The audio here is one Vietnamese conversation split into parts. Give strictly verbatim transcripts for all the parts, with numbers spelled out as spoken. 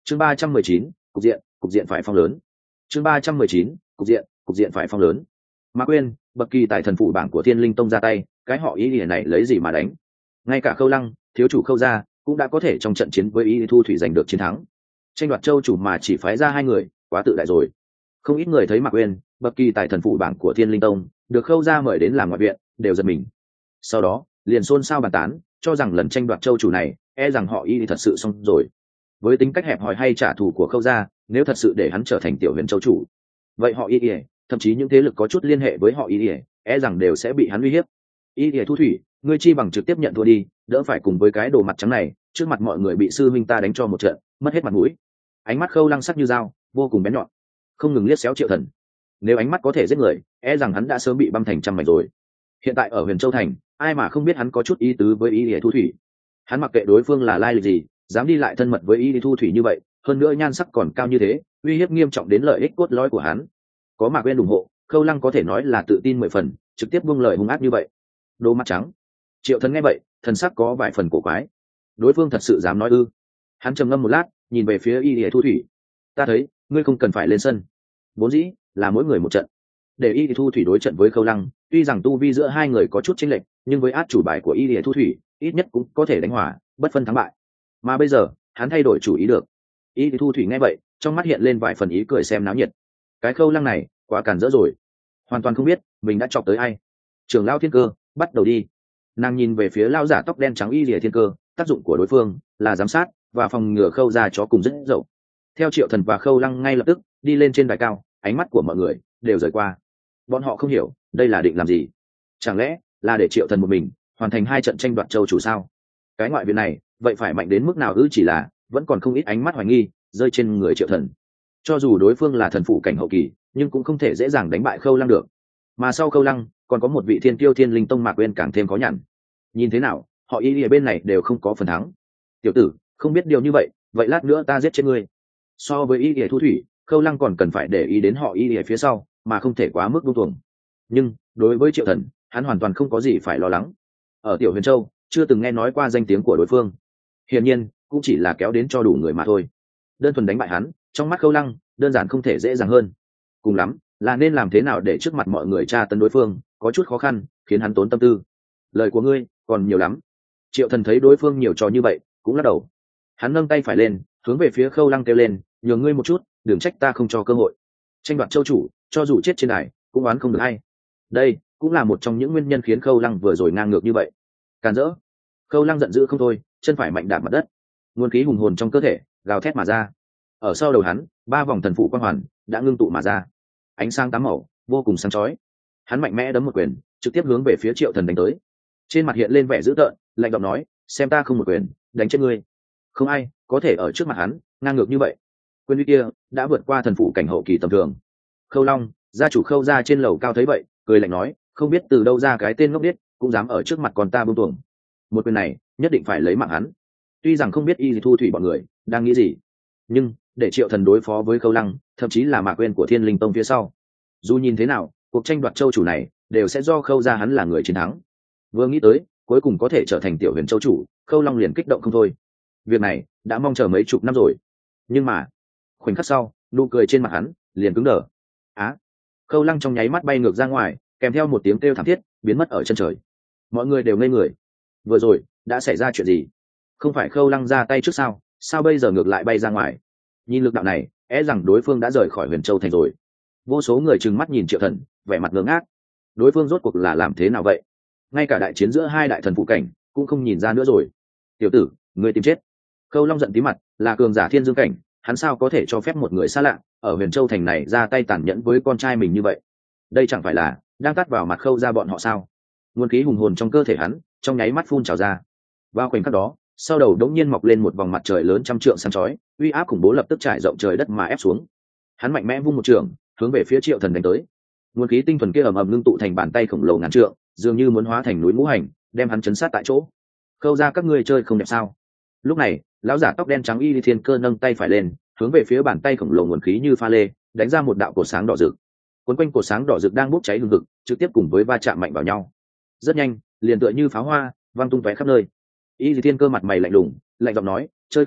chương ba trăm mười chín cục diện cục diện phải phong lớn. chương ba trăm mười chín cục diện cục diện phải phong lớn. Mạc Quyên, bậc kỳ tại thần phủ bảng của Thiên Linh Tông ra tay, cái họ ý này lấy gì mà đánh? Ngay cả Khâu Lăng, thiếu chủ Khâu gia cũng đã có thể trong trận chiến với Y Thu Thủy giành được chiến thắng. Tranh đoạt châu chủ mà chỉ phái ra hai người, quá tự đại rồi. Không ít người thấy Mạc Quyên, bậc kỳ tại thần phủ bảng của Thiên Linh Tông, được Khâu gia mời đến làm ngoại viện, đều giật mình. Sau đó, liền xôn xao bàn tán, cho rằng lần tranh đoạt châu chủ này, e rằng họ Y thật sự xong rồi. Với tính cách hẹp hòi hay trả thù của Khâu gia, nếu thật sự để hắn trở thành tiểu huyền châu chủ, vậy họ Y, thậm chí những thế lực có chút liên hệ với họ Y, e rằng đều sẽ bị hắn uy hiếp. Y Thu Thủy, ngươi chi bằng trực tiếp nhận thua đi, đỡ phải cùng với cái đồ mặt trắng này trước mặt mọi người bị sư huynh ta đánh cho một trận, mất hết mặt mũi. Ánh mắt Khâu Lăng sắc như dao, vô cùng bén nhọn, không ngừng liếc xéo Triệu Thần. Nếu ánh mắt có thể giết người, e rằng hắn đã sớm bị băm thành trăm mảnh rồi. Hiện tại ở Huyền Châu thành, ai mà không biết hắn có chút ý tứ với Y Thu Thủy. Hắn mặc kệ đối phương là lai lịch gì, dám đi lại thân mật với Y Thu Thủy như vậy, hơn nữa nhan sắc còn cao như thế, uy hiếp nghiêm trọng đến lợi ích cốt lõi của hắn. Có Mạc Quyên ủng hộ, Khâu Lăng có thể nói là tự tin mười phần, trực tiếp buông lời hung ác như vậy. Đồ mặt trắng. Triệu Thần nghe vậy, thần sắc có vài phần cổ quái. Đối phương thật sự dám nói ư? Hắn trầm ngâm một lát, nhìn về phía Y Thu Thủy. Ta thấy, ngươi không cần phải lên sân. Vốn dĩ là mỗi người một trận. Để Y Thu Thủy đối trận với Khâu Lăng, tuy rằng tu vi giữa hai người có chút chênh lệch, nhưng với át chủ bài của Y Thu Thủy, ít nhất cũng có thể đánh hòa, bất phân thắng bại. Mà bây giờ, hắn thay đổi chủ ý được. Y Thu Thủy nghe vậy, trong mắt hiện lên vài phần ý cười xem náo nhiệt. Cái Khâu Lăng này, quá càn rỡ rồi. Hoàn toàn không biết mình đã chọc tới ai. Trưởng lão Thiên Cơ, bắt đầu đi. Nàng nhìn về phía lão giả tóc đen trắng Y Lìa Thiên Cơ, tác dụng của đối phương là giám sát và phòng ngừa Khâu ra chó cùng rất dậu. Theo Triệu Thần và Khâu Lăng ngay lập tức đi lên trên đài cao, ánh mắt của mọi người đều rời qua. Bọn họ không hiểu đây là định làm gì. Chẳng lẽ là để Triệu Thần một mình hoàn thành hai trận tranh đoạt châu chủ sao? Cái ngoại viện này vậy phải mạnh đến mức nào ư? Chỉ là vẫn còn không ít ánh mắt hoài nghi rơi trên người Triệu Thần. Cho dù đối phương là thần phụ cảnh hậu kỳ, nhưng cũng không thể dễ dàng đánh bại Khâu Lăng được. Mà sau Khâu Lăng còn có một vị thiên tiêu Thiên Linh Tông Mạc Quyên càng thêm có nhằn. Nhìn thế nào họ Y ở bên này đều không có phần thắng. Tiểu tử, không biết điều như vậy, vậy lát nữa ta giết chết ngươi. So với Y Thu Thủy, Khâu Lăng còn cần phải để ý đến họ Y ở phía sau, mà không thể quá mức buông tuồng. Nhưng đối với Triệu Thần, hắn hoàn toàn không có gì phải lo lắng. Ở Tiểu Huyền Châu chưa từng nghe nói qua danh tiếng của đối phương, hiển nhiên cũng chỉ là kéo đến cho đủ người mà thôi. Đơn thuần đánh bại hắn, trong mắt Khâu Lăng đơn giản không thể dễ dàng hơn. Cùng lắm là nên làm thế nào để trước mặt mọi người tra tấn đối phương, có chút khó khăn, khiến hắn tốn tâm tư. Lời của ngươi còn nhiều lắm. Triệu Thần thấy đối phương nhiều trò như vậy, cũng lắc đầu. Hắn nâng tay phải lên, hướng về phía Khâu Lăng kêu lên, nhường ngươi một chút, đừng trách ta không cho cơ hội. Tranh đoạt châu chủ, cho dù chết trên đài, cũng oán không được hay. Đây cũng là một trong những nguyên nhân khiến Khâu Lăng vừa rồi ngang ngược như vậy. Càn rỡ. Khâu Lăng giận dữ không thôi, chân phải mạnh đạp mặt đất. Nguồn khí hùng hồn trong cơ thể gào thét mà ra. Ở sau đầu hắn, ba vòng thần phụ quang hoàn đã ngưng tụ mà ra. Ánh sáng tám màu, vô cùng sáng chói. Hắn mạnh mẽ đấm một quyền, trực tiếp hướng về phía Triệu Thần đánh tới. Trên mặt hiện lên vẻ dữ tợn, lạnh giọng nói, xem ta không một quyền đánh chết ngươi. Không ai có thể ở trước mặt hắn ngang ngược như vậy. Quyền uy kia đã vượt qua thần phụ cảnh hậu kỳ tầm thường. Khâu Long, gia chủ Khâu gia trên lầu cao thấy vậy, cười lạnh nói, không biết từ đâu ra cái tên ngốc điếc, cũng dám ở trước mặt con ta buông tuồng. Một quyền này nhất định phải lấy mạng hắn. Tuy rằng không biết Y Thu Thủy bọn người đang nghĩ gì, nhưng để Triệu Thần đối phó với Khâu Lăng, thậm chí là Mạc Quyên của Thiên Linh Tông phía sau, dù nhìn thế nào cuộc tranh đoạt châu chủ này đều sẽ do Khâu gia hắn là người chiến thắng. Vừa nghĩ tới cuối cùng có thể trở thành tiểu huyền châu chủ, Khâu Long liền kích động không thôi. Việc này đã mong chờ mấy chục năm rồi, nhưng mà khoảnh khắc sau, nụ cười trên mặt hắn liền cứng đờ. Á! Khâu Lăng trong nháy mắt bay ngược ra ngoài, kèm theo một tiếng kêu thảm thiết, biến mất ở chân trời. Mọi người đều ngây người. Vừa rồi đã xảy ra chuyện gì? Không phải Khâu Lăng ra tay trước sao? Sao bây giờ ngược lại bay ra ngoài? Nhìn lực đạo này, e rằng đối phương đã rời khỏi Huyền Châu thành rồi. Vô số người trừng mắt nhìn Triệu Thần, vẻ mặt ngơ ngác. Đối phương rốt cuộc là làm thế nào vậy? Ngay cả đại chiến giữa hai đại thần phụ cảnh cũng không nhìn ra nữa rồi. Tiểu tử, ngươi tìm chết! Khâu Long giận tí mặt, là cường giả thiên dương cảnh, hắn sao có thể cho phép một người xa lạ ở Huyền Châu thành này ra tay tàn nhẫn với con trai mình như vậy? Đây chẳng phải là đang tát vào mặt Khâu ra bọn họ sao? Nguồn khí hùng hồn trong cơ thể hắn trong nháy mắt phun trào ra. Vào khoảnh khắc đó, sau đầu đống nhiên mọc lên một vòng mặt trời lớn trăm trượng sáng chói, uy áp khủng bố lập tức trải rộng trời đất mà ép xuống. Hắn mạnh mẽ vung một trường, hướng về phía Triệu Thần đánh tới. Nguồn khí tinh thuần kia ầm ầm ngưng tụ thành bàn tay khổng lồ ngàn trượng, dường như muốn hóa thành núi ngũ hành, đem hắn chấn sát tại chỗ. Khâu ra các ngươi chơi không đẹp sao? Lúc này, lão giả tóc đen trắng Y Thiên Cơ nâng tay phải lên, hướng về phía bàn tay khổng lồ nguồn khí như pha lê, đánh ra một đạo cột sáng đỏ rực. Cuốn quanh cột sáng đỏ rực đang bốc cháy hừng hực, trực tiếp cùng với va chạm mạnh vào nhau. Rất nhanh, liền tựa như pháo hoa, văng tung tóe khắp nơi. Y Thiên Cơ mặt mày lạnh lùng, lạnh giọng nói, chơi không đẹp,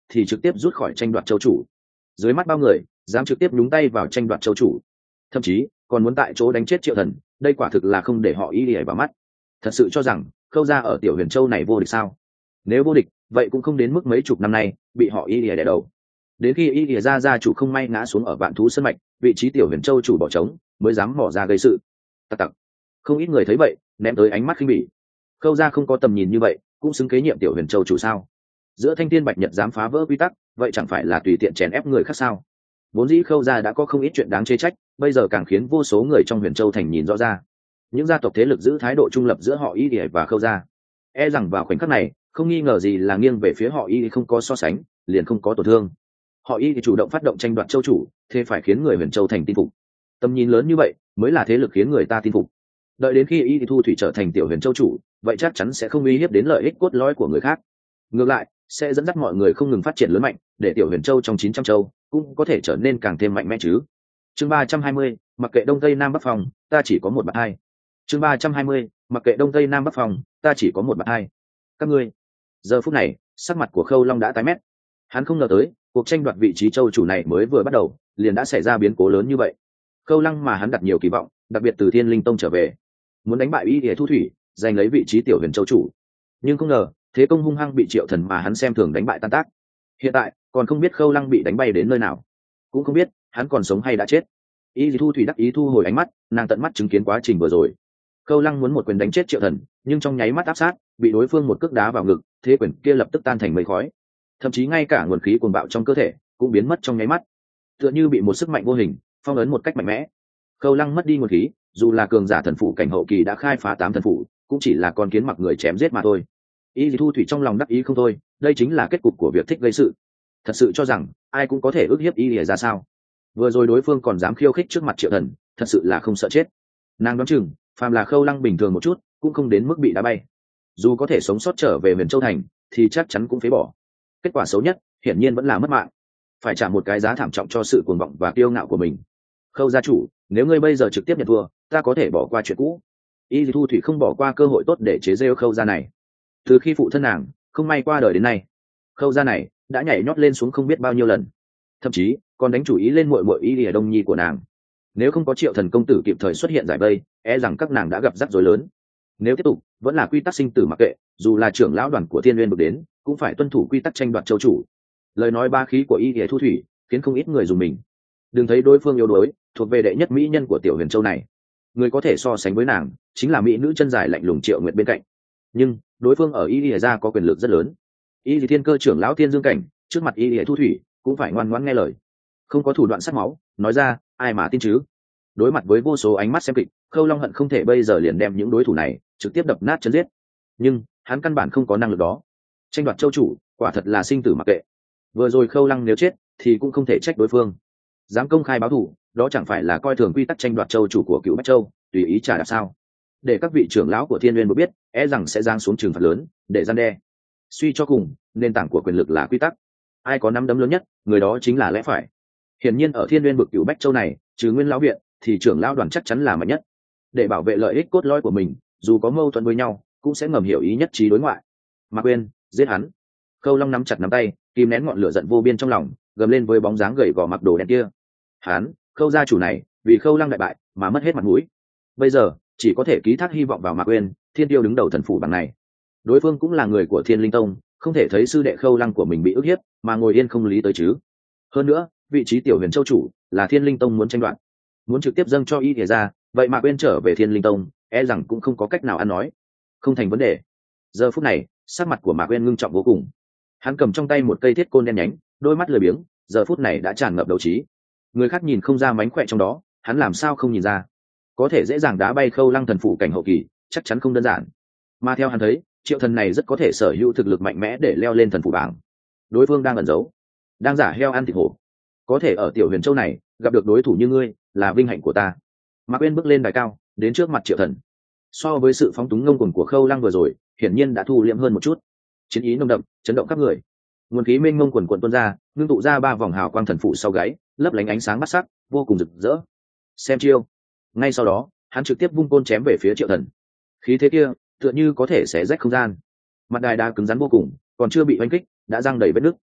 thì trực tiếp rút khỏi tranh đoạt châu chủ. Dưới mắt bao người dám trực tiếp nhúng tay vào tranh đoạt châu chủ, thậm chí còn muốn tại chỗ đánh chết Triệu Thần, đây quả thực là không để họ ý để vào mắt. Thật sự cho rằng Khâu gia ở Tiểu Huyền Châu này vô địch sao? Nếu vô địch, vậy cũng không đến mức mấy chục năm nay bị họ ý để đè đầu. Đến khi ý để ra gia chủ không may ngã xuống ở Vạn Thú Sơn mạch, vị trí Tiểu Huyền Châu chủ bỏ trống, mới dám bỏ ra gây sự. Tặc tặc. Không ít người thấy vậy, ném tới ánh mắt khinh bỉ. Khâu gia không có tầm nhìn như vậy, cũng xứng kế nhiệm Tiểu Huyền Châu chủ sao? Giữa Thanh Thiên Bạch Nhật dám phá vỡ quy tắc, vậy chẳng phải là tùy tiện chèn ép người khác sao? Vốn dĩ Khâu gia đã có không ít chuyện đáng chê trách, bây giờ càng khiến vô số người trong Huyền Châu thành nhìn rõ ra. Những gia tộc thế lực giữ thái độ trung lập giữa họ Y và Khâu gia, e rằng vào khoảnh khắc này, không nghi ngờ gì là nghiêng về phía họ Y không có so sánh, liền không có tổn thương. Họ Y thì chủ động phát động tranh đoạt châu chủ, thế phải khiến người Huyền Châu thành tin phục. Tầm nhìn lớn như vậy, mới là thế lực khiến người ta tin phục. Đợi đến khi Y Thu Thủy trở thành Tiểu Huyền Châu chủ, vậy chắc chắn sẽ không uy hiếp đến lợi ích cốt lõi của người khác. Ngược lại, sẽ dẫn dắt mọi người không ngừng phát triển lớn mạnh, để Tiểu Huyền Châu trong chín trăm châu cũng có thể trở nên càng thêm mạnh mẽ chứ. Chương ba trăm hai mươi, mặc kệ đông tây nam bắc phòng, ta chỉ có một bạn hai. Chương ba trăm hai mươi, mặc kệ đông tây nam bắc phòng, ta chỉ có một bạn hai. Các ngươi. Giờ phút này, sắc mặt của Khâu Long đã tái mét. Hắn không ngờ tới, cuộc tranh đoạt vị trí châu chủ này mới vừa bắt đầu, liền đã xảy ra biến cố lớn như vậy. Khâu Lăng mà hắn đặt nhiều kỳ vọng, đặc biệt từ Thiên Linh Tông trở về, muốn đánh bại Y Lìa Thu Thủy, giành lấy vị trí Tiểu Huyền Châu chủ. Nhưng không ngờ, thế công hung hăng bị Triệu Thần mà hắn xem thường đánh bại tan tác. Hiện tại, còn không biết Khâu Lăng bị đánh bay đến nơi nào, cũng không biết hắn còn sống hay đã chết. Y Thu Thủy đắc ý thu hồi ánh mắt, nàng tận mắt chứng kiến quá trình vừa rồi. Khâu Lăng muốn một quyền đánh chết Triệu Thần, nhưng trong nháy mắt áp sát, bị đối phương một cước đá vào ngực, thế quyền kia lập tức tan thành mây khói. Thậm chí ngay cả nguồn khí cuồng bạo trong cơ thể cũng biến mất trong nháy mắt, tựa như bị một sức mạnh vô hình phong ấn một cách mạnh mẽ. Khâu Lăng mất đi nguồn khí, dù là cường giả thần phụ cảnh hậu kỳ đã khai phá tám thần phụ, cũng chỉ là con kiến mặc người chém giết mà thôi. Y Thu Thủy trong lòng đắc ý không thôi, đây chính là kết cục của việc thích gây sự. Thật sự cho rằng ai cũng có thể ức hiếp Y Lìa ra sao? Vừa rồi đối phương còn dám khiêu khích trước mặt Triệu Thần, thật sự là không sợ chết. Nàng đoán chừng, phàm là Khâu Lăng bình thường một chút, cũng không đến mức bị đá bay. Dù có thể sống sót trở về Huyền Châu thành, thì chắc chắn cũng phế bỏ. Kết quả xấu nhất, hiển nhiên vẫn là mất mạng, phải trả một cái giá thảm trọng cho sự cuồng vọng và kiêu ngạo của mình. Khâu gia chủ, nếu ngươi bây giờ trực tiếp nhận thua, ta có thể bỏ qua chuyện cũ. Y Thu Thủy không bỏ qua cơ hội tốt để chế giễu Khâu gia này. Từ khi phụ thân nàng không may qua đời đến nay, Khâu gia này đã nhảy nhót lên xuống không biết bao nhiêu lần, thậm chí còn đánh chủ ý lên muội muội Y Lìa Đông Nhi của nàng. Nếu không có Triệu Thần công tử kịp thời xuất hiện giải vây, e rằng các nàng đã gặp rắc rối lớn. Nếu tiếp tục, vẫn là quy tắc sinh tử mặc kệ, dù là trưởng lão đoàn của Thiên Nguyên bực đến, cũng phải tuân thủ quy tắc tranh đoạt châu chủ. Lời nói ba khí của Y Lìa Thu Thủy khiến không ít người dùng mình. Đừng thấy đối phương yếu đuối, thuộc về đệ nhất mỹ nhân của Tiểu Huyền Châu này, người có thể so sánh với nàng chính là mỹ nữ chân dài lạnh lùng Triệu Nguyệt bên cạnh. Nhưng đối phương ở Y Lìa gia có quyền lực rất lớn. Y Lìa Thiên Cơ trưởng lão Thiên Dương cảnh, trước mặt Y Lìa Thu Thủy cũng phải ngoan ngoãn nghe lời, không có thủ đoạn sát máu, nói ra ai mà tin chứ. Đối mặt với vô số ánh mắt xem kịch, Khâu Long hận không thể bây giờ liền đem những đối thủ này trực tiếp đập nát chấn giết, nhưng hắn căn bản không có năng lực đó. Tranh đoạt châu chủ quả thật là sinh tử mặc kệ. Vừa rồi Khâu Lăng nếu chết thì cũng không thể trách đối phương. Dám công khai báo thù, đó chẳng phải là coi thường quy tắc tranh đoạt châu chủ của Cựu Bách Châu, tùy ý trả đạp sao? Để các vị trưởng lão của Thiên Nguyên biết, e rằng sẽ giáng xuống trừng phạt lớn để gian đe. Suy cho cùng, nền tảng của quyền lực là quy tắc. Ai có nắm đấm lớn nhất, người đó chính là lẽ phải. Hiển nhiên ở Thiên Nguyên vực Cựu Bách Châu này, trừ Nguyên lão viện, thì trưởng lão đoàn chắc chắn là mạnh nhất. Để bảo vệ lợi ích cốt lõi của mình, dù có mâu thuẫn với nhau, cũng sẽ ngầm hiểu ý nhất trí đối ngoại. Mạc Uyên, giết hắn. Khâu Long nắm chặt nắm tay, kìm nén ngọn lửa giận vô biên trong lòng, gầm lên với bóng dáng gầy gò mặc đồ đen kia. Hắn, Khâu gia chủ này, vì Khâu Lăng đại bại mà mất hết mặt mũi. Bây giờ, chỉ có thể ký thác hy vọng vào Mạc Uyên, thiên tiêu đứng đầu thần phủ bằng này. Đối phương cũng là người của Thiên Linh Tông, không thể thấy sư đệ Khâu Lăng của mình bị ức hiếp mà ngồi yên không lý tới chứ. Hơn nữa, vị trí Tiểu Huyền Châu chủ là Thiên Linh Tông muốn tranh đoạt, muốn trực tiếp dâng cho Y Lìa gia, vậy Mạc Uyên trở về Thiên Linh Tông, e rằng cũng không có cách nào ăn nói. Không thành vấn đề. Giờ phút này, sắc mặt của Mạc Uyên ngưng trọng vô cùng. Hắn cầm trong tay một cây thiết côn đen nhánh, đôi mắt lười biếng, giờ phút này đã tràn ngập đấu trí. Người khác nhìn không ra mánh khỏe trong đó, hắn làm sao không nhìn ra? Có thể dễ dàng đá bay Khâu Lăng thần phụ cảnh hậu kỳ, chắc chắn không đơn giản. Mà theo hắn thấy, Triệu Thần này rất có thể sở hữu thực lực mạnh mẽ để leo lên thần phụ bảng. Đối phương đang ẩn giấu, đang giả heo ăn thịt hổ. Có thể ở Tiểu Huyền Châu này gặp được đối thủ như ngươi, là vinh hạnh của ta. Mạc Uyên bước lên đài cao, đến trước mặt Triệu Thần. So với sự phóng túng ngông cuồng của Khâu Lăng vừa rồi, hiển nhiên đã thu liễm hơn một chút. Chiến ý nồng đậm, chấn động các người. Nguồn khí mênh mông quần quần tuôn ra, ngưng tụ ra ba vòng hào quang thần phụ sau gáy, lấp lánh ánh sáng bắt sắc, vô cùng rực rỡ. Xem chiêu. Ngay sau đó, hắn trực tiếp vung côn chém về phía Triệu Thần. Khí thế kia, tựa như có thể xé rách không gian. Mặt đài đá cứng rắn vô cùng, còn chưa bị oanh kích, đã răng đầy vết nứt.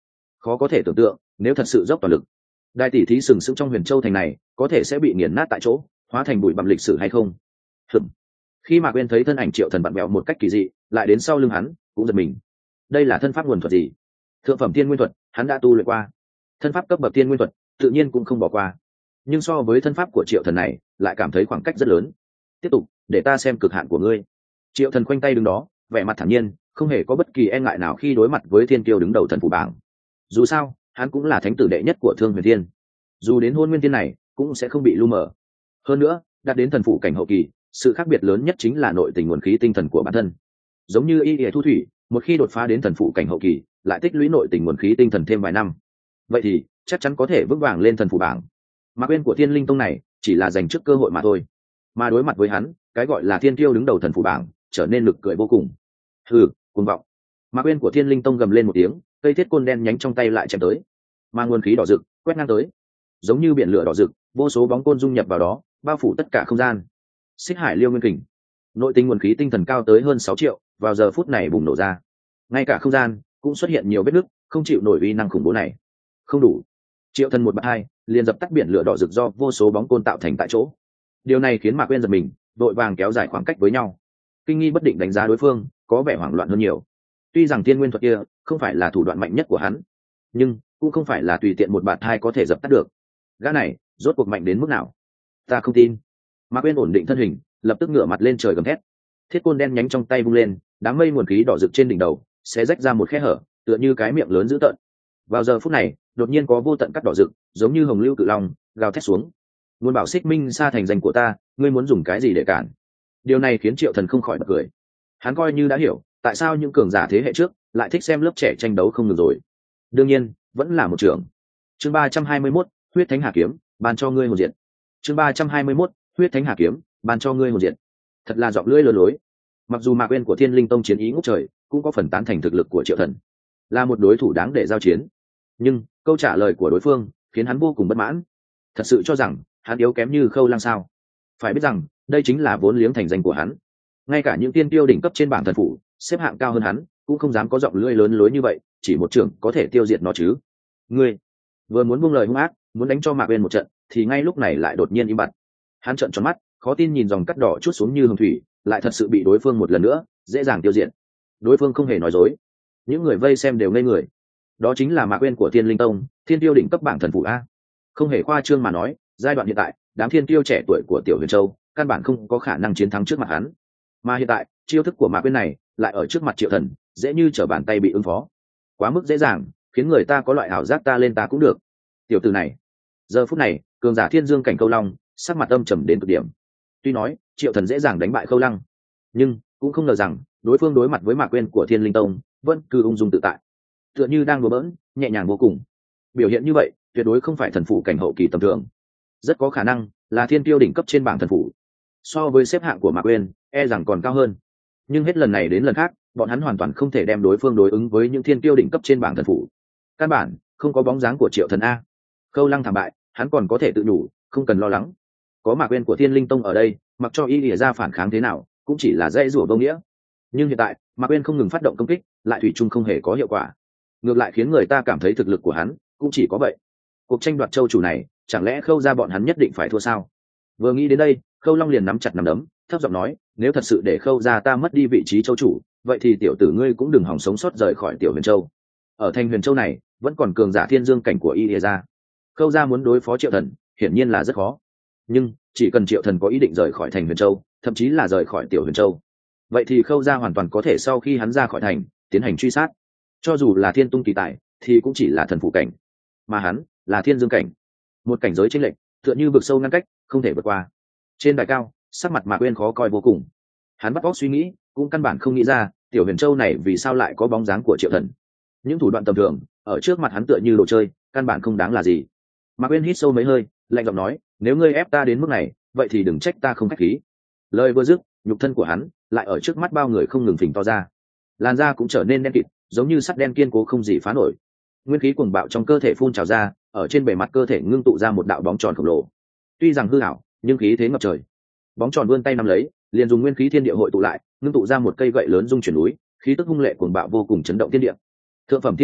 khó có thể tưởng tượng nếu thật sự dốc toàn lực, đại tỷ thí sừng sững trong huyền châu thành này có thể sẽ bị nghiền nát tại chỗ, hóa thành bụi bặm lịch sử hay không. Hừm. Khi Mạc Uyên thấy thân ảnh Triệu Thần vặn vẹo một cách kỳ dị lại đến sau lưng hắn, cũng giật mình. Đây là thân pháp nguồn thuật gì? Thượng phẩm thiên nguyên thuật hắn đã tu luyện qua, thân pháp cấp bậc thiên nguyên thuật tự nhiên cũng không bỏ qua, nhưng so với thân pháp của Triệu Thần này lại cảm thấy khoảng cách rất lớn. Tiếp tục, để ta xem cực hạn của ngươi. Triệu Thần khoanh tay đứng đó, vẻ mặt thản nhiên, không hề có bất kỳ e ngại nào khi đối mặt với thiên kiêu đứng đầu thần phủ bảng. Dù sao hắn cũng là thánh tử đệ nhất của Thương Huyền Thiên, dù đến hôn nguyên thiên này cũng sẽ không bị lu mờ. Hơn nữa đạt đến thần phủ cảnh hậu kỳ, sự khác biệt lớn nhất chính là nội tình nguồn khí tinh thần của bản thân. Giống như y y thu thủy, một khi đột phá đến thần phủ cảnh hậu kỳ lại tích lũy nội tình nguồn khí tinh thần thêm vài năm, vậy thì chắc chắn có thể vững vàng lên thần phủ bảng. Mạc Uyên của Thiên Linh Tông này chỉ là dành trước cơ hội mà thôi, mà đối mặt với hắn, cái gọi là thiên tiêu đứng đầu thần phủ bảng trở nên lực cười vô cùng. Hừ, cuồng vọng. Mạc Uyên của Thiên Linh Tông gầm lên một tiếng, cây thiết côn đen nhánh trong tay lại chém tới, mang nguồn khí đỏ rực quét ngang tới, giống như biển lửa đỏ rực, vô số bóng côn dung nhập vào đó, bao phủ tất cả không gian. Xích Hải Liêu Nguyên Kình, nội tình nguồn khí tinh thần cao tới hơn sáu triệu, vào giờ phút này bùng nổ ra, ngay cả không gian cũng xuất hiện nhiều vết nứt, không chịu nổi uy năng khủng bố này. Không đủ. Triệu Thần một bạt hai liền dập tắt biển lửa đỏ rực do vô số bóng côn tạo thành tại chỗ. Điều này khiến Mạc Uyên giật mình, đội vàng kéo dài khoảng cách với nhau, kinh nghi bất định đánh giá đối phương, có vẻ hoảng loạn hơn nhiều. Tuy rằng thiên nguyên thuật kia không phải là thủ đoạn mạnh nhất của hắn, nhưng cũng không phải là tùy tiện một bạt hai có thể dập tắt được. Gã này rốt cuộc mạnh đến mức nào? Ta không tin. Mạc Uyên ổn định thân hình, lập tức ngửa mặt lên trời gầm thét. Thiết côn đen nhánh trong tay vung lên, đám mây nguồn khí đỏ rực trên đỉnh đầu sẽ rách ra một khe hở, tựa như cái miệng lớn dữ tợn. Vào giờ phút này, đột nhiên có vô tận cắt đỏ rực, giống như hồng lưu cự long, gào thét xuống. Muốn bảo Xích Minh Sa thành danh của ta, ngươi muốn dùng cái gì để cản? Điều này khiến Triệu Thần không khỏi bật cười. Hắn coi như đã hiểu tại sao những cường giả thế hệ trước lại thích xem lớp trẻ tranh đấu không ngừng rồi. Đương nhiên vẫn là một trưởng. Chương ba trăm hai mươi mốt, huyết thánh hà kiếm, ban cho ngươi hồn diện. Chương ba trăm hai mươi mốt, huyết thánh hà kiếm, ban cho ngươi hồn diện. Thật là giọng lưỡi lừa lối. Mặc dù Mạc Uyên của Thiên Linh Tông chiến ý ngút trời, cũng có phần tán thành thực lực của Triệu Thần, là một đối thủ đáng để giao chiến, nhưng câu trả lời của đối phương khiến hắn vô cùng bất mãn. Thật sự cho rằng hắn yếu kém như Khâu Lăng sao? Phải biết rằng đây chính là vốn liếng thành danh của hắn. Ngay cả những tiên tiêu đỉnh cấp trên bảng thần phủ xếp hạng cao hơn hắn cũng không dám có giọng lưỡi lớn lối như vậy, chỉ một trưởng có thể tiêu diệt nó chứ. Ngươi vừa muốn buông lời hung ác, muốn đánh cho Mạc Uyên một trận, thì ngay lúc này lại đột nhiên im bặt. Hắn trợn tròn mắt, khó tin nhìn dòng cắt đỏ chút xuống như hồng thủy, lại thật sự bị đối phương một lần nữa dễ dàng tiêu diệt. Đối phương không hề nói dối, những người vây xem đều ngây người. Đó chính là Mạc Uyên của Thiên Linh Tông, thiên tiêu đỉnh cấp bảng thần phủ a. Không hề khoa trương mà nói, giai đoạn hiện tại, đám thiên tiêu trẻ tuổi của Tiểu Huyền Châu căn bản không có khả năng chiến thắng trước mặt hắn. Mà hiện tại, chiêu thức của Mạc Uyên này lại ở trước mặt Triệu Thần, dễ như trở bàn tay bị ứng phó. Quá mức dễ dàng, khiến người ta có loại ảo giác ta lên ta cũng được. Tiểu tử này, giờ phút này, cường giả Thiên Dương cảnh Câu Long, sắc mặt âm trầm đến cực điểm. Tuy nói, Triệu Thần dễ dàng đánh bại Khâu Lăng, nhưng cũng không ngờ rằng đối phương đối mặt với Mạc Uyên của Thiên Linh Tông vẫn cứ ung dung tự tại, tựa như đang đùa bỡn, nhẹ nhàng vô cùng. Biểu hiện như vậy tuyệt đối không phải thần phủ cảnh hậu kỳ tầm thường, rất có khả năng là thiên tiêu đỉnh cấp trên bảng thần phủ. So với xếp hạng của Mạc Uyên, e rằng còn cao hơn. Nhưng hết lần này đến lần khác, bọn hắn hoàn toàn không thể đem đối phương đối ứng với những thiên tiêu đỉnh cấp trên bảng thần phủ. Căn bản không có bóng dáng của Triệu Thần a. Khâu Lăng thảm bại, hắn còn có thể tự nhủ, không cần lo lắng. Có Mạc Uyên của Thiên Linh Tông ở đây, mặc cho y lìa ra phản kháng thế nào, cũng chỉ là dễ rủa vô nghĩa. Nhưng hiện tại, Mạc Uyên không ngừng phát động công kích, lại thủy chung không hề có hiệu quả. Ngược lại khiến người ta cảm thấy thực lực của hắn cũng chỉ có vậy. Cuộc tranh đoạt châu chủ này, chẳng lẽ Khâu ra bọn hắn nhất định phải thua sao? Vừa nghĩ đến đây, Khâu Long liền nắm chặt nắm đấm, thấp giọng nói, nếu thật sự để Khâu ra ta mất đi vị trí châu chủ, vậy thì tiểu tử ngươi cũng đừng hòng sống sót rời khỏi Tiểu Huyền Châu. Ở thành Huyền Châu này, vẫn còn cường giả Thiên Dương cảnh của y lìa ra. Khâu ra muốn đối phó Triệu Thần, hiển nhiên là rất khó. Nhưng chỉ cần Triệu Thần có ý định rời khỏi thành Huyền Châu, thậm chí là rời khỏi Tiểu Huyền Châu, vậy thì Khâu ra hoàn toàn có thể sau khi hắn ra khỏi thành tiến hành truy sát. Cho dù là thiên tung kỳ tài thì cũng chỉ là thần phụ cảnh, mà hắn là thiên dương cảnh, một cảnh giới chênh lệch tựa như vực sâu ngăn cách, không thể vượt qua. Trên đài cao, sắc mặt Mạc Uyên khó coi vô cùng. Hắn bắt óc suy nghĩ, cũng căn bản không nghĩ ra Tiểu Huyền Châu này vì sao lại có bóng dáng của Triệu Thần. Những thủ đoạn tầm thường ở trước mặt hắn tựa như đồ chơi, căn bản không đáng là gì. Mạc Uyên hít sâu mấy hơi, lạnh giọng nói, nếu ngươi ép ta đến mức này, vậy thì đừng trách ta không khách khí. Lời vừa dứt, nhục thân của hắn lại ở trước mắt bao người không ngừng phình to ra, làn da cũng trở nên đen kịt, giống như sắt đen kiên cố không gì phá nổi. Nguyên khí cuồng bạo trong cơ thể phun trào ra, ở trên bề mặt cơ thể ngưng tụ ra một đạo bóng tròn khổng lồ. Tuy rằng hư ảo, nhưng khí thế ngập trời. Bóng tròn vươn tay nắm lấy, liền dùng nguyên khí thiên địa hội tụ lại, ngưng tụ ra một cây gậy lớn dung chuyển núi, khí tức hung lệ cuồng bạo vô cùng chấn động thiên địa. Thượng phẩm thiên nguyên thuật,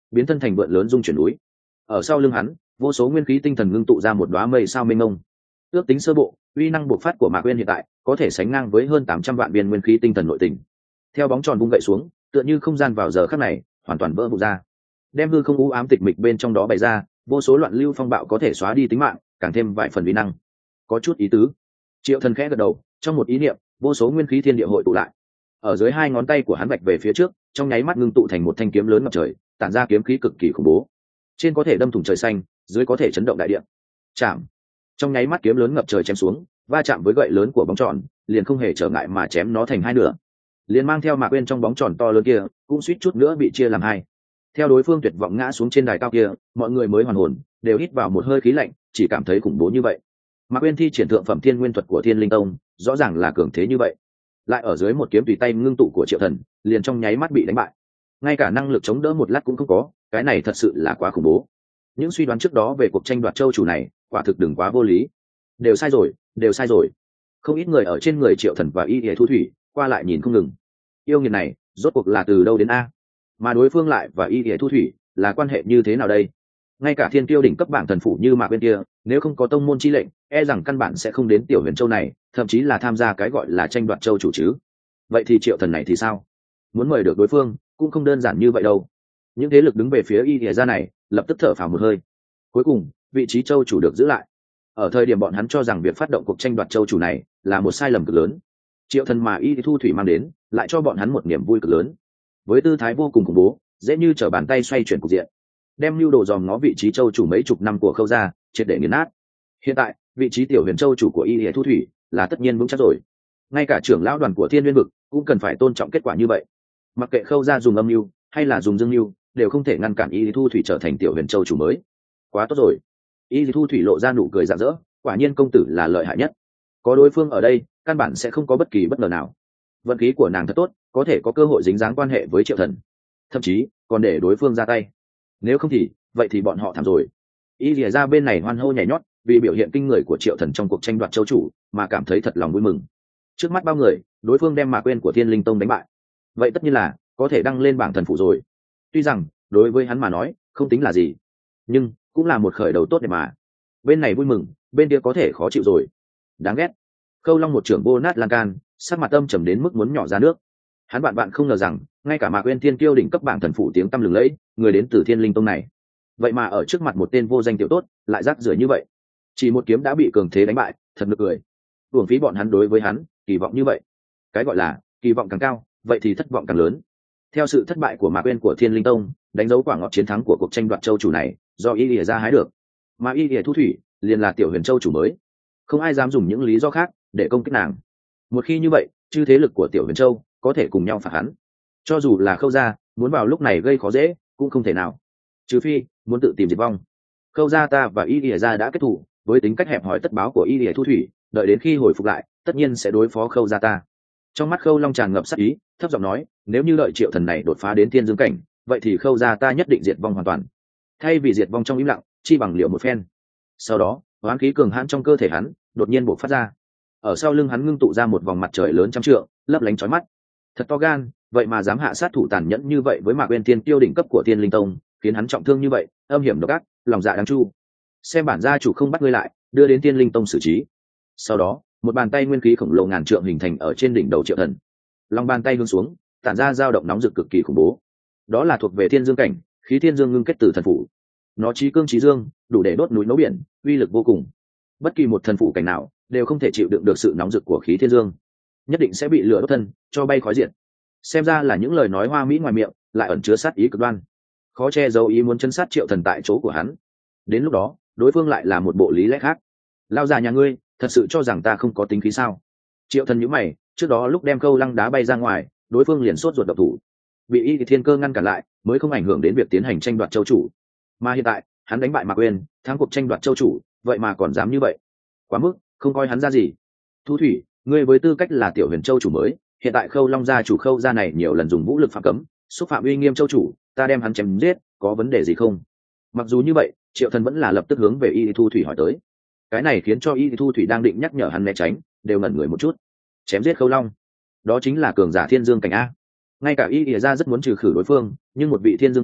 biến thân thành vượn lớn dung chuyển núi. Ở sau lưng hắn, vô số nguyên khí tinh thần ngưng tụ ra một đóa mây sao mênh mông. Ước tính sơ bộ, uy năng bộc phát của Mạc Uyên hiện tại có thể sánh ngang với hơn tám trăm vạn viên nguyên khí tinh thần nội tình. Theo bóng tròn vung gậy xuống, tựa như không gian vào giờ khắc này hoàn toàn vỡ vụn ra, đem hư không u ám tịch mịch bên trong đó bày ra, vô số loạn lưu phong bạo có thể xóa đi tính mạng, càng thêm vài phần uy năng. Có chút ý tứ. Triệu Thần khẽ gật đầu, trong một ý niệm, vô số nguyên khí thiên địa hội tụ lại. Ở dưới hai ngón tay của hắn vạch về phía trước, trong nháy mắt ngưng tụ thành một thanh kiếm lớn ngập trời, tản ra kiếm khí cực kỳ khủng bố. Trên có thể đâm thủng trời xanh, dưới có thể chấn động đại địa. Chạm. Trong nháy mắt kiếm lớn ngập trời chém xuống, va chạm với gậy lớn của bóng tròn, liền không hề trở ngại mà chém nó thành hai nửa. Liền mang theo Mạc Uyên trong bóng tròn to lớn kia, cũng suýt chút nữa bị chia làm hai. Theo đối phương tuyệt vọng ngã xuống trên đài cao kia, mọi người mới hoàn hồn, đều hít vào một hơi khí lạnh, chỉ cảm thấy khủng bố như vậy. Mạc Uyên thi triển thượng phẩm thiên nguyên thuật của Thiên Linh Tông, rõ ràng là cường thế như vậy, lại ở dưới một kiếm tùy tay ngưng tụ của Triệu Thần, liền trong nháy mắt bị đánh bại. Ngay cả năng lực chống đỡ một lát cũng không có, cái này thật sự là quá khủng bố. Những suy đoán trước đó về cuộc tranh đoạt châu chủ này, quả thực đừng quá vô lý. Đều sai rồi, đều sai rồi. Không ít người ở trên người Triệu Thần và Y Y Thu Thủy, qua lại nhìn không ngừng. Yêu nghiệt này, rốt cuộc là từ đâu đến a? Mà đối phương lại và Y Y Thu Thủy là quan hệ như thế nào đây? Ngay cả thiên tiêu đỉnh cấp bảng thần phủ như Mạc Uyên kia, nếu không có tông môn chi lệnh, e rằng căn bản sẽ không đến Tiểu Huyền Châu này, thậm chí là tham gia cái gọi là tranh đoạt châu chủ chứ. Vậy thì Triệu Thần này thì sao? Muốn mời được đối phương cũng không đơn giản như vậy đâu. Những thế lực đứng về phía Y Y gia này lập tức thở phào một hơi. Cuối cùng, vị trí châu chủ được giữ lại. Ở thời điểm bọn hắn cho rằng việc phát động cuộc tranh đoạt châu chủ này là một sai lầm cực lớn, Triệu Thần mà Y Thu Thủy mang đến lại cho bọn hắn một niềm vui cực lớn. Với tư thái vô cùng khủng bố, dễ như trở bàn tay xoay chuyển cục diện, đem mưu đồ dòm ngó vị trí châu chủ mấy chục năm của Khâu gia triệt để nghiền nát. Hiện tại, vị trí Tiểu Huyền Châu chủ của Y Thu Thủy là tất nhiên vững chắc rồi. Ngay cả trưởng lão đoàn của Thiên Nguyên vực cũng cần phải tôn trọng kết quả như vậy. Mặc kệ Khâu gia dùng âm mưu hay là dùng dương mưu, đều không thể ngăn cản Y Thu Thủy trở thành Tiểu Huyền Châu chủ mới. Quá tốt rồi. Y Thu Thủy lộ ra nụ cười rạng rỡ, quả nhiên công tử là lợi hại nhất. Có đối phương ở đây, căn bản sẽ không có bất kỳ bất ngờ nào. Vận khí của nàng thật tốt, có thể có cơ hội dính dáng quan hệ với Triệu Thần, thậm chí còn để đối phương ra tay. Nếu không thì, vậy thì bọn họ thảm rồi. Y lìa ra bên này hoan hô nhảy nhót, vì biểu hiện kinh người của Triệu Thần trong cuộc tranh đoạt châu chủ mà cảm thấy thật lòng vui mừng. Trước mắt bao người, đối phương đem Mạc Uyên của Thiên Linh Tông đánh bại, vậy tất nhiên là có thể đăng lên bảng thần phụ rồi. Tuy rằng đối với hắn mà nói không tính là gì, nhưng cũng là một khởi đầu tốt để mà. Bên này vui mừng, bên kia có thể khó chịu rồi. Đáng ghét. Khâu Long một trưởng vô nát lan can, sắc mặt âm trầm đến mức muốn nhỏ ra nước. Hắn bạn bạn không ngờ rằng ngay cả Mạc Uyên Thiên Kiêu đỉnh cấp bảng thần phụ tiếng tăm lừng lẫy, người đến từ Thiên Linh Tông này, vậy mà ở trước mặt một tên vô danh tiểu tốt lại rác rưởi như vậy. Chỉ một kiếm đã bị cường thế đánh bại, thật nực cười. Uổng phí bọn hắn đối với hắn kỳ vọng như vậy. Cái gọi là kỳ vọng càng cao, vậy thì thất vọng càng lớn. Theo sự thất bại của Mạc Uyên của Thiên Linh Tông, đánh dấu quả ngọt chiến thắng của cuộc tranh đoạt châu chủ này do Y Lìa ra hái được, mà Y Lìa Thu Thủy liền là Tiểu Huyền Châu chủ mới. Không ai dám dùng những lý do khác để công kích nàng. Một khi như vậy, chư thế lực của Tiểu Huyền Châu có thể cùng nhau phạt hắn. Cho dù là Khâu gia muốn vào lúc này gây khó dễ cũng không thể nào, trừ phi muốn tự tìm diệt vong. Khâu gia ta và Y Lìa gia đã kết thù, với tính cách hẹp hòi tất báo của Y Lìa Thu Thủy, đợi đến khi hồi phục lại tất nhiên sẽ đối phó Khâu gia ta. Trong mắt Khâu Long tràn ngập sát ý, thấp giọng nói, nếu như đợi Triệu Thần này đột phá đến thiên dương cảnh, vậy thì Khâu gia ta nhất định diệt vong hoàn toàn. Thay vì diệt vong trong im lặng, chi bằng liệu một phen. Sau đó, oán khí cường hãn trong cơ thể hắn đột nhiên bộc phát ra. Ở sau lưng hắn ngưng tụ ra một vòng mặt trời lớn trăm trượng, lấp lánh chói mắt. Thật to gan, vậy mà dám hạ sát thủ tàn nhẫn như vậy với Mạc Uyên Thiên Tiêu đỉnh cấp của Thiên Linh Tông, khiến hắn trọng thương như vậy, âm hiểm độc ác, lòng dạ đáng chu. Xem bản gia chủ không bắt ngươi lại, đưa đến Thiên Linh Tông xử trí. Sau đó, một bàn tay nguyên khí khổng lồ ngàn trượng hình thành ở trên đỉnh đầu Triệu Thần. Lòng bàn tay hướng xuống, tản ra dao động nóng rực cực kỳ khủng bố. Đó là thuộc về thiên dương cảnh, khí thiên dương ngưng kết từ thần phủ. Nó chí cương chí dương, đủ để đốt núi nấu biển, uy lực vô cùng. Bất kỳ một thần phủ cảnh nào đều không thể chịu đựng được sự nóng rực của khí thiên dương, nhất định sẽ bị lửa đốt thân, cho bay khói diệt. Xem ra là những lời nói hoa mỹ ngoài miệng lại ẩn chứa sát ý cực đoan, khó che giấu ý muốn chân sát Triệu Thần tại chỗ của hắn. Đến lúc đó, đối phương lại là một bộ lý lẽ khác. Lao già nhà ngươi, thật sự cho rằng ta không có tính khí sao? Triệu Thần nhíu mày, trước đó lúc đem câu lăng đá bay ra ngoài, đối phương liền sốt ruột độc thủ, bị Y Thiên Cơ ngăn cản lại, mới không ảnh hưởng đến việc tiến hành tranh đoạt châu chủ. Mà hiện tại, hắn đánh bại Mạc Uyên, thắng cuộc tranh đoạt châu chủ, vậy mà còn dám như vậy, quá mức, không coi hắn ra gì. Thu Thủy, ngươi với tư cách là Tiểu Huyền Châu chủ mới, hiện tại Khâu Long gia chủ Khâu gia này nhiều lần dùng vũ lực phạm cấm, xúc phạm uy nghiêm châu chủ, ta đem hắn chém giết, có vấn đề gì không? Mặc dù như vậy, Triệu Thần vẫn là lập tức hướng về Y Thu Thủy hỏi tới. Cái này khiến cho Y Thu Thủy đang định nhắc nhở hắn né tránh, đều ngẩn người một chút. Chém giết Khâu Long, đó chính là cường giả thiên dương cảnh a. Ngay cả Y Lìa gia rất muốn trừ khử đối phương, nhưng một vị thiên dương cảnh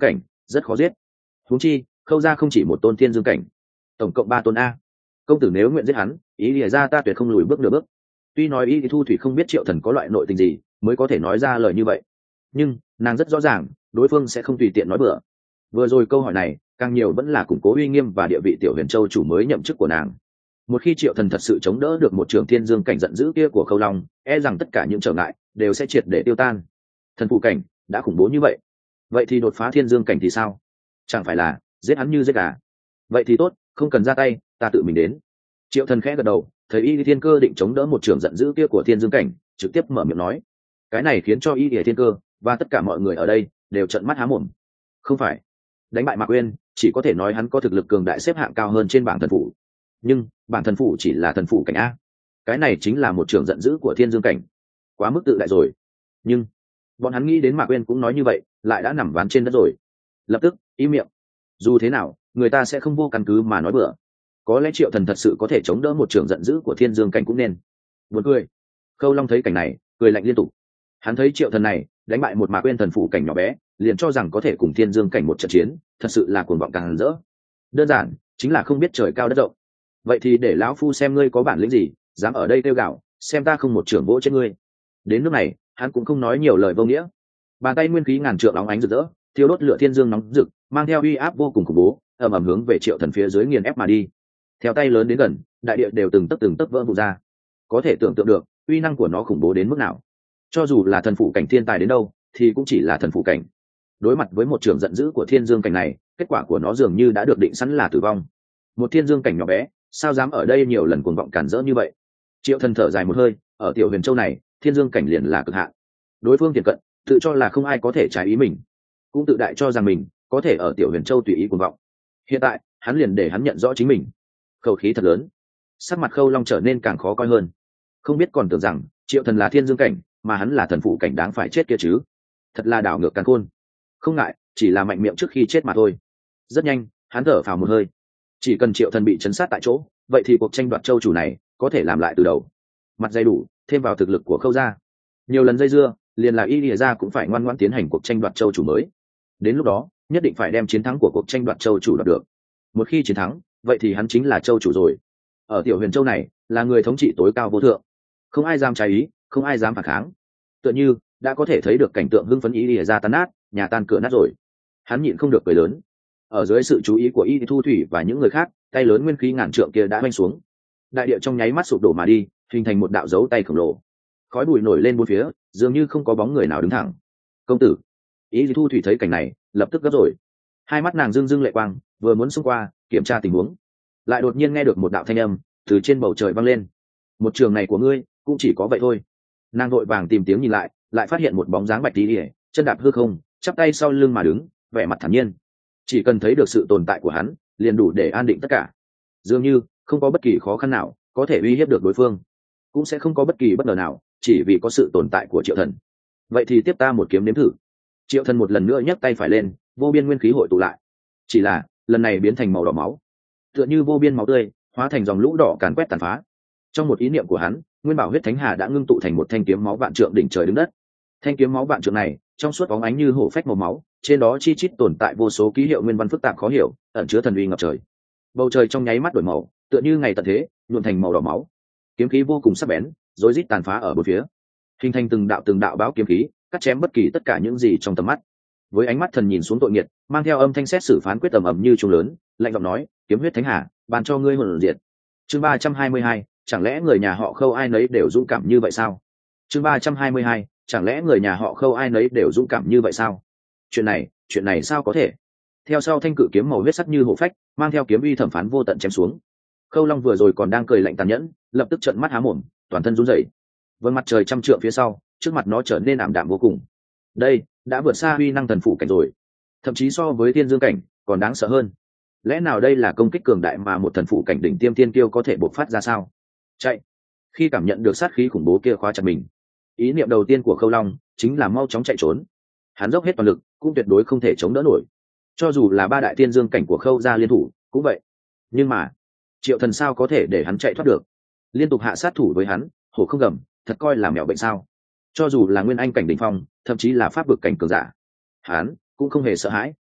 rất khó giết. Huống chi khâu ra không chỉ một tôn thiên dương cảnh, tổng cộng ba tôn a. Công tử nếu nguyện giết hắn, ý lìa ra ta tuyệt không lùi bước nửa bước. Tuy nói ý thu thủy không biết Triệu Thần có loại nội tình gì mới có thể nói ra lời như vậy, nhưng nàng rất rõ ràng đối phương sẽ không tùy tiện nói bừa. Vừa rồi câu hỏi này càng nhiều vẫn là củng cố uy nghiêm và địa vị Tiểu Huyền Châu chủ mới nhậm chức của nàng. Một khi Triệu Thần thật sự chống đỡ được một trường thiên dương cảnh giận dữ kia của Khâu Long, e rằng tất cả những trở ngại đều sẽ triệt để tiêu tan. Thần phụ cảnh đã khủng bố như vậy, vậy thì đột phá thiên dương cảnh thì sao? Chẳng phải là giết hắn như giết gà? Vậy thì tốt, không cần ra tay, ta tự mình đến. Triệu Thần khẽ gật đầu, thấy Y Thiên Cơ định chống đỡ một trường giận dữ kia của thiên dương cảnh, trực tiếp mở miệng nói. Cái này khiến cho Y Thiên Cơ và tất cả mọi người ở đây đều trợn mắt há mồm. Không phải đánh bại Mạc Uyên, chỉ có thể nói hắn có thực lực cường đại xếp hạng cao hơn trên bảng thần phủ, nhưng bảng thần phủ chỉ là thần phủ cảnh a, cái này chính là một trường giận dữ của thiên dương cảnh, quá mức tự đại rồi. Nhưng bọn hắn nghĩ đến Mạc Uyên cũng nói như vậy, lại đã nằm ván trên đất rồi. Lập tức im miệng. Dù thế nào người ta sẽ không vô căn cứ mà nói bừa. Có lẽ Triệu Thần thật sự có thể chống đỡ một trường giận dữ của thiên dương cảnh cũng nên. Buồn cười. Khâu Long thấy cảnh này cười lạnh liên tục. Hắn thấy Triệu Thần này đánh bại một Mạc Uyên thần phủ cảnh nhỏ bé, liền cho rằng có thể cùng thiên dương cảnh một trận chiến, thật sự là cuồng vọng càng rỡ. Đơn giản chính là không biết trời cao đất rộng. Vậy thì để lão phu xem ngươi có bản lĩnh gì, dám ở đây kêu gào, xem ta không một trưởng vỗ trên ngươi. Đến nước này hắn cũng không nói nhiều lời vô nghĩa. Bàn tay nguyên khí ngàn trượng óng ánh rực rỡ, thiêu đốt lửa thiên dương nóng rực, mang theo uy áp vô cùng khủng bố, ầm ầm hướng về Triệu Thần phía dưới nghiền ép mà đi. Theo tay lớn đến gần, đại địa đều từng tấc từng tấc vỡ vụn ra. Có thể tưởng tượng được uy năng của nó khủng bố đến mức nào. Cho dù là thần phụ cảnh thiên tài đến đâu thì cũng chỉ là thần phụ cảnh. Đối mặt với một trường giận dữ của thiên dương cảnh này, kết quả của nó dường như đã được định sẵn là tử vong. Một thiên dương cảnh nhỏ bé sao dám ở đây nhiều lần cuồng vọng cản rỡ như vậy? Triệu Thần thở dài một hơi, ở Tiểu Huyền Châu này thiên dương cảnh liền là cực hạn. Đối phương tiền cận tự cho là không ai có thể trái ý mình, cũng tự đại cho rằng mình có thể ở Tiểu Huyền Châu tùy ý cuồng vọng. Hiện tại hắn liền để hắn nhận rõ chính mình. Khẩu khí thật lớn. Sắc mặt Khâu Long trở nên càng khó coi hơn. Không biết còn tưởng rằng Triệu Thần là thiên dương cảnh mà hắn là thần phụ cảnh đáng phải chết kia chứ. Thật là đảo ngược càn khôn. Không ngại, chỉ là mạnh miệng trước khi chết mà thôi. Rất nhanh hắn thở phào một hơi. Chỉ cần Triệu Thần bị chấn sát tại chỗ, vậy thì cuộc tranh đoạt châu chủ này có thể làm lại từ đầu. Mặt dày đủ thêm vào thực lực của Khâu gia, nhiều lần dây dưa liền là Y Lìa gia cũng phải ngoan ngoãn tiến hành cuộc tranh đoạt châu chủ mới. Đến lúc đó nhất định phải đem chiến thắng của cuộc tranh đoạt châu chủ đoạt được. Một khi chiến thắng, vậy thì hắn chính là châu chủ rồi. Ở Tiểu Huyền Châu này là người thống trị tối cao vô thượng, không ai dám trái ý, không ai dám phản kháng. Tựa như đã có thể thấy được cảnh tượng hưng phấn Y Lìa gia tan nát, nhà tan cửa nát rồi. Hắn nhịn không được cười lớn. Ở dưới sự chú ý của Y Thu Thủy và những người khác, tay lớn nguyên khí ngàn trượng kia đã vanh xuống. Đại địa trong nháy mắt sụp đổ mà đi, hình thành một đạo dấu tay khổng lồ. Khói bụi nổi lên bốn phía, dường như không có bóng người nào đứng thẳng. Công tử. Y Thu Thủy thấy cảnh này lập tức gấp rồi. Hai mắt nàng rưng rưng lệ quang, vừa muốn xông qua kiểm tra tình huống, lại đột nhiên nghe được một đạo thanh âm từ trên bầu trời vang lên. Một trường này của ngươi cũng chỉ có vậy thôi. Nàng vội vàng tìm tiếng nhìn lại, lại phát hiện một bóng dáng bạch tí ỉa, chân đạp hư không, chắp tay sau lưng mà đứng, vẻ mặt thản nhiên. Chỉ cần thấy được sự tồn tại của hắn liền đủ để an định tất cả. Dường như không có bất kỳ khó khăn nào có thể uy hiếp được đối phương, cũng sẽ không có bất kỳ bất ngờ nào chỉ vì có sự tồn tại của Triệu Thần. Vậy thì tiếp ta một kiếm nếm thử. Triệu Thần một lần nữa nhấc tay phải lên, vô biên nguyên khí hội tụ lại, chỉ là lần này biến thành màu đỏ máu, tựa như vô biên máu tươi hóa thành dòng lũ đỏ càn quét tàn phá. Trong một ý niệm của hắn, nguyên bảo huyết thánh hà đã ngưng tụ thành một thanh kiếm máu vạn trượng đỉnh trời đứng đất. Thanh kiếm máu vạn trượng này trong suốt bóng ánh như hổ phách màu máu, trên đó chi chít tồn tại vô số ký hiệu nguyên văn phức tạp khó hiểu, ẩn chứa thần uy ngập trời. Bầu trời trong nháy mắt đổi màu, tựa như ngày tận thế nhuộn thành màu đỏ máu. Kiếm khí vô cùng sắc bén rối rít tàn phá ở bốn phía, hình thành từng đạo từng đạo báo kiếm khí, cắt chém bất kỳ tất cả những gì trong tầm mắt. Với ánh mắt thần nhìn xuống tội nghiệt, mang theo âm thanh xét xử phán quyết tầm ầm như trung lớn, lạnh giọng nói: kiếm huyết thánh hà, ban cho ngươi hồn diệt. Chương ba trăm hai mươi hai, chẳng lẽ người nhà họ Khâu ai nấy đều dũng cảm như vậy sao? Chương ba trăm hai mươi hai, chẳng lẽ người nhà họ Khâu ai nấy đều dũng cảm như vậy sao? Chuyện này, chuyện này sao có thể? Theo sau thanh cự kiếm màu huyết sắc như hổ phách, mang theo kiếm uy thẩm phán vô tận chém xuống. Khâu Long vừa rồi còn đang cười lạnh tàn nhẫn, lập tức trợn mắt há mồm, toàn thân run rẩy. Vân mặt trời trăm trượng phía sau, trước mặt nó trở nên ảm đạm vô cùng. Đây đã vượt xa uy năng thần phủ cảnh rồi, thậm chí so với thiên dương cảnh còn đáng sợ hơn. Lẽ nào đây là công kích cường đại mà một thần phủ cảnh đỉnh tiêm thiên kiêu có thể bộc phát ra sao? Chạy! Khi cảm nhận được sát khí khủng bố kia khóa chặt mình, ý niệm đầu tiên của Khâu Long chính là mau chóng chạy trốn. Hắn dốc hết toàn lực cũng tuyệt đối không thể chống đỡ nổi, cho dù là ba đại thiên dương cảnh của Khâu gia liên thủ cũng vậy. Nhưng mà Triệu Thần sao có thể để hắn chạy thoát được? Liên tục hạ sát thủ với hắn, hổ không gầm, thật coi là mèo bệnh sao? Cho dù là nguyên anh cảnh đỉnh phong, thậm chí là pháp vực cảnh cường giả, hắn cũng không hề sợ hãi.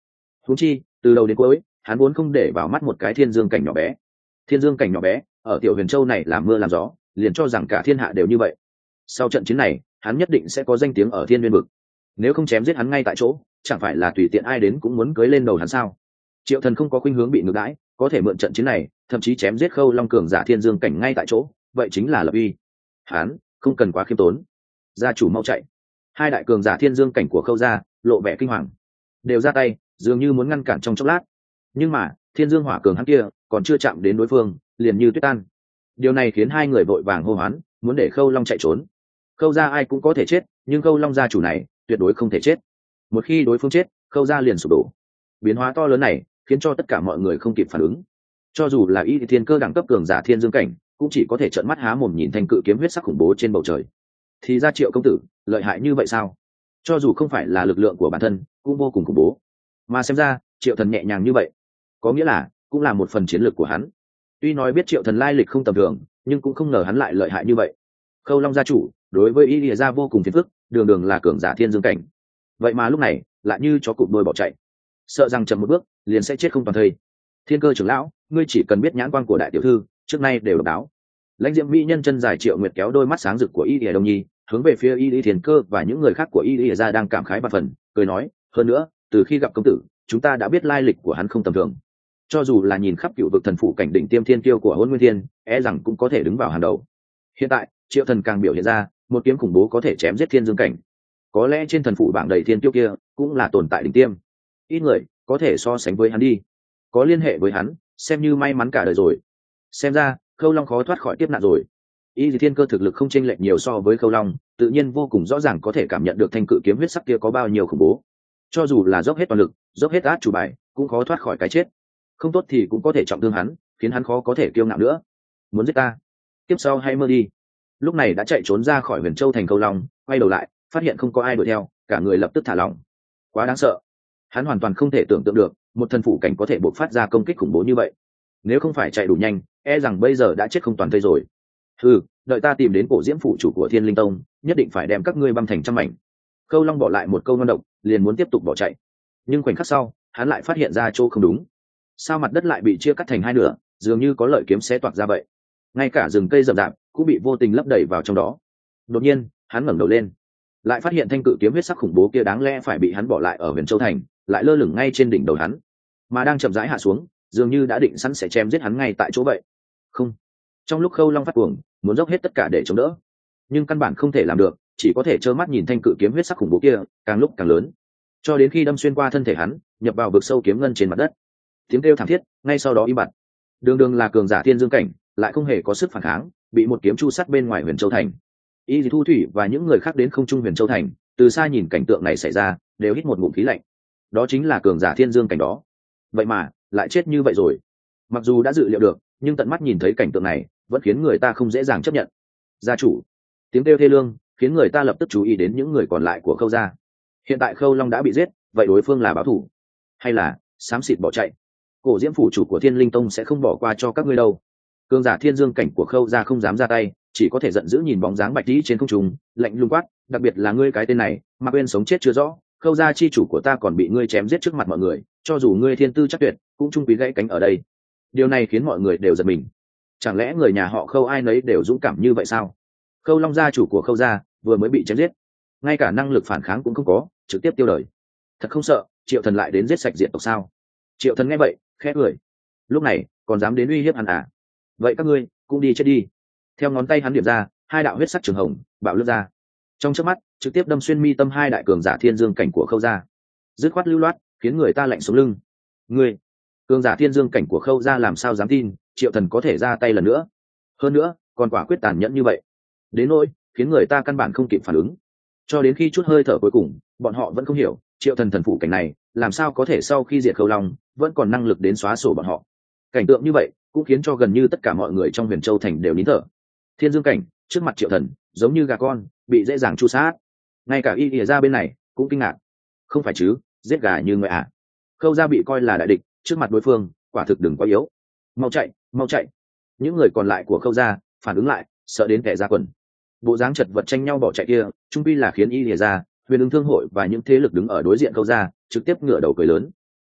Huống chi từ đầu đến cuối hắn vốn không để vào mắt một cái thiên dương cảnh nhỏ bé. Thiên dương cảnh nhỏ bé ở tiểu huyền châu này làm mưa làm gió, liền cho rằng cả thiên hạ đều như vậy. Sau trận chiến này hắn nhất định sẽ có danh tiếng ở thiên nguyên vực, nếu không chém giết hắn ngay tại chỗ, chẳng phải là tùy tiện ai đến cũng muốn cưới lên đầu hắn sao? Triệu Thần không có khuynh hướng bị ngược đãi, có thể mượn trận chiến này thậm chí chém giết Khâu Long cường giả thiên dương cảnh ngay tại chỗ, vậy chính là lập uy. Hắn không cần quá khiêm tốn. Gia chủ mau chạy. Hai đại cường giả thiên dương cảnh của Khâu gia lộ vẻ kinh hoàng, đều ra tay dường như muốn ngăn cản trong chốc lát, nhưng mà thiên dương hỏa cường hắn kia còn chưa chạm đến đối phương liền như tuyết tan. Điều này khiến hai người vội vàng hô hoán, muốn để Khâu Long chạy trốn. Khâu gia ai cũng có thể chết, nhưng Khâu Long gia chủ này tuyệt đối không thể chết. Một khi đối phương chết, Khâu gia liền sụp đổ. Biến hóa to lớn này khiến cho tất cả mọi người không kịp phản ứng. Cho dù là y thiên cơ đẳng cấp cường giả thiên dương cảnh, cũng chỉ có thể trợn mắt há mồm nhìn thanh cự kiếm huyết sắc khủng bố trên bầu trời. Thì ra Triệu công tử lợi hại như vậy sao? Cho dù không phải là lực lượng của bản thân, cũng vô cùng khủng bố. Mà xem ra Triệu Thần nhẹ nhàng như vậy, có nghĩa là cũng là một phần chiến lược của hắn. Tuy nói biết Triệu Thần lai lịch không tầm thường, nhưng cũng không ngờ hắn lại lợi hại như vậy. Khâu Long gia chủ đối với y lìa gia vô cùng phiền phức, đường đường là cường giả thiên dương cảnh, vậy mà lúc này lại như chó cụp đôi bỏ chạy, sợ rằng chậm một bước liền sẽ chết không toàn thây. Thiên cơ trưởng lão, ngươi chỉ cần biết nhãn quan của đại tiểu thư trước nay đều độc đáo. Lãnh diệm mỹ nhân chân dài Triệu Nguyệt kéo đôi mắt sáng rực của y lìa Đông Nhi hướng về phía y lìa Thiên Cơ và những người khác của y lìa gia đang cảm khái và phần cười nói, hơn nữa từ khi gặp công tử, chúng ta đã biết lai lịch của hắn không tầm thường. Cho dù là nhìn khắp cựu vực thần phủ cảnh đỉnh tiêm thiên kiêu của Hỗn Nguyên Thiên, e rằng cũng có thể đứng vào hàng đầu. Hiện tại Triệu Thần càng biểu hiện ra một kiếm khủng bố có thể chém giết thiên dương cảnh, có lẽ trên thần phủ bảng đầy thiên kiêu kia cũng là tồn tại đỉnh tiêm, ít người có thể so sánh với hắn đi. Có liên hệ với hắn xem như may mắn cả đời rồi. Xem ra Khâu Long khó thoát khỏi tiếp nạn rồi. Y Thiên Cơ thực lực không chênh lệch nhiều so với Khâu Long, tự nhiên vô cùng rõ ràng có thể cảm nhận được thanh cự kiếm huyết sắc kia có bao nhiêu khủng bố. Cho dù là dốc hết toàn lực, dốc hết át chủ bài, cũng khó thoát khỏi cái chết. Không tốt thì cũng có thể trọng thương hắn, khiến hắn khó có thể kiêu ngạo nữa. Muốn giết ta? Tiếp sau hay mơ đi. Lúc này đã chạy trốn ra khỏi Huyền Châu thành Khâu Long, quay đầu lại, phát hiện không có ai đuổi theo, cả người lập tức thả lỏng. Quá đáng sợ. Hắn hoàn toàn không thể tưởng tượng được, một thần phủ cảnh có thể bộc phát ra công kích khủng bố như vậy. Nếu không phải chạy đủ nhanh, e rằng bây giờ đã chết không toàn thây rồi. Ừ, đợi ta tìm đến cổ diễm phủ chủ của Thiên Linh Tông, nhất định phải đem các ngươi băm thành trăm mảnh. Khâu Long bỏ lại một câu ngon độc, liền muốn tiếp tục bỏ chạy. Nhưng khoảnh khắc sau, hắn lại phát hiện ra chỗ không đúng. Sao mặt đất lại bị chia cắt thành hai nửa, dường như có lợi kiếm xé toạc ra vậy. Ngay cả rừng cây rậm rạp cũng bị vô tình lấp đầy vào trong đó. Đột nhiên, hắn ngẩng đầu lên, lại phát hiện thanh cự kiếm huyết sắc khủng bố kia đáng lẽ phải bị hắn bỏ lại ở Huyền Châu thành, lại lơ lửng ngay trên đỉnh đầu hắn, mà đang chậm rãi hạ xuống, dường như đã định sẵn sẽ chém giết hắn ngay tại chỗ vậy. Không. Trong lúc Khâu Long phát cuồng, muốn dốc hết tất cả để chống đỡ, nhưng căn bản không thể làm được, chỉ có thể trơ mắt nhìn thanh cự kiếm huyết sắc khủng bố kia càng lúc càng lớn, cho đến khi đâm xuyên qua thân thể hắn, nhập vào vực sâu kiếm ngân trên mặt đất. Tiếng kêu thảm thiết ngay sau đó im bặt. Đường đường là cường giả thiên dương cảnh, lại không hề có sức phản kháng, bị một kiếm chu sắt bên ngoài Huyền Châu thành. Y Thu Thủy và những người khác đến không trung Huyền Châu thành, từ xa nhìn cảnh tượng này xảy ra, đều hít một ngụm khí lạnh. Đó chính là cường giả thiên dương cảnh đó, vậy mà lại chết như vậy rồi. Mặc dù đã dự liệu được, nhưng tận mắt nhìn thấy cảnh tượng này vẫn khiến người ta không dễ dàng chấp nhận. Gia chủ, tiếng kêu thê lương khiến người ta lập tức chú ý đến những người còn lại của Khâu gia. Hiện tại Khâu Long đã bị giết, vậy đối phương là báo thủ hay là xám xịt bỏ chạy? Cổ diễm phủ chủ của Thiên Linh Tông sẽ không bỏ qua cho các ngươi đâu. Cường giả thiên dương cảnh của Khâu gia không dám ra tay, chỉ có thể giận dữ nhìn bóng dáng bạch tí trên không trung, lạnh lùng quát, đặc biệt là ngươi cái tên này, mà quên sống chết chưa rõ, Khâu gia chi chủ của ta còn bị ngươi chém giết trước mặt mọi người, cho dù ngươi thiên tư chắc tuyệt, cũng chung quý gãy cánh ở đây. Điều này khiến mọi người đều giật mình. Chẳng lẽ người nhà họ Khâu ai nấy đều dũng cảm như vậy sao? Khâu Long gia chủ của Khâu gia vừa mới bị chém giết, ngay cả năng lực phản kháng cũng không có, trực tiếp tiêu đời. Thật không sợ Triệu Thần lại đến giết sạch diện tộc sao? Triệu Thần nghe vậy khẽ cười, lúc này còn dám đến uy hiếp hắn à? Vậy các ngươi cũng đi chết đi. Theo ngón tay hắn điểm ra, hai đạo huyết sắc trường hồng bạo lướt ra, trong chớp mắt trực tiếp đâm xuyên mi tâm hai đại cường giả thiên dương cảnh của Khâu gia, dứt khoát lưu loát, khiến người ta lạnh sống lưng. Ngươi, cường giả thiên dương cảnh của Khâu gia làm sao dám tin Triệu Thần có thể ra tay lần nữa, hơn nữa còn quả quyết tàn nhẫn như vậy, đến nỗi khiến người ta căn bản không kịp phản ứng. Cho đến khi chút hơi thở cuối cùng, bọn họ vẫn không hiểu Triệu Thần thần phủ cảnh này làm sao có thể sau khi diệt Khâu Long vẫn còn năng lực đến xóa sổ bọn họ. Cảnh tượng như vậy cũng khiến cho gần như tất cả mọi người trong Huyền Châu thành đều nín thở. Thiên dương cảnh trước mặt Triệu Thần giống như gà con bị dễ dàng chu sát. Ngay cả y ỉa ra bên này cũng kinh ngạc, không phải chứ, giết gà như người à? Khâu gia bị coi là đại địch, trước mặt đối phương quả thực đừng quá yếu. Mau chạy, mau chạy. Những người còn lại của Khâu gia phản ứng lại, sợ đến kẻ ra quần. Bộ dáng chật vật tranh nhau bỏ chạy kia trung pi là khiến y ỉa ra, Huyền Ưng thương hội và những thế lực đứng ở đối diện Khâu gia trực tiếp ngửa đầu cười lớn.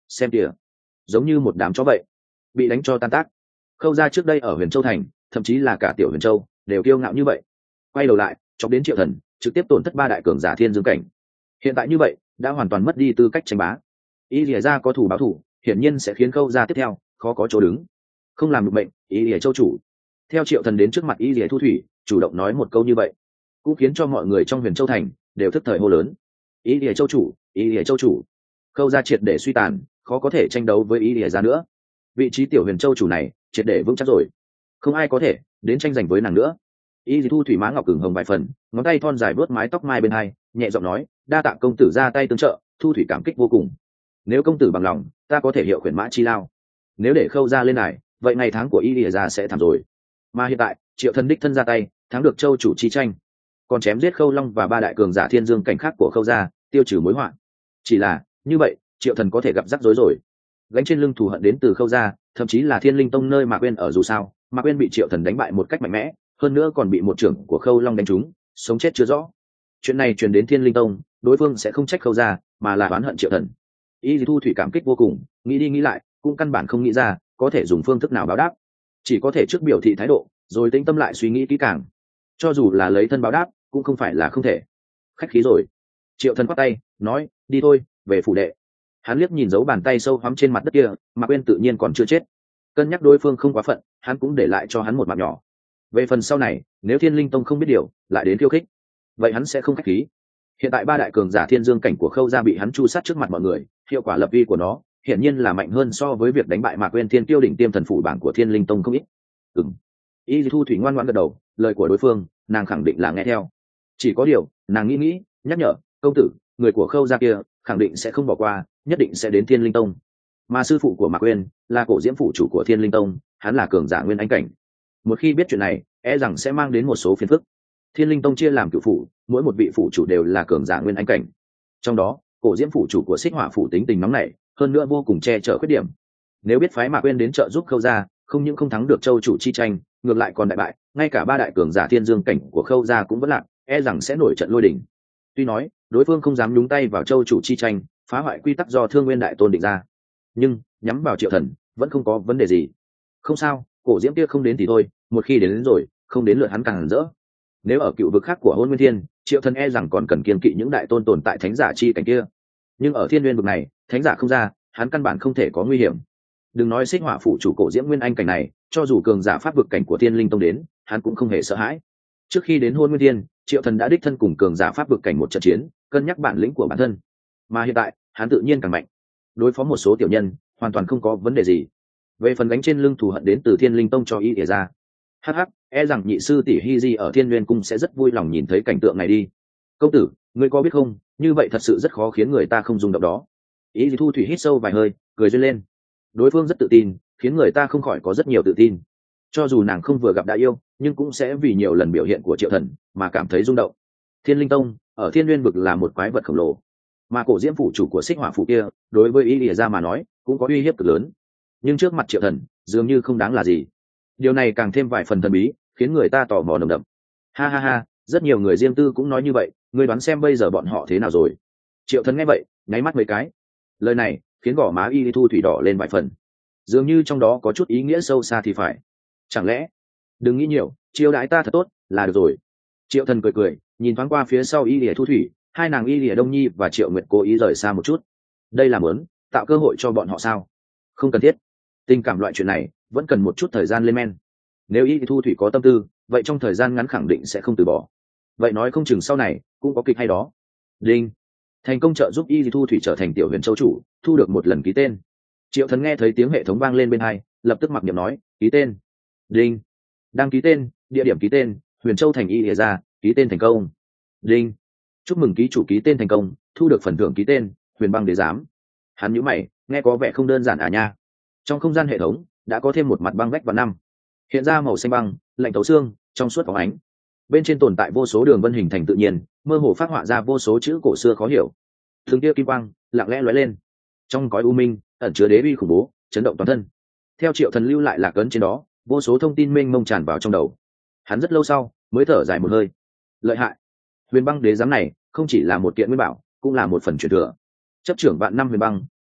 xem kìa, giống như một đám chó vậy, bị đánh cho tan tác. Khâu gia trước đây ở Huyền Châu thành, thậm chí là cả tiểu Huyền Châu đều kiêu ngạo như vậy, quay đầu lại chọc đến Triệu Thần, trực tiếp tổn thất ba đại cường giả thiên dương cảnh. Hiện tại như vậy đã hoàn toàn mất đi tư cách tranh bá. Y Lìa gia có thủ báo thủ, hiển nhiên sẽ khiến Khâu gia tiếp theo khó có chỗ đứng, không làm được bệnh. Y Lìa Châu chủ theo Triệu Thần đến trước mặt Y Lìa Thu Thủy, chủ động nói một câu như vậy, cũng khiến cho mọi người trong Huyền Châu thành đều thức thời hô lớn: Y Lìa Châu chủ, Y Lìa Châu chủ. Khâu gia triệt để suy tàn, khó có thể tranh đấu với Y Lìa gia nữa. Vị trí tiểu Huyền Châu chủ này triệt để vững chắc rồi, không ai có thể đến tranh giành với nàng nữa. Y Thu Thủy má ngọc cứng hồng vài phần, ngón tay thon dài vuốt mái tóc mai bên hai, nhẹ giọng nói: đa tạ công tử ra tay tương trợ, Thu Thủy cảm kích vô cùng. Nếu công tử bằng lòng, ta có thể hiệu khuyển mã chi lao. Nếu để Khâu gia lên này, vậy ngày tháng của Y Lìa gia sẽ thảm rồi. Mà hiện tại Triệu Thần đích thân ra tay, thắng được châu chủ chi tranh, còn chém giết Khâu Long và ba đại cường giả thiên dương cảnh khác của Khâu gia, tiêu trừ mối họa. Chỉ là như vậy, Triệu Thần có thể gặp rắc rối rồi. Gánh trên lưng thù hận đến từ Khâu gia, thậm chí là Thiên Linh Tông nơi Mạc Uyên ở, dù sao Mạc Uyên bị Triệu Thần đánh bại một cách mạnh mẽ, hơn nữa còn bị một trưởng của Khâu Long đánh trúng, sống chết chưa rõ. Chuyện này truyền đến Thiên Linh Tông, đối phương sẽ không trách Khâu gia, mà là oán hận Triệu Thần. Y Thu Thủy cảm kích vô cùng, nghĩ đi nghĩ lại cũng căn bản không nghĩ ra có thể dùng phương thức nào báo đáp, chỉ có thể trước biểu thị thái độ, rồi tĩnh tâm lại suy nghĩ kỹ càng. Cho dù là lấy thân báo đáp cũng không phải là không thể. Khách khí rồi. Triệu Thần quát tay nói: đi thôi, về phủ đệ. Hắn liếc nhìn dấu bàn tay sâu hoắm trên mặt đất kia, Mạc Uyên tự nhiên còn chưa chết, cân nhắc đối phương không quá phận, hắn cũng để lại cho hắn một mạng nhỏ. Về phần sau này, nếu Thiên Linh Tông không biết điều lại đến khiêu khích, vậy hắn sẽ không khách khí. Hiện tại ba đại cường giả thiên dương cảnh của Khâu gia bị hắn chu sát trước mặt mọi người, hiệu quả lập uy của nó hiển nhiên là mạnh hơn so với việc đánh bại Mạc Uyên thiên tiêu đỉnh tiêm thần phủ bảng của Thiên Linh Tông không ít. Ừm. Y Thu Thủy ngoan ngoãn gật đầu, lời của đối phương nàng khẳng định là nghe theo. Chỉ có điều nàng nghĩ nghĩ, nhắc nhở: công tử, người của Khâu gia kia khẳng định sẽ không bỏ qua, nhất định sẽ đến Thiên Linh Tông. Mà sư phụ của Mạc Uyên là cổ diễm phủ chủ của Thiên Linh Tông, hắn là cường giả nguyên anh cảnh. Một khi biết chuyện này, e rằng sẽ mang đến một số phiền phức. Thiên Linh Tông chia làm cửu phủ, mỗi một vị phủ chủ đều là cường giả nguyên anh cảnh. Trong đó, cổ diễm phủ chủ của Xích Hỏa phủ tính tình nóng nảy, hơn nữa vô cùng che chở khuyết điểm. Nếu biết phái Mạc Uyên đến trợ giúp Khâu gia, không những không thắng được châu chủ chi tranh, ngược lại còn đại bại, ngay cả ba đại cường giả thiên dương cảnh của Khâu gia cũng vẫn lạc, e rằng sẽ nổi trận lôi đình. Tuy nói đối phương không dám nhúng tay vào châu chủ chi tranh, phá hoại quy tắc do Thương Nguyên đại tôn định ra, nhưng nhắm vào Triệu Thần vẫn không có vấn đề gì. Không sao, cổ diễm kia không đến thì thôi, một khi đến, đến rồi, không đến lượt hắn càng hẳn rỡ. Nếu ở cựu vực khác của Hôn Nguyên Thiên, Triệu Thần e rằng còn cần kiên kỵ những đại tôn tồn tại thánh giả chi cảnh kia, nhưng ở Thiên Nguyên vực này, thánh giả không ra, hắn căn bản không thể có nguy hiểm. Đừng nói Xích Hỏa phụ chủ cổ diễm nguyên anh cảnh này, cho dù cường giả pháp vực cảnh của Thiên Linh Tông đến, hắn cũng không hề sợ hãi. Trước khi đến Hôn Nguyên Thiên, Triệu Thần đã đích thân cùng cường giả pháp vực cảnh một trận chiến, cân nhắc bản lĩnh của bản thân. Mà hiện tại, hắn tự nhiên càng mạnh, đối phó một số tiểu nhân hoàn toàn không có vấn đề gì. Về phần gánh trên lưng thù hận đến từ Thiên Linh Tông cho ý ỉa ra, hắc hắc, e rằng nhị sư tỷ Hy Di ở Thiên Nguyên cung sẽ rất vui lòng nhìn thấy cảnh tượng này đi. Công tử, ngươi có biết không, như vậy thật sự rất khó khiến người ta không rung động đó. Ý Thu Thủy hít sâu vài hơi, cười duyên lên. Đối phương rất tự tin, khiến người ta không khỏi có rất nhiều tự tin. Cho dù nàng không vừa gặp đã yêu, nhưng cũng sẽ vì nhiều lần biểu hiện của Triệu Thần mà cảm thấy rung động. Thiên Linh Tông ở Thiên Nguyên vực là một quái vật khổng lồ, mà cổ diễm phủ chủ của Xích Hỏa phủ kia, đối với ý ỉa ra mà nói cũng có uy hiếp cực lớn, nhưng trước mặt Triệu Thần dường như không đáng là gì. Điều này càng thêm vài phần thần bí, khiến người ta tò mò nồng đậm. Ha ha ha, rất nhiều người riêng tư cũng nói như vậy, ngươi đoán xem bây giờ bọn họ thế nào rồi. Triệu Thần nghe vậy nháy mắt mấy cái, lời này khiến gò má Y Thu Thủy đỏ lên vài phần, dường như trong đó có chút ý nghĩa sâu xa thì phải. Chẳng lẽ đừng nghĩ nhiều, chiêu đãi ta thật tốt là được rồi. Triệu Thần cười cười, nhìn thoáng qua phía sau Y Thu Thủy, hai nàng Y Đông Nhi và Triệu Nguyệt cố ý rời xa một chút. Đây là muốn tạo cơ hội cho bọn họ sao? Không cần thiết, tình cảm loại chuyện này vẫn cần một chút thời gian lên men. Nếu Y Thu Thủy có tâm tư, vậy trong thời gian ngắn khẳng định sẽ không từ bỏ. Vậy nói không chừng sau này cũng có kịch hay đó. Đinh, thành công trợ giúp Y Thu Thủy trở thành tiểu Huyền Châu chủ, thu được một lần ký tên. Triệu Thần nghe thấy tiếng hệ thống vang lên bên hai, lập tức mặc niệm nói: ký tên. Đinh, đăng ký tên, địa điểm ký tên, Huyền Châu thành Y Lìa gia, ký tên thành công. Đinh, chúc mừng ký chủ ký tên thành công, thu được phần thưởng ký tên, Huyền Băng Đế giám. Hắn nhíu mày, nghe có vẻ không đơn giản à nha. Trong không gian hệ thống đã có thêm một mặt băng vách và năm, hiện ra màu xanh băng, lạnh thấu xương, trong suốt phóng ánh. Bên trên tồn tại vô số đường vân hình thành tự nhiên, mơ hồ phát họa ra vô số chữ cổ xưa khó hiểu. Từng tia kim quang lặng lẽ lóe lên, trong cõi u minh ẩn chứa đế uy khủng bố, chấn động toàn thân. Theo Triệu Thần lưu lại lạc ấn trên đó, vô số thông tin mênh mông tràn vào trong đầu. Hắn rất lâu sau mới thở dài một hơi. Lợi hại, Huyền Băng Đế giám này không chỉ là một kiện nguyên bảo, cũng là một phần truyền thừa. Chấp trưởng vạn năm huyền băng,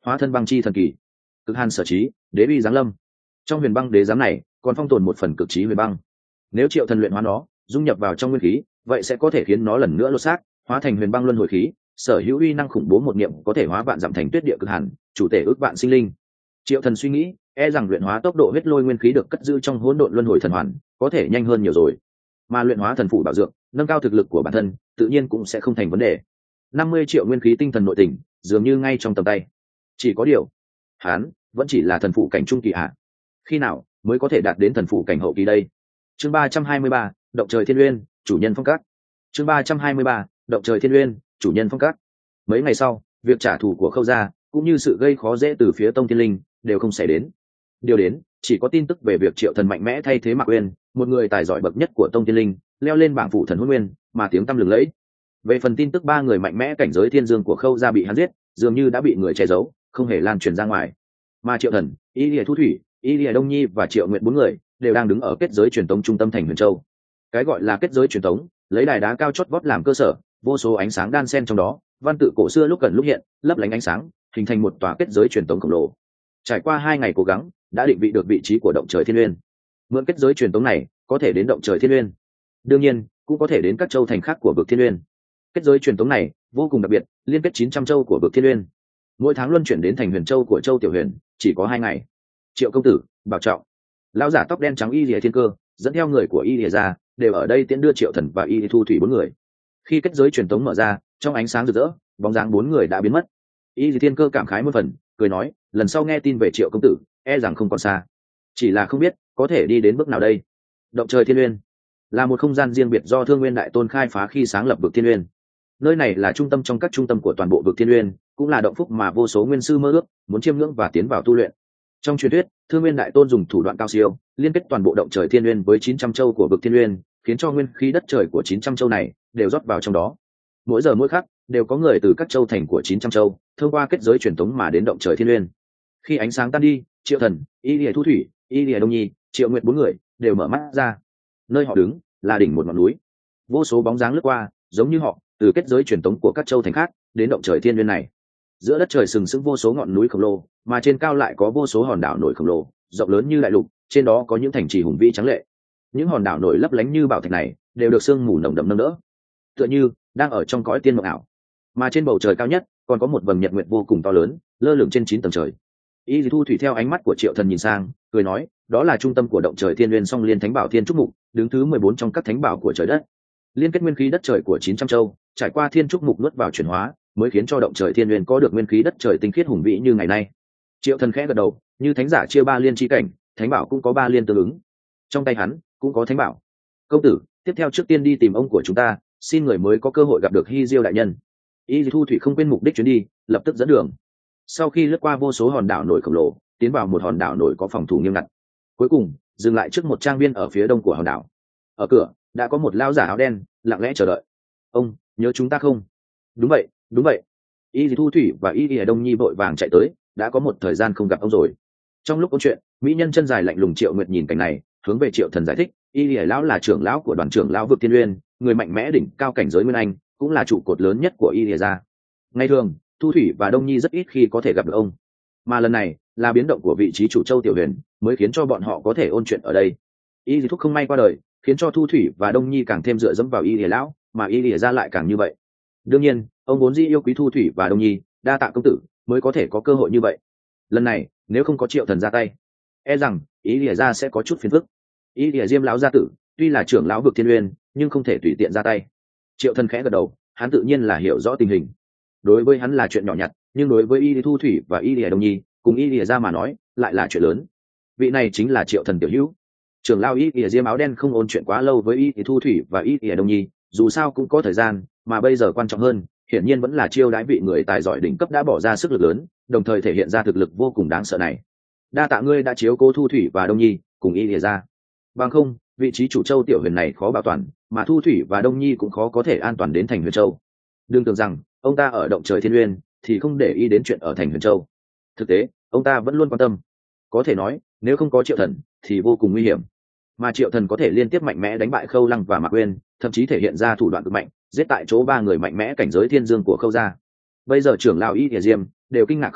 hóa thân băng chi thần kỳ, cực hàn sở trí, đế uy giáng lâm. Trong huyền băng đế giám này còn phong tồn một phần cực trí huyền băng, nếu triệu thần luyện hóa nó dung nhập vào trong nguyên khí, vậy sẽ có thể khiến nó lần nữa lột xác hóa thành huyền băng luân hồi khí, sở hữu uy năng khủng bố một niệm có thể hóa vạn giảm thành tuyết địa cực hàn, chủ thể ước vạn sinh linh. Triệu thần suy nghĩ, e rằng luyện hóa tốc độ huyết lôi nguyên khí được cất giữ trong hỗn độn luân hồi thần hoàn có thể nhanh hơn nhiều rồi, mà luyện hóa thần phủ bảo dược nâng cao thực lực của bản thân tự nhiên cũng sẽ không thành vấn đề. Năm mươi triệu nguyên khí tinh thần nội tình dường như ngay trong tầm tay. Chỉ có điều hắn vẫn chỉ là thần phủ cảnh trung kỳ hạ, khi nào mới có thể đạt đến thần phủ cảnh hậu kỳ đây? Chương ba trăm hai mươi ba, động trời thiên uyên, chủ nhân phong cách. Chương ba trăm hai mươi ba, động trời thiên uyên, chủ nhân phong cách. Mấy ngày sau, việc trả thù của Khâu gia cũng như sự gây khó dễ từ phía Tông Thiên Linh đều không xảy đến. Điều đến chỉ có tin tức về việc Triệu Thần mạnh mẽ thay thế Mạc Uyên, một người tài giỏi bậc nhất của Tông Thiên Linh, leo lên bảng phụ thần hôn nguyên, mà tiếng tăm lừng lẫy. Về phần tin tức ba người mạnh mẽ cảnh giới thiên dương của Khâu gia bị hắn giết, dường như đã bị người che giấu, không hề lan truyền ra ngoài. Mà Triệu Thần, Y Lìa Thu Thủy, Y Lìa Đông Nhi và Triệu Nguyệt bốn người đều đang đứng ở kết giới truyền tống trung tâm thành Huyền Châu. Cái gọi là kết giới truyền tống, lấy đài đá cao chót vót làm cơ sở, vô số ánh sáng đan xen trong đó, văn tự cổ xưa lúc gần lúc hiện, lấp lánh ánh sáng, hình thành một tòa kết giới truyền tống khổng lồ. Trải qua hai ngày cố gắng, đã định vị được vị trí của động trời thiên uyên. Mượn kết giới truyền tống này, có thể đến động trời thiên uyên. Đương nhiên, cũng có thể đến các châu thành khác của vực thiên uyên. Kết giới truyền tống này vô cùng đặc biệt, liên kết chín trăm châu của vực thiên uyên. Mỗi tháng luân chuyển đến thành Huyền Châu của Châu Tiểu Huyền, chỉ có hai ngày. Triệu công tử, bảo trọng. Lão giả tóc đen trắng Y Lìa Thiên Cơ dẫn theo người của Y Lìa ra, đều ở đây tiễn đưa Triệu Thần và Y Thu Thủy bốn người. Khi kết giới truyền tống mở ra, trong ánh sáng rực rỡ, bóng dáng bốn người đã biến mất. Y Lìa Thiên Cơ cảm khái một phần, cười nói, lần sau nghe tin về Triệu công tử, e rằng không còn xa. Chỉ là không biết có thể đi đến bước nào đây. Động trời thiên uyên là một không gian riêng biệt do Thương Nguyên Đại Tôn khai phá khi sáng lập vực thiên uyên. Nơi này là trung tâm trong các trung tâm của toàn bộ vực thiên uyên, cũng là động phúc mà vô số nguyên sư mơ ước muốn chiêm ngưỡng và tiến vào tu luyện. Trong truyền thuyết, Thương Nguyên Đại Tôn dùng thủ đoạn cao siêu, liên kết toàn bộ động trời thiên uyên với chín trăm châu của vực thiên uyên, khiến cho nguyên khí đất trời của chín trăm châu này đều rót vào trong đó. Mỗi giờ mỗi khắc đều có người từ các châu thành của chín trăm châu thông qua kết giới truyền tống mà đến động trời thiên uyên. Khi ánh sáng tan đi, Triệu Thần, Y Lìa Thu Thủy, Y Lìa Đông Nhi, Triệu Nguyệt bốn người đều mở mắt ra. Nơi họ đứng là đỉnh một ngọn núi, vô số bóng dáng lướt qua, giống như họ từ kết giới truyền tống của các châu thành khác đến động trời thiên uyên này. Giữa đất trời sừng sững vô số ngọn núi khổng lồ, mà trên cao lại có vô số hòn đảo nổi khổng lồ, rộng lớn như đại lục, trên đó có những thành trì hùng vĩ trắng lệ. Những hòn đảo nổi lấp lánh như bảo thạch này đều được sương mù nồng đậm nâng đỡ, tựa như đang ở trong cõi tiên mộng ảo. Mà trên bầu trời cao nhất còn có một vầng nhật nguyệt vô cùng to lớn, lơ lửng trên chín tầng trời. Y Thu Thủy theo ánh mắt của Triệu Thần nhìn sang, cười nói, đó là trung tâm của động trời thiên uyên song liên thánh bảo thiên trúc mục, đứng thứ mười bốn trong các thánh bảo của trời đất, liên kết nguyên khí đất trời của chín trăm châu, trải qua thiên trúc mục nuốt vào chuyển hóa, mới khiến cho động trời thiên uyên có được nguyên khí đất trời tinh khiết hùng vĩ như ngày nay. Triệu Thần khẽ gật đầu, như thánh giả chia ba liên chi cảnh, thánh bảo cũng có ba liên tương ứng. Trong tay hắn cũng có thánh bảo. Công tử, tiếp theo trước tiên đi tìm ông của chúng ta, xin người mới có cơ hội gặp được Hy Diêu đại nhân. Y Thu Thủy không quên mục đích chuyến đi, lập tức dẫn đường. Sau khi lướt qua vô số hòn đảo nổi khổng lồ, tiến vào một hòn đảo nổi có phòng thủ nghiêm ngặt, cuối cùng dừng lại trước một trang viên ở phía đông của hòn đảo. Ở cửa đã có một lão giả áo đen lặng lẽ chờ đợi. Ông nhớ chúng ta không? Đúng vậy, đúng vậy. Y Thu Thủy và Y Lìa Đông Nhi vội vàng chạy tới, đã có một thời gian không gặp ông rồi. Trong lúc câu chuyện, mỹ nhân chân dài lạnh lùng Triệu Nguyệt nhìn cảnh này, hướng về Triệu Thần giải thích, Y Lìa lão là trưởng lão của đoàn trưởng lão vực Thiên Uyên, người mạnh mẽ đỉnh cao cảnh giới nguyên anh, cũng là trụ cột lớn nhất của Y Lìa gia. Ngày thường, Thu Thủy và Đông Nhi rất ít khi có thể gặp được ông, mà lần này là biến động của vị trí chủ Châu Tiểu Huyền mới khiến cho bọn họ có thể ôn chuyện ở đây. Y Lìa Thúc không may qua đời, khiến cho Thu Thủy và Đông Nhi càng thêm dựa dẫm vào Y Lìa lão, mà Y Lìa gia lại càng như vậy. Đương nhiên, ông vốn dĩ yêu quý Thu Thủy và Đông Nhi, đa tạ công tử mới có thể có cơ hội như vậy. Lần này nếu không có Triệu Thần ra tay, e rằng Y Lìa gia sẽ có chút phiền phức. Y Lìa Diêm lão gia tử tuy là trưởng lão vực Thiên Uyên, nhưng không thể tùy tiện ra tay. Triệu Thần khẽ gật đầu, hắn tự nhiên là hiểu rõ tình hình. Đối với hắn là chuyện nhỏ nhặt, nhưng đối với Y Thu Thủy và Y Lìa Đông Nhi cùng Y Lìa gia mà nói lại là chuyện lớn. Vị này chính là Triệu Thần tiểu hữu. Trưởng lão Y Lìa Diêm áo đen không ôn chuyện quá lâu với Y Thu Thủy và Y Lìa Đông Nhi, dù sao cũng có thời gian, mà bây giờ quan trọng hơn hiển nhiên vẫn là chiêu đãi vị người tài giỏi đỉnh cấp đã bỏ ra sức lực lớn, đồng thời thể hiện ra thực lực vô cùng đáng sợ này. Đa tạ ngươi đã chiếu cố Thu Thủy và Đông Nhi cùng Y Lìa gia. Bằng không, vị trí chủ Châu Tiểu Huyền này khó bảo toàn, mà Thu Thủy và Đông Nhi cũng khó có thể an toàn đến thành Huyền Châu. Đừng tưởng rằng ông ta ở động trời thiên uyên thì không để ý đến chuyện ở thành Huyền Châu. Thực tế, ông ta vẫn luôn quan tâm. Có thể nói, nếu không có Triệu Thần thì vô cùng nguy hiểm. Mà Triệu Thần có thể liên tiếp mạnh mẽ đánh bại Khâu Lăng và Mạc Uyên, thậm chí thể hiện ra thủ đoạn cực mạnh, giết tại chỗ ba người mạnh mẽ cảnh giới thiên dương của Khâu gia. Bây giờ trưởng lão Y Lìa Diêm đều kinh ngạc không thôi,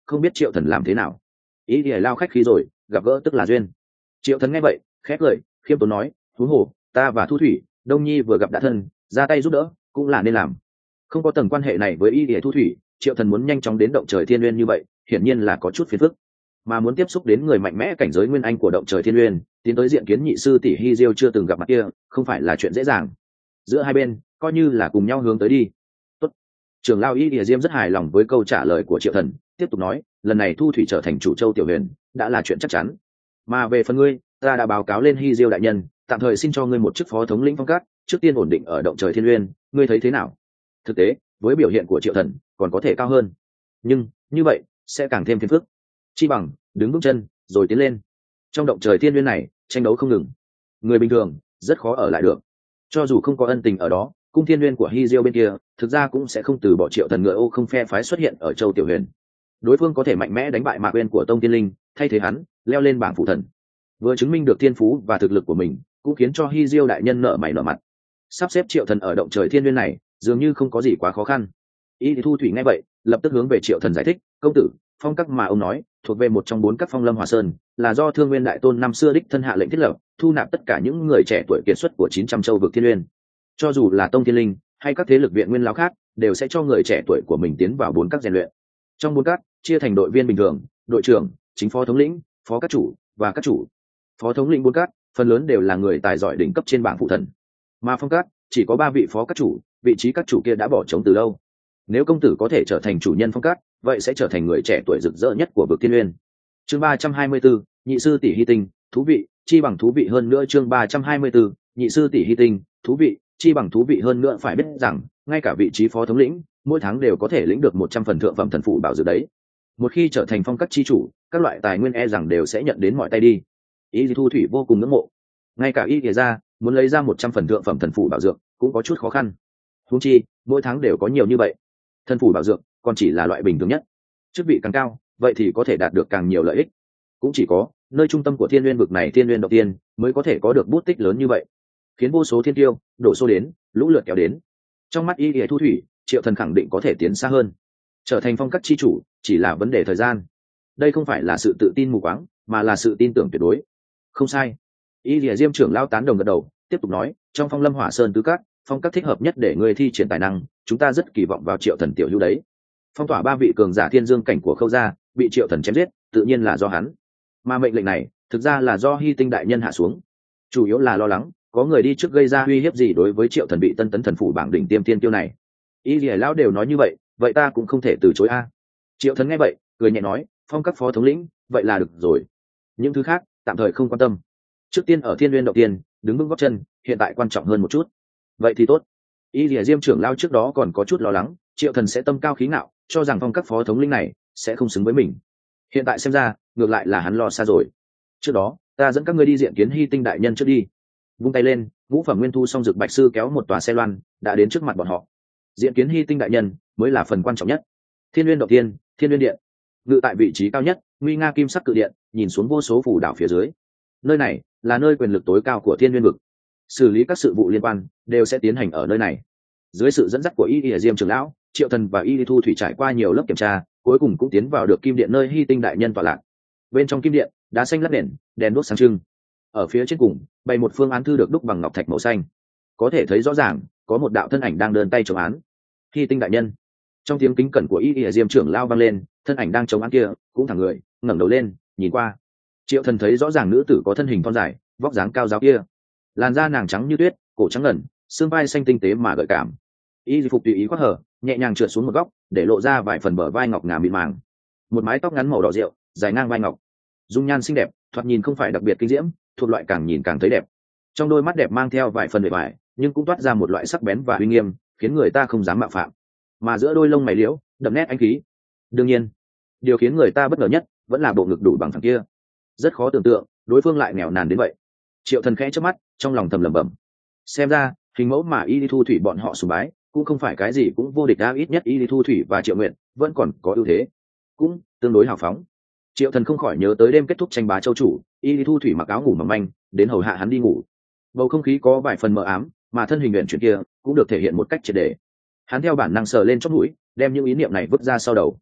không biết triệu thần làm thế nào. Ý ỉa lao khách khí rồi, gặp gỡ tức là duyên. Triệu thần nghe vậy khét lời, khiêm tốn nói, thú hồ ta và thu thủy đông nhi vừa gặp đã thân, ra tay giúp đỡ cũng là nên làm. Không có tầng quan hệ này với ý ỉa thu thủy, triệu thần muốn nhanh chóng đến động trời thiên uyên như vậy hiển nhiên là có chút phiền phức, mà muốn tiếp xúc đến người mạnh mẽ cảnh giới nguyên anh của động trời thiên uyên, tiến tới diện kiến nhị sư tỷ Hy Diêu chưa từng gặp mặt kia không phải là chuyện dễ dàng. Giữa hai bên coi như là cùng nhau hướng tới đi. Tốt. Trưởng lão Y Địa Diêm rất hài lòng với câu trả lời của triệu thần, tiếp tục nói, lần này thu thủy trở thành chủ châu tiểu huyền đã là chuyện chắc chắn, mà về phần ngươi ta đã báo cáo lên Hy Diêu đại nhân, tạm thời xin cho ngươi một chức phó thống lĩnh phong cát, trước tiên ổn định ở động trời thiên uyên, ngươi thấy thế nào? Thực tế với biểu hiện của triệu thần còn có thể cao hơn, nhưng như vậy sẽ càng thêm phiền phức, chi bằng đứng vững chân rồi tiến lên. Trong động trời thiên uyên này tranh đấu không ngừng, người bình thường rất khó ở lại được, cho dù không có ân tình ở đó, cung thiên uyên của Hy Diêu bên kia thực ra cũng sẽ không từ bỏ triệu thần ngựa ô không phe phái xuất hiện ở châu tiểu huyền. Đối phương có thể mạnh mẽ đánh bại Mạc Uyên của Tông Tiên Linh, thay thế hắn leo lên bảng phụ thần, vừa chứng minh được thiên phú và thực lực của mình, cũng khiến cho Hy Diêu đại nhân nợ mày nợ mặt. Sắp xếp triệu thần ở động trời thiên uyên này dường như không có gì quá khó khăn. Y Thu Thủy nghe vậy lập tức hướng về triệu thần giải thích, công tử, phong các mà ông nói thuộc về một trong bốn các phong lâm hòa sơn, là do Thương Nguyên đại tôn năm xưa đích thân hạ lệnh thiết lập, thu nạp tất cả những người trẻ tuổi kiệt xuất của chín trăm châu vực thiên uyên. Cho dù là Tông Thiên Linh hay các thế lực viện nguyên lão khác, đều sẽ cho người trẻ tuổi của mình tiến vào bốn các rèn luyện. Trong bốn các chia thành đội viên bình thường, đội trưởng, chính phó thống lĩnh, phó các chủ và các chủ. Phó thống lĩnh bốn các phần lớn đều là người tài giỏi đỉnh cấp trên bảng phụ thần, mà phong các chỉ có ba vị phó các chủ, vị trí các chủ kia đã bỏ trống từ lâu. Nếu công tử có thể trở thành chủ nhân phong các, vậy sẽ trở thành người trẻ tuổi rực rỡ nhất của vực thiên uyên. Chương ba trăm hai mươi 34, nhị sư tỷ Hy Tinh, thú vị, chi bằng thú vị hơn nữa. Chương ba trăm hai mươi 34, nhị sư tỷ Hy Tinh, thú vị, chi bằng thú vị hơn nữa. Phải biết rằng, ngay cả vị trí phó thống lĩnh, mỗi tháng đều có thể lĩnh được một trăm phần thượng phẩm thần phụ bảo dược đấy. Một khi trở thành phong các chi chủ, các loại tài nguyên e rằng đều sẽ nhận đến mọi tay đi. Y Thu Thủy vô cùng ngưỡng mộ. Ngay cả Y Kìa ra, muốn lấy ra một trăm phần thượng phẩm thần phụ bảo dược cũng có chút khó khăn. Huống chi, mỗi tháng đều có nhiều như vậy. Thần phủ bảo dược còn chỉ là loại bình thường nhất, chức vị càng cao vậy thì có thể đạt được càng nhiều lợi ích. Cũng chỉ có nơi trung tâm của thiên nguyên vực này, thiên nguyên đầu tiên mới có thể có được bút tích lớn như vậy, khiến vô số thiên tiêu đổ xô đến, lũ lượt kéo đến. Trong mắt Y Kìa Thu Thủy, triệu thần khẳng định có thể tiến xa hơn, trở thành phong các chi chủ chỉ là vấn đề thời gian. Đây không phải là sự tự tin mù quáng, mà là sự tin tưởng tuyệt đối. Không sai. Y Kìa Diêm trưởng lao tán đồng gật đầu, tiếp tục nói, trong phong lâm hỏa sơn tứ các, phong các thích hợp nhất để người thi triển tài năng, chúng ta rất kỳ vọng vào triệu thần tiểu hữu đấy. Phong tỏa ba vị cường giả thiên dương cảnh của Khâu gia bị triệu thần chém giết, tự nhiên là do hắn, mà mệnh lệnh này thực ra là do Hy Tinh đại nhân hạ xuống, chủ yếu là lo lắng có người đi trước gây ra uy hiếp gì đối với triệu thần bị tân tấn thần phủ bảng đỉnh tiêm tiên tiêu này. Y lìa lão đều nói như vậy, vậy ta cũng không thể từ chối a. Triệu thần nghe vậy cười nhẹ nói, phong các phó thống lĩnh vậy là được rồi, những thứ khác tạm thời không quan tâm, trước tiên ở thiên nguyên đầu tiên đứng vững gót chân, hiện tại quan trọng hơn một chút. Vậy thì tốt. Y lìa Diêm trưởng lao trước đó còn có chút lo lắng triệu thần sẽ tâm cao khí ngạo, cho rằng phong các phó thống lĩnh này sẽ không xứng với mình. Hiện tại xem ra ngược lại là hắn lo xa rồi. Trước đó ta dẫn các ngươi đi diện kiến Hy Tinh đại nhân trước đi. Vung tay lên, ngũ phẩm nguyên thu song dược bạch sư kéo một tòa xe loan đã đến trước mặt bọn họ. Diện kiến Hy Tinh đại nhân mới là phần quan trọng nhất. Thiên nguyên động tiên, thiên nguyên điện, ngự tại vị trí cao nhất, nguy nga kim sắc cự điện, nhìn xuống vô số phủ đảo phía dưới. Nơi này là nơi quyền lực tối cao của thiên nguyên vực, xử lý các sự vụ liên quan đều sẽ tiến hành ở nơi này. Dưới sự dẫn dắt của Y Y Diêm trưởng lão, triệu thần và Y Thu Thủy trải qua nhiều lớp kiểm tra, cuối cùng cũng tiến vào được kim điện nơi Hy Tinh đại nhân tọa lạc. Bên trong kim điện, đá xanh lát nền, đèn đuốc sáng trưng. Ở phía trên cùng bày một phương án thư được đúc bằng ngọc thạch màu xanh, có thể thấy rõ ràng có một đạo thân ảnh đang đơn tay chống án. Hy Tinh đại nhân. Trong tiếng kính cẩn của Y Y Diêm trưởng lão vang lên, thân ảnh đang chống án kia cũng thẳng người, ngẩng đầu lên nhìn qua. Triệu thần thấy rõ ràng nữ tử có thân hình thon dài, vóc dáng cao giáo kia, làn da nàng trắng như tuyết, cổ trắng ngần, xương vai xanh tinh tế mà gợi cảm. Y phục tùy ý khoác hở, nhẹ nhàng trượt xuống một góc, để lộ ra vài phần bờ vai ngọc ngà mịn màng. Một mái tóc ngắn màu đỏ rượu, dài ngang vai ngọc, dung nhan xinh đẹp, thoạt nhìn không phải đặc biệt kinh diễm, thuộc loại càng nhìn càng thấy đẹp. Trong đôi mắt đẹp mang theo vài phần bề ngoài, nhưng cũng toát ra một loại sắc bén và uy nghiêm, khiến người ta không dám mạo phạm. Mà giữa đôi lông mày liễu, đậm nét anh khí. Đương nhiên, điều khiến người ta bất ngờ nhất vẫn là bộ ngực đủ bằng thằng kia. Rất khó tưởng tượng, đối phương lại nghèo nàn đến vậy. Triệu thần khẽ chớp mắt, trong lòng thầm lẩm bẩm. Xem ra, hình mẫu mà Y Thu Thủy bọn họ sùng bái, cũng không phải cái gì cũng vô địch đã, ít nhất Y Thu Thủy và Triệu Nguyện vẫn còn có ưu thế, cũng tương đối hào phóng. Triệu thần không khỏi nhớ tới đêm kết thúc tranh bá châu chủ, Y Thu Thủy mặc áo ngủ mỏng manh, đến hầu hạ hắn đi ngủ. Bầu không khí có vài phần mờ ám, mà thân hình luyện chuyển kia cũng được thể hiện một cách triệt để. Hắn theo bản năng sờ lên chóp mũi, đem những ý niệm này vứt ra sau đầu.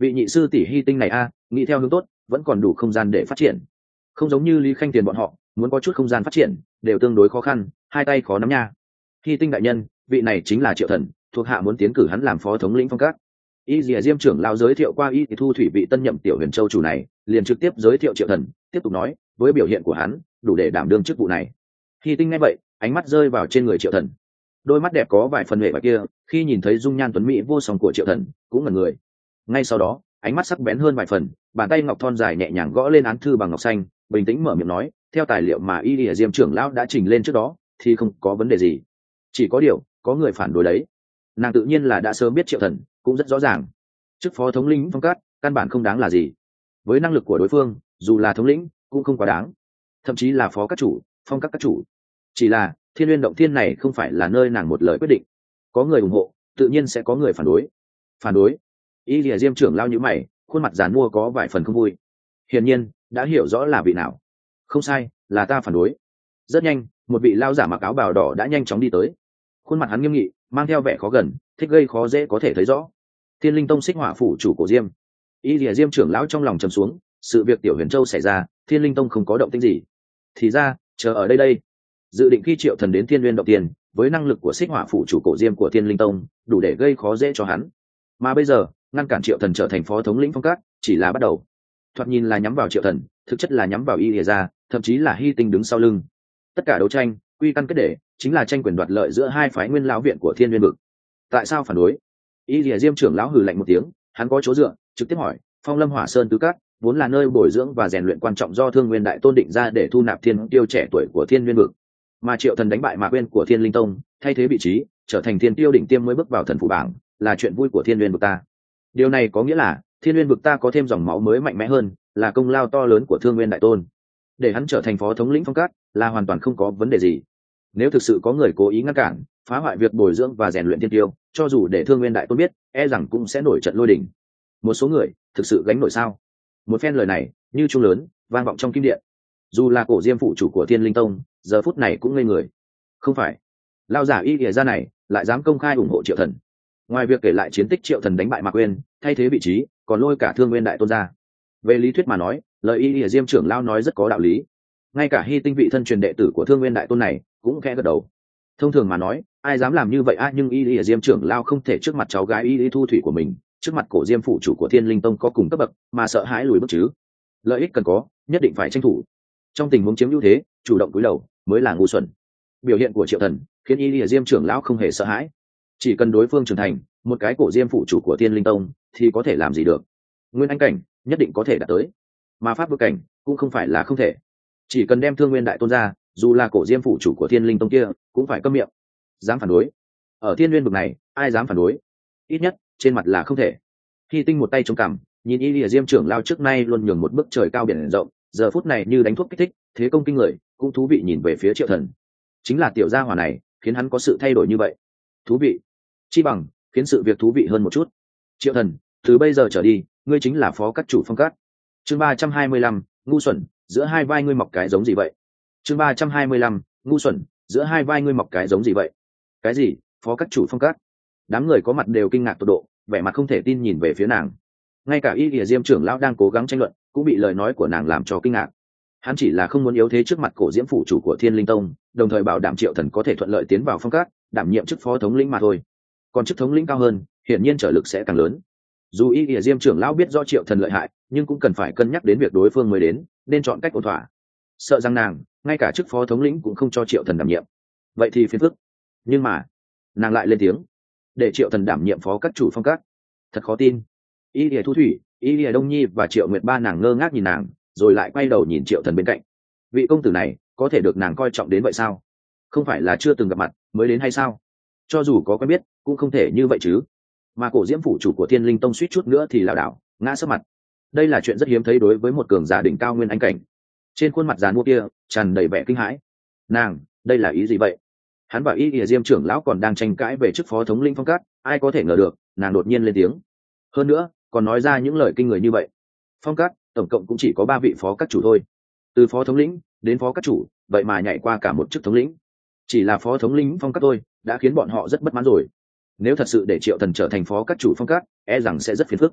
vị nhị sư tỷ hy tinh này a nghĩ theo hướng tốt vẫn còn đủ không gian để phát triển, không giống như Lý Khanh Tiền bọn họ muốn có chút không gian phát triển đều tương đối khó khăn, hai tay khó nắm nha. Hy tinh đại nhân, vị này chính là Triệu Thần, thuộc hạ muốn tiến cử hắn làm phó thống lĩnh Phong Các. Y Dìa Diêm trưởng lao giới thiệu qua Y Thu Thủy vị tân nhậm Tiểu Huyền Châu chủ này, liền trực tiếp giới thiệu Triệu Thần, tiếp tục nói, với biểu hiện của hắn, đủ để đảm đương chức vụ này. Hy tinh nghe vậy, ánh mắt rơi vào trên người Triệu Thần. Đôi mắt đẹp có vài phần huệ và kia, khi nhìn thấy dung nhan tuấn mỹ vô song của Triệu Thần, cũng ngẩn người. Ngay sau đó, ánh mắt sắc bén hơn vài phần, bàn tay ngọc thon dài nhẹ nhàng gõ lên án thư bằng ngọc xanh, bình tĩnh mở miệng nói, theo tài liệu mà Y Dìa Diêm trưởng lão đã trình lên trước đó, thì không có vấn đề gì. Chỉ có điều, có người phản đối đấy. Nàng tự nhiên là đã sớm biết Triệu Thần, cũng rất rõ ràng. Chức phó thống lĩnh Phong Các, căn bản không đáng là gì. Với năng lực của đối phương, dù là thống lĩnh, cũng không quá đáng. Thậm chí là phó các chủ, Phong Các các chủ. Chỉ là, Thiên Nguyên động thiên này không phải là nơi nàng một lời quyết định. Có người ủng hộ, tự nhiên sẽ có người phản đối. Phản đối? Y Lìa Diêm trưởng lao như mày, khuôn mặt giàn mua có vài phần không vui. Hiển nhiên, đã hiểu rõ là vị nào. Không sai, là ta phản đối. Rất nhanh, một vị lao giả mặc áo bào đỏ đã nhanh chóng đi tới. Khuôn mặt hắn nghiêm nghị, mang theo vẻ khó gần, thích gây khó dễ có thể thấy rõ. Thiên Linh Tông Xích Hỏa phủ chủ Cổ Diêm. Y Lìa Diêm trưởng lão trong lòng trầm xuống, sự việc Tiểu Huyền Châu xảy ra, Thiên Linh Tông không có động tĩnh gì. Thì ra, chờ ở đây đây. Dự định khi Triệu Thần đến Thiên Nguyên động tiền, với năng lực của Xích Hỏa phủ chủ Cổ Diêm của Thiên Linh Tông, đủ để gây khó dễ cho hắn. Mà bây giờ, ngăn cản Triệu Thần trở thành phó thống lĩnh Phong Các, chỉ là bắt đầu. Thoạt nhìn là nhắm vào Triệu Thần, thực chất là nhắm vào Y Lìa gia, thậm chí là Hy Tinh đứng sau lưng. Tất cả đấu tranh, quy căn kết để, chính là tranh quyền đoạt lợi giữa hai phái nguyên lão viện của Thiên Nguyên vực. Tại sao phản đối? Y Lìa Diêm trưởng lão hừ lạnh một tiếng, hắn có chỗ dựa, trực tiếp hỏi, Phong Lâm Hỏa Sơn tứ các vốn là nơi bồi dưỡng và rèn luyện quan trọng do Thương Nguyên đại tôn định ra để thu nạp thiên tiêu trẻ tuổi của Thiên Nguyên vực, mà Triệu Thần đánh bại Mạc Uyên của Thiên Linh Tông, thay thế vị trí, trở thành thiên tiêu đỉnh tiêm mới bước vào thần phủ bảng, là chuyện vui của Thiên Nguyên vực ta. Điều này có nghĩa là Thiên Nguyên vực ta có thêm dòng máu mới mạnh mẽ hơn, là công lao to lớn của Thương Nguyên đại tôn. Để hắn trở thành phó thống lĩnh Phong Các là hoàn toàn không có vấn đề gì. Nếu thực sự có người cố ý ngăn cản, phá hoại việc bồi dưỡng và rèn luyện thiên tiêu, cho dù để Thương Nguyên đại tôn biết, e rằng cũng sẽ nổi trận lôi đình. Một số người thực sự gánh nổi sao? Một phen lời này như chuông lớn vang vọng trong kim điện. Dù là Cổ Diêm phụ chủ của Thiên Linh Tông, giờ phút này cũng ngây người. Không phải, lao giả Y Lìa gia này lại dám công khai ủng hộ Triệu Thần. Ngoài việc kể lại chiến tích Triệu Thần đánh bại Mạc Uyên, thay thế vị trí, còn lôi cả Thương Nguyên đại tôn ra. Về lý thuyết mà nói, lời Y Lìa Diêm trưởng lao nói rất có đạo lý. Ngay cả Hy Tinh vị thân truyền đệ tử của Thương Nguyên đại tôn này cũng khẽ gật đầu. Thông thường mà nói, ai dám làm như vậy a à, nhưng Y Lìa Diêm trưởng lao không thể trước mặt cháu gái Y Lý Thu Thủy của mình, trước mặt Cổ Diêm phụ chủ của Thiên Linh Tông có cùng cấp bậc mà sợ hãi lùi bước chứ. Lợi ích cần có, nhất định phải tranh thủ. Trong tình huống chiếm ưu thế, chủ động cúi đầu mới là ngu xuẩn. Biểu hiện của Triệu Thần khiến Y Lìa Diêm trưởng lão không hề sợ hãi. Chỉ cần đối phương trưởng thành, một cái Cổ Diêm phụ chủ của Thiên Linh Tông thì có thể làm gì được. Nguyên anh cảnh nhất định có thể đạt tới, mà pháp vực cảnh cũng không phải là không thể. Chỉ cần đem Thương Nguyên đại tôn ra, dù là Cổ Diêm phụ chủ của Thiên Linh Tông kia cũng phải câm miệng. Dám phản đối? Ở Thiên Nguyên vực này, ai dám phản đối? Ít nhất trên mặt là không thể. Hy Tinh một tay chống cằm, nhìn Y Lìa Diêm trưởng lao trước nay luôn nhường một bước trời cao biển rộng, giờ phút này như đánh thuốc kích thích, thế công kinh người, cũng thú vị nhìn về phía Triệu Thần. Chính là tiểu gia hỏa này khiến hắn có sự thay đổi như vậy. Thú vị chi bằng khiến sự việc thú vị hơn một chút. Triệu Thần, từ bây giờ trở đi, ngươi chính là phó các chủ Phong Các. Chương ba trăm hai mươi lăm, ngu xuẩn, giữa hai vai ngươi mọc cái giống gì vậy? Chương ba trăm hai mươi lăm, ngu xuẩn, giữa hai vai ngươi mọc cái giống gì vậy? Cái gì? Phó các chủ Phong Các? Đám người có mặt đều kinh ngạc tột độ, vẻ mặt không thể tin nhìn về phía nàng. Ngay cả Y Lìa Diêm trưởng lão đang cố gắng tranh luận, cũng bị lời nói của nàng làm cho kinh ngạc. Hắn chỉ là không muốn yếu thế trước mặt Cổ Diễm phụ chủ của Thiên Linh Tông, đồng thời bảo đảm Triệu Thần có thể thuận lợi tiến vào Phong Các, đảm nhiệm chức phó thống lĩnh mà thôi. Còn chức thống lĩnh cao hơn, hiển nhiên trở lực sẽ càng lớn. Dù Y Lìa Diêm trưởng lão biết rõ Triệu Thần lợi hại, nhưng cũng cần phải cân nhắc đến việc đối phương mới đến, nên chọn cách ổn thỏa. Sợ rằng nàng, ngay cả chức phó thống lĩnh cũng không cho Triệu Thần đảm nhiệm. Vậy thì phiền phức. Nhưng mà, nàng lại lên tiếng, để Triệu Thần đảm nhiệm phó các chủ Phong Các. Thật khó tin. Y Lìa Thu Thủy, Y Lìa Đông Nhi và Triệu Nguyệt ba nàng ngơ ngác nhìn nàng, rồi lại quay đầu nhìn Triệu Thần bên cạnh. Vị công tử này có thể được nàng coi trọng đến vậy sao? Không phải là chưa từng gặp mặt mới đến hay sao? Cho dù có quen biết cũng không thể như vậy chứ. Mà Cổ Diễm phủ chủ của Thiên Linh Tông suýt chút nữa thì lảo đảo ngã sấp mặt. Đây là chuyện rất hiếm thấy đối với một cường giả đỉnh cao nguyên anh cảnh. Trên khuôn mặt giàn mua kia tràn đầy vẻ kinh hãi. Nàng, đây là ý gì vậy? Hắn và Y Lìa Diêm trưởng lão còn đang tranh cãi về chức phó thống lĩnh Phong Các, ai có thể ngờ được nàng đột nhiên lên tiếng. Hơn nữa còn nói ra những lời kinh người như vậy. Phong Các tổng cộng cũng chỉ có ba vị phó các chủ thôi, từ phó thống lĩnh đến phó các chủ, vậy mà nhảy qua cả một chức thống lĩnh. Chỉ là phó thống lĩnh Phong Các thôi đã khiến bọn họ rất bất mãn rồi. Nếu thật sự để Triệu Thần trở thành phó các chủ Phong Các, e rằng sẽ rất phiền phức.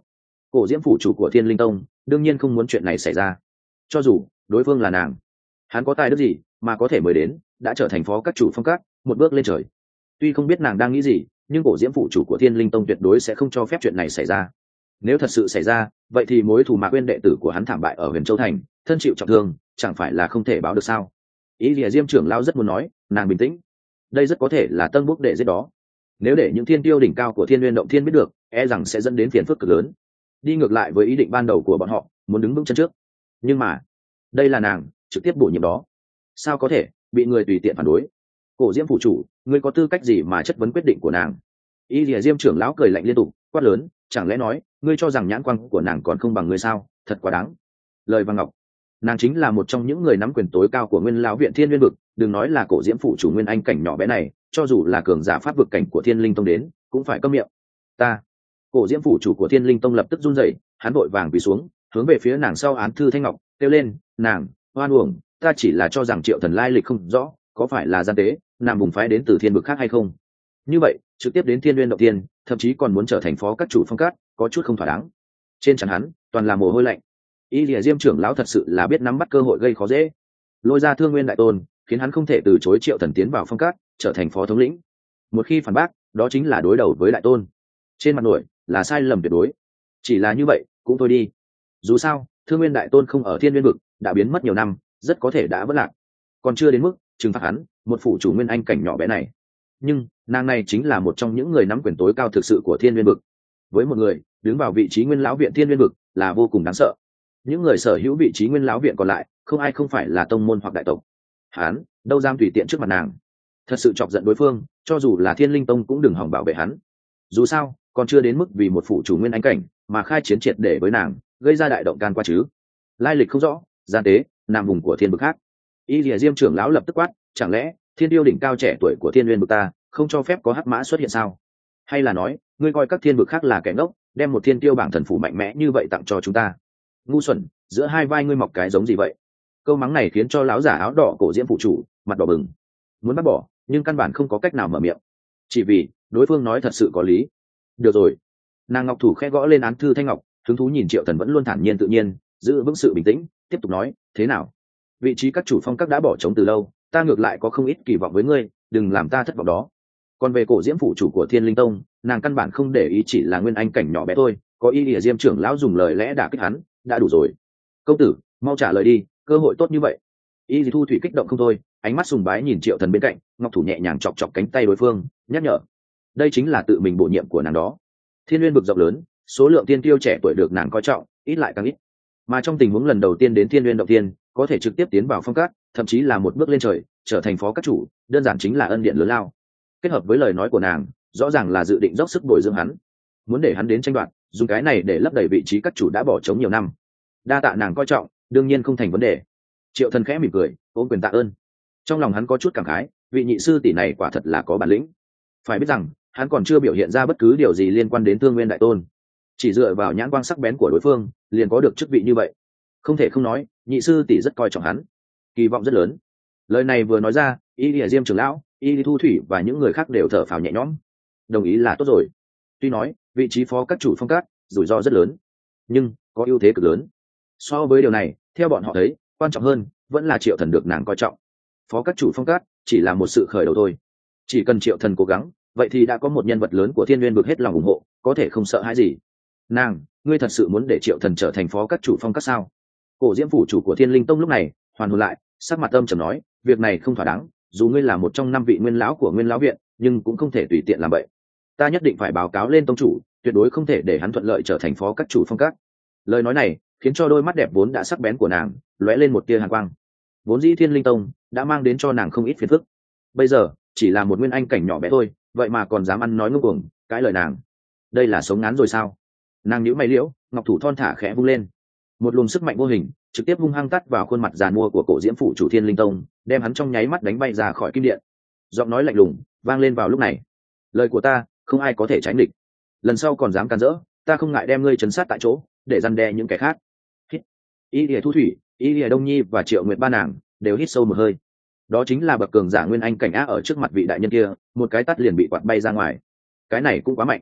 Cổ Diễm phủ chủ của Thiên Linh Tông đương nhiên không muốn chuyện này xảy ra, cho dù đối phương là nàng. Hắn có tài đức gì mà có thể mới đến đã trở thành phó các chủ phong các, một bước lên trời. Tuy không biết nàng đang nghĩ gì, nhưng Cổ Diễm phủ chủ của Thiên Linh Tông tuyệt đối sẽ không cho phép chuyện này xảy ra. Nếu thật sự xảy ra, vậy thì mối thù Mạc Uyên đệ tử của hắn thảm bại ở Huyền Châu thành, thân chịu trọng thương, chẳng phải là không thể báo được sao? Ý Lìa Diêm trưởng lão rất muốn nói, nàng bình tĩnh. Đây rất có thể là tân bút đệ giết đó. Nếu để những thiên tiêu đỉnh cao của Thiên Nguyên động thiên biết được, e rằng sẽ dẫn đến phiền phức cực lớn, đi ngược lại với ý định ban đầu của bọn họ, muốn đứng vững chân trước. Nhưng mà, đây là nàng trực tiếp bổ nhiệm đó, sao có thể bị người tùy tiện phản đối? Cổ Diễm phủ chủ, ngươi có tư cách gì mà chất vấn quyết định của nàng? Y Lìa Diêm trưởng lão cười lạnh liên tục, quát lớn, chẳng lẽ nói ngươi cho rằng nhãn quang của nàng còn không bằng ngươi sao? Thật quá đáng. Lời Vàng Ngọc, nàng chính là một trong những người nắm quyền tối cao của Nguyên lão viện Thiên Nguyên vực, đừng nói là Cổ Diễm phủ chủ Nguyên Anh cảnh nhỏ bé này, cho dù là cường giả pháp vực cảnh của Thiên Linh Tông đến, cũng phải câm miệng. Ta. Cổ Diễm phủ chủ của Thiên Linh Tông lập tức run rẩy, hắn vội vàng quỳ xuống, hướng về phía nàng sau án thư thanh ngọc, kêu lên, nàng, oan uổng, ta chỉ là cho rằng Triệu Thần lai lịch không rõ, có phải là gian tế, nàng bùng phái đến từ thiên vực khác hay không? Như vậy, trực tiếp đến Thiên Nguyên động tiên, thậm chí còn muốn trở thành phó các chủ phong các, có chút không thỏa đáng. Trên trán hắn toàn là mồ hôi lạnh. Y Lìa Diêm trưởng lão thật sự là biết nắm bắt cơ hội gây khó dễ, lôi ra Thương Nguyên đại tôn, khiến hắn không thể từ chối Triệu Thần tiến vào phong các, trở thành phó thống lĩnh. Một khi phản bác, đó chính là đối đầu với đại tôn. Trên mặt nổi là sai lầm tuyệt đối. Chỉ là như vậy, cũng thôi đi. Dù sao, Thương Nguyên đại tôn không ở Thiên Nguyên vực, đã biến mất nhiều năm, rất có thể đã vỡ lạc, còn chưa đến mức trừng phạt hắn, một phụ chủ Nguyên Anh cảnh nhỏ bé này. Nhưng nàng này chính là một trong những người nắm quyền tối cao thực sự của Thiên Nguyên vực. Với một người đứng vào vị trí Nguyên lão viện Thiên Nguyên vực là vô cùng đáng sợ. Những người sở hữu vị trí Nguyên lão viện còn lại, không ai không phải là tông môn hoặc đại tộc. Hắn đâu dám tùy tiện trước mặt nàng. Thật sự chọc giận đối phương, cho dù là Thiên Linh Tông cũng đừng hòng bảo vệ hắn. Dù sao, còn chưa đến mức vì một phụ chủ Nguyên Anh cảnh mà khai chiến triệt để với nàng, gây ra đại động can qua chứ. Lai lịch không rõ, gian tế, nam vùng của thiên vực khác. Y Lìa Diêm trưởng lão lập tức quát, chẳng lẽ thiên tiêu đỉnh cao trẻ tuổi của Thiên Nguyên vực ta không cho phép có hắc mã xuất hiện sao? Hay là nói ngươi coi các thiên vực khác là kẻ ngốc, đem một thiên tiêu bảng thần phủ mạnh mẽ như vậy tặng cho chúng ta? Ngu xuẩn, giữa hai vai ngươi mọc cái giống gì vậy? Câu mắng này khiến cho lão giả áo đỏ Cổ Diễm phụ chủ mặt đỏ bừng, muốn bắt bỏ nhưng căn bản không có cách nào mở miệng, chỉ vì đối phương nói thật sự có lý. Được rồi, nàng ngọc thủ khẽ gõ lên án thư thanh ngọc, hứng thú nhìn Triệu Thần vẫn luôn thản nhiên tự nhiên, giữ vững sự bình tĩnh, tiếp tục nói, thế nào? Vị trí các chủ phong các đã bỏ trống từ lâu, ta ngược lại có không ít kỳ vọng với ngươi, đừng làm ta thất vọng đó. Còn về Cổ Diễm phủ chủ của Thiên Linh Tông, nàng căn bản không để ý, chỉ là Nguyên Anh cảnh nhỏ bé thôi, có Y Lìa Diêm trưởng lão dùng lời lẽ đả kích hắn, đã đủ rồi. Công tử, mau trả lời đi, cơ hội tốt như vậy. Y Lìa Thu Thủy kích động không thôi, ánh mắt sùng bái nhìn Triệu Thần bên cạnh, ngọc thủ nhẹ nhàng chọc chọc cánh tay đối phương, nhắc nhở. Đây chính là tự mình bổ nhiệm của nàng đó. Thiên Nguyên vực rộng lớn, số lượng tiên tiêu trẻ tuổi được nàng coi trọng ít lại càng ít, mà trong tình huống lần đầu tiên đến Thiên Nguyên động tiên, có thể trực tiếp tiến vào phong các, thậm chí là một bước lên trời, trở thành phó các chủ, đơn giản chính là ân điện lớn lao. Kết hợp với lời nói của nàng, rõ ràng là dự định dốc sức bồi dưỡng hắn, muốn để hắn đến tranh đoạt, dùng cái này để lấp đầy vị trí các chủ đã bỏ trống nhiều năm. Đa tạ nàng coi trọng, đương nhiên không thành vấn đề. Triệu Thần khẽ mỉm cười, ôm quyền tạ ơn. Trong lòng hắn có chút cảm khái, vị nhị sư tỷ này quả thật là có bản lĩnh. Phải biết rằng, hắn còn chưa biểu hiện ra bất cứ điều gì liên quan đến Thương Nguyên đại tôn, chỉ dựa vào nhãn quang sắc bén của đối phương, liền có được chức vị như vậy. Không thể không nói, nhị sư tỷ rất coi trọng hắn, kỳ vọng rất lớn. Lời này vừa nói ra, Y Lìa Diêm trưởng lão, Y Lìa Thu Thủy và những người khác đều thở phào nhẹ nhõm, đồng ý là tốt rồi. Tuy nói vị trí phó các chủ phong các rủi ro rất lớn, nhưng có ưu thế cực lớn. So với điều này, theo bọn họ thấy, quan trọng hơn vẫn là Triệu Thần được nàng coi trọng. Phó các chủ phong các chỉ là một sự khởi đầu thôi, chỉ cần Triệu Thần cố gắng, vậy thì đã có một nhân vật lớn của Thiên Nguyên vực hết lòng ủng hộ, có thể không sợ hãi gì. Nàng, ngươi thật sự muốn để Triệu Thần trở thành phó các chủ phong các sao? Cổ Diễm phủ chủ của Thiên Linh Tông lúc này hoàn hồn lại, sắc mặt âm trầm nói, việc này không thỏa đáng, dù ngươi là một trong năm vị nguyên lão của Nguyên lão viện, nhưng cũng không thể tùy tiện làm vậy. Ta nhất định phải báo cáo lên tông chủ, tuyệt đối không thể để hắn thuận lợi trở thành phó các chủ phong các. Lời nói này khiến cho đôi mắt đẹp vốn đã sắc bén của nàng lóe lên một tia hàn quang. Vốn dĩ Thiên Linh Tông đã mang đến cho nàng không ít phiền phức, bây giờ chỉ là một Nguyên Anh cảnh nhỏ bé thôi, vậy mà còn dám ăn nói ngông cuồng cãi lời nàng, đây là sống ngán rồi sao? Nàng nhíu mày liễu, ngọc thủ thon thả khẽ vung lên, một luồng sức mạnh vô hình trực tiếp hung hăng tắt vào khuôn mặt giàn mua của Cổ Diễm phủ chủ Thiên Linh Tông, đem hắn trong nháy mắt đánh bay ra khỏi kim điện. Giọng nói lạnh lùng vang lên vào lúc này, lời của ta không ai có thể tránh địch, lần sau còn dám can dỡ, ta không ngại đem ngươi trấn sát tại chỗ để răn đe những kẻ khác. Hít. Y Lìa Thu Thủy, Y Lìa Đông Nhi và Triệu Nguyệt ba nàng đều hít sâu một hơi. Đó chính là bậc cường giả Nguyên Anh cảnh á ở trước mặt vị đại nhân kia, một cái tát liền bị quạt bay ra ngoài. Cái này cũng quá mạnh.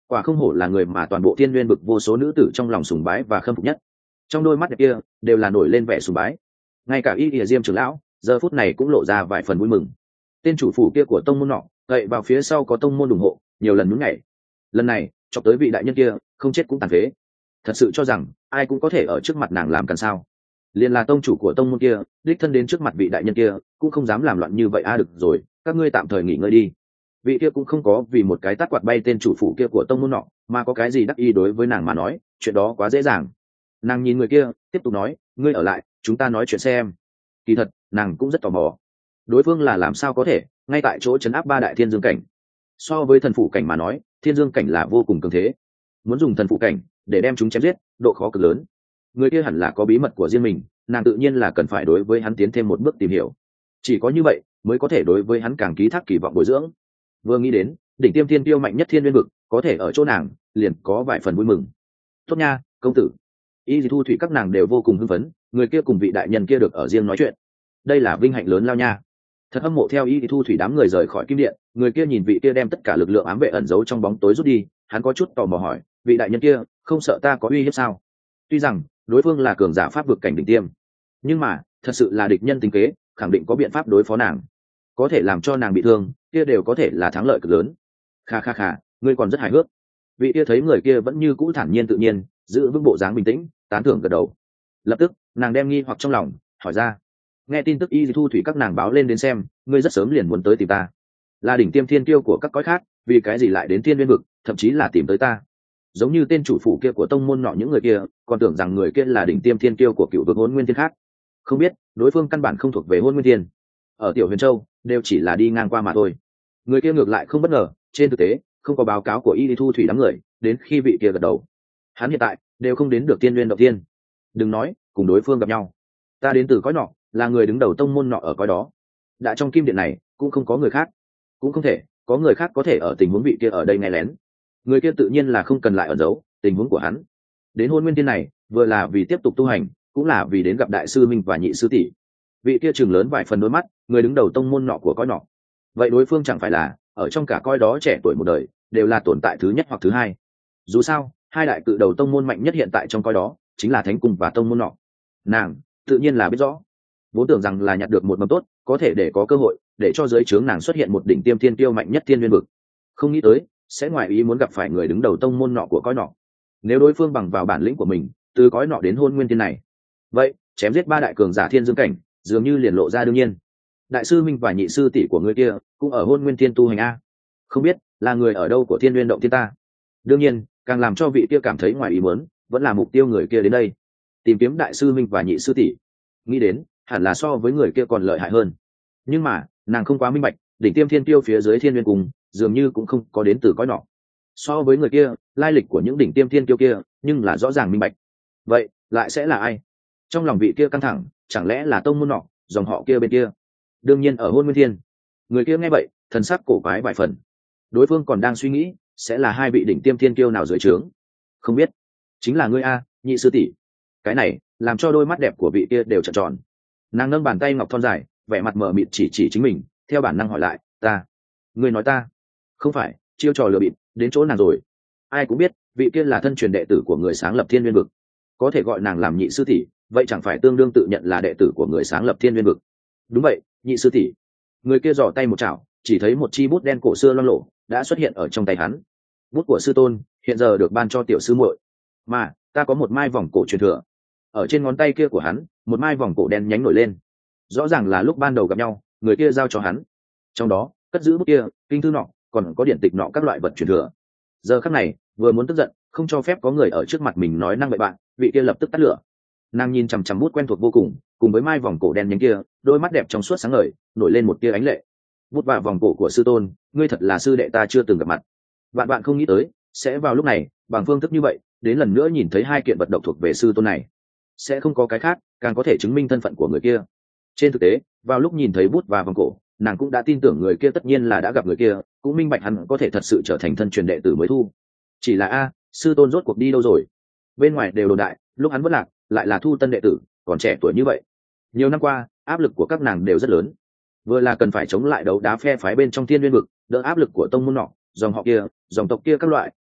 quả không hổ là người mà toàn bộ thiên nguyên vực vô số nữ tử trong lòng sùng bái và khâm phục nhất. Trong đôi mắt đẹp kia đều là nổi lên vẻ sùng bái. Ngay cả y ỉa diêm trưởng lão giờ phút này cũng lộ ra vài phần vui mừng. Tên chủ phủ kia của tông môn nọ gậy vào phía sau có tông môn ủng hộ, nhiều lần nhún nhảy. Lần này chọc tới vị đại nhân kia không chết cũng tàn phế. Thật sự cho rằng ai cũng có thể ở trước mặt nàng làm cần sao? Liền là tông chủ của tông môn kia đích thân đến trước mặt vị đại nhân kia cũng không dám làm loạn như vậy. A à, được rồi, các ngươi tạm thời nghỉ ngơi đi. Vị kia cũng không có vì một cái tát quạt bay tên chủ phủ kia của tông môn nọ mà có cái gì đắc ý. Đối với nàng mà nói chuyện đó quá dễ dàng. Nàng nhìn người kia tiếp tục nói, ngươi ở lại chúng ta nói chuyện xem. Kỳ thật nàng cũng rất tò mò đối phương là làm sao có thể ngay tại chỗ chấn áp ba đại thiên dương cảnh. So với thần phụ cảnh mà nói, thiên dương cảnh là vô cùng cường thế, muốn dùng thần phụ cảnh để đem chúng chém giết độ khó cực lớn. Người kia hẳn là có bí mật của riêng mình, nàng tự nhiên là cần phải đối với hắn tiến thêm một bước tìm hiểu. Chỉ có như vậy mới có thể đối với hắn càng ký thác kỳ vọng bồi dưỡng. Vừa nghĩ đến đỉnh tiêm thiên tiêu mạnh nhất thiên nguyên vực có thể ở chỗ nàng, liền có vài phần vui mừng. Tốt nha công tử. Y Dì Thu Thủy các nàng đều vô cùng hưng phấn, người kia cùng vị đại nhân kia được ở riêng nói chuyện, đây là vinh hạnh lớn lao nha. Thật hâm mộ. Theo Y Dì Thu Thủy đám người rời khỏi kim điện, người kia nhìn vị kia đem tất cả lực lượng ám vệ ẩn giấu trong bóng tối rút đi, hắn có chút tò mò hỏi, vị đại nhân kia không sợ ta có uy hiếp sao? Tuy rằng đối phương là cường giả pháp vực cảnh đỉnh tiêm, nhưng mà thật sự là địch nhân tính kế, khẳng định có biện pháp đối phó nàng, có thể làm cho nàng bị thương kia đều có thể là thắng lợi cực lớn. Kha kha kha, ngươi còn rất hài hước. Vị kia thấy người kia vẫn như cũ thản nhiên tự nhiên, giữ vững bộ dáng bình tĩnh, tán thưởng gật đầu. Lập tức nàng đem nghi hoặc trong lòng hỏi ra. Nghe tin tức Y Dì Thu Thủy các nàng báo lên đến xem, ngươi rất sớm liền muốn tới tìm ta, là đỉnh tiêm thiên kiêu của các cõi khác, vì cái gì lại đến thiên nguyên vực, thậm chí là tìm tới ta? Giống như tên chủ phủ kia của tông môn nọ, những người kia còn tưởng rằng người kia là đỉnh tiêm thiên kiêu của cựu vực Hôn Nguyên Thiên khác, không biết đối phương căn bản không thuộc về Hôn Nguyên Thiên, ở Tiểu Huyền Châu đều chỉ là đi ngang qua mà thôi. Người kia ngược lại không bất ngờ, trên thực tế không có báo cáo của Y Dì Thu Thủy đám người, đến khi vị kia gật đầu, hắn hiện tại đều không đến được Tiên Nguyên động tiên, đừng nói cùng đối phương gặp nhau. Ta đến từ cõi nọ, là người đứng đầu tông môn nọ ở cõi đó, đã trong kim điện này cũng không có người khác, cũng không thể có người khác có thể ở tình huống vị kia ở đây nghe lén. Người kia tự nhiên là không cần lại ẩn giấu tình huống của hắn, đến Hôn Nguyên Tiên này vừa là vì tiếp tục tu hành, cũng là vì đến gặp đại sư minh và nhị sư tỷ. Vị kia chừng lớn vài phần đôi mắt, người đứng đầu tông môn nọ của cõi nọ, vậy đối phương chẳng phải là ở trong cả cõi đó trẻ tuổi một đời đều là tồn tại thứ nhất hoặc thứ hai? Dù sao hai đại cự đầu tông môn mạnh nhất hiện tại trong cõi đó chính là Thánh Cung và tông môn nọ. Nàng tự nhiên là biết rõ, vốn tưởng rằng là nhặt được một mầm tốt, có thể để có cơ hội để cho dưới trướng nàng xuất hiện một đỉnh tiêm thiên tiêu mạnh nhất thiên nguyên vực, không nghĩ tới sẽ ngoài ý muốn gặp phải người đứng đầu tông môn nọ của cõi nọ. Nếu đối phương bằng vào bản lĩnh của mình từ cõi nọ đến Hôn Nguyên Thiên này, vậy chém giết ba đại cường giả thiên dương cảnh dường như liền lộ ra đương nhiên. Đại sư minh và nhị sư tỷ của người kia cũng ở Hôn Nguyên Thiên tu hành a, không biết là người ở đâu của Thiên Nguyên động thiên ta. Đương nhiên càng làm cho vị kia cảm thấy ngoài ý muốn vẫn là mục tiêu người kia đến đây tìm kiếm đại sư minh và nhị sư tỷ, nghĩ đến hẳn là so với người kia còn lợi hại hơn. Nhưng mà nàng không quá minh bạch, đỉnh tiêm thiên tiêu phía dưới Thiên Nguyên Cung dường như cũng không có đến từ cõi nọ. So với người kia, lai lịch của những đỉnh tiêm thiên tiêu kia nhưng là rõ ràng minh bạch. Vậy lại sẽ là ai? Trong lòng vị kia căng thẳng, chẳng lẽ là tông môn nọ, dòng họ kia bên kia? Đương nhiên ở Hôn Nguyên Thiên. Người kia nghe vậy thần sắc cổ quái vài phần, đối phương còn đang suy nghĩ sẽ là hai vị đỉnh tiêm thiên kiêu nào dưới trướng. Không biết chính là ngươi a, nhị sư tỷ. Cái này làm cho đôi mắt đẹp của vị kia đều trợn tròn. Nàng nâng bàn tay ngọc thon dài, vẻ mặt mờ mịt chỉ chỉ chính mình, theo bản năng hỏi lại, ta? Ngươi nói ta? Không phải chiêu trò lừa bịp đến chỗ nàng rồi. Ai cũng biết vị kia là thân truyền đệ tử của người sáng lập Thiên Nguyên vực, có thể gọi nàng làm nhị sư tỷ, vậy chẳng phải tương đương tự nhận là đệ tử của người sáng lập Thiên Nguyên vực? Đúng vậy, nhị sư tỷ. Người kia giỏ tay một chảo, chỉ thấy một chi bút đen cổ xưa loang lổ đã xuất hiện ở trong tay hắn. Bút của sư tôn hiện giờ được ban cho tiểu sư muội, mà ta có một mai vòng cổ truyền thừa. Ở trên ngón tay kia của hắn, một mai vòng cổ đen nhánh nổi lên, rõ ràng là lúc ban đầu gặp nhau người kia giao cho hắn, trong đó cất giữ bút kia, kinh thư nọ, còn có điện tịch nọ, các loại vật truyền thừa. Giờ khắc này vừa muốn tức giận, không cho phép có người ở trước mặt mình nói năng bậy bạn, vị kia lập tức tắt lửa. Nàng nhìn chằm chằm bút quen thuộc vô cùng, cùng với mai vòng cổ đen nhánh kia, đôi mắt đẹp trong suốt sáng ngời, nổi lên một tia ánh lệ. Bút và vòng cổ của sư tôn, ngươi thật là sư đệ ta chưa từng gặp mặt. Bạn bạn không nghĩ tới sẽ vào lúc này bằng phương thức như vậy đến lần nữa nhìn thấy hai kiện vật độc thuộc về sư tôn này, sẽ không có cái khác càng có thể chứng minh thân phận của người kia. Trên thực tế vào lúc nhìn thấy bút và vòng cổ, nàng cũng đã tin tưởng người kia tất nhiên là đã gặp người kia, cũng minh bạch hắn có thể thật sự trở thành thân truyền đệ tử mới thu. Chỉ là a, sư tôn rốt cuộc đi đâu rồi? Bên ngoài đều đồn đại lúc hắn vẫn lạc lại là thu tân đệ tử, còn trẻ tuổi như vậy. Nhiều năm qua áp lực của các nàng đều rất lớn, vừa là cần phải chống lại đấu đá phe phái bên trong Thiên Nguyên vực, đỡ áp lực của tông môn nọ, dòng họ kia, dòng tộc kia các loại,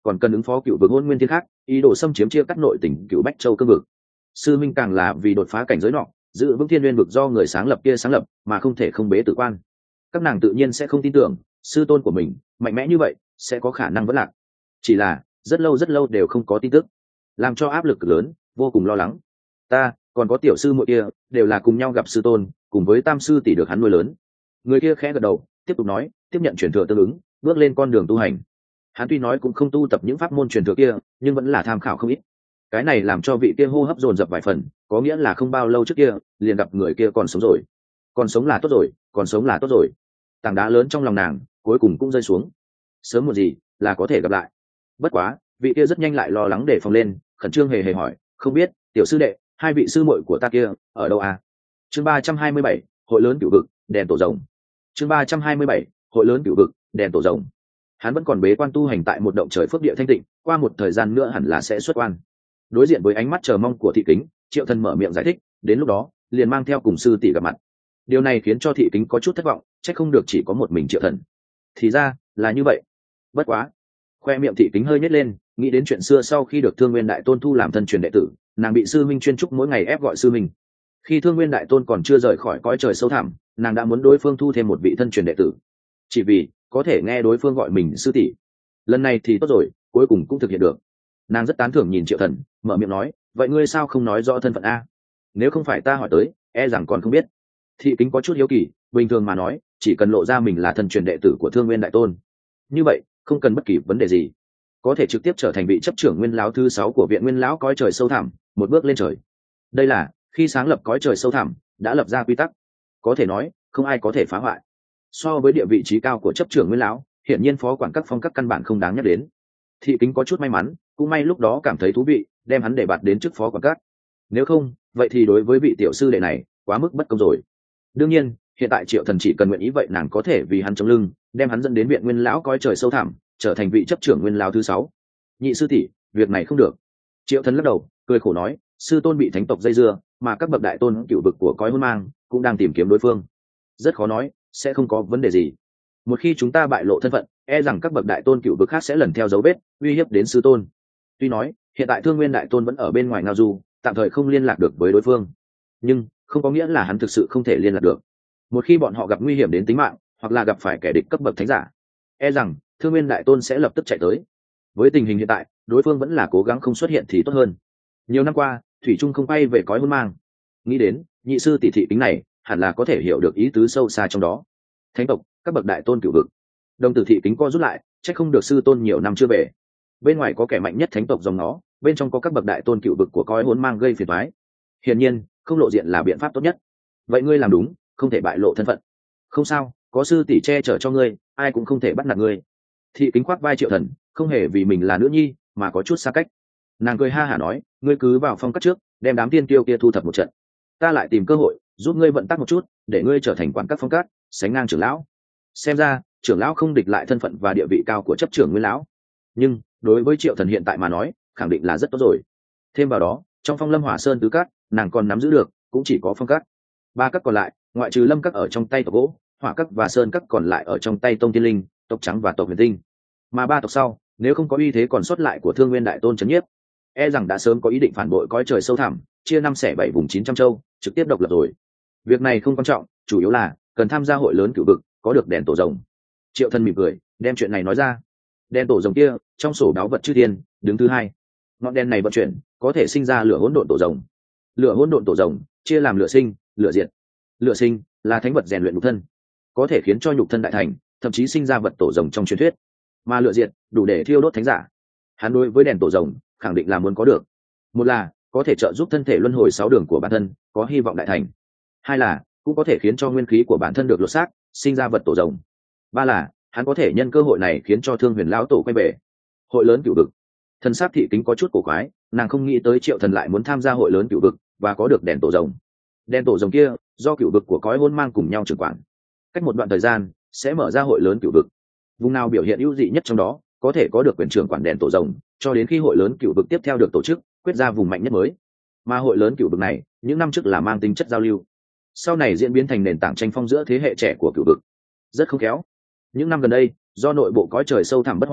còn cần ứng phó cựu vực hôn nguyên thiên khác ý đồ xâm chiếm chia cắt nội tỉnh cựu bách châu cương vực. Sư minh càng là vì đột phá cảnh giới nọ giữ vững thiên nguyên vực do người sáng lập kia sáng lập mà không thể không bế tử quan. Các nàng tự nhiên sẽ không tin tưởng sư tôn của mình mạnh mẽ như vậy sẽ có khả năng vẫn lạc, chỉ là rất lâu rất lâu đều không có tin tức, làm cho áp lực lớn, vô cùng lo lắng. Ta còn có tiểu sư muội kia đều là cùng nhau gặp sư tôn, cùng với tam sư tỷ được hắn nuôi lớn. Người kia khẽ gật đầu tiếp tục nói, tiếp nhận truyền thừa tương ứng, bước lên con đường tu hành. Hắn tuy nói cũng không tu tập những pháp môn truyền thừa kia, nhưng vẫn là tham khảo không ít. Cái này làm cho vị kia hô hấp dồn dập vài phần, có nghĩa là không bao lâu trước kia liền gặp người kia còn sống rồi. Còn sống là tốt rồi, còn sống là tốt rồi. Tảng đá lớn trong lòng nàng cuối cùng cũng rơi xuống. Sớm một gì là có thể gặp lại. Bất quá vị kia rất nhanh lại lo lắng để phòng lên, khẩn trương hề hề hỏi, không biết tiểu sư đệ hai vị sư muội của ta kia ở đâu à? Chương ba trăm hai mươi bảy, hội lớn cửu vực đèn tổ rồng. Chương ba trăm hai mươi bảy, hội lớn cửu vực đèn tổ rồng. Hắn vẫn còn bế quan tu hành tại một động trời phước địa thanh tịnh, qua một thời gian nữa hẳn là sẽ xuất quan. Đối diện với ánh mắt chờ mong của thị kính, Triệu Thần mở miệng giải thích, đến lúc đó liền mang theo cùng sư tỷ gặp mặt. Điều này khiến cho thị kính có chút thất vọng, trách không được chỉ có một mình Triệu Thần. Thì ra là như vậy. Bất quá, khoe miệng thị kính hơi nhếch lên, nghĩ đến chuyện xưa sau khi được Thương Nguyên Đại Tôn thu làm thân truyền đệ tử, nàng bị sư minh chuyên trúc mỗi ngày ép gọi sư minh. Khi Thương Nguyên Đại Tôn còn chưa rời khỏi cõi trời sâu thẳm, nàng đã muốn đối phương thu thêm một vị thân truyền đệ tử, chỉ vì có thể nghe đối phương gọi mình sư tỷ. Lần này thì tốt rồi, cuối cùng cũng thực hiện được. Nàng rất tán thưởng nhìn Triệu Thần, mở miệng nói, vậy ngươi sao không nói rõ thân phận a? Nếu không phải ta hỏi tới, e rằng còn không biết. Thị kính có chút hiếu kỳ, bình thường mà nói chỉ cần lộ ra mình là thân truyền đệ tử của Thương Nguyên Đại Tôn, như vậy không cần bất kỳ vấn đề gì, có thể trực tiếp trở thành vị chấp trưởng nguyên lão thứ sáu của viện nguyên lão cõi trời sâu thẳm, một bước lên trời. Đây là khi sáng lập cõi trời sâu thẳm đã lập ra quy tắc, có thể nói không ai có thể phá hoại. So với địa vị trí cao của chấp trưởng nguyên lão, hiển nhiên phó quản các phong các căn bản không đáng nhắc đến. Thị kính có chút may mắn, cũng may lúc đó cảm thấy thú vị, đem hắn để bạt đến trước phó quản các. Nếu không vậy thì đối với vị tiểu sư đệ này quá mức bất công rồi. Đương nhiên hiện tại Triệu Thần chỉ cần nguyện ý vậy nàng có thể vì hắn chống lưng, đem hắn dẫn đến viện nguyên lão cõi trời sâu thẳm, trở thành vị chấp trưởng nguyên lão thứ sáu. Nhị sư tỷ, việc này không được. Triệu Thần lắc đầu cười khổ nói, sư tôn bị thánh tộc dây dưa, mà các bậc đại tôn cựu vực của cõi hôn mang cũng đang tìm kiếm đối phương, rất khó nói sẽ không có vấn đề gì. Một khi chúng ta bại lộ thân phận, e rằng các bậc đại tôn cựu vực khác sẽ lần theo dấu vết uy hiếp đến sư tôn. Tuy nói hiện tại Thương Nguyên Đại Tôn vẫn ở bên ngoài ngao du, tạm thời không liên lạc được với đối phương, nhưng không có nghĩa là hắn thực sự không thể liên lạc được. Một khi bọn họ gặp nguy hiểm đến tính mạng, hoặc là gặp phải kẻ địch cấp bậc thánh giả, e rằng Thương Nguyên Đại Tôn sẽ lập tức chạy tới. Với tình hình hiện tại, đối phương vẫn là cố gắng không xuất hiện thì tốt hơn. Nhiều năm qua thủy trung không bay về cõi hôn mang, nghĩ đến nhị sư tỷ thị kính này hẳn là có thể hiểu được ý tứ sâu xa trong đó. Thánh tộc, các bậc đại tôn cửu vực. Đồng tử thị kính co rút lại, trách không được sư tôn nhiều năm chưa về. Bên ngoài có kẻ mạnh nhất thánh tộc dòng nó, bên trong có các bậc đại tôn cửu vực của cõi hỗn mang gây phiền toái. Hiển nhiên không lộ diện là biện pháp tốt nhất. Vậy ngươi làm đúng, không thể bại lộ thân phận. Không sao, có sư tỷ che chở cho ngươi, ai cũng không thể bắt nạt ngươi. Thị kính khoác vai Triệu Thần, không hề vì mình là nữ nhi mà có chút xa cách. Nàng cười ha hả nói, ngươi cứ vào phong cắt trước, đem đám tiên tiêu kia thu thập một trận, ta lại tìm cơ hội giúp ngươi vận tắc một chút, để ngươi trở thành quản các phong cát, sánh ngang trưởng lão. Xem ra trưởng lão không địch lại thân phận và địa vị cao của chấp trưởng nguyên lão, nhưng đối với Triệu Thần hiện tại mà nói khẳng định là rất tốt rồi. Thêm vào đó trong phong lâm hỏa sơn tứ cát, nàng còn nắm giữ được cũng chỉ có phong cát. Ba các còn lại ngoại trừ lâm các ở trong tay tộc gỗ, hỏa các và sơn các còn lại ở trong tay tông tiên linh, tộc trắng và tộc huyền tinh. Mà ba tộc sau nếu không có uy thế còn sót lại của Thương Nguyên Đại Tôn trấn nhiếp, e rằng đã sớm có ý định phản bội cõi trời sâu thẳm, chia năm xẻ bảy vùng chín trăm châu, trực tiếp độc lập rồi. Việc này không quan trọng, chủ yếu là cần tham gia hội lớn cửu vực, có được đèn tổ rồng. Triệu Thần mỉm cười đem chuyện này nói ra. Đèn tổ rồng kia trong sổ đáo vật chư thiên đứng thứ hai. Ngọn đèn này vận chuyển có thể sinh ra lửa hỗn độn tổ rồng. Lửa hỗn độn tổ rồng chia làm lửa sinh, lửa diệt. Lửa sinh là thánh vật rèn luyện nhục thân, có thể khiến cho nhục thân đại thành, thậm chí sinh ra vật tổ rồng trong truyền thuyết. Mà lửa diệt đủ để thiêu đốt thánh giả. Hắn đối với đèn tổ rồng khẳng định là muốn có được. Một là có thể trợ giúp thân thể luân hồi sáu đường của bản thân có hy vọng đại thành. Hai là cũng có thể khiến cho nguyên khí của bản thân được lột xác, sinh ra vật tổ rồng. Ba là hắn có thể nhân cơ hội này khiến cho Thương Huyền lão tổ quay về. Hội lớn cửu vực. Thần sắc thị kính có chút cổ quái, nàng không nghĩ tới Triệu Thần lại muốn tham gia hội lớn cửu vực và có được đèn tổ rồng. Đèn tổ rồng kia do cửu vực của cõi hôn mang cùng nhau trưởng quản, cách một đoạn thời gian sẽ mở ra hội lớn cửu vực. Vùng nào biểu hiện ưu dị nhất trong đó có thể có được quyền trưởng quản đèn tổ rồng, cho đến khi hội lớn cửu vực tiếp theo được tổ chức, quyết ra vùng mạnh nhất mới. Mà hội lớn cửu vực này những năm trước là mang tính chất giao lưu, sau này diễn biến thành nền tảng tranh phong giữa thế hệ trẻ của cửu vực. Rất không khéo, những năm gần đây do nội bộ cõi trời sâu thẳm bất hòa,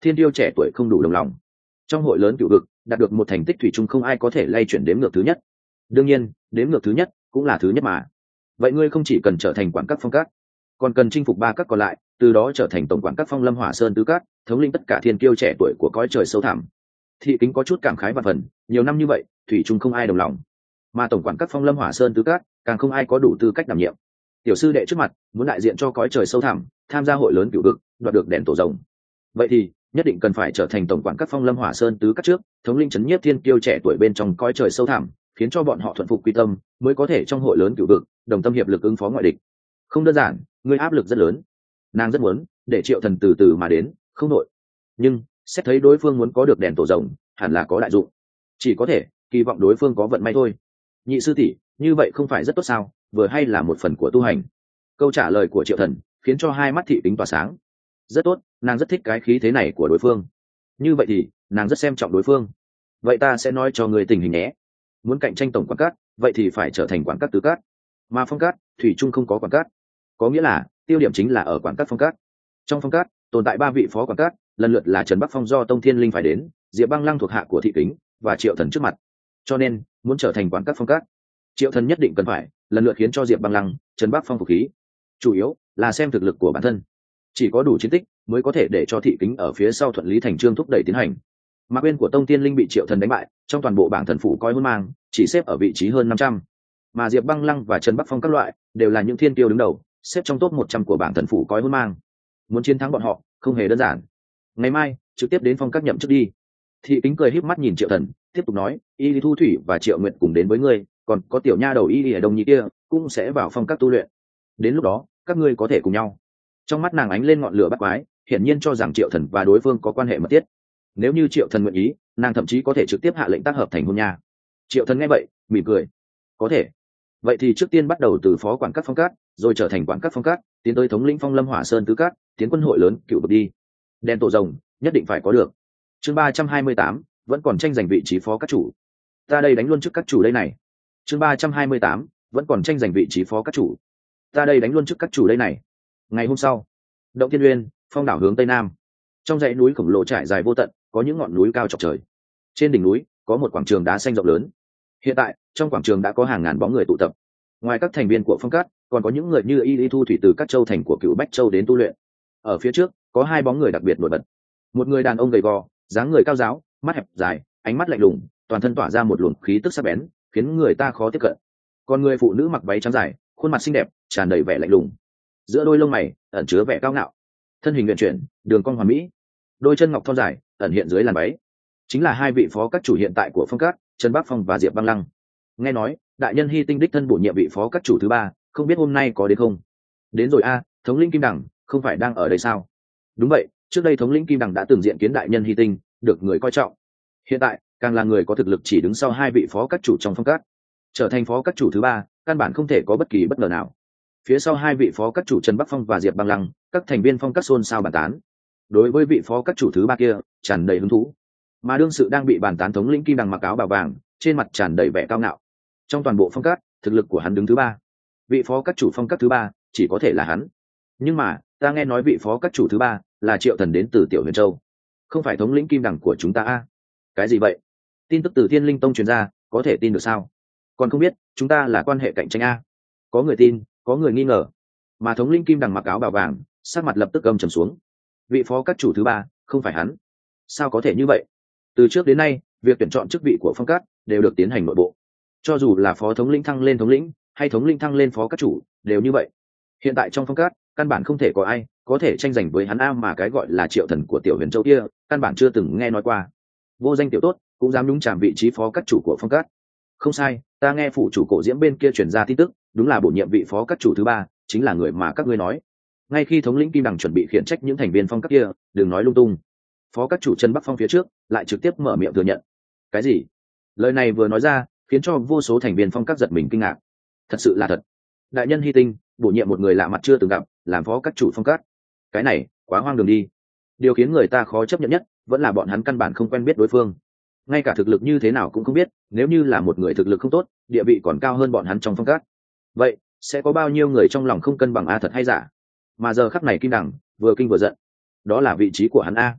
thiên tiêu trẻ tuổi không đủ đồng lòng. Trong hội lớn cựu vực đạt được một thành tích thủy chung không ai có thể lay chuyển đếm ngược thứ nhất. Đương nhiên đếm ngược thứ nhất cũng là thứ nhất mà. Vậy ngươi không chỉ cần trở thành quản các phong các, còn cần chinh phục ba các còn lại, từ đó trở thành tổng quản các phong lâm hỏa sơn tứ các, thống lĩnh tất cả thiên kiêu trẻ tuổi của cõi trời sâu thẳm. Thị Kính có chút cảm khái và phần, nhiều năm như vậy thủy chung không ai đồng lòng, mà tổng quản các phong lâm hỏa sơn tứ các càng không ai có đủ tư cách đảm nhiệm. Tiểu sư đệ trước mặt muốn đại diện cho cõi trời sâu thẳm, tham gia hội lớn cựu vực, đoạt được đèn tổ rồng, vậy thì nhất định cần phải trở thành tổng quản các phong lâm hỏa sơn tứ các trước, thống lĩnh chấn nhiếp thiên kiêu trẻ tuổi bên trong cõi trời sâu thẳm, khiến cho bọn họ thuận phục quy tâm, mới có thể trong hội lớn cựu vực đồng tâm hiệp lực ứng phó ngoại địch. Không đơn giản, ngươi áp lực rất lớn. Nàng rất muốn để Triệu Thần từ từ mà đến, không nội, nhưng xét thấy đối phương muốn có được đèn tổ rồng hẳn là có đại dụng, chỉ có thể kỳ vọng đối phương có vận may thôi. Nhị sư tỷ, như vậy không phải rất tốt sao, vừa hay là một phần của tu hành. Câu trả lời của Triệu Thần khiến cho hai mắt Thị Kính tỏa sáng. Rất tốt, nàng rất thích cái khí thế này của đối phương. Như vậy thì nàng rất xem trọng đối phương. Vậy ta sẽ nói cho người tình hình nhé. Muốn cạnh tranh tổng quản cát, vậy thì phải trở thành quản cát tứ cát, mà phong cát thủy chung không có quản cát, có nghĩa là tiêu điểm chính là ở quản cát phong cát. Trong phong cát tồn tại ba vị phó quản cát, lần lượt là Trần Bắc Phong do Tông Thiên Linh phải đến, Diệp Băng Lăng thuộc hạ của Thị Kính và Triệu Thần trước mặt. Cho nên muốn trở thành quản cát phong cát, Triệu Thần nhất định cần phải lần lượt khiến cho Diệp Băng Lăng, Trần Bắc Phong phục khí. Chủ yếu là xem thực lực của bản thân, chỉ có đủ chiến tích mới có thể để cho Thị Kính ở phía sau thuận lý thành trương thúc đẩy tiến hành. Mạc Uyên của Tông Thiên Linh bị Triệu Thần đánh bại, trong toàn bộ bảng thần phủ coi hôn mang chỉ xếp ở vị trí hơn năm trăm, mà Diệp Băng Lăng và Trần Bắc Phong các loại đều là những thiên tiêu đứng đầu, xếp trong top một trăm của bảng thần phủ coi hôn mang. Muốn chiến thắng bọn họ không hề đơn giản. Ngày mai trực tiếp đến phong các nhậm chức đi. Thị Kính cười híp mắt nhìn Triệu Thần, tiếp tục nói, Y Lý Thu Thủy và Triệu Nguyệt cùng đến với ngươi, còn có tiểu nha đầu Y Lý ở Đông Nhị kia cũng sẽ vào phong các tu luyện. Đến lúc đó các ngươi có thể cùng nhau. Trong mắt nàng ánh lên ngọn lửa bắt quái, hiển nhiên cho rằng Triệu Thần và đối phương có quan hệ mật thiết. Nếu như Triệu Thần nguyện ý, nàng thậm chí có thể trực tiếp hạ lệnh tác hợp thành hôn nha. Triệu Thần nghe vậy mỉm cười, có thể. Vậy thì trước tiên bắt đầu từ phó quản các phong cát, rồi trở thành quản các phong cát, tiến tới thống lĩnh phong lâm hỏa sơn tứ cát, tiến quân hội lớn cựu vực đi. Đèn tổ rồng nhất định phải có được. Chương ba trăm hai mươi tám, vẫn còn tranh giành vị trí phó các chủ. Ta đây đánh luôn trước các chủ đây này. Chương ba trăm hai mươi tám, vẫn còn tranh giành vị trí phó các chủ. Ta đây đánh luôn trước các chủ đây này. Ngày hôm sau, Động Thiên Uyên, phong đảo hướng tây nam. Trong dãy núi khổng lồ trải dài vô tận, có những ngọn núi cao chọc trời. Trên đỉnh núi có một quảng trường đá xanh rộng lớn. Hiện tại trong quảng trường đã có hàng ngàn bóng người tụ tập. Ngoài các thành viên của phong cát, còn có những người như Y Lý Thu Thủy từ các châu thành của Cựu Bách Châu đến tu luyện. Ở phía trước có hai bóng người đặc biệt nổi bật. Một người đàn ông gầy gò, dáng người cao ráo, mắt hẹp dài, ánh mắt lạnh lùng, toàn thân tỏa ra một luồng khí tức sắc bén, khiến người ta khó tiếp cận. Còn người phụ nữ mặc váy trắng dài, khuôn mặt xinh đẹp, tràn đầy vẻ lạnh lùng. Giữa đôi lông mày ẩn chứa vẻ cao ngạo, thân hình luyện chuyển, đường cong hoàn mỹ, đôi chân ngọc thon dài ẩn hiện dưới làn váy. Chính là hai vị phó các chủ hiện tại của phong cát, Trần Bắc Phong và Diệp Băng Lăng. Nghe nói đại nhân Hy Tinh đích thân bổ nhiệm vị phó các chủ thứ ba, không biết hôm nay có đến không? Đến rồi a, thống lĩnh Kim Đằng không phải đang ở đây sao? Đúng vậy, trước đây thống lĩnh Kim Đằng đã từng diện kiến đại nhân Hy Tinh, được người coi trọng. Hiện tại càng là người có thực lực chỉ đứng sau hai vị phó các chủ trong phong cát, trở thành phó các chủ thứ ba, căn bản không thể có bất kỳ bất ngờ nào. Phía sau hai vị phó các chủ Trần Bắc Phong và Diệp Băng Lăng, các thành viên phong cát xôn xao bàn tán. Đối với vị phó các chủ thứ ba kia tràn đầy hứng thú, mà đương sự đang bị bàn tán thống lĩnh Kim Đằng mặc áo bào vàng, trên mặt tràn đầy vẻ cao ngạo. Trong toàn bộ phong cát, thực lực của hắn đứng thứ ba, vị phó các chủ phong cát thứ ba chỉ có thể là hắn. Nhưng mà ta nghe nói vị phó các chủ thứ ba là Triệu Thần đến từ Tiểu Huyền Châu, không phải thống lĩnh Kim Đằng của chúng ta a? Cái gì vậy? Tin tức từ Thiên Linh Tông truyền ra, có thể tin được sao? Còn không biết chúng ta là quan hệ cạnh tranh a? Có người tin, có người nghi ngờ, mà thống lĩnh Kim Đằng mặc áo bào vàng sắc mặt lập tức gầm trầm xuống. Vị phó các chủ thứ ba không phải hắn, sao có thể như vậy? Từ trước đến nay việc tuyển chọn chức vị của phong cát đều được tiến hành nội bộ, cho dù là phó thống lĩnh thăng lên thống lĩnh hay thống lĩnh thăng lên phó các chủ đều như vậy. Hiện tại trong phong cát căn bản không thể có ai có thể tranh giành với hắn a, mà cái gọi là Triệu Thần của Tiểu Huyền Châu kia căn bản chưa từng nghe nói qua. Vô danh tiểu tốt cũng dám đúng chạm vị trí phó các chủ của phong cát. Không sai, ta nghe phụ chủ Cổ Diễm bên kia truyền ra tin tức, đúng là bổ nhiệm vị phó các chủ thứ ba chính là người mà các ngươi nói. Ngay khi thống lĩnh Kim Đằng chuẩn bị khiển trách những thành viên phong cát kia đừng nói lung tung, phó các chủ Trần Bắc Phong phía trước lại trực tiếp mở miệng thừa nhận. Cái gì? Lời này vừa nói ra khiến cho vô số thành viên phong cát giật mình kinh ngạc. Thật sự là thật, đại nhân Hy Tinh bổ nhiệm một người lạ mặt chưa từng gặp làm phó các chủ phong cát, cái này quá hoang đường đi. Điều khiến người ta khó chấp nhận nhất vẫn là bọn hắn căn bản không quen biết đối phương, ngay cả thực lực như thế nào cũng không biết. Nếu như là một người thực lực không tốt, địa vị còn cao hơn bọn hắn trong phong cát, vậy sẽ có bao nhiêu người trong lòng không cân bằng a, thật hay giả? Mà giờ khắc này Kim Đằng vừa kinh vừa giận, đó là vị trí của hắn a.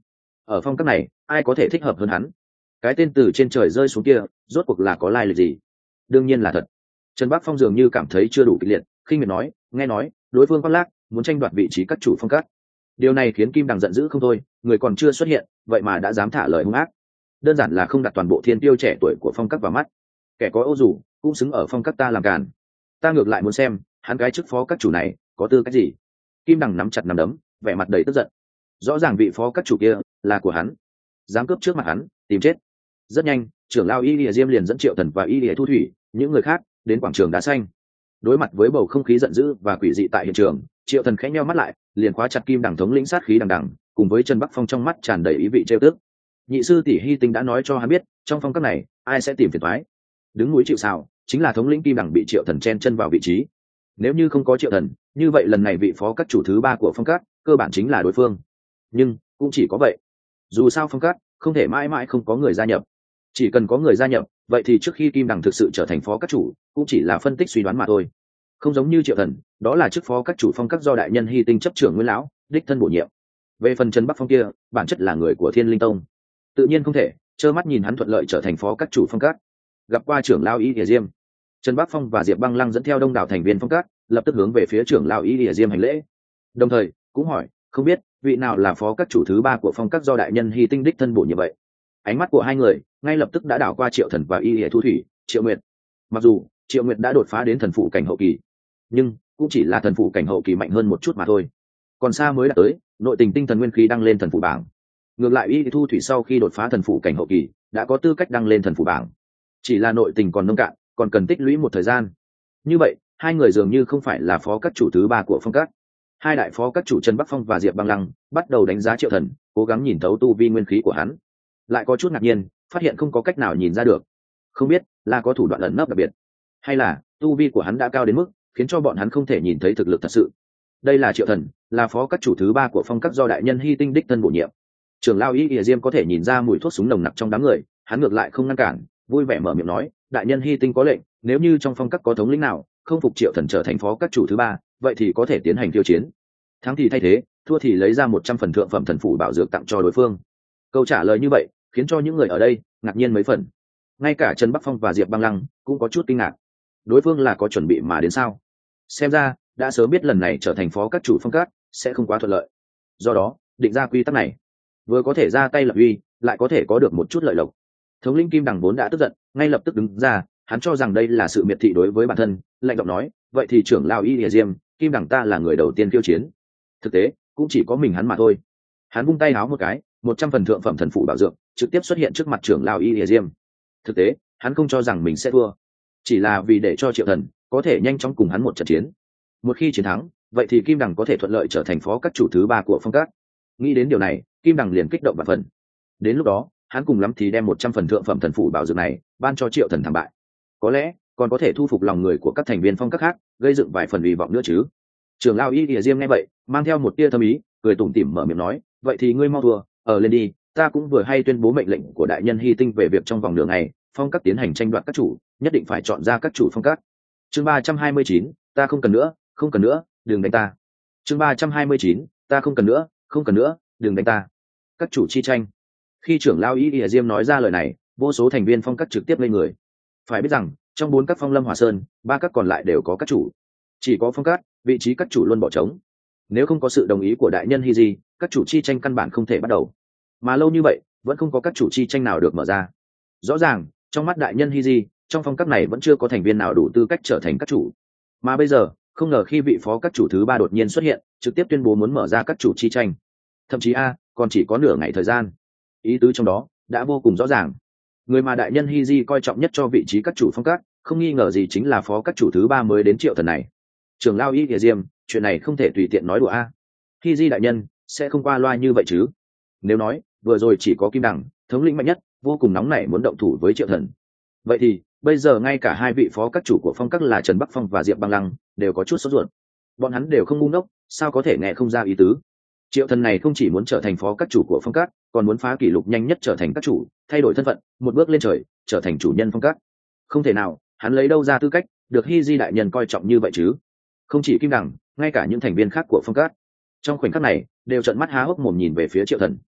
ở phong cách này ai có thể thích hợp hơn hắn? Cái tên từ trên trời rơi xuống kia rốt cuộc là có lai lịch gì? Đương nhiên là thật. Trần Bắc Phong dường như cảm thấy chưa đủ kịch liệt, khinh miệt nói, nghe nói đối phương khoác lác muốn tranh đoạt vị trí các chủ phong cách. Điều này khiến Kim Đằng giận dữ không thôi, người còn chưa xuất hiện vậy mà đã dám thả lời hung ác, đơn giản là không đặt toàn bộ thiên tiêu trẻ tuổi của phong cách vào mắt. Kẻ có ô dù cũng xứng ở phong cách ta làm càn. Ta ngược lại muốn xem hắn cái chức phó các chủ này có tư cách gì. Kim Đằng nắm chặt nắm đấm, vẻ mặt đầy tức giận. Rõ ràng vị phó các chủ kia là của hắn, dám cướp trước mặt hắn tìm chết. Rất nhanh, trưởng lao Y Lìa Diêm liền dẫn Triệu Thần và Y Lìa Thu Thủy những người khác đến quảng trường đá xanh. Đối mặt với bầu không khí giận dữ và quỷ dị tại hiện trường, Triệu Thần khẽ nheo mắt lại, liền khóa chặt Kim Đằng thống lĩnh sát khí đằng đằng, cùng với Trần Bắc Phong trong mắt tràn đầy ý vị trêu tức. Nhị sư tỷ Hy Tinh đã nói cho hắn biết, trong phong cách này ai sẽ tìm phiền toái. Đứng núi chịu sào chính là thống lĩnh Kim Đằng bị Triệu Thần chen chân vào vị trí. Nếu như không có Triệu Thần, như vậy lần này vị phó các chủ thứ ba của phong cách cơ bản chính là đối phương. Nhưng cũng chỉ có vậy. Dù sao phong cách không thể mãi mãi không có người gia nhập. Chỉ cần có người gia nhập, vậy thì trước khi Kim Đằng thực sự trở thành phó các chủ, cũng chỉ là phân tích suy đoán mà thôi. Không giống như Triệu Thần, đó là chức phó các chủ phong các do đại nhân Hy Tinh chấp trưởng Nguyên lão đích thân bổ nhiệm. Về phần Trần Bắc Phong kia, bản chất là người của Thiên Linh Tông, tự nhiên không thể trơ mắt nhìn hắn thuận lợi trở thành phó các chủ phong các. Gặp qua trưởng lao Y Lìa Diêm, Trần Bắc Phong và Diệp Băng Lăng dẫn theo đông đảo thành viên phong các, lập tức hướng về phía trưởng lao Y Lìa Diêm hành lễ, đồng thời cũng hỏi, không biết vị nào là phó các chủ thứ ba của phong các do đại nhân Hy Tinh đích thân bổ nhiệm vậy. Ánh mắt của hai người ngay lập tức đã đảo qua Triệu Thần và Y Lìa Thu Thủy, Triệu Nguyệt. Mặc dù Triệu Nguyệt đã đột phá đến thần phụ cảnh hậu kỳ, nhưng cũng chỉ là thần phụ cảnh hậu kỳ mạnh hơn một chút mà thôi, còn xa mới đạt tới nội tình tinh thần nguyên khí đăng lên thần phụ bảng. Ngược lại Y Lìa Thu Thủy sau khi đột phá thần phụ cảnh hậu kỳ đã có tư cách đăng lên thần phụ bảng, chỉ là nội tình còn nông cạn, còn cần tích lũy một thời gian. Như vậy hai người dường như không phải là phó các chủ thứ ba của phong các. Hai đại phó các chủ Trần Bắc Phong và Diệp Băng Lăng bắt đầu đánh giá Triệu Thần, cố gắng nhìn thấu tu vi nguyên khí của hắn, lại có chút ngạc nhiên phát hiện không có cách nào nhìn ra được. Không biết là có thủ đoạn ẩn nấp đặc biệt, hay là tu vi của hắn đã cao đến mức khiến cho bọn hắn không thể nhìn thấy thực lực thật sự. Đây là Triệu Thần, là phó các chủ thứ ba của phong các do đại nhân Hy Tinh đích thân bổ nhiệm. Trưởng lao Y Lìa Diêm có thể nhìn ra mùi thuốc súng nồng nặc trong đám người, hắn ngược lại không ngăn cản, vui vẻ mở miệng nói, đại nhân Hy Tinh có lệnh, nếu như trong phong các có thống lĩnh nào không phục Triệu Thần trở thành phó các chủ thứ ba, vậy thì có thể tiến hành tiêu chiến, thắng thì thay thế, thua thì lấy ra một trăm phần thượng phẩm thần phủ bảo dược tặng cho đối phương. Câu trả lời như vậy khiến cho những người ở đây ngạc nhiên mấy phần, ngay cả Trần Bắc Phong và Diệp Băng Lăng cũng có chút kinh ngạc. Đối phương là có chuẩn bị mà đến sao? Xem ra đã sớm biết lần này trở thành phó các chủ phong các sẽ không quá thuận lợi, do đó định ra quy tắc này, vừa có thể ra tay lập uy, lại có thể có được một chút lợi lộc. Thống lĩnh Kim Đằng vốn đã tức giận, ngay lập tức đứng ra, hắn cho rằng đây là sự miệt thị đối với bản thân, lạnh giọng nói, vậy thì trưởng lao Y Lìa Diêm, Kim Đằng ta là người đầu tiên khiêu chiến. Thực tế cũng chỉ có mình hắn mà thôi. Hắn vung tay háo một cái, một trăm phần thượng phẩm thần phụ bảo dược trực tiếp xuất hiện trước mặt trưởng lao Y Lìa Diêm. Thực tế hắn không cho rằng mình sẽ thua, chỉ là vì để cho Triệu Thần có thể nhanh chóng cùng hắn một trận chiến. Một khi chiến thắng, vậy thì Kim Đằng có thể thuận lợi trở thành phó các chủ thứ ba của phong các. Nghĩ đến điều này, Kim Đằng liền kích động vạn phần. Đến lúc đó hắn cùng lắm thì đem một trăm phần thượng phẩm thần phụ bảo dược này ban cho Triệu Thần thảm bại, có lẽ còn có thể thu phục lòng người của các thành viên phong các khác, gây dựng vài phần hy vọng nữa chứ. Trưởng lao Y Lìa Diêm nghe vậy mang theo một tia thâm ý, cười tủm tỉm mở miệng nói, vậy thì ngươi mau thua ở lên đi, ta cũng vừa hay tuyên bố mệnh lệnh của đại nhân Hy Tinh về việc trong vòng nửa ngày phong các tiến hành tranh đoạt các chủ, nhất định phải chọn ra các chủ phong các. Chương ba trăm hai mươi chín, ta không cần nữa, không cần nữa, đừng đánh ta. Chương ba trăm hai mươi chín, ta không cần nữa, không cần nữa, đừng đánh ta. Các chủ chi tranh. Khi trưởng lao Y Lìa Diêm nói ra lời này, vô số thành viên phong các trực tiếp lên người. Phải biết rằng trong bốn các phong Lâm Hòa Sơn, ba các còn lại đều có các chủ, chỉ có phong các vị trí các chủ luôn bỏ trống. Nếu không có sự đồng ý của đại nhân Hy Di, các chủ chi tranh căn bản không thể bắt đầu, mà lâu như vậy vẫn không có các chủ chi tranh nào được mở ra. Rõ ràng trong mắt đại nhân Hy Di, trong phong các này vẫn chưa có thành viên nào đủ tư cách trở thành các chủ, mà bây giờ không ngờ khi vị phó các chủ thứ ba đột nhiên xuất hiện, trực tiếp tuyên bố muốn mở ra các chủ chi tranh, thậm chí a còn chỉ có nửa ngày thời gian. Ý tứ trong đó đã vô cùng rõ ràng, người mà đại nhân Hy Di coi trọng nhất cho vị trí các chủ phong các, không nghi ngờ gì chính là phó các chủ thứ ba mới đến Triệu Thần này. Trưởng lao Y Lìa Diêm, chuyện này không thể tùy tiện nói đùa a. Hy Di đại nhân sẽ không qua loa như vậy chứ? Nếu nói vừa rồi chỉ có Kim Đằng thống lĩnh mạnh nhất vô cùng nóng nảy muốn động thủ với Triệu Thần, vậy thì bây giờ ngay cả hai vị phó các chủ của phong các là Trần Bắc Phong và Diệp Băng Lăng đều có chút sốt ruột. Bọn hắn đều không ngu ngốc, sao có thể nghe không ra ý tứ. Triệu Thần này không chỉ muốn trở thành phó các chủ của phong các, còn muốn phá kỷ lục nhanh nhất trở thành các chủ, thay đổi thân phận, một bước lên trời, trở thành chủ nhân phong các. Không thể nào, hắn lấy đâu ra tư cách được Hy Di đại nhân coi trọng như vậy chứ? Không chỉ Kim Đằng, ngay cả những thành viên khác của phong các trong khoảnh khắc này đều trợn mắt há hốc mồm nhìn về phía Triệu Thần.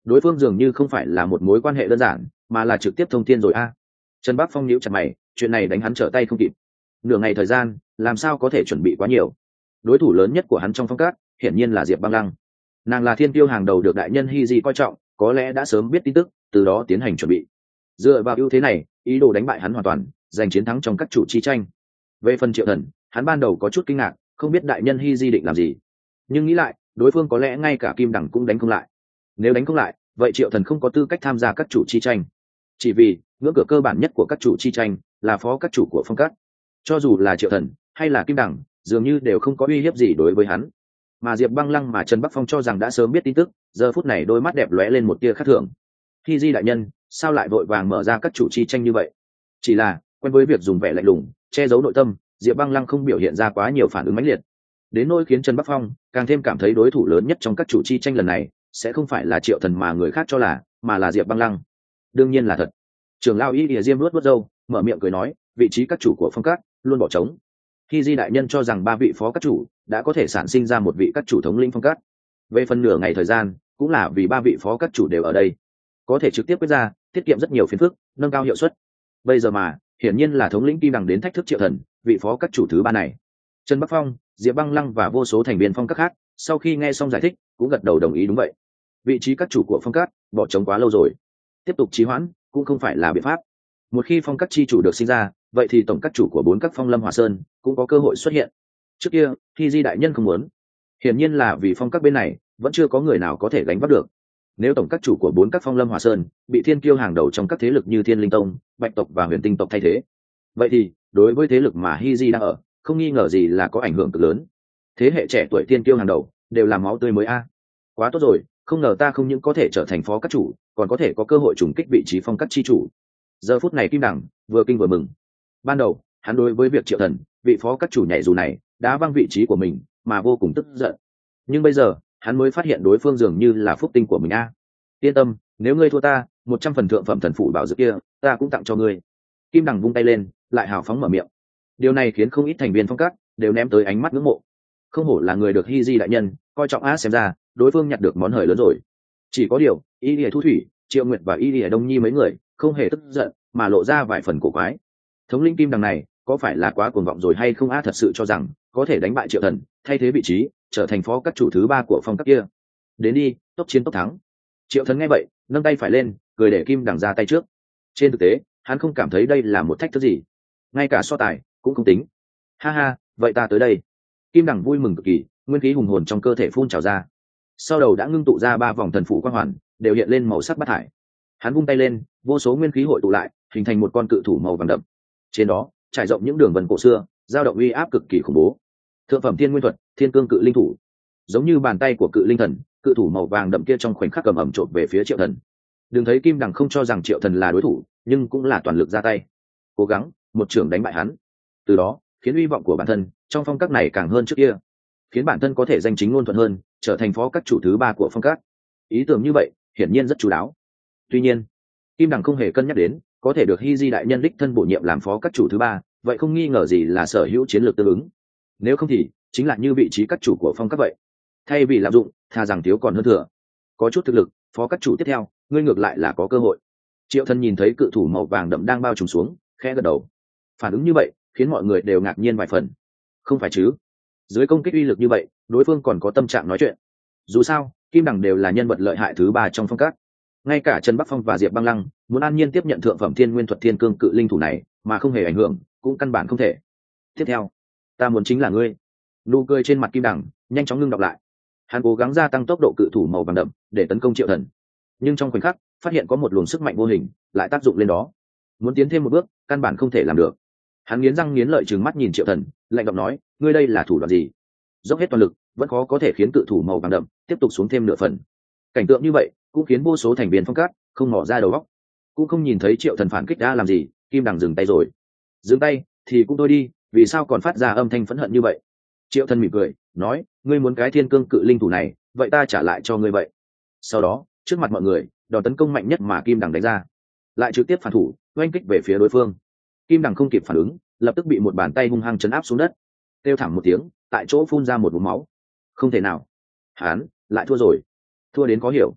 đối phương dường như không phải là một mối quan hệ đơn giản mà là trực tiếp thông tin rồi a. Trần Bắc Phong nhíu chặt mày, chuyện này đánh hắn trở tay không kịp. Nửa ngày thời gian làm sao có thể chuẩn bị quá nhiều. Đối thủ lớn nhất của hắn trong phong cát hiển nhiên là Diệp Băng Lăng. Nàng là thiên tiêu hàng đầu được đại nhân Hy Di coi trọng, có lẽ đã sớm biết tin tức, từ đó tiến hành chuẩn bị. Dựa vào ưu thế này, ý đồ đánh bại hắn hoàn toàn, giành chiến thắng trong các chủ chi tranh. Về phần Triệu Thần, hắn ban đầu có chút kinh ngạc, không biết đại nhân Hy Di định làm gì. Nhưng nghĩ lại, đối phương có lẽ ngay cả Kim Đẳng cũng đánh không lại. Nếu đánh không lại, vậy Triệu Thần không có tư cách tham gia các chủ chi tranh. Chỉ vì ngưỡng cửa cơ bản nhất của các chủ chi tranh là phó các chủ của phong cát. Cho dù là Triệu Thần hay là Kim Đẳng, dường như đều không có uy hiếp gì đối với hắn. Mà Diệp Băng Lăng mà Trần Bắc Phong cho rằng đã sớm biết tin tức, giờ phút này đôi mắt đẹp lóe lên một tia khác thường. Hy Di đại nhân, sao lại vội vàng mở ra các chủ chi tranh như vậy? Chỉ là quen với việc dùng vẻ lạnh lùng che giấu nội tâm, Diệp Băng Lăng không biểu hiện ra quá nhiều phản ứng mãnh liệt, đến nỗi khiến Trần Bắc Phong càng thêm cảm thấy đối thủ lớn nhất trong các chủ chi tranh lần này sẽ không phải là Triệu Thần mà người khác cho là, mà là Diệp Băng Lăng. Đương nhiên là thật. Trưởng lão Y Ỉa Diêm luốt luốt râu, mở miệng cười nói, vị trí các chủ của phong cát luôn bỏ trống. Hy Di đại nhân cho rằng ba vị phó các chủ đã có thể sản sinh ra một vị các chủ thống lĩnh phong cát. Về phần nửa ngày thời gian, cũng là vì ba vị phó các chủ đều ở đây, có thể trực tiếp quyết ra, tiết kiệm rất nhiều phiền phức, nâng cao hiệu suất. Bây giờ mà, hiển nhiên là thống lĩnh Kim Đằng đến thách thức Triệu Thần, vị phó các chủ thứ ba này. Trần Bắc Phong, Diệp Băng Lăng và vô số thành viên phong các khác, sau khi nghe xong giải thích, cũng gật đầu đồng ý đúng vậy. Vị trí các chủ của phong các bỏ trống quá lâu rồi, tiếp tục trì hoãn cũng không phải là biện pháp. Một khi phong các chi chủ được sinh ra, vậy thì tổng các chủ của bốn các phong Lâm Hỏa Sơn cũng có cơ hội xuất hiện. Trước kia, khi Di đại nhân không muốn, hiển nhiên là vì phong các bên này vẫn chưa có người nào có thể gánh vác được. Nếu tổng các chủ của bốn các phong Lâm Hỏa Sơn bị thiên kiêu hàng đầu trong các thế lực như Thiên Linh Tông, Bạch tộc và Huyền Tinh tộc thay thế, vậy thì đối với thế lực mà Hy Di đang ở, không nghi ngờ gì là có ảnh hưởng cực lớn. Thế hệ trẻ tuổi thiên kiêu hàng đầu đều là máu tươi mới a. Quá tốt rồi, không ngờ ta không những có thể trở thành phó các chủ, còn có thể có cơ hội trùng kích vị trí phong các chi chủ. Giờ phút này Kim Đằng vừa kinh vừa mừng. Ban đầu hắn đối với việc Triệu Thần, vị phó các chủ nhảy dù này đã văng vị trí của mình mà vô cùng tức giận, nhưng bây giờ hắn mới phát hiện đối phương dường như là phúc tinh của mình a. Yên tâm, nếu ngươi thua ta, một trăm phần thượng phẩm thần phụ bảo dược kia ta cũng tặng cho ngươi. Kim Đằng vung tay lên, lại hào phóng mở miệng. Điều này khiến không ít thành viên phong các đều ném tới ánh mắt ngưỡng mộ. Không hổ là người được Hy Di đại nhân coi trọng á, xem ra đối phương nhặt được món hời lớn rồi. Chỉ có điều Y Lìa Thu Thủy, Triệu Nguyệt và Y Lìa Đông Nhi mấy người không hề tức giận, mà lộ ra vài phần cổ quái. Thống lĩnh Kim Đằng này có phải là quá cuồng vọng rồi hay không a? Thật sự cho rằng có thể đánh bại Triệu Thần, thay thế vị trí trở thành phó các chủ thứ ba của phong các kia? Đến đi, tốc chiến tốc thắng. Triệu Thần nghe vậy nâng tay phải lên, cười để Kim Đằng ra tay trước. Trên thực tế hắn không cảm thấy đây là một thách thức gì, ngay cả so tài cũng không tính. Ha ha, vậy ta tới đây. Kim Đằng vui mừng cực kỳ, nguyên khí hùng hồn trong cơ thể phun trào ra, sau đầu đã ngưng tụ ra ba vòng thần phụ quang hoàn, đều hiện lên màu sắc bát thải. Hắn vung tay lên, vô số nguyên khí hội tụ lại, hình thành một con cự thủ màu vàng đậm. Trên đó trải rộng những đường vân cổ xưa, dao động uy áp cực kỳ khủng bố. Thượng phẩm thiên nguyên thuật, thiên cương cự linh thủ, giống như bàn tay của cự linh thần, cự thủ màu vàng đậm kia trong khoảnh khắc cầm ẩm trộn về phía Triệu Thần. Đừng thấy Kim Đằng không cho rằng Triệu Thần là đối thủ, nhưng cũng là toàn lực ra tay, cố gắng một trưởng đánh bại hắn. Từ đó khiến uy vọng của bản thân trong phong các này càng hơn trước kia, khiến bản thân có thể danh chính ngôn thuận hơn, trở thành phó các chủ thứ ba của phong các. Ý tưởng như vậy hiển nhiên rất chú đáo. Tuy nhiên Kim Đằng không hề cân nhắc đến có thể được Hy Di đại nhân đích thân bổ nhiệm làm phó các chủ thứ ba, vậy không nghi ngờ gì là sở hữu chiến lược tương ứng. Nếu không thì chính là như vị trí các chủ của phong các vậy, thay vì lạm dụng thà rằng thiếu còn hơn thừa. Có chút thực lực, phó các chủ tiếp theo ngươi ngược lại là có cơ hội. Triệu Thần nhìn thấy cự thủ màu vàng đậm đang bao trùm xuống, khẽ gật đầu. Phản ứng như vậy khiến mọi người đều ngạc nhiên vài phần. Không phải chứ, dưới công kích uy lực như vậy đối phương còn có tâm trạng nói chuyện. Dù sao Kim Đằng đều là nhân vật lợi hại thứ ba trong phong các, ngay cả Trần Bắc Phong và Diệp Băng Lăng muốn an nhiên tiếp nhận thượng phẩm thiên nguyên thuật thiên cương cự linh thủ này mà không hề ảnh hưởng cũng căn bản không thể. Tiếp theo ta muốn chính là ngươi. Nụ cười trên mặt Kim Đằng nhanh chóng ngưng đọc lại. Hắn cố gắng gia tăng tốc độ cự thủ màu vàng đậm để tấn công Triệu Thần, nhưng trong khoảnh khắc phát hiện có một luồng sức mạnh vô hình lại tác dụng lên đó, muốn tiến thêm một bước căn bản không thể làm được. Hắn nghiến răng nghiến lợi trừng mắt nhìn Triệu Thần, lạnh giọng nói, ngươi đây là thủ đoạn gì? Dốc hết toàn lực vẫn khó có thể khiến cự thủ màu vàng đậm tiếp tục xuống thêm nửa phần. Cảnh tượng như vậy cũng khiến vô số thành viên phong các không mò ra đầu óc, cũng không nhìn thấy Triệu Thần phản kích đã làm gì. Kim Đằng dừng tay rồi. Dừng tay thì cũng thôi đi, vì sao còn phát ra âm thanh phẫn hận như vậy? Triệu Thần mỉm cười nói, ngươi muốn cái thiên cương cự linh thủ này, vậy ta trả lại cho ngươi vậy. Sau đó trước mặt mọi người đòn tấn công mạnh nhất mà Kim Đằng đánh ra lại trực tiếp phản thủ oanh kích về phía đối phương. Kim Đằng không kịp phản ứng, lập tức bị một bàn tay hung hăng chấn áp xuống đất, kêu thảm một tiếng, tại chỗ phun ra một vũng máu. Không thể nào, hắn lại thua rồi, thua đến có hiểu.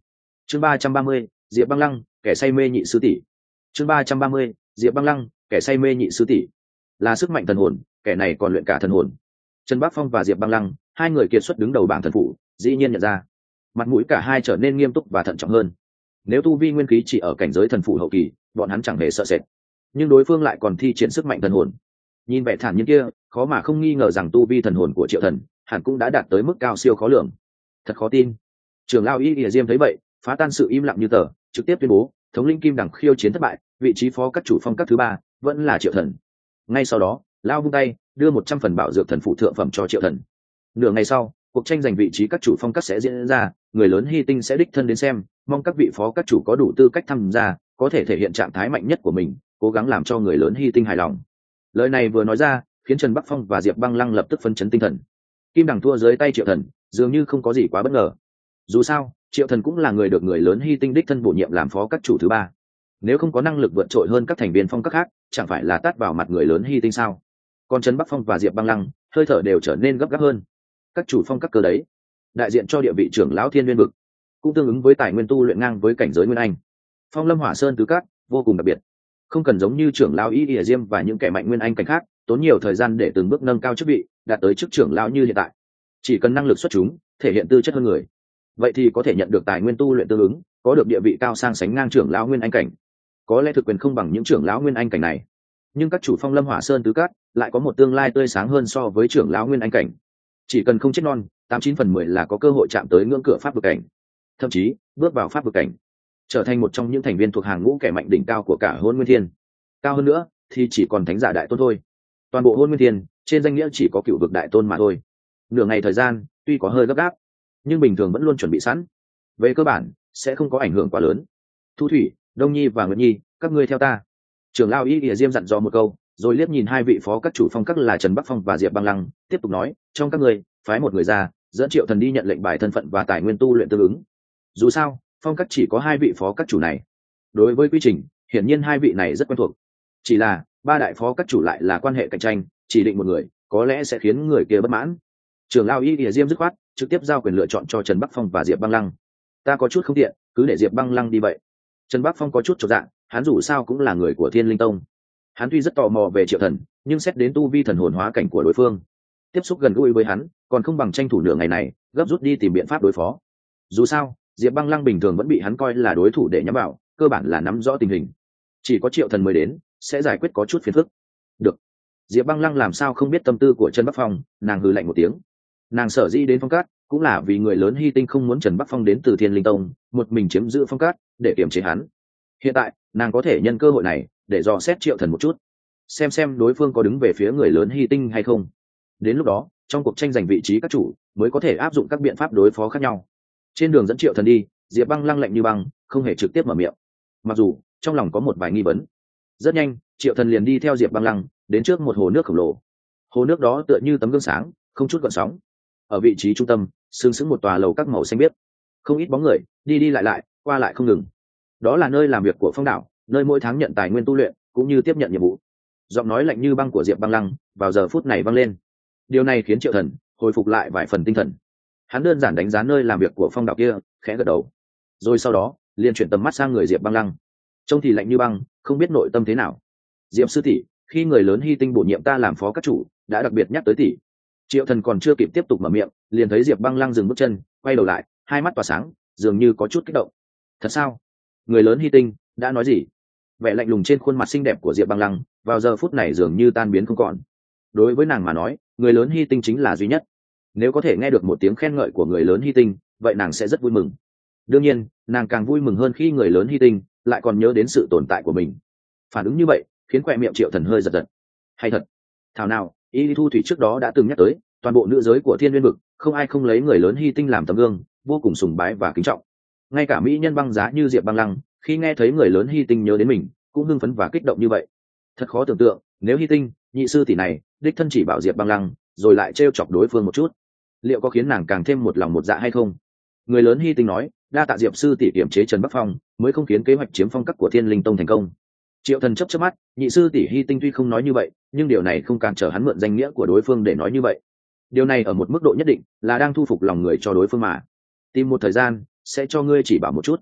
chương ba trăm ba mươi Diệp Băng Lăng, kẻ say mê nhị sư tỷ. chương ba trăm ba mươi Diệp Băng Lăng, kẻ say mê nhị sư tỷ. Là sức mạnh thần hồn, kẻ này còn luyện cả thần hồn. Trần Bắc Phong và Diệp Băng Lăng, hai người kiệt xuất đứng đầu bảng thần phụ, dĩ nhiên nhận ra, mặt mũi cả hai trở nên nghiêm túc và thận trọng hơn. Nếu tu vi nguyên khí chỉ ở cảnh giới thần phụ hậu kỳ, bọn hắn chẳng hề sợ sệt, nhưng đối phương lại còn thi triển sức mạnh thần hồn. Nhìn vẻ thản nhiên kia, khó mà không nghi ngờ rằng tu vi thần hồn của Triệu Thần hẳn cũng đã đạt tới mức cao siêu khó lường. Thật khó tin. Trưởng lão Y Lìa Diêm thấy vậy, phá tan sự im lặng như tờ, trực tiếp tuyên bố thống lĩnh Kim Đẳng khiêu chiến thất bại, vị trí phó các chủ phong các thứ ba vẫn là Triệu Thần. Ngay sau đó, lão vung tay đưa một trăm phần bảo dược thần phụ thượng phẩm cho Triệu Thần. Nửa ngày sau, cuộc tranh giành vị trí các chủ phong các sẽ diễn ra, người lớn Hy Tinh sẽ đích thân đến xem, mong các vị phó các chủ có đủ tư cách tham gia, có thể thể hiện trạng thái mạnh nhất của mình, cố gắng làm cho người lớn Hy Tinh hài lòng. Lời này vừa nói ra, khiến Trần Bắc Phong và Diệp Băng Lăng lập tức phấn chấn tinh thần. Kim Đẳng thua dưới tay Triệu Thần, dường như không có gì quá bất ngờ. Dù sao, Triệu Thần cũng là người được người lớn Hy Tinh đích thân bổ nhiệm làm phó các chủ thứ ba. Nếu không có năng lực vượt trội hơn các thành viên phong các khác, chẳng phải là tát vào mặt người lớn Hy Tinh sao? Còn Trần Bắc Phong và Diệp Băng Lăng, hơi thở đều trở nên gấp gáp hơn. Các chủ phong các cơ đấy, đại diện cho địa vị trưởng lão Thiên Nguyên vực, cũng tương ứng với tài nguyên tu luyện ngang với cảnh giới Nguyên Anh. Phong Lâm Hỏa Sơn tứ các vô cùng đặc biệt, không cần giống như trưởng lão Y Lìa Diêm và những kẻ mạnh Nguyên Anh cảnh khác, tốn nhiều thời gian để từng bước nâng cao chức vị, đạt tới chức trưởng lão như hiện tại. Chỉ cần năng lực xuất chúng, thể hiện tư chất hơn người, vậy thì có thể nhận được tài nguyên tu luyện tương ứng, có được địa vị cao sang sánh ngang trưởng lão Nguyên Anh cảnh. Có lẽ thực quyền không bằng những trưởng lão Nguyên Anh cảnh này, nhưng các chủ Phong Lâm Hỏa Sơn tứ các lại có một tương lai tươi sáng hơn so với trưởng lão Nguyên Anh cảnh. Chỉ cần không chết non, tám chín phần mười là có cơ hội chạm tới ngưỡng cửa pháp vực cảnh, thậm chí bước vào pháp vực cảnh, trở thành một trong những thành viên thuộc hàng ngũ kẻ mạnh đỉnh cao của cả Hôn Nguyên Thiên. Cao hơn nữa thì chỉ còn thánh giả đại tôn thôi. Toàn bộ Hôn Nguyên Thiên trên danh nghĩa chỉ có cựu vực đại tôn mà thôi. Nửa ngày thời gian tuy có hơi gấp gáp, nhưng bình thường vẫn luôn chuẩn bị sẵn, về cơ bản sẽ không có ảnh hưởng quá lớn. Thu Thủy, Đông Nhi và Nguyệt Nhi, các ngươi theo ta. Trưởng lão Y Lìa Diêm dặn dò một câu, rồi liếc nhìn hai vị phó các chủ phong các là Trần Bắc Phong và Diệp Băng Lăng, tiếp tục nói, trong các ngươi phái một người ra, dẫn Triệu Thần đi nhận lệnh bài thân phận và tài nguyên tu luyện tương ứng. Dù sao, phong các chỉ có hai vị phó các chủ này. Đối với quy trình, hiển nhiên hai vị này rất quen thuộc. Chỉ là ba đại phó các chủ lại là quan hệ cạnh tranh, chỉ định một người, có lẽ sẽ khiến người kia bất mãn. Trưởng lão Y Lìa Diêm dứt khoát, trực tiếp giao quyền lựa chọn cho Trần Bắc Phong và Diệp Băng Lăng. Ta có chút không tiện, cứ để Diệp Băng Lăng đi vậy. Trần Bắc Phong có chút chột dạ, hắn dù sao cũng là người của Thiên Linh Tông. Hắn tuy rất tò mò về Triệu Thần, nhưng xét đến tu vi thần hồn hóa cảnh của đối phương, tiếp xúc gần gũi với hắn còn không bằng tranh thủ nửa ngày này gấp rút đi tìm biện pháp đối phó. Dù sao, Diệp Băng Lăng bình thường vẫn bị hắn coi là đối thủ để nhắm vào, cơ bản là nắm rõ tình hình. Chỉ có Triệu Thần mới đến, sẽ giải quyết có chút phiền phức. Được. Diệp Băng Lăng làm sao không biết tâm tư của Trần Bắc Phong, nàng hừ lạnh một tiếng. Nàng sở dĩ đến phong cát cũng là vì người lớn Hy Tinh không muốn Trần Bắc Phong đến từ Thiên Linh Tông, một mình chiếm giữ phong cát để kiềm chế hắn. Hiện tại, nàng có thể nhân cơ hội này để dò xét Triệu Thần một chút, xem xem đối phương có đứng về phía người lớn Hy Tinh hay không. Đến lúc đó, trong cuộc tranh giành vị trí các chủ mới có thể áp dụng các biện pháp đối phó khác nhau. Trên đường dẫn Triệu Thần đi, Diệp Băng Lăng lạnh như băng, không hề trực tiếp mở miệng, mặc dù trong lòng có một vài nghi vấn. Rất nhanh, Triệu Thần liền đi theo Diệp Băng Lăng đến trước một hồ nước khổng lồ. Hồ nước đó tựa như tấm gương sáng, không chút gợn sóng. Ở vị trí trung tâm, sừng sững một tòa lầu các màu xanh biếc, không ít bóng người đi đi lại lại, qua lại không ngừng. Đó là nơi làm việc của Phong Đảo, nơi mỗi tháng nhận tài nguyên tu luyện cũng như tiếp nhận nhiệm vụ. Giọng nói lạnh như băng của Diệp Băng Lăng vào giờ phút này vang lên. Điều này khiến Triệu Thần hồi phục lại vài phần tinh thần. Hắn đơn giản đánh giá nơi làm việc của Phong Đảo kia, khẽ gật đầu, rồi sau đó liền chuyển tầm mắt sang người Diệp Băng Lăng. Trông thì lạnh như băng, không biết nội tâm thế nào. Diệp sư tỷ, khi người lớn Hy Tinh bổ nhiệm ta làm phó các chủ, đã đặc biệt nhắc tới tỷ. Triệu Thần còn chưa kịp tiếp tục mở miệng, liền thấy Diệp Băng Lăng dừng bước chân, quay đầu lại, hai mắt tỏa sáng, dường như có chút kích động. Thật sao? Người lớn Hy Tinh đã nói gì? Vẻ lạnh lùng trên khuôn mặt xinh đẹp của Diệp Băng Lăng vào giờ phút này dường như tan biến không còn. Đối với nàng mà nói, người lớn Hy Tinh chính là duy nhất. Nếu có thể nghe được một tiếng khen ngợi của người lớn Hy Tinh, vậy nàng sẽ rất vui mừng. Đương nhiên, nàng càng vui mừng hơn khi người lớn Hy Tinh lại còn nhớ đến sự tồn tại của mình. Phản ứng như vậy khiến khóe miệng Triệu Thần hơi giật giật. Hay thật, thảo nào Y Thu Thủy trước đó đã từng nhắc tới, toàn bộ nữ giới của Thiên Nguyên vực không ai không lấy người lớn Hy Tinh làm tấm gương, vô cùng sùng bái và kính trọng. Ngay cả mỹ nhân băng giá như Diệp Băng Lăng, khi nghe thấy người lớn Hy Tinh nhớ đến mình, cũng hưng phấn và kích động như vậy. Thật khó tưởng tượng, nếu Hy Tinh nhị sư tỷ này đích thân chỉ bảo Diệp Băng Lăng, rồi lại trêu chọc đối phương một chút, liệu có khiến nàng càng thêm một lòng một dạ hay không? Người lớn Hy Tinh nói, đa tạ Diệp sư tỷ kiểm chế Trần Bắc Phong, mới không khiến kế hoạch chiếm phong các của Thiên Linh Tông thành công. Triệu Thần chớp chớp mắt, nhị sư tỷ Hy Tinh tuy không nói như vậy, nhưng điều này không cản trở hắn mượn danh nghĩa của đối phương để nói như vậy. Điều này ở một mức độ nhất định là đang thu phục lòng người cho đối phương mà. Tìm một thời gian sẽ cho ngươi chỉ bảo một chút.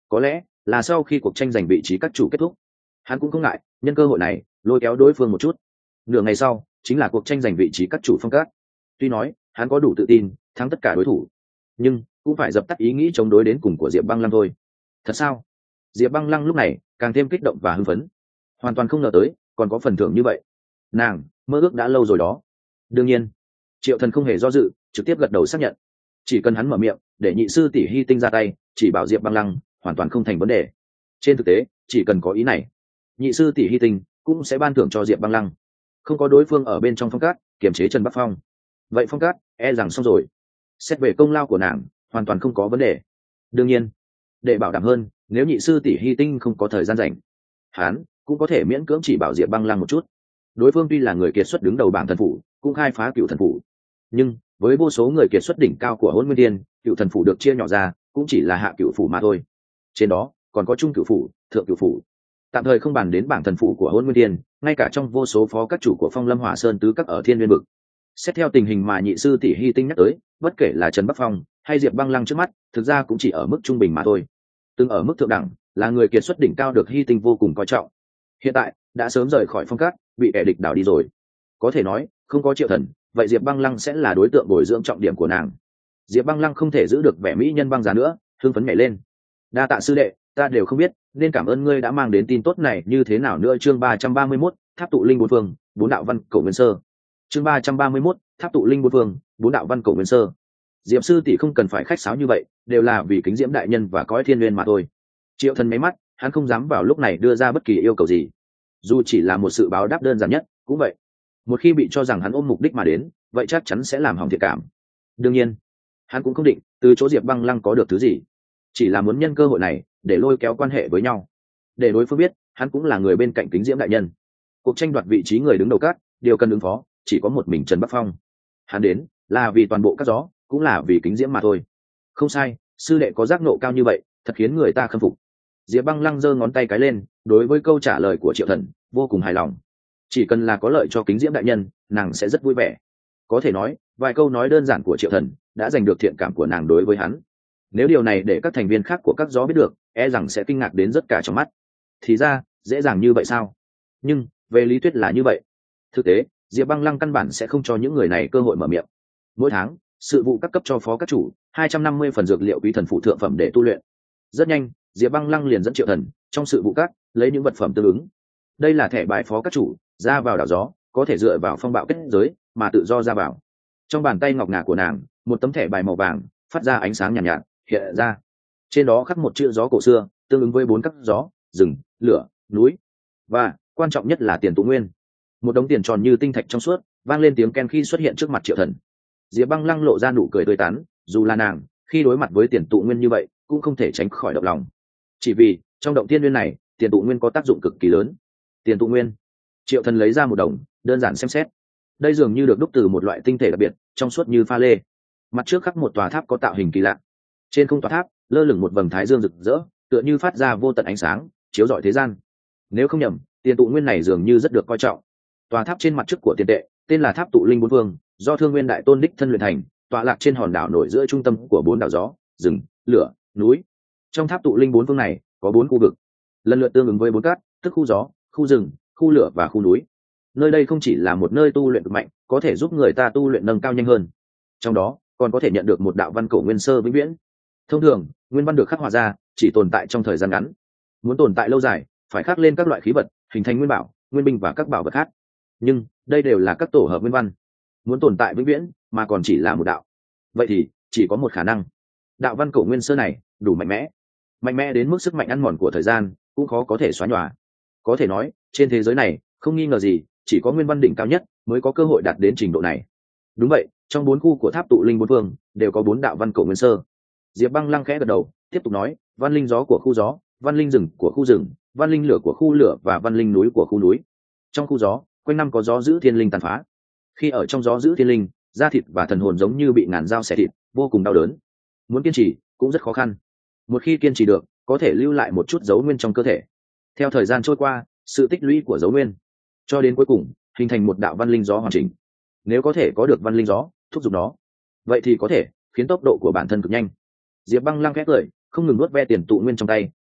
có lẽ là sau khi cuộc tranh giành vị trí các chủ kết thúc, hắn cũng không ngại nhân cơ hội này lôi kéo đối phương một chút. Nửa ngày sau chính là cuộc tranh giành vị trí các chủ phong cát. Tuy nói hắn có đủ tự tin thắng tất cả đối thủ, nhưng cũng phải dập tắt ý nghĩ chống đối đến cùng của Diệp Băng Lăng thôi. Thật sao? Diệp Băng Lăng lúc này càng thêm kích động và hưng phấn, hoàn toàn không ngờ tới còn có phần thưởng như vậy. Nàng mơ ước đã lâu rồi đó. Đương nhiên, Triệu Thần không hề do dự, trực tiếp gật đầu xác nhận. Chỉ cần hắn mở miệng để nhị sư tỷ Hy Tinh ra tay, chỉ bảo Diệp Băng Lăng hoàn toàn không thành vấn đề. Trên thực tế, chỉ cần có ý này, nhị sư tỷ Hy Tinh cũng sẽ ban thưởng cho Diệp Băng Lăng. Không có đối phương ở bên trong phong cát kiềm chế Trần Bắc Phong, vậy phong cát e rằng xong rồi. Xét về công lao của nàng, hoàn toàn không có vấn đề. Đương nhiên, để bảo đảm hơn, nếu nhị sư tỷ Hy Tinh không có thời gian rảnh, hắn cũng có thể miễn cưỡng chỉ bảo Diệp Băng Lăng một chút. Đối phương tuy là người kiệt xuất đứng đầu bảng thần phủ, cũng khai phá cựu thần phủ, nhưng với vô số người kiệt xuất đỉnh cao của Hỗn Nguyên Tiên, cựu thần phủ được chia nhỏ ra cũng chỉ là hạ cựu phủ mà thôi. Trên đó còn có trung cựu phủ, thượng cựu phủ. Tạm thời không bàn đến bảng thần phủ của Hỗn Nguyên Tiên, ngay cả trong vô số phó các chủ của Phong Lâm Hỏa Sơn tứ các ở Thiên Nguyên vực, xét theo tình hình mà nhị sư tỷ Hy Tinh nhắc tới, bất kể là Trần Bắc Phong hay Diệp Băng Lăng trước mắt, thực ra cũng chỉ ở mức trung bình mà thôi. Từng ở mức thượng đẳng, là người kiệt xuất đỉnh cao được Hy Tinh vô cùng coi trọng. Hiện tại đã sớm rời khỏi phong cát, bị kẻ địch đảo đi rồi. Có thể nói, không có Triệu Thần, vậy Diệp Băng Lăng sẽ là đối tượng bồi dưỡng trọng điểm của nàng. Diệp Băng Lăng không thể giữ được vẻ mỹ nhân băng giá nữa, hưng phấn nhảy lên. Đa tạ sư đệ, ta đều không biết nên cảm ơn ngươi đã mang đến tin tốt này như thế nào nữa. Chương ba trăm ba mươi mốt, tháp tụ linh bốn phương, bốn đạo văn cổ nguyên sơ. Chương ba trăm ba mươi mốt, tháp tụ linh bốn phương, bốn đạo văn cổ nguyên sơ. Diệp sư tỷ không cần phải khách sáo như vậy, đều là vì kính diễm đại nhân và cõi thiên nguyên mà thôi. Triệu Thần mấy mắt, hắn không dám vào lúc này đưa ra bất kỳ yêu cầu gì, dù chỉ là một sự báo đáp đơn giản nhất cũng vậy. Một khi bị cho rằng hắn ôm mục đích mà đến, vậy chắc chắn sẽ làm hỏng thiện cảm. Đương nhiên, hắn cũng không định từ chỗ Diệp Băng Lăng có được thứ gì, chỉ là muốn nhân cơ hội này để lôi kéo quan hệ với nhau, để đối phương biết hắn cũng là người bên cạnh kính diễm đại nhân. Cuộc tranh đoạt vị trí người đứng đầu cát, điều cần ứng phó chỉ có một mình Trần Bắc Phong. Hắn đến là vì toàn bộ các gió, cũng là vì kính diễm mà thôi. Không sai, sư đệ có giác nộ cao như vậy, thật khiến người ta khâm phục. Diệp Băng Lăng giơ ngón tay cái lên, đối với câu trả lời của Triệu Thần vô cùng hài lòng. Chỉ cần là có lợi cho kính diễm đại nhân, nàng sẽ rất vui vẻ. Có thể nói, vài câu nói đơn giản của Triệu Thần đã giành được thiện cảm của nàng đối với hắn. Nếu điều này để các thành viên khác của các gió biết được, e rằng sẽ kinh ngạc đến rất cả trong mắt. Thì ra dễ dàng như vậy sao? Nhưng về lý thuyết là như vậy. Thực tế, Diệp Băng Lăng căn bản sẽ không cho những người này cơ hội mở miệng. Mỗi tháng, sự vụ các cấp cho phó các chủ hai trăm năm mươi phần dược liệu quý thần phụ thượng phẩm để tu luyện. Rất nhanh, Diệp Băng Lăng liền dẫn Triệu Thần trong sự vụ các lấy những vật phẩm tương ứng. Đây là thẻ bài phó các chủ ra vào đảo gió, có thể dựa vào phong bạo kết giới mà tự do ra vào. Trong bàn tay ngọc ngà của nàng, một tấm thẻ bài màu vàng phát ra ánh sáng nhàn nhạt, nhạt hiện ra. Trên đó khắc một chữ gió cổ xưa, tương ứng với bốn các gió: rừng, lửa, núi, và quan trọng nhất là tiền tụ nguyên. Một đống tiền tròn như tinh thạch trong suốt vang lên tiếng ken khi xuất hiện trước mặt Triệu Thần. Diệp Băng Lăng lộ ra nụ cười tươi tắn, dù là nàng khi đối mặt với tiền tụ nguyên như vậy cũng không thể tránh khỏi động lòng. Chỉ vì trong động thiên nguyên này, tiền tụ nguyên có tác dụng cực kỳ lớn. Tiền tụ nguyên, Triệu Thần lấy ra một đồng, đơn giản xem xét. Đây dường như được đúc từ một loại tinh thể đặc biệt, trong suốt như pha lê. Mặt trước khắc một tòa tháp có tạo hình kỳ lạ. Trên không tòa tháp lơ lửng một vầng thái dương rực rỡ, tựa như phát ra vô tận ánh sáng, chiếu rọi thế gian. Nếu không nhầm, tiền tụ nguyên này dường như rất được coi trọng. Tòa tháp trên mặt trước của tiền tệ tên là tháp tụ linh bốn phương, do Thương Nguyên đại tôn đích thân luyện thành, tọa lạc trên hòn đảo nổi giữa trung tâm của bốn đảo gió, rừng, lửa, núi. Trong tháp tụ linh bốn phương này có bốn khu vực, lần lượt tương ứng với bốn cát, tức khu gió, khu rừng, khu lửa và khu núi. Nơi đây không chỉ là một nơi tu luyện cực mạnh, có thể giúp người ta tu luyện nâng cao nhanh hơn. Trong đó còn có thể nhận được một đạo văn cổ nguyên sơ vĩnh viễn. Thông thường, nguyên văn được khắc họa ra chỉ tồn tại trong thời gian ngắn. Muốn tồn tại lâu dài, phải khắc lên các loại khí vật, hình thành nguyên bảo, nguyên binh và các bảo vật khác. Nhưng đây đều là các tổ hợp nguyên văn. Muốn tồn tại vĩnh viễn mà còn chỉ là một đạo, vậy thì chỉ có một khả năng. Đạo văn cổ nguyên sơ này đủ mạnh mẽ, mạnh mẽ đến mức sức mạnh ăn mòn của thời gian cũng khó có thể xóa nhòa. Có thể nói, trên thế giới này không nghi ngờ gì, chỉ có nguyên văn đỉnh cao nhất mới có cơ hội đạt đến trình độ này. Đúng vậy, trong bốn khu của tháp tụ linh bốn phương đều có bốn đạo văn cổ nguyên sơ. Diệp Băng Lăng khẽ gật đầu, tiếp tục nói: văn linh gió của khu gió, văn linh rừng của khu rừng, văn linh lửa của khu lửa và văn linh núi của khu núi. Trong khu gió, quanh năm có gió giữ thiên linh tàn phá. Khi ở trong gió giữ thiên linh, da thịt và thần hồn giống như bị ngàn dao xẻ thịt, vô cùng đau đớn. Muốn kiên trì cũng rất khó khăn. Một khi kiên trì được, có thể lưu lại một chút dấu nguyên trong cơ thể. Theo thời gian trôi qua, sự tích lũy của dấu nguyên, cho đến cuối cùng hình thành một đạo văn linh gió hoàn chỉnh. Nếu có thể có được văn linh gió thúc giục nó, vậy thì có thể khiến tốc độ của bản thân cực nhanh. Diệp Băng Lăng khẽ cười, không ngừng nuốt ve tiền tụ nguyên trong tay,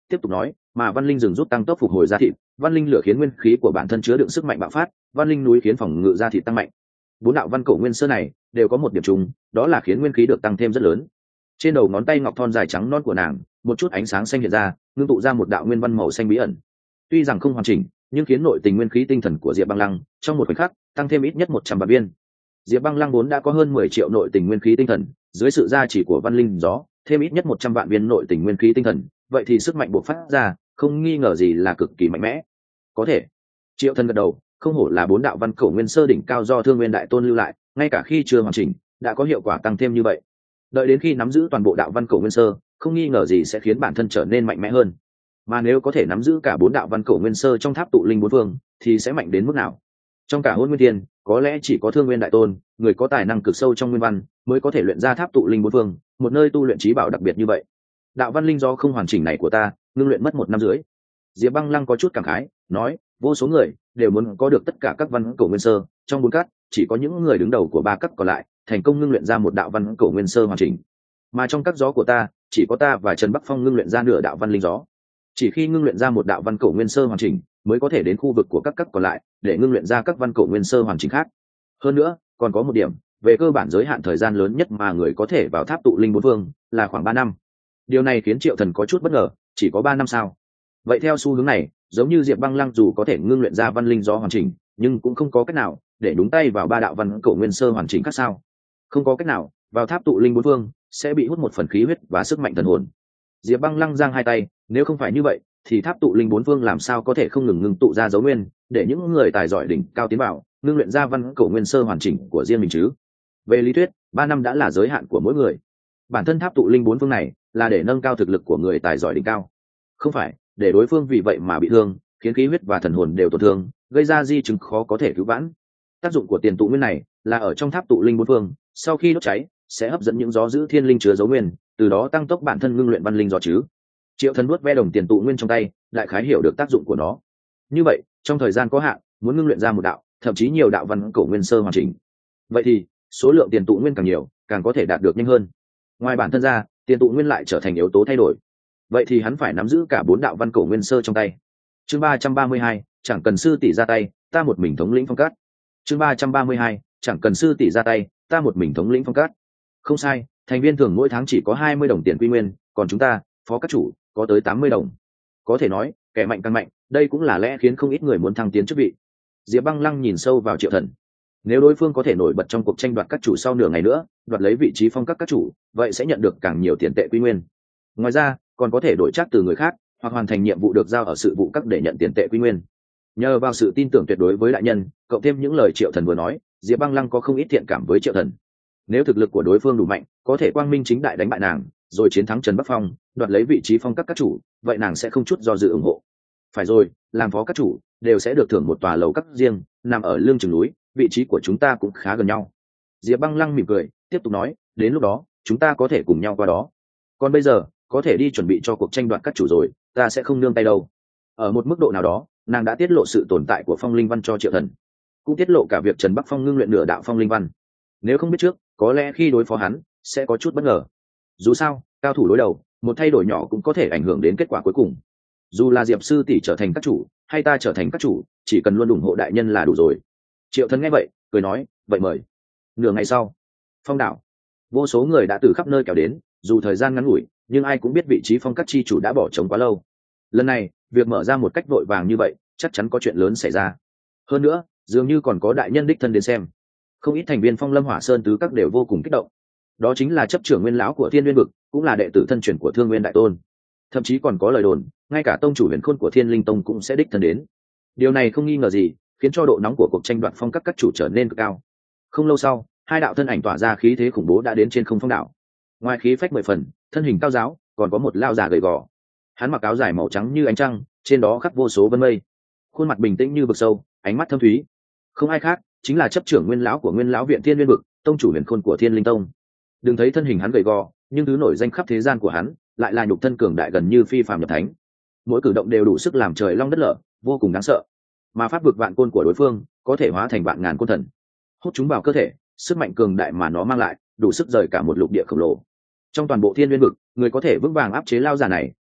tiếp tục nói, mà văn linh rừng giúp tăng tốc phục hồi da thịt, văn linh lửa khiến nguyên khí của bản thân chứa đựng sức mạnh bạo phát, văn linh núi khiến phòng ngự da thịt tăng mạnh. Bốn đạo văn cổ nguyên sơ này đều có một điểm chung, đó là khiến nguyên khí được tăng thêm rất lớn. Trên đầu ngón tay ngọc thon dài trắng non của nàng, một chút ánh sáng xanh hiện ra, ngưng tụ ra một đạo nguyên văn màu xanh bí ẩn. Tuy rằng không hoàn chỉnh, nhưng khiến nội tình nguyên khí tinh thần của Diệp Băng Lăng trong một khoảnh khắc tăng thêm ít nhất một trăm vạn viên. Diệp Băng Lăng vốn đã có hơn mười triệu nội tình nguyên khí tinh thần, dưới sự gia trì của văn linh gió, thêm ít nhất một trăm vạn viên nội tình nguyên khí tinh thần, vậy thì sức mạnh bộc phát ra, không nghi ngờ gì là cực kỳ mạnh mẽ. Có thể. Triệu Thần gật đầu, không hổ là bốn đạo văn cổ nguyên sơ đỉnh cao do Thương Nguyên Đại Tôn lưu lại, ngay cả khi chưa hoàn chỉnh, đã có hiệu quả tăng thêm như vậy. Đợi đến khi nắm giữ toàn bộ đạo văn cổ nguyên sơ, không nghi ngờ gì sẽ khiến bản thân trở nên mạnh mẽ hơn. Mà nếu có thể nắm giữ cả bốn đạo văn cổ nguyên sơ trong tháp tụ linh bốn phương, thì sẽ mạnh đến mức nào? Trong cả Hỗn Nguyên Thiên, có lẽ chỉ có Thương Nguyên Đại Tôn, người có tài năng cực sâu trong nguyên văn, mới có thể luyện ra tháp tụ linh bốn phương, một nơi tu luyện trí bảo đặc biệt như vậy. Đạo văn linh do không hoàn chỉnh này của ta, ngưng luyện mất một năm rưỡi. Diệp Băng Lăng có chút cảm khái, nói, vô số người đều muốn có được tất cả các văn cổ nguyên sơ, trong bốn cát, chỉ có những người đứng đầu của ba cấp còn lại, thành công ngưng luyện ra một đạo văn cổ nguyên sơ hoàn chỉnh. Mà trong các gió của ta, chỉ có ta và Trần Bắc Phong ngưng luyện ra nửa đạo văn linh gió. Chỉ khi ngưng luyện ra một đạo văn cổ nguyên sơ hoàn chỉnh, mới có thể đến khu vực của các cấp còn lại để ngưng luyện ra các văn cổ nguyên sơ hoàn chỉnh khác. Hơn nữa, còn có một điểm, về cơ bản giới hạn thời gian lớn nhất mà người có thể vào tháp tụ linh bốn phương là khoảng ba năm. Điều này khiến Triệu Thần có chút bất ngờ, chỉ có ba năm sao? Vậy theo xu hướng này, giống như Diệp Băng Lăng dù có thể ngưng luyện ra văn linh gió hoàn chỉnh, nhưng cũng không có cách nào để đúng tay vào ba đạo văn cổ nguyên sơ hoàn chỉnh khác sao? Không có cách nào, vào tháp tụ linh bốn phương sẽ bị hút một phần khí huyết và sức mạnh thần hồn. Diệp Băng Lăng giang hai tay, nếu không phải như vậy, thì tháp tụ linh bốn phương làm sao có thể không ngừng ngưng tụ ra dấu nguyên, để những người tài giỏi đỉnh cao tiến vào, ngưng luyện ra văn cổ nguyên sơ hoàn chỉnh của riêng mình chứ? Về lý thuyết, ba năm đã là giới hạn của mỗi người. Bản thân tháp tụ linh bốn phương này là để nâng cao thực lực của người tài giỏi đỉnh cao, không phải để đối phương vì vậy mà bị thương, khiến khí huyết và thần hồn đều tổn thương, gây ra di chứng khó có thể cứu vãn. Tác dụng của tiền tụ nguyên này là ở trong tháp tụ linh bốn phương, sau khi đốt cháy sẽ hấp dẫn những gió giữ thiên linh chứa dấu nguyên, từ đó tăng tốc bản thân ngưng luyện văn linh gió chứ. Triệu Thần nuốt ve đồng tiền tụ nguyên trong tay, đại khái hiểu được tác dụng của nó. Như vậy, trong thời gian có hạn, muốn ngưng luyện ra một đạo, thậm chí nhiều đạo văn cổ nguyên sơ hoàn chỉnh, vậy thì số lượng tiền tụ nguyên càng nhiều, càng có thể đạt được nhanh hơn. Ngoài bản thân ra, tiền tụ nguyên lại trở thành yếu tố thay đổi. Vậy thì hắn phải nắm giữ cả bốn đạo văn cổ nguyên sơ trong tay. Chương ba trăm ba mươi hai, chẳng cần sư tỷ ra tay, ta một mình thống lĩnh phong cát. Chương ba trăm ba mươi hai, chẳng cần sư tỷ ra tay, ta một mình thống lĩnh phong cát. Không sai, thành viên thường mỗi tháng chỉ có hai mươi đồng tiền quy nguyên, còn chúng ta, phó các chủ, có tới tám mươi đồng. Có thể nói, kẻ mạnh càng mạnh, đây cũng là lẽ khiến không ít người muốn thăng tiến chức vị. Diệp Băng Lăng nhìn sâu vào Triệu Thần. Nếu đối phương có thể nổi bật trong cuộc tranh đoạt các chủ sau nửa ngày nữa, đoạt lấy vị trí phong các các chủ, vậy sẽ nhận được càng nhiều tiền tệ quy nguyên. Ngoài ra, còn có thể đổi trác từ người khác, hoặc hoàn thành nhiệm vụ được giao ở sự vụ các để nhận tiền tệ quy nguyên. Nhờ vào sự tin tưởng tuyệt đối với đại nhân, cộng thêm những lời Triệu Thần vừa nói, Diệp Băng Lăng có không ít thiện cảm với Triệu Thần. Nếu thực lực của đối phương đủ mạnh, có thể quang minh chính đại đánh bại nàng, rồi chiến thắng Trần Bắc Phong, đoạt lấy vị trí phong các các chủ, vậy nàng sẽ không chút do dự ủng hộ. Phải rồi, làm phó các chủ đều sẽ được thưởng một tòa lầu các riêng, nằm ở lương chừng núi, vị trí của chúng ta cũng khá gần nhau. Diệp Băng Lăng mỉm cười, tiếp tục nói, đến lúc đó chúng ta có thể cùng nhau qua đó. Còn bây giờ, có thể đi chuẩn bị cho cuộc tranh đoạt các chủ rồi, ta sẽ không nương tay đâu. Ở một mức độ nào đó, nàng đã tiết lộ sự tồn tại của phong linh văn cho Triệu Thần, cũng tiết lộ cả việc Trần Bắc Phong ngưng luyện nửa đạo phong linh văn. Nếu không biết trước, có lẽ khi đối phó hắn sẽ có chút bất ngờ. Dù sao, cao thủ đối đầu, một thay đổi nhỏ cũng có thể ảnh hưởng đến kết quả cuối cùng. Dù là Diệp sư tỷ trở thành các chủ, hay ta trở thành các chủ, chỉ cần luôn ủng hộ đại nhân là đủ rồi. Triệu Thần nghe vậy, cười nói, vậy mời. Nửa ngày sau, phong đảo, vô số người đã từ khắp nơi kéo đến, dù thời gian ngắn ngủi, nhưng ai cũng biết vị trí phong các chi chủ đã bỏ trống quá lâu. Lần này, việc mở ra một cách vội vàng như vậy, chắc chắn có chuyện lớn xảy ra. Hơn nữa, dường như còn có đại nhân đích thân đến xem. Không ít thành viên Phong Lâm Hỏa Sơn tứ các đều vô cùng kích động. Đó chính là chấp trưởng nguyên lão của Thiên Nguyên vực, cũng là đệ tử thân truyền của Thương Nguyên Đại Tôn. Thậm chí còn có lời đồn, ngay cả tông chủ Huyền Khôn của Thiên Linh Tông cũng sẽ đích thân đến. Điều này không nghi ngờ gì, khiến cho độ nóng của cuộc tranh đoạt phong các các chủ trở nên cực cao. Không lâu sau, hai đạo thân ảnh tỏa ra khí thế khủng bố đã đến trên không phong đảo. Ngoài khí phách mười phần, thân hình cao giáo, còn có một lao giả gầy gò. Hắn mặc áo dài màu trắng như ánh trăng, trên đó khắc vô số vân mây. Khuôn mặt bình tĩnh như vực sâu, ánh mắt thâm thúy. Không ai khác, chính là chấp trưởng nguyên lão của Nguyên lão viện Thiên Nguyên vực, tông chủ Huyền Khôn của Thiên Linh Tông. Đừng thấy thân hình hắn gầy gò, nhưng thứ nổi danh khắp thế gian của hắn lại là nhục thân cường đại gần như phi phàm nhập thánh. Mỗi cử động đều đủ sức làm trời long đất lở, vô cùng đáng sợ. Mà pháp vực vạn côn của đối phương có thể hóa thành vạn ngàn côn thần, hút chúng vào cơ thể, sức mạnh cường đại mà nó mang lại đủ sức rời cả một lục địa khổng lồ. Trong toàn bộ Thiên Nguyên vực, người có thể vững vàng áp chế lao giả này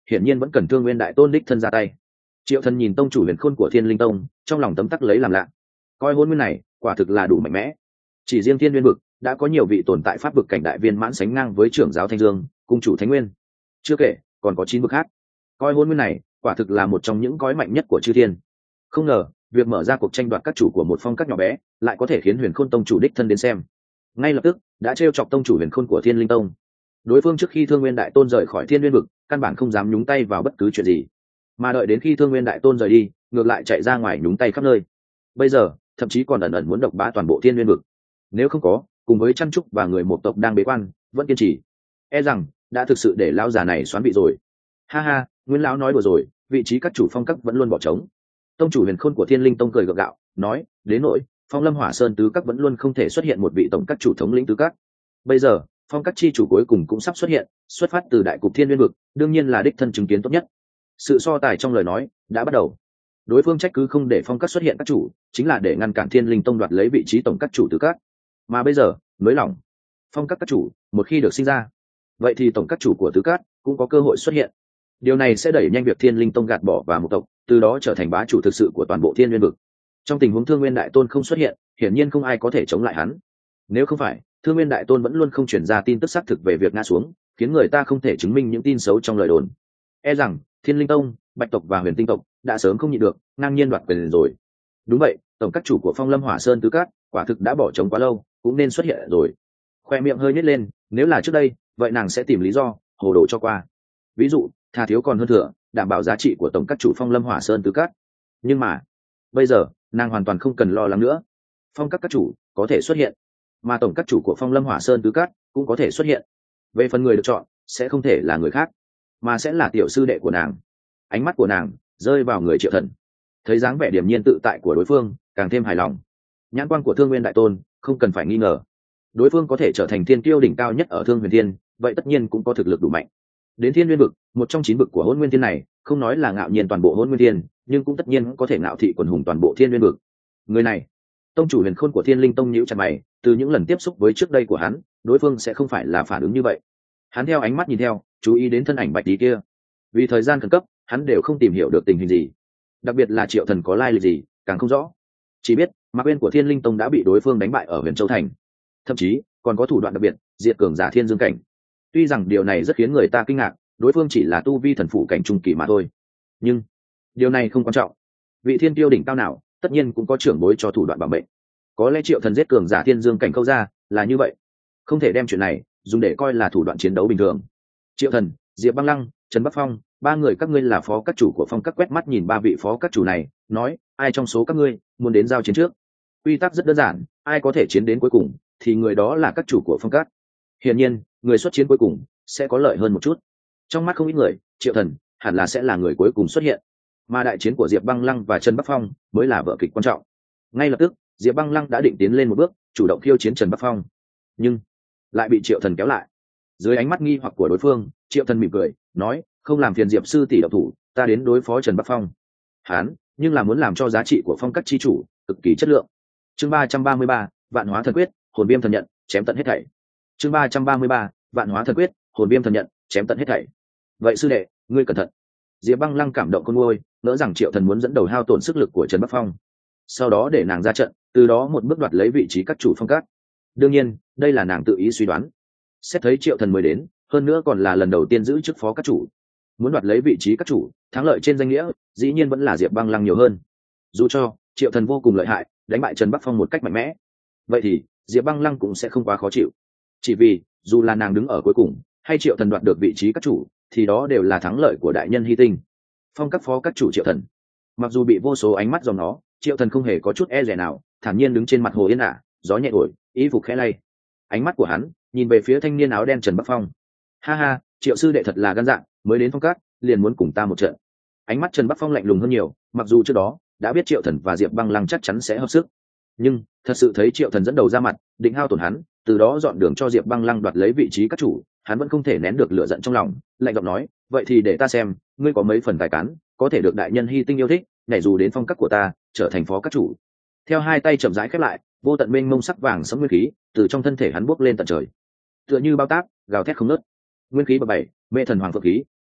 hiển nhiên vẫn cần Thương Nguyên đại tôn đích thân ra tay. Triệu Thần nhìn tông chủ huyền khôn của Thiên Linh Tông, trong lòng tấm tắc lấy làm lạ. Coi hôn nguyên này quả thực là đủ mạnh mẽ. Chỉ riêng Thiên Nguyên vực đã có nhiều vị tồn tại pháp vực cảnh đại viên mãn sánh ngang với trưởng giáo Thanh Dương, cung chủ Thánh Nguyên. Chưa kể còn có chín vực khác. Coi hôn nguyên này quả thực là một trong những cõi mạnh nhất của chư thiên. Không ngờ việc mở ra cuộc tranh đoạt các chủ của một phong các nhỏ bé lại có thể khiến huyền khôn tông chủ đích thân đến xem. Ngay lập tức đã trêu chọc tông chủ huyền khôn của Thiên Linh Tông. Đối phương trước khi Thương Nguyên đại tôn rời khỏi Thiên Nguyên vực căn bản không dám nhúng tay vào bất cứ chuyện gì, mà đợi đến khi Thương Nguyên đại tôn rời đi ngược lại chạy ra ngoài nhúng tay khắp nơi. Bây giờ thậm chí còn ẩn ẩn muốn độc bá toàn bộ Thiên Nguyên vực. Nếu không có cùng với Chăn Trúc và người một tộc đang bế quan vẫn kiên trì, e rằng đã thực sự để lão già này xoán vị rồi. Ha ha, Nguyên lão nói đùa rồi, vị trí các chủ phong các vẫn luôn bỏ trống. Tông chủ huyền khôn của Thiên Linh Tông cười gượng gạo nói, đến nỗi Phong Lâm Hỏa Sơn tứ các vẫn luôn không thể xuất hiện một vị tổng các chủ thống lĩnh tứ các. Bây giờ phong các chi chủ cuối cùng cũng sắp xuất hiện, xuất phát từ đại cục Thiên Nguyên vực, đương nhiên là đích thân chứng kiến tốt nhất. Sự so tài trong lời nói đã bắt đầu. Đối phương trách cứ không để phong các xuất hiện các chủ, chính là để ngăn cản Thiên Linh Tông đoạt lấy vị trí tổng các chủ tứ các. Mà bây giờ nới lỏng, phong các các chủ một khi được sinh ra, vậy thì tổng các chủ của tứ các cũng có cơ hội xuất hiện. Điều này sẽ đẩy nhanh việc Thiên Linh Tông gạt bỏ và một tộc, từ đó trở thành bá chủ thực sự của toàn bộ Thiên Nguyên vực. Trong tình huống Thương Nguyên đại tôn không xuất hiện, hiển nhiên không ai có thể chống lại hắn. Nếu không phải Thương Nguyên đại tôn vẫn luôn không truyền ra tin tức xác thực về việc ngã xuống, khiến người ta không thể chứng minh những tin xấu trong lời đồn, e rằng Thiên Linh Tông, Bạch tộc và Huyền Tinh tộc đã sớm không nhịn được, ngang nhiên đoạt quyền rồi. Đúng vậy, tổng các chủ của Phong Lâm Hỏa Sơn tứ các quả thực đã bỏ trống quá lâu, cũng nên xuất hiện rồi. Khoe miệng hơi nhếch lên, nếu là trước đây, vậy nàng sẽ tìm lý do hồ đồ cho qua. Ví dụ, tha thiếu còn hơn thừa, đảm bảo giá trị của tổng các chủ Phong Lâm Hỏa Sơn tứ các. Nhưng mà bây giờ nàng hoàn toàn không cần lo lắng nữa. Phong các các chủ có thể xuất hiện, mà tổng các chủ của Phong Lâm Hỏa Sơn tứ các cũng có thể xuất hiện. Về phần người được chọn sẽ không thể là người khác, mà sẽ là tiểu sư đệ của nàng. Ánh mắt của nàng rơi vào người Triệu Thần, thấy dáng vẻ điềm nhiên tự tại của đối phương càng thêm hài lòng. Nhãn quan của Thương Nguyên đại tôn không cần phải nghi ngờ, đối phương có thể trở thành thiên kiêu đỉnh cao nhất ở Thương Huyền Thiên, vậy tất nhiên cũng có thực lực đủ mạnh. Đến Thiên Nguyên vực, một trong chín vực của Hỗn Nguyên Thiên này, không nói là ngạo nhiên toàn bộ Hỗn Nguyên Thiên, nhưng cũng tất nhiên có thể ngạo thị quần hùng toàn bộ Thiên Nguyên vực. Người này, tông chủ huyền khôn của Thiên Linh Tông nhíu chặt mày, từ những lần tiếp xúc với trước đây của hắn, đối phương sẽ không phải là phản ứng như vậy. Hắn theo ánh mắt nhìn theo, chú ý đến thân ảnh Bạch Tí kia. Vì thời gian khẩn cấp, hắn đều không tìm hiểu được tình hình gì, đặc biệt là Triệu Thần có lai lịch gì, càng không rõ. Chỉ biết Mạc Uyên của Thiên Linh Tông đã bị đối phương đánh bại ở Huyền Châu thành, thậm chí còn có thủ đoạn đặc biệt, diệt cường giả Thiên Dương cảnh. Tuy rằng điều này rất khiến người ta kinh ngạc, đối phương chỉ là tu vi thần phụ cảnh trung kỳ mà thôi, nhưng điều này không quan trọng. Vị thiên tiêu đỉnh cao nào tất nhiên cũng có trưởng bối cho thủ đoạn bảo mệnh. Có lẽ Triệu Thần giết cường giả Thiên Dương cảnh câu ra là như vậy, không thể đem chuyện này dùng để coi là thủ đoạn chiến đấu bình thường. Triệu Thần, Diệp Băng Lăng, Trần Bắc Phong, ba người các ngươi là phó các chủ của phong các, quét mắt nhìn ba vị phó các chủ này, nói, ai trong số các ngươi muốn đến giao chiến trước? Quy tắc rất đơn giản, ai có thể chiến đến cuối cùng thì người đó là các chủ của phong các. Hiển nhiên người xuất chiến cuối cùng sẽ có lợi hơn một chút. Trong mắt không ít người, Triệu Thần hẳn là sẽ là người cuối cùng xuất hiện, mà đại chiến của Diệp Băng Lăng và Trần Bắc Phong mới là vở kịch quan trọng. Ngay lập tức Diệp Băng Lăng đã định tiến lên một bước, chủ động khiêu chiến Trần Bắc Phong, nhưng lại bị Triệu Thần kéo lại. Dưới ánh mắt nghi hoặc của đối phương, Triệu Thần mỉm cười nói, không làm phiền Diệp sư tỷ độc thủ, ta đến đối phó Trần Bắc Phong. Hán nhưng là muốn làm cho giá trị của phong các chi chủ cực kỳ chất lượng. Chương ba trăm ba mươi ba, Vạn Hóa Thần Quyết, Hồn Viêm Thần Nhận, chém tận hết thảy. Chương ba trăm ba mươi ba, Vạn Hóa Thần Quyết, Hồn Viêm Thần Nhận, chém tận hết thảy. Vậy sư đệ, ngươi cẩn thận. Diệp Băng Lăng cảm động con ngôi, ngỡ rằng Triệu Thần muốn dẫn đầu hao tổn sức lực của Trần Bắc Phong, sau đó để nàng ra trận, từ đó một bước đoạt lấy vị trí các chủ phong các. Đương nhiên đây là nàng tự ý suy đoán. Xét thấy Triệu Thần mới đến, hơn nữa còn là lần đầu tiên giữ chức phó các chủ, muốn đoạt lấy vị trí các chủ, thắng lợi trên danh nghĩa dĩ nhiên vẫn là Diệp Băng Lăng nhiều hơn. Dù cho Triệu Thần vô cùng lợi hại, đánh bại Trần Bắc Phong một cách mạnh mẽ, vậy thì Diệp Băng Lăng cũng sẽ không quá khó chịu. Chỉ vì dù là nàng đứng ở cuối cùng, hay Triệu Thần đoạt được vị trí các chủ, thì đó đều là thắng lợi của đại nhân hy tinh. Phong các phó các chủ Triệu Thần, mặc dù bị vô số ánh mắt dòm nó, Triệu Thần không hề có chút e dè nào, thản nhiên đứng trên mặt hồ yên ả, gió nhẹ thổi, y phục khẽ lay. Ánh mắt của hắn nhìn về phía thanh niên áo đen Trần Bắc Phong. Ha ha, Triệu sư đệ thật là gan dạ, mới đến phong các liền muốn cùng ta một trận. Ánh mắt Trần Bắc Phong lạnh lùng hơn nhiều, mặc dù trước đó đã biết Triệu Thần và Diệp Băng Lăng chắc chắn sẽ hợp sức, nhưng thật sự thấy Triệu Thần dẫn đầu ra mặt, định hao tổn hắn, từ đó dọn đường cho Diệp Băng Lăng đoạt lấy vị trí các chủ, hắn vẫn không thể nén được lửa giận trong lòng, lạnh giọng nói, vậy thì để ta xem ngươi có mấy phần tài cán, có thể được đại nhân hy tinh yêu thích, nhảy dù đến phong các của ta, trở thành phó các chủ. Theo hai tay chậm rãi khép lại, vô tận mênh mông sắc vàng sẫm nguyên khí từ trong thân thể hắn bốc lên tận trời, tựa như bao tác gào thét không ngớt. Nguyên khí bậc bảy, mê thần hoàng phượng khí.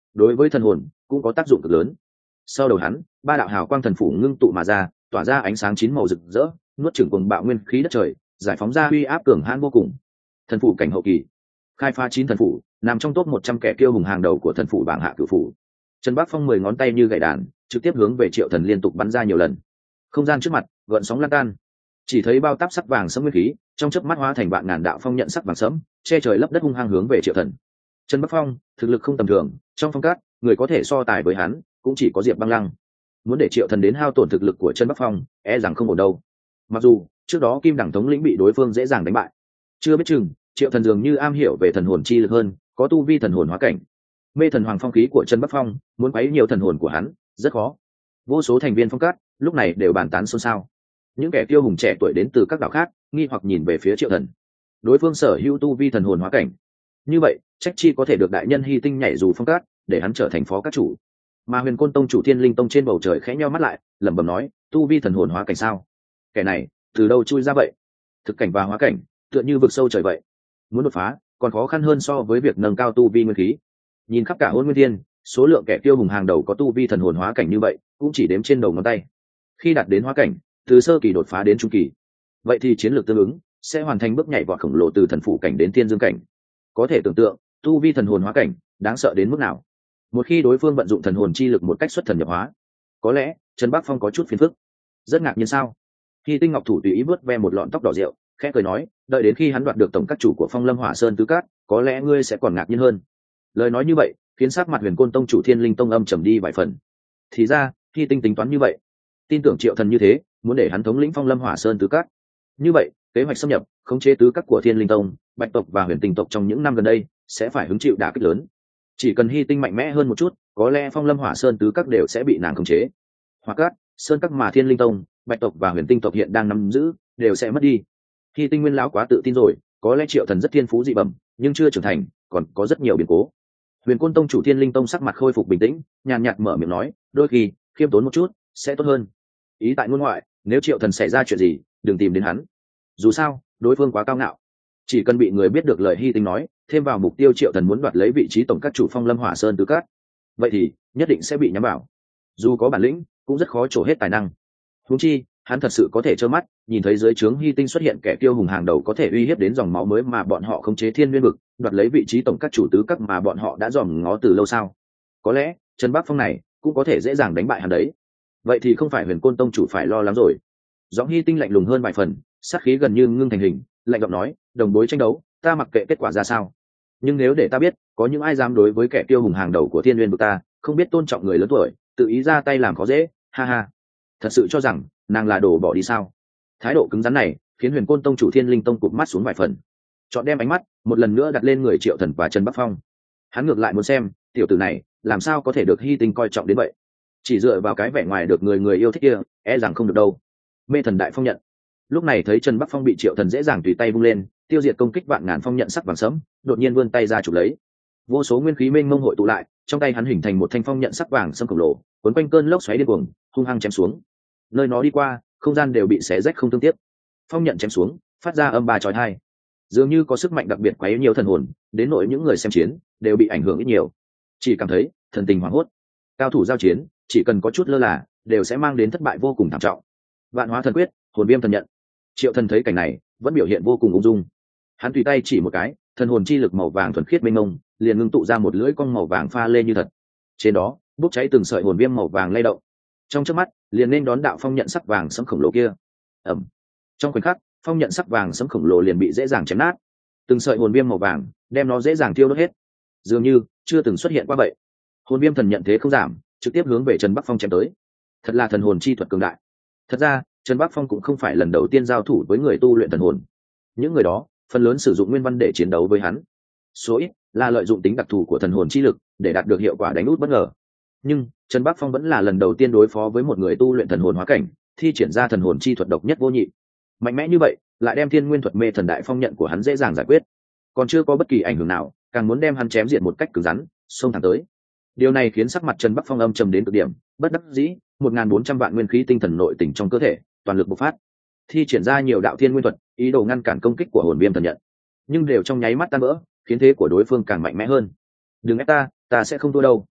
đối với thần hồn cũng có tác dụng cực lớn. Sau đầu hắn, ba đạo hào quang thần phủ ngưng tụ mà ra, tỏa ra ánh sáng chín màu rực rỡ, nuốt chửng cuồng bạo nguyên khí đất trời, giải phóng ra uy áp cường hãn vô cùng. Thần phủ cảnh hậu kỳ, khai phá chín thần phủ, nằm trong top một trăm kẻ kiêu hùng hàng đầu của thần phủ bảng hạ cửu phủ. Trần Bắc Phong mười ngón tay như gậy đàn, trực tiếp hướng về Triệu Thần liên tục bắn ra nhiều lần. Không gian trước mặt gợn sóng lan tan, chỉ thấy bao táp sắc vàng sẫm nguyên khí trong chớp mắt hóa thành vạn ngàn đạo phong nhận sắc vàng sẫm, che trời lấp đất hung hăng hướng về Triệu Thần. Trần Bắc Phong thực lực không tầm thường, trong phong cát người có thể so tài với hắn cũng chỉ có Diệp Băng Lăng. Muốn để Triệu Thần đến hao tổn thực lực của Trần Bắc Phong, e rằng không ổn đâu. Mặc dù trước đó Kim Đẳng thống lĩnh bị đối phương dễ dàng đánh bại, chưa biết chừng Triệu Thần dường như am hiểu về thần hồn chi lực hơn, có tu vi thần hồn hóa cảnh. Mê thần hoàng phong khí của Trần Bắc Phong muốn quấy nhiều thần hồn của hắn rất khó. Vô số thành viên phong cát lúc này đều bàn tán xôn xao. Những kẻ kiêu hùng trẻ tuổi đến từ các đảo khác nghi hoặc nhìn về phía Triệu Thần. Đối phương sở hữu tu vi thần hồn hóa cảnh, như vậy trách chi có thể được đại nhân hy tinh nhảy dù phong cát để hắn trở thành phó các chủ. Mà Huyền Côn Tông chủ Thiên Linh Tông trên bầu trời khẽ nheo mắt lại, lẩm bẩm nói, tu vi thần hồn hóa cảnh sao? Kẻ này từ đâu chui ra vậy? Thực cảnh và hóa cảnh tựa như vực sâu trời vậy, muốn đột phá còn khó khăn hơn so với việc nâng cao tu vi nguyên khí. Nhìn khắp cả Hỗn Nguyên Thiên, số lượng kẻ tiêu hùng hàng đầu có tu vi thần hồn hóa cảnh như vậy cũng chỉ đếm trên đầu ngón tay. Khi đạt đến hóa cảnh, từ sơ kỳ đột phá đến trung kỳ, vậy thì chiến lược tương ứng sẽ hoàn thành bước nhảy vọt khổng lồ từ thần phủ cảnh đến thiên dương cảnh. Có thể tưởng tượng tu vi thần hồn hóa cảnh đáng sợ đến mức nào. Một khi đối phương vận dụng thần hồn chi lực một cách xuất thần nhập hóa, có lẽ Trần Bắc Phong có chút phiền phức. Rất ngạc nhiên sao? Khi Tinh Ngọc thủ tùy ý vớt ve một lọn tóc đỏ rượu, khẽ cười nói, đợi đến khi hắn đoạt được tổng các chủ của Phong Lâm Hỏa Sơn tứ cát, có lẽ ngươi sẽ còn ngạc nhiên hơn. Lời nói như vậy khiến sát mặt Huyền Côn Tông chủ Thiên Linh Tông âm trầm đi vài phần. Thì ra Khi Tinh tính toán như vậy, tin tưởng Triệu Thần như thế, muốn để hắn thống lĩnh Phong Lâm Hỏa Sơn tứ cát. Như vậy kế hoạch xâm nhập khống chế tứ các của Thiên Linh Tông, Bạch tộc và Huyền Tinh tộc trong những năm gần đây sẽ phải hứng chịu đả kích lớn. Chỉ cần Hy Tinh mạnh mẽ hơn một chút, có lẽ Phong Lâm Hỏa Sơn tứ các đều sẽ bị nàng khống chế. Hoặc các sơn các mà Thiên Linh Tông, Bạch tộc và Huyền Tinh tộc hiện đang nắm giữ đều sẽ mất đi. Hy Tinh nguyên lão quá tự tin rồi, có lẽ Triệu Thần rất thiên phú dị bẩm, nhưng chưa trưởng thành, còn có rất nhiều biến cố. Huyền Côn Tông chủ Thiên Linh Tông sắc mặt khôi phục bình tĩnh, nhàn nhạt mở miệng nói, đôi khi khiêm tốn một chút sẽ tốt hơn. Ý tại ngôn ngoại, nếu Triệu Thần xảy ra chuyện gì, đừng tìm đến hắn. Dù sao đối phương quá cao ngạo, chỉ cần bị người biết được lời Hy Tinh nói, thêm vào mục tiêu Triệu Thần muốn đoạt lấy vị trí tổng các chủ Phong Lâm Hỏa Sơn tứ cát, vậy thì nhất định sẽ bị nhắm vào. Dù có bản lĩnh cũng rất khó trổ hết tài năng. Huống chi hắn thật sự có thể trơ mắt nhìn thấy dưới trướng Hy Tinh xuất hiện kẻ tiêu hùng hàng đầu có thể uy hiếp đến dòng máu mới mà bọn họ khống chế Thiên Nguyên vực, đoạt lấy vị trí tổng các chủ tứ các mà bọn họ đã dòm ngó từ lâu sao? Có lẽ Trần Bắc Phong này cũng có thể dễ dàng đánh bại hắn đấy. Vậy thì không phải Huyền Côn Tông chủ phải lo lắng rồi. Giọng Hy Tinh lạnh lùng hơn vài phần, sát khí gần như ngưng thành hình, lạnh giọng nói, đồng bối tranh đấu, ta mặc kệ kết quả ra sao, nhưng nếu để ta biết có những ai dám đối với kẻ tiêu hùng hàng đầu của Thiên Nguyên vực ta không biết tôn trọng người lớn tuổi, tự ý ra tay làm khó dễ, ha ha, thật sự cho rằng nàng là đồ bỏ đi sao? Thái độ cứng rắn này khiến Huyền Côn Tông chủ Thiên Linh Tông cụp mắt xuống vài phần, chọn đem ánh mắt một lần nữa đặt lên người Triệu Thần và Trần Bắc Phong. Hắn ngược lại muốn xem tiểu tử này làm sao có thể được Hy Tinh coi trọng đến vậy. Chỉ dựa vào cái vẻ ngoài được người người yêu thích kia, e rằng không được đâu. Mê thần đại phong nhận. Lúc này thấy Trần Bắc Phong bị Triệu Thần dễ dàng tùy tay vung lên, tiêu diệt công kích vạn ngàn phong nhận sắc vàng sẫm, đột nhiên vươn tay ra chụp lấy. Vô số nguyên khí mênh mông hội tụ lại, trong tay hắn hình thành một thanh phong nhận sắc vàng sẫm khổng lồ, cuốn quanh cơn lốc xoáy điên cuồng, hung hăng chém xuống. Nơi nó đi qua, không gian đều bị xé rách không thương tiếc. Phong nhận chém xuống, phát ra âm ba chói tai, dường như có sức mạnh đặc biệt quấy nhiều thần hồn, đến nỗi những người xem chiến đều bị ảnh hưởng ít nhiều, chỉ cảm thấy thần tình hoảng hốt. Cao thủ giao chiến, chỉ cần có chút lơ là, đều sẽ mang đến thất bại vô cùng thảm trọng. Vạn hóa thần quyết, hồn viêm thần nhận. Triệu Thần thấy cảnh này, vẫn biểu hiện vô cùng ung dung. Hắn tùy tay chỉ một cái, thần hồn chi lực màu vàng thuần khiết mênh mông, liền ngưng tụ ra một lưỡi cong màu vàng pha lê như thật. Trên đó, bốc cháy từng sợi hồn viêm màu vàng lay động. Trong chớp mắt, liền nên đón đạo phong nhận sắc vàng sẫm khổng lồ kia. Ầm. Trong khoảnh khắc, phong nhận sắc vàng sẫm khổng lồ liền bị dễ dàng chém nát. Từng sợi hồn viêm màu vàng, đem nó dễ dàng tiêu đốt hết. Dường như chưa từng xuất hiện qua vậy. Hồn viêm thần nhận thế không giảm, trực tiếp hướng về Trần Bắc Phong chém tới. Thật là thần hồn chi thuật cường đại. Thật ra, Trần Bắc Phong cũng không phải lần đầu tiên giao thủ với người tu luyện thần hồn. Những người đó, phần lớn sử dụng nguyên văn để chiến đấu với hắn. Số ít là lợi dụng tính đặc thù của thần hồn chi lực để đạt được hiệu quả đánh út bất ngờ. Nhưng Trần Bắc Phong vẫn là lần đầu tiên đối phó với một người tu luyện thần hồn hóa cảnh, thi triển ra thần hồn chi thuật độc nhất vô nhị. Mạnh mẽ như vậy, lại đem Thiên Nguyên thuật mê thần đại phong nhận của hắn dễ dàng giải quyết. Còn chưa có bất kỳ ảnh hưởng nào, càng muốn đem hắn chém diện một cách cứng rắn, xông thẳng tới. Điều này khiến sắc mặt Trần Bắc Phong âm trầm đến cực điểm, bất đắc dĩ, một nghìn bốn trăm vạn nguyên khí tinh thần nội tình trong cơ thể, toàn lực bộc phát, thi triển ra nhiều đạo thiên nguyên thuật, ý đồ ngăn cản công kích của hồn viêm thần nhận, nhưng đều trong nháy mắt tan vỡ, khiến thế của đối phương càng mạnh mẽ hơn. Đừng ép ta, ta sẽ không thua đâu.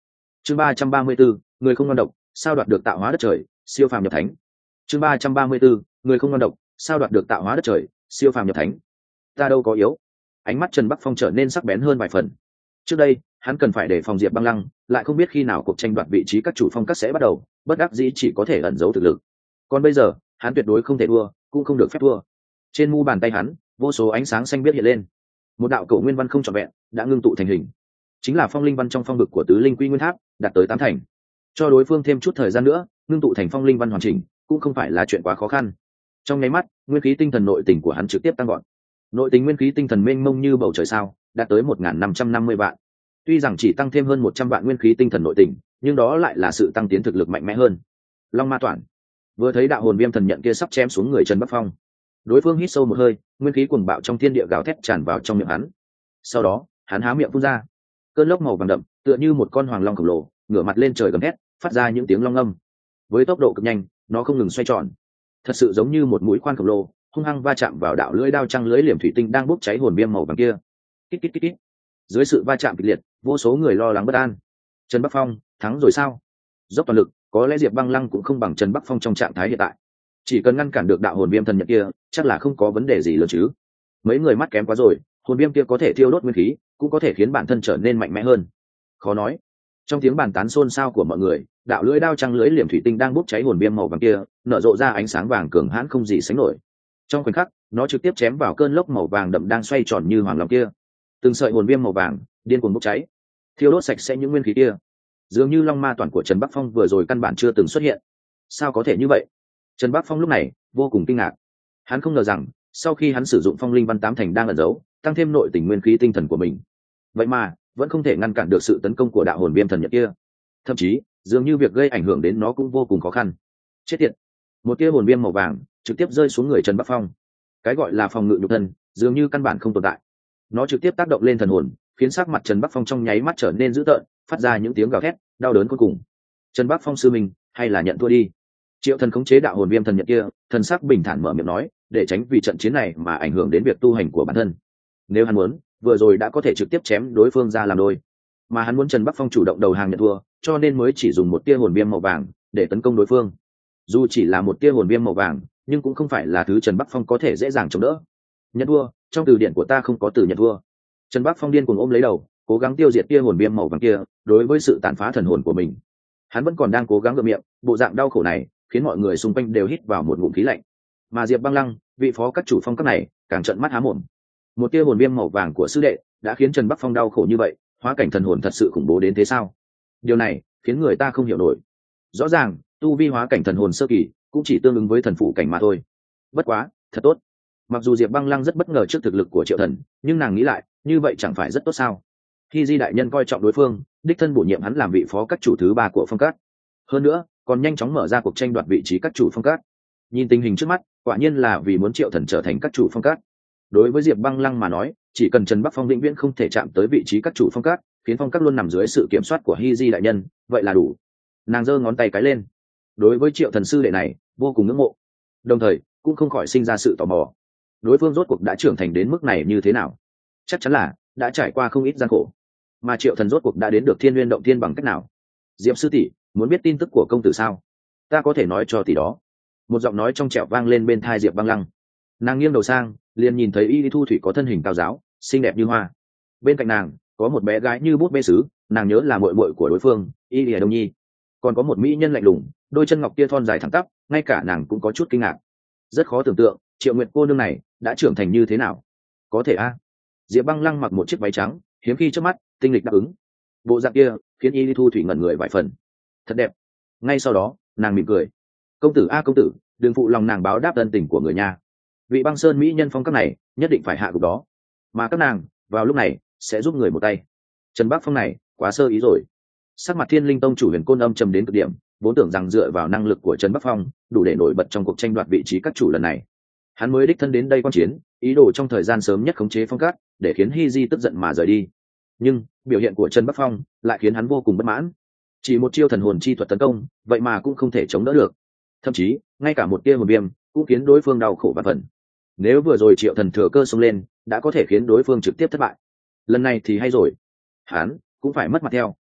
chương ba trăm ba mươi 334, người không ngon độc sao đoạt được tạo hóa đất trời, siêu phàm nhập thánh. chương ba trăm ba mươi 334, người không ngon độc sao đoạt được tạo hóa đất trời, siêu phàm nhập thánh. Ta đâu có yếu. Ánh mắt Trần Bắc Phong trở nên sắc bén hơn vài phần. Trước đây hắn cần phải đề phòng Diệp Băng Lăng, lại không biết khi nào cuộc tranh đoạt vị trí các chủ phong các sẽ bắt đầu, bất đắc dĩ chỉ có thể ẩn giấu thực lực. Còn bây giờ hắn tuyệt đối không thể thua, cũng không được phép thua. Trên mu bàn tay hắn vô số ánh sáng xanh biếc hiện lên, một đạo cổ nguyên văn không trọn vẹn đã ngưng tụ thành hình, chính là phong linh văn trong phong vực của tứ linh quy nguyên tháp, đạt tới tám thành. Cho đối phương thêm chút thời gian nữa, ngưng tụ thành phong linh văn hoàn chỉnh cũng không phải là chuyện quá khó khăn. Trong nháy mắt, nguyên khí tinh thần nội tình của hắn trực tiếp tăng gọn. Nội tình nguyên khí tinh thần mênh mông như bầu trời sao, đạt tới một nghìn năm trăm năm mươi vạn. Tuy rằng chỉ tăng thêm hơn một trăm vạn nguyên khí tinh thần nội tình, nhưng đó lại là sự tăng tiến thực lực mạnh mẽ hơn. Long ma toản. Vừa thấy đạo hồn viêm thần nhận kia sắp chém xuống người Trần Bắc Phong, đối phương hít sâu một hơi, nguyên khí cuồng bạo trong thiên địa gào thét tràn vào trong miệng hắn. Sau đó hắn há miệng phun ra cơn lốc màu vàng đậm, tựa như một con hoàng long khổng lồ ngửa mặt lên trời gầm thét, phát ra những tiếng long âm. Với tốc độ cực nhanh, nó không ngừng xoay tròn, thật sự giống như một mũi khoan khổng lồ hung hăng va chạm vào đạo lưỡi đao trăng lưỡi liềm thủy tinh đang bốc cháy hồn viêm màu vàng kia. Kít kít kít kít. Dưới sự va chạm kịch liệt, vô số người lo lắng bất an. Trần Bắc Phong thắng rồi sao? Dốc toàn lực, có lẽ Diệp Băng Lăng cũng không bằng Trần Bắc Phong trong trạng thái hiện tại. Chỉ cần ngăn cản được đạo hồn viêm thần nhật kia, chắc là không có vấn đề gì lớn chứ. Mấy người mắt kém quá rồi, hồn viêm kia có thể thiêu đốt nguyên khí, cũng có thể khiến bản thân trở nên mạnh mẽ hơn. Khó nói. Trong tiếng bàn tán xôn xao của mọi người, đạo lưỡi đao trăng lưỡi liềm thủy tinh đang bốc cháy hồn viêm màu vàng kia, nở rộ ra ánh sáng vàng cường hãn không gì sánh nổi. Trong khoảnh khắc, nó trực tiếp chém vào cơn lốc màu vàng đậm đang xoay tròn như hoàng long kia. Từng sợi hồn viêm màu vàng điên cuồng bốc cháy, thiêu đốt sạch sẽ những nguyên khí kia. Dường như long ma toàn của Trần Bắc Phong vừa rồi căn bản chưa từng xuất hiện. Sao có thể như vậy? Trần Bắc Phong lúc này vô cùng kinh ngạc. Hắn không ngờ rằng sau khi hắn sử dụng phong linh văn tám thành đang ẩn giấu, tăng thêm nội tình nguyên khí tinh thần của mình, vậy mà vẫn không thể ngăn cản được sự tấn công của đạo hồn viêm thần nhật kia. Thậm chí dường như việc gây ảnh hưởng đến nó cũng vô cùng khó khăn. Chết tiệt! Một tia hồn viêm màu vàng trực tiếp rơi xuống người Trần Bắc Phong. Cái gọi là phòng ngự nhục thân dường như căn bản không tồn tại. Nó trực tiếp tác động lên thần hồn, khiến sắc mặt Trần Bắc Phong trong nháy mắt trở nên dữ tợn, phát ra những tiếng gào thét đau đớn cuối cùng. Trần Bắc Phong sư mình, hay là nhận thua đi. Triệu Thần khống chế đạo hồn viêm thần nhật kia, thần sắc bình thản mở miệng nói, để tránh vì trận chiến này mà ảnh hưởng đến việc tu hành của bản thân. Nếu hắn muốn, vừa rồi đã có thể trực tiếp chém đối phương ra làm đôi, mà hắn muốn Trần Bắc Phong chủ động đầu hàng nhận thua, cho nên mới chỉ dùng một tia hồn viêm màu vàng để tấn công đối phương. Dù chỉ là một tia hồn viêm màu vàng, nhưng cũng không phải là thứ Trần Bắc Phong có thể dễ dàng chống đỡ. Nhận thua, trong từ điển của ta không có từ nhận thua. Trần Bắc Phong điên cuồng ôm lấy đầu, cố gắng tiêu diệt tia hồn viêm màu vàng kia. Đối với sự tàn phá thần hồn của mình, hắn vẫn còn đang cố gắng gượng miệng. Bộ dạng đau khổ này khiến mọi người xung quanh đều hít vào một ngụm khí lạnh. Mà Diệp Băng Lăng, vị phó các chủ phong các này, càng trợn mắt há mồm. Một tia hồn viêm màu vàng của sư đệ đã khiến Trần Bắc Phong đau khổ như vậy, hóa cảnh thần hồn thật sự khủng bố đến thế sao? Điều này khiến người ta không hiểu nổi. Rõ ràng tu vi hóa cảnh thần hồn sơ kỳ cũng chỉ tương ứng với thần phụ cảnh mà thôi. Bất quá thật tốt. Mặc dù Diệp Băng Lăng rất bất ngờ trước thực lực của Triệu Thần, nhưng nàng nghĩ lại, như vậy chẳng phải rất tốt sao? Khi Di đại nhân coi trọng đối phương, đích thân bổ nhiệm hắn làm vị phó các chủ thứ ba của phong các. Hơn nữa còn nhanh chóng mở ra cuộc tranh đoạt vị trí các chủ phong các. Nhìn tình hình trước mắt, quả nhiên là vì muốn Triệu Thần trở thành các chủ phong các. Đối với Diệp Băng Lăng mà nói, chỉ cần Trần Bắc Phong vĩnh viễn không thể chạm tới vị trí các chủ phong các, khiến phong các luôn nằm dưới sự kiểm soát của Hy Di đại nhân, vậy là đủ. Nàng giơ ngón tay cái lên. Đối với Triệu Thần sư đệ này, vô cùng ngưỡng mộ. Đồng thời, cũng không khỏi sinh ra sự tò mò. Đối phương rốt cuộc đã trưởng thành đến mức này như thế nào? Chắc chắn là đã trải qua không ít gian khổ. Mà Triệu Thần rốt cuộc đã đến được Thiên Nguyên động thiên bằng cách nào? Diệp sư tỷ, muốn biết tin tức của công tử sao? Ta có thể nói cho tỷ đó. Một giọng nói trong trẻo vang lên bên tai Diệp Băng Lăng. Nàng nghiêng đầu sang, liền nhìn thấy Y Thu Thủy có thân hình cao giáo, xinh đẹp như hoa. Bên cạnh nàng có một bé gái như bút bê sứ, nàng nhớ là muội muội của đối phương, Y Lìa Đông Nhi. Còn có một mỹ nhân lạnh lùng, đôi chân ngọc kia thon dài thẳng tắp, ngay cả nàng cũng có chút kinh ngạc. Rất khó tưởng tượng, Triệu Nguyệt cô nương này đã trưởng thành như thế nào. Có thể a? À? Diệp Băng Lăng mặc một chiếc váy trắng, hiếm khi trước mắt, tinh lịch đáp ứng. Bộ dạng kia khiến Y Thu Thủy ngẩn người vài phần. Thật đẹp. Ngay sau đó, nàng mỉm cười. Công tử a công tử, đừng phụ lòng nàng báo đáp ân tình của người nhà. Vị băng sơn mỹ nhân phong các này nhất định phải hạ gục đó, mà các nàng vào lúc này sẽ giúp người một tay. Trần Bắc Phong này quá sơ ý rồi. Sắc mặt Thiên Linh tông chủ Huyền Côn âm trầm đến cực điểm, vốn tưởng rằng dựa vào năng lực của Trần Bắc Phong đủ để nổi bật trong cuộc tranh đoạt vị trí các chủ lần này. Hắn mới đích thân đến đây quan chiến, ý đồ trong thời gian sớm nhất khống chế phong các, để khiến Hy Di tức giận mà rời đi. Nhưng biểu hiện của Trần Bắc Phong lại khiến hắn vô cùng bất mãn. Chỉ một chiêu thần hồn chi thuật tấn công, vậy mà cũng không thể chống đỡ được. Thậm chí ngay cả một tia hồn viêm cũng khiến đối phương đau khổ và phần. Nếu vừa rồi Triệu Thần thừa cơ xông lên, đã có thể khiến đối phương trực tiếp thất bại. Lần này thì hay rồi, hắn cũng phải mất mặt theo.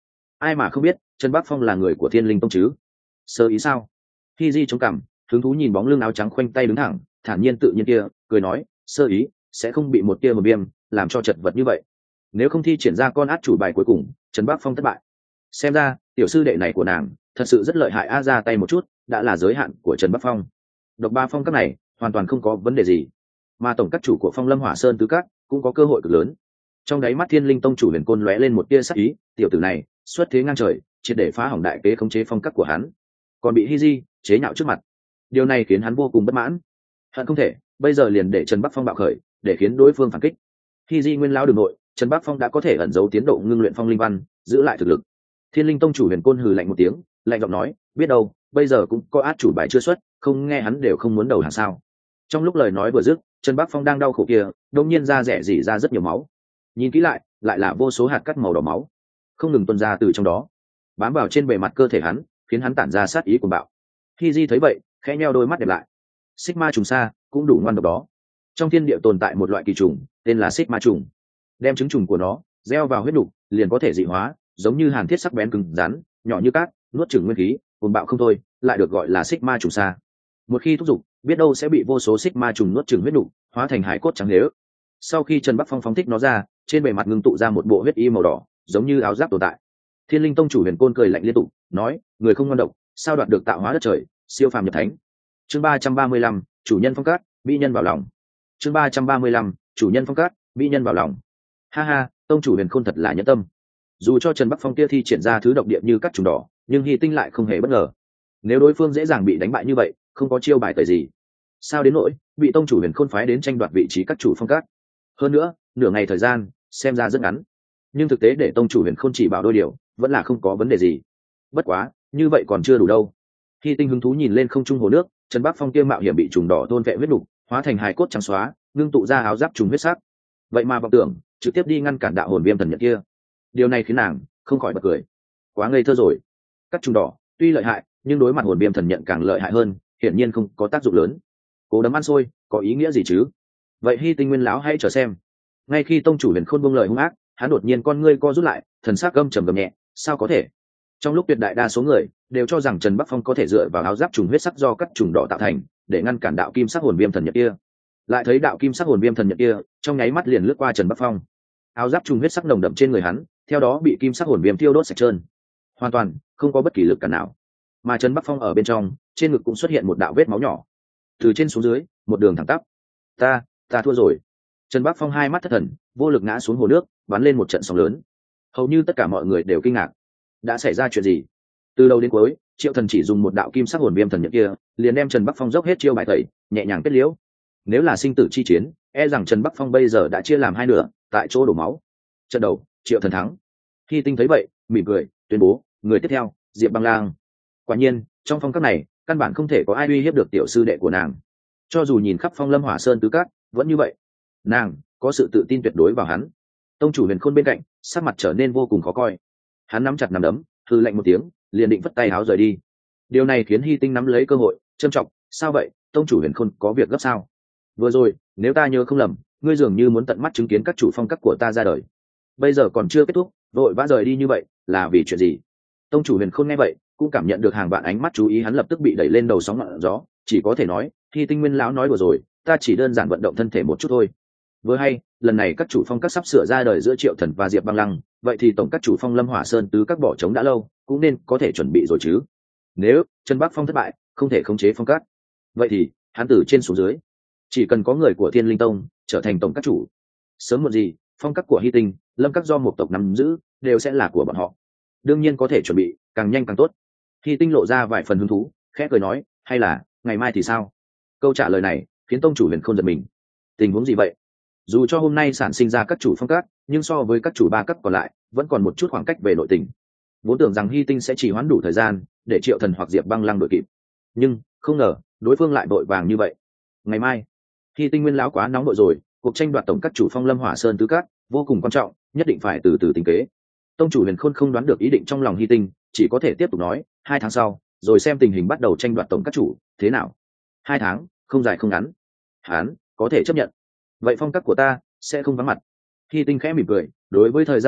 ai mà không biết Trần Bắc Phong là người của Thiên Linh Tông chứ? Sơ ý sao? Hy Di chống cằm, hứng thú nhìn bóng lưng áo trắng khoanh tay đứng thẳng, thản nhiên tự nhiên kia, cười nói, sơ ý sẽ không bị một tia một viêm làm cho chật vật như vậy. Nếu không thi triển ra con át chủ bài cuối cùng, Trần Bắc Phong thất bại. Xem ra tiểu sư đệ này của nàng thật sự rất lợi hại. A ra tay một chút đã là giới hạn của Trần Bắc Phong. Độc ba phong các này hoàn toàn không có vấn đề gì, mà tổng các chủ của Phong Lâm Hỏa Sơn tứ các cũng có cơ hội cực lớn. Trong đáy mắt Thiên Linh Tông chủ Huyền Côn lóe lên một tia sắc ý, tiểu tử này xuất thế ngang trời, triệt để phá hỏng đại kế khống chế phong cách của hắn, còn bị Hy Di chế nhạo trước mặt. Điều này khiến hắn vô cùng bất mãn, hận không thể bây giờ liền để Trần Bắc Phong bạo khởi, để khiến đối phương phản kích. Hy Di nguyên lão đường nội, Trần Bắc Phong đã có thể ẩn giấu tiến độ ngưng luyện phong linh văn, giữ lại thực lực. Thiên Linh Tông chủ Huyền Côn hừ lạnh một tiếng, lạnh giọng nói, biết đâu bây giờ cũng có át chủ bài chưa xuất, không nghe hắn đều không muốn đầu hàng sao? Trong lúc lời nói vừa dứt, Trần Bắc Phong đang đau khổ kia đột nhiên ra rẻ rỉ ra rất nhiều máu. Nhìn kỹ lại, lại là vô số hạt cắt màu đỏ máu không ngừng tuôn ra từ trong đó, bám vào trên bề mặt cơ thể hắn, khiến hắn tản ra sát ý cuồng bạo. Khi Di thấy vậy, khẽ nheo đôi mắt đẹp lại. Xích ma trùng sa cũng đủ ngoan độc đó. Trong thiên địa tồn tại một loại kỳ trùng, tên là xích ma trùng. Đem trứng trùng của nó gieo vào huyết đục, liền có thể dị hóa, giống như hàn thiết sắc bén cứng rắn, nhỏ như cát, nuốt chửng nguyên khí, cuồng bạo không thôi, lại được gọi là xích ma trùng sa. Một khi thúc giục, biết đâu sẽ bị vô số xích ma trùng nuốt chửng huyết đục, hóa thành hải cốt trắng nếu. Sau khi Trần Bắc Phong phóng thích nó ra, trên bề mặt ngưng tụ ra một bộ huyết y màu đỏ, giống như áo giáp tồn tại. Thiên Linh Tông chủ Huyền Côn cười lạnh liên tục, nói, người không ngon độc, sao đoạt được tạo hóa đất trời, siêu phàm nhập thánh. Chương ba trăm ba mươi lăm, chủ nhân phong cát, mỹ nhân vào lòng. Chương ba trăm ba mươi lăm, chủ nhân phong cát, mỹ nhân vào lòng. Ha ha, tông chủ Huyền Côn thật là nhẫn tâm. Dù cho Trần Bắc Phong kia thi triển ra thứ độc địa như cắt trùng đỏ, nhưng Hy Tinh lại không hề bất ngờ. Nếu đối phương dễ dàng bị đánh bại như vậy, không có chiêu bài tẩy gì, sao đến nỗi bị tông chủ Huyền Khôn phái đến tranh đoạt vị trí các chủ phong cát. Hơn nữa, nửa ngày thời gian xem ra rất ngắn, nhưng thực tế để tông chủ Huyền Khôn chỉ bảo đôi điều, vẫn là không có vấn đề gì. Bất quá, như vậy còn chưa đủ đâu. Hy Tinh hứng thú nhìn lên không trung hồ nước, Trần Bắc Phong kia mạo hiểm bị trùng đỏ thôn vệ huyết đục, hóa thành hài cốt trắng xóa, ngưng tụ ra áo giáp trùng huyết sắc. Vậy mà vọng tưởng trực tiếp đi ngăn cản đạo hồn viêm thần nhật kia. Điều này khiến nàng không khỏi bật cười. Quá ngây thơ rồi. Các trùng đỏ tuy lợi hại, nhưng đối mặt hồn viêm thần nhận càng lợi hại hơn, hiển nhiên không có tác dụng lớn. Cố đấm ăn xôi, có ý nghĩa gì chứ? Vậy Hy Tinh nguyên lão hãy chờ xem. Ngay khi tông chủ Huyền Khôn buông lời hung ác, hắn đột nhiên con ngươi co rút lại, thần sắc gầm trầm gầm nhẹ, sao có thể? Trong lúc tuyệt đại đa số người đều cho rằng Trần Bắc Phong có thể dựa vào áo giáp trùng huyết sắc do các trùng đỏ tạo thành, để ngăn cản đạo kim sắc hồn viêm thần nhật kia. Lại thấy đạo kim sắc hồn viêm thần nhật kia, trong nháy mắt liền lướt qua Trần Bắc Phong. Áo giáp trùng huyết sắc nồng đậm trên người hắn, theo đó bị kim sắc hồn viêm thiêu đốt sạch trơn, hoàn toàn không có bất kỳ lực cản nào. Mà Trần Bắc Phong ở bên trong, trên ngực cũng xuất hiện một đạo vết máu nhỏ. Từ trên xuống dưới, một đường thẳng tắp. Ta, ta thua rồi. Trần Bắc Phong hai mắt thất thần, vô lực ngã xuống hồ nước, bắn lên một trận sóng lớn. Hầu như tất cả mọi người đều kinh ngạc. Đã xảy ra chuyện gì? Từ đầu đến cuối, Triệu Thần chỉ dùng một đạo kim sắc hồn viêm thần nhật kia, liền đem Trần Bắc Phong dốc hết chiêu bài tẩy, nhẹ nhàng kết liễu. Nếu là sinh tử chi chiến, e rằng Trần Bắc Phong bây giờ đã chia làm hai nửa, tại chỗ đổ máu. Trận đầu, Triệu Thần thắng. Khi Tinh thấy vậy, mỉm cười, tuyên bố, người tiếp theo, Diệp Băng Lang. Quả nhiên, trong phong các này, căn bản không thể có ai uy hiếp được tiểu sư đệ của nàng. Cho dù nhìn khắp Phong Lâm Hỏa Sơn tứ các, vẫn như vậy. Nàng có sự tự tin tuyệt đối vào hắn. Tông chủ Huyền Khôn bên cạnh, sắc mặt trở nên vô cùng khó coi. Hắn nắm chặt nắm đấm, hừ lạnh một tiếng, liền định vất tay áo rời đi. Điều này khiến Hy Tinh nắm lấy cơ hội, trân trọng, sao vậy, tông chủ Huyền Khôn có việc gấp sao? Vừa rồi, nếu ta nhớ không lầm, ngươi dường như muốn tận mắt chứng kiến các chủ phong các của ta ra đời. Bây giờ còn chưa kết thúc, vội vã rời đi như vậy, là vì chuyện gì? Tông chủ Huyền Khôn nghe vậy, cũng cảm nhận được hàng vạn ánh mắt chú ý hắn, lập tức bị đẩy lên đầu sóng ngọn gió, chỉ có thể nói, Hy Tinh nguyên lão nói vừa rồi, ta chỉ đơn giản vận động thân thể một chút thôi. Vừa hay, lần này các chủ phong các sắp sửa ra đời giữa Triệu Thần và Diệp Băng Lăng, vậy thì tổng các chủ phong Lâm Hỏa Sơn tứ các bỏ trống đã lâu, cũng nên có thể chuẩn bị rồi chứ. Nếu Trần Bắc Phong thất bại, không thể khống chế phong các, vậy thì hắn từ trên xuống dưới, chỉ cần có người của Thiên Linh Tông trở thành tổng các chủ, sớm muộn gì, phong các của Hy Tinh, Lâm các do một tộc nắm giữ, đều sẽ là của bọn họ. Đương nhiên có thể chuẩn bị, càng nhanh càng tốt. Hy Tinh lộ ra vài phần hứng thú, khẽ cười nói, hay là ngày mai thì sao? Câu trả lời này khiến tông chủ Huyền Khôn giật mình. Tình huống gì vậy? Dù cho hôm nay sản sinh ra các chủ phong các, nhưng so với các chủ ba cấp còn lại, vẫn còn một chút khoảng cách về nội tình. Vốn tưởng rằng Hy Tinh sẽ chỉ hoãn đủ thời gian để Triệu Thần hoặc Diệp Băng Lăng đội kịp, nhưng không ngờ đối phương lại vội vàng như vậy. Ngày mai, Hy Tinh nguyên lão quá nóng vội rồi, cuộc tranh đoạt tổng các chủ phong Lâm Hỏa Sơn tứ các vô cùng quan trọng, nhất định phải từ từ tính kế. Tông chủ Huyền Khôn không đoán được ý định trong lòng Hy Tinh, chỉ có thể tiếp tục nói, hai tháng sau, rồi xem tình hình bắt đầu tranh đoạt tổng các chủ thế nào. Hai tháng, không dài không ngắn, hắn có thể chấp nhận. Vậy phong cách của ta sẽ không vắng mặt. Hy Tinh khẽ mỉm cười, đối với thời gian này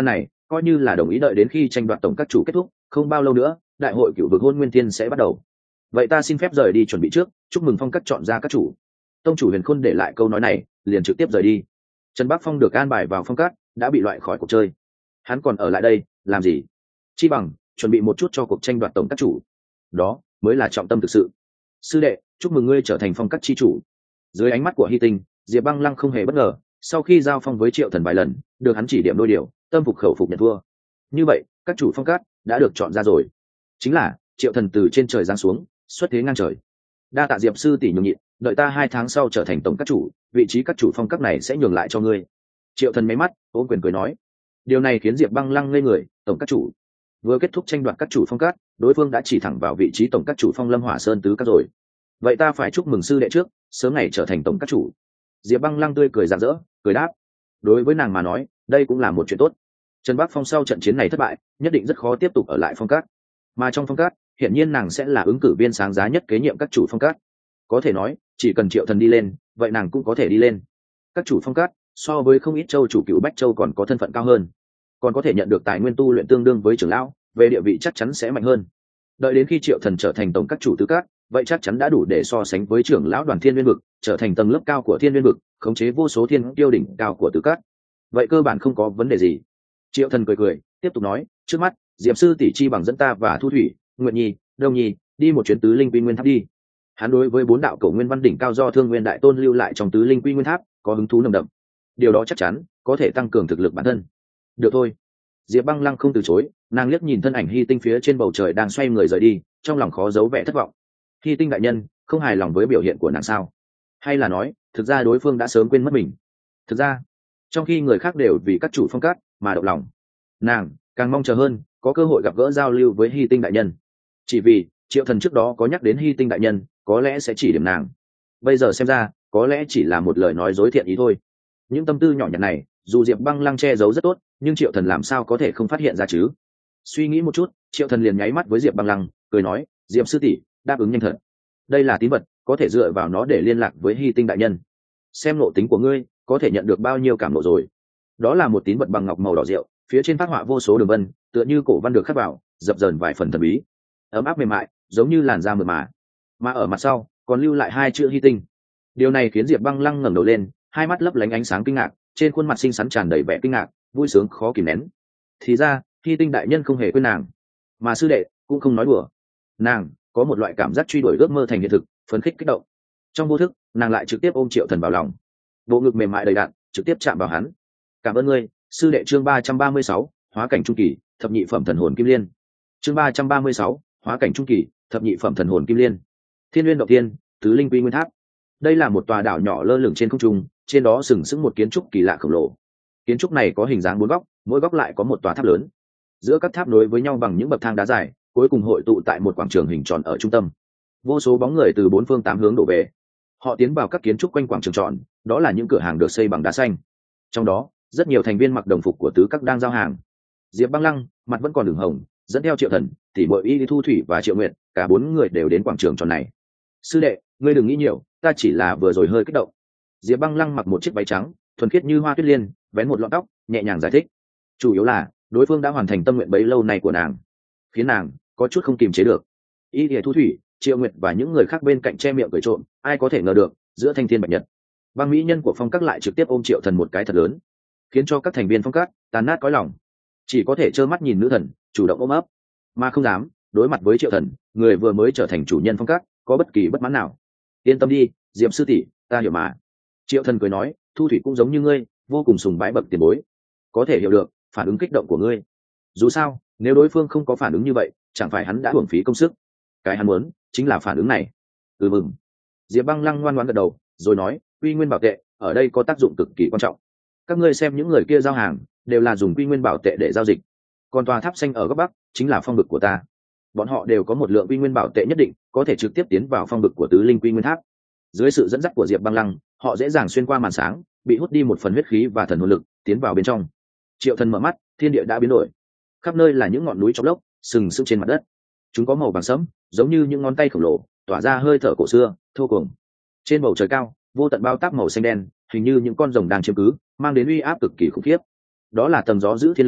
coi như là đồng ý đợi đến khi tranh đoạt tổng các chủ kết thúc, không bao lâu nữa đại hội cựu vực hôn nguyên thiên sẽ bắt đầu. Vậy ta xin phép rời đi chuẩn bị trước, chúc mừng phong các chọn ra các chủ. Tông chủ Huyền Khôn để lại câu nói này liền trực tiếp rời đi. Trần Bắc Phong được an bài vào phong các đã bị loại khỏi cuộc chơi, hắn còn ở lại đây làm gì? Chi bằng chuẩn bị một chút cho cuộc tranh đoạt tổng các chủ, đó mới là trọng tâm thực sự. Sư đệ, chúc mừng ngươi trở thành phong các chi chủ. Dưới ánh mắt của Hy Tinh, Diệp Băng Lăng không hề bất ngờ, sau khi giao phong với Triệu Thần vài lần được hắn chỉ điểm đôi điều, tâm phục khẩu phục nhận thua. Như vậy các chủ phong các đã được chọn ra rồi, chính là Triệu Thần từ trên trời giáng xuống, xuất thế ngang trời. Đa tạ Diệp sư tỷ nhường nhịn, đợi ta hai tháng sau trở thành tổng các chủ, vị trí các chủ phong các này sẽ nhường lại cho ngươi. Triệu Thần mấy mắt ôm quyền cười nói. Điều này khiến Diệp Băng Lăng ngây người. Tổng các chủ vừa kết thúc tranh đoạt các chủ phong các, đối phương đã chỉ thẳng vào vị trí tổng các chủ phong Lâm Hỏa Sơn tứ các rồi. Vậy ta phải chúc mừng sư đệ trước, sớm ngày trở thành tổng các chủ. Diệp Băng Lăng tươi cười rạng rỡ, cười đáp. Đối với nàng mà nói, đây cũng là một chuyện tốt. Trần Bắc Phong sau trận chiến này thất bại, nhất định rất khó tiếp tục ở lại phong các, mà trong phong các hiển nhiên nàng sẽ là ứng cử viên sáng giá nhất kế nhiệm các chủ phong các. Có thể nói chỉ cần Triệu Thần đi lên, vậy nàng cũng có thể đi lên. Các chủ phong các so với không ít châu chủ cựu Bách Châu còn có thân phận cao hơn, còn có thể nhận được tài nguyên tu luyện tương đương với trưởng lão, về địa vị chắc chắn sẽ mạnh hơn. Đợi đến khi Triệu Thần trở thành tổng các chủ tứ các, vậy chắc chắn đã đủ để so sánh với trưởng lão đoàn Thiên Nguyên vực, trở thành tầng lớp cao của Thiên Nguyên vực, khống chế vô số thiên tiêu đỉnh cao của tứ các. Vậy cơ bản không có vấn đề gì. Triệu Thần cười cười tiếp tục nói, trước mắt Diệp sư tỷ chi bằng dẫn ta và Thu Thủy, Nguyệt Nhi, Đông Nhi đi một chuyến tứ linh quy nguyên tháp đi. Hắn đối với bốn đạo cổ nguyên văn đỉnh cao do Thương Nguyên đại tôn lưu lại trong tứ linh quy nguyên tháp có hứng thú nồng đậm. Điều đó chắc chắn có thể tăng cường thực lực bản thân. Được thôi. Diệp Băng Lăng không từ chối, nàng liếc nhìn thân ảnh Hy Tinh phía trên bầu trời đang xoay người rời đi, trong lòng khó giấu vẻ thất vọng. Hy Tinh đại nhân không hài lòng với biểu hiện của nàng sao? Hay là nói thực ra đối phương đã sớm quên mất mình? Thực ra trong khi người khác đều vì các chủ phong các mà động lòng, nàng càng mong chờ hơn có cơ hội gặp gỡ giao lưu với Hy Tinh đại nhân. Chỉ vì Triệu Thần trước đó có nhắc đến Hy Tinh đại nhân, có lẽ sẽ chỉ điểm nàng. Bây giờ xem ra có lẽ chỉ là một lời nói dối thiện ý thôi. Những tâm tư nhỏ nhặt này dù Diệp Băng Lăng che giấu rất tốt, nhưng Triệu Thần làm sao có thể không phát hiện ra chứ? Suy nghĩ một chút, Triệu Thần liền nháy mắt với Diệp Băng Lăng, cười nói, Diệp sư tỷ đáp ứng nhanh thật. Đây là tín vật, có thể dựa vào nó để liên lạc với Hy Tinh đại nhân. Xem nộ tính của ngươi có thể nhận được bao nhiêu cảm nộ rồi. Đó là một tín vật bằng ngọc màu đỏ rượu, phía trên phác họa vô số đường vân, tựa như cổ văn được khắc vào, dập dờn vài phần thần bí, ấm áp mềm mại, giống như làn da mượt mà. Mà ở mặt sau còn lưu lại hai chữ Hy Tinh. Điều này khiến Diệp Băng Lăng ngẩng đầu lên, hai mắt lấp lánh ánh sáng kinh ngạc, trên khuôn mặt xinh xắn tràn đầy vẻ kinh ngạc, vui sướng khó kìm nén. Thì ra Hy Tinh đại nhân không hề quên nàng, mà sư đệ cũng không nói đùa. Nàng có một loại cảm giác truy đuổi ước mơ thành hiện thực, phấn khích kích động. Trong vô thức nàng lại trực tiếp ôm Triệu Thần vào lòng, bộ ngực mềm mại đầy đặn trực tiếp chạm vào hắn. Cảm ơn ngươi sư đệ. Chương ba trăm ba mươi sáu, hóa cảnh trung kỳ, thập nhị phẩm thần hồn kim liên. Chương ba trăm ba mươi sáu, hóa cảnh trung kỳ, thập nhị phẩm thần hồn kim liên. Thiên Nguyên động thiên, tứ linh quy nguyên tháp. Đây là một tòa đảo nhỏ lơ lửng trên không trung, trên đó sừng sững một kiến trúc kỳ lạ khổng lồ. Kiến trúc này có hình dáng bốn góc, mỗi góc lại có một tòa tháp lớn. Giữa các tháp nối với nhau bằng những bậc thang đá dài, cuối cùng hội tụ tại một quảng trường hình tròn ở trung tâm. Vô số bóng người từ bốn phương tám hướng đổ về. Họ tiến vào các kiến trúc quanh quảng trường tròn, đó là những cửa hàng được xây bằng đá xanh. Trong đó, rất nhiều thành viên mặc đồng phục của tứ các đang giao hàng. Diệp Băng Lăng mặt vẫn còn đường hồng, dẫn theo Triệu Thần, tỷ muội Y Thu Thủy và Triệu Nguyệt, cả bốn người đều đến quảng trường tròn này. Sư đệ, ngươi đừng nghĩ nhiều, ta chỉ là vừa rồi hơi kích động. Diệp Băng Lăng mặc một chiếc váy trắng, thuần khiết như hoa tuyết liên, vén một lọn tóc, nhẹ nhàng giải thích. Chủ yếu là đối phương đã hoàn thành tâm nguyện bấy lâu này của nàng, khiến nàng có chút không kiềm chế được. Y Thu Thủy, Triệu Nguyệt và những người khác bên cạnh che miệng cười trộm, ai có thể ngờ được, giữa thanh thiên bạch nhật, băng mỹ nhân của phong các lại trực tiếp ôm Triệu Thần một cái thật lớn, khiến cho các thành viên phong các tan nát cõi lòng, chỉ có thể trơ mắt nhìn nữ thần chủ động ôm ấp, mà không dám đối mặt với Triệu Thần, người vừa mới trở thành chủ nhân phong các, có bất kỳ bất mãn nào. Yên tâm đi, Diệp sư tỷ, ta hiểu mà. Triệu Thần cười nói, Thu Thủy cũng giống như ngươi, vô cùng sùng bái bậc tiền bối, có thể hiểu được phản ứng kích động của ngươi. Dù sao, nếu đối phương không có phản ứng như vậy, chẳng phải hắn đã uổng phí công sức. Cái hắn muốn chính là phản ứng này. Ừ mừng. Diệp Băng Lăng ngoan ngoãn gật đầu, rồi nói, quy nguyên bảo tệ ở đây có tác dụng cực kỳ quan trọng. Các ngươi xem những người kia giao hàng, đều là dùng quy nguyên bảo tệ để giao dịch. Còn tòa tháp xanh ở góc bắc chính là phong vực của ta. Bọn họ đều có một lượng quy nguyên bảo tệ nhất định, có thể trực tiếp tiến vào phong vực của tứ linh quy nguyên tháp. Dưới sự dẫn dắt của Diệp Băng Lăng, họ dễ dàng xuyên qua màn sáng, bị hút đi một phần huyết khí và thần hồn lực, tiến vào bên trong. Triệu Thần mở mắt, thiên địa đã biến đổi. Khắp nơi là những ngọn núi chóp lốc, sừng sững trên mặt đất. Chúng có màu vàng sẫm, giống như những ngón tay khổng lồ, tỏa ra hơi thở cổ xưa, thô cuồng. Trên bầu trời cao, vô tận bao táp màu xanh đen, hình như những con rồng đang chiếm cứ, mang đến uy áp cực kỳ khủng khiếp. Đó là tầng gió giữ thiên linh,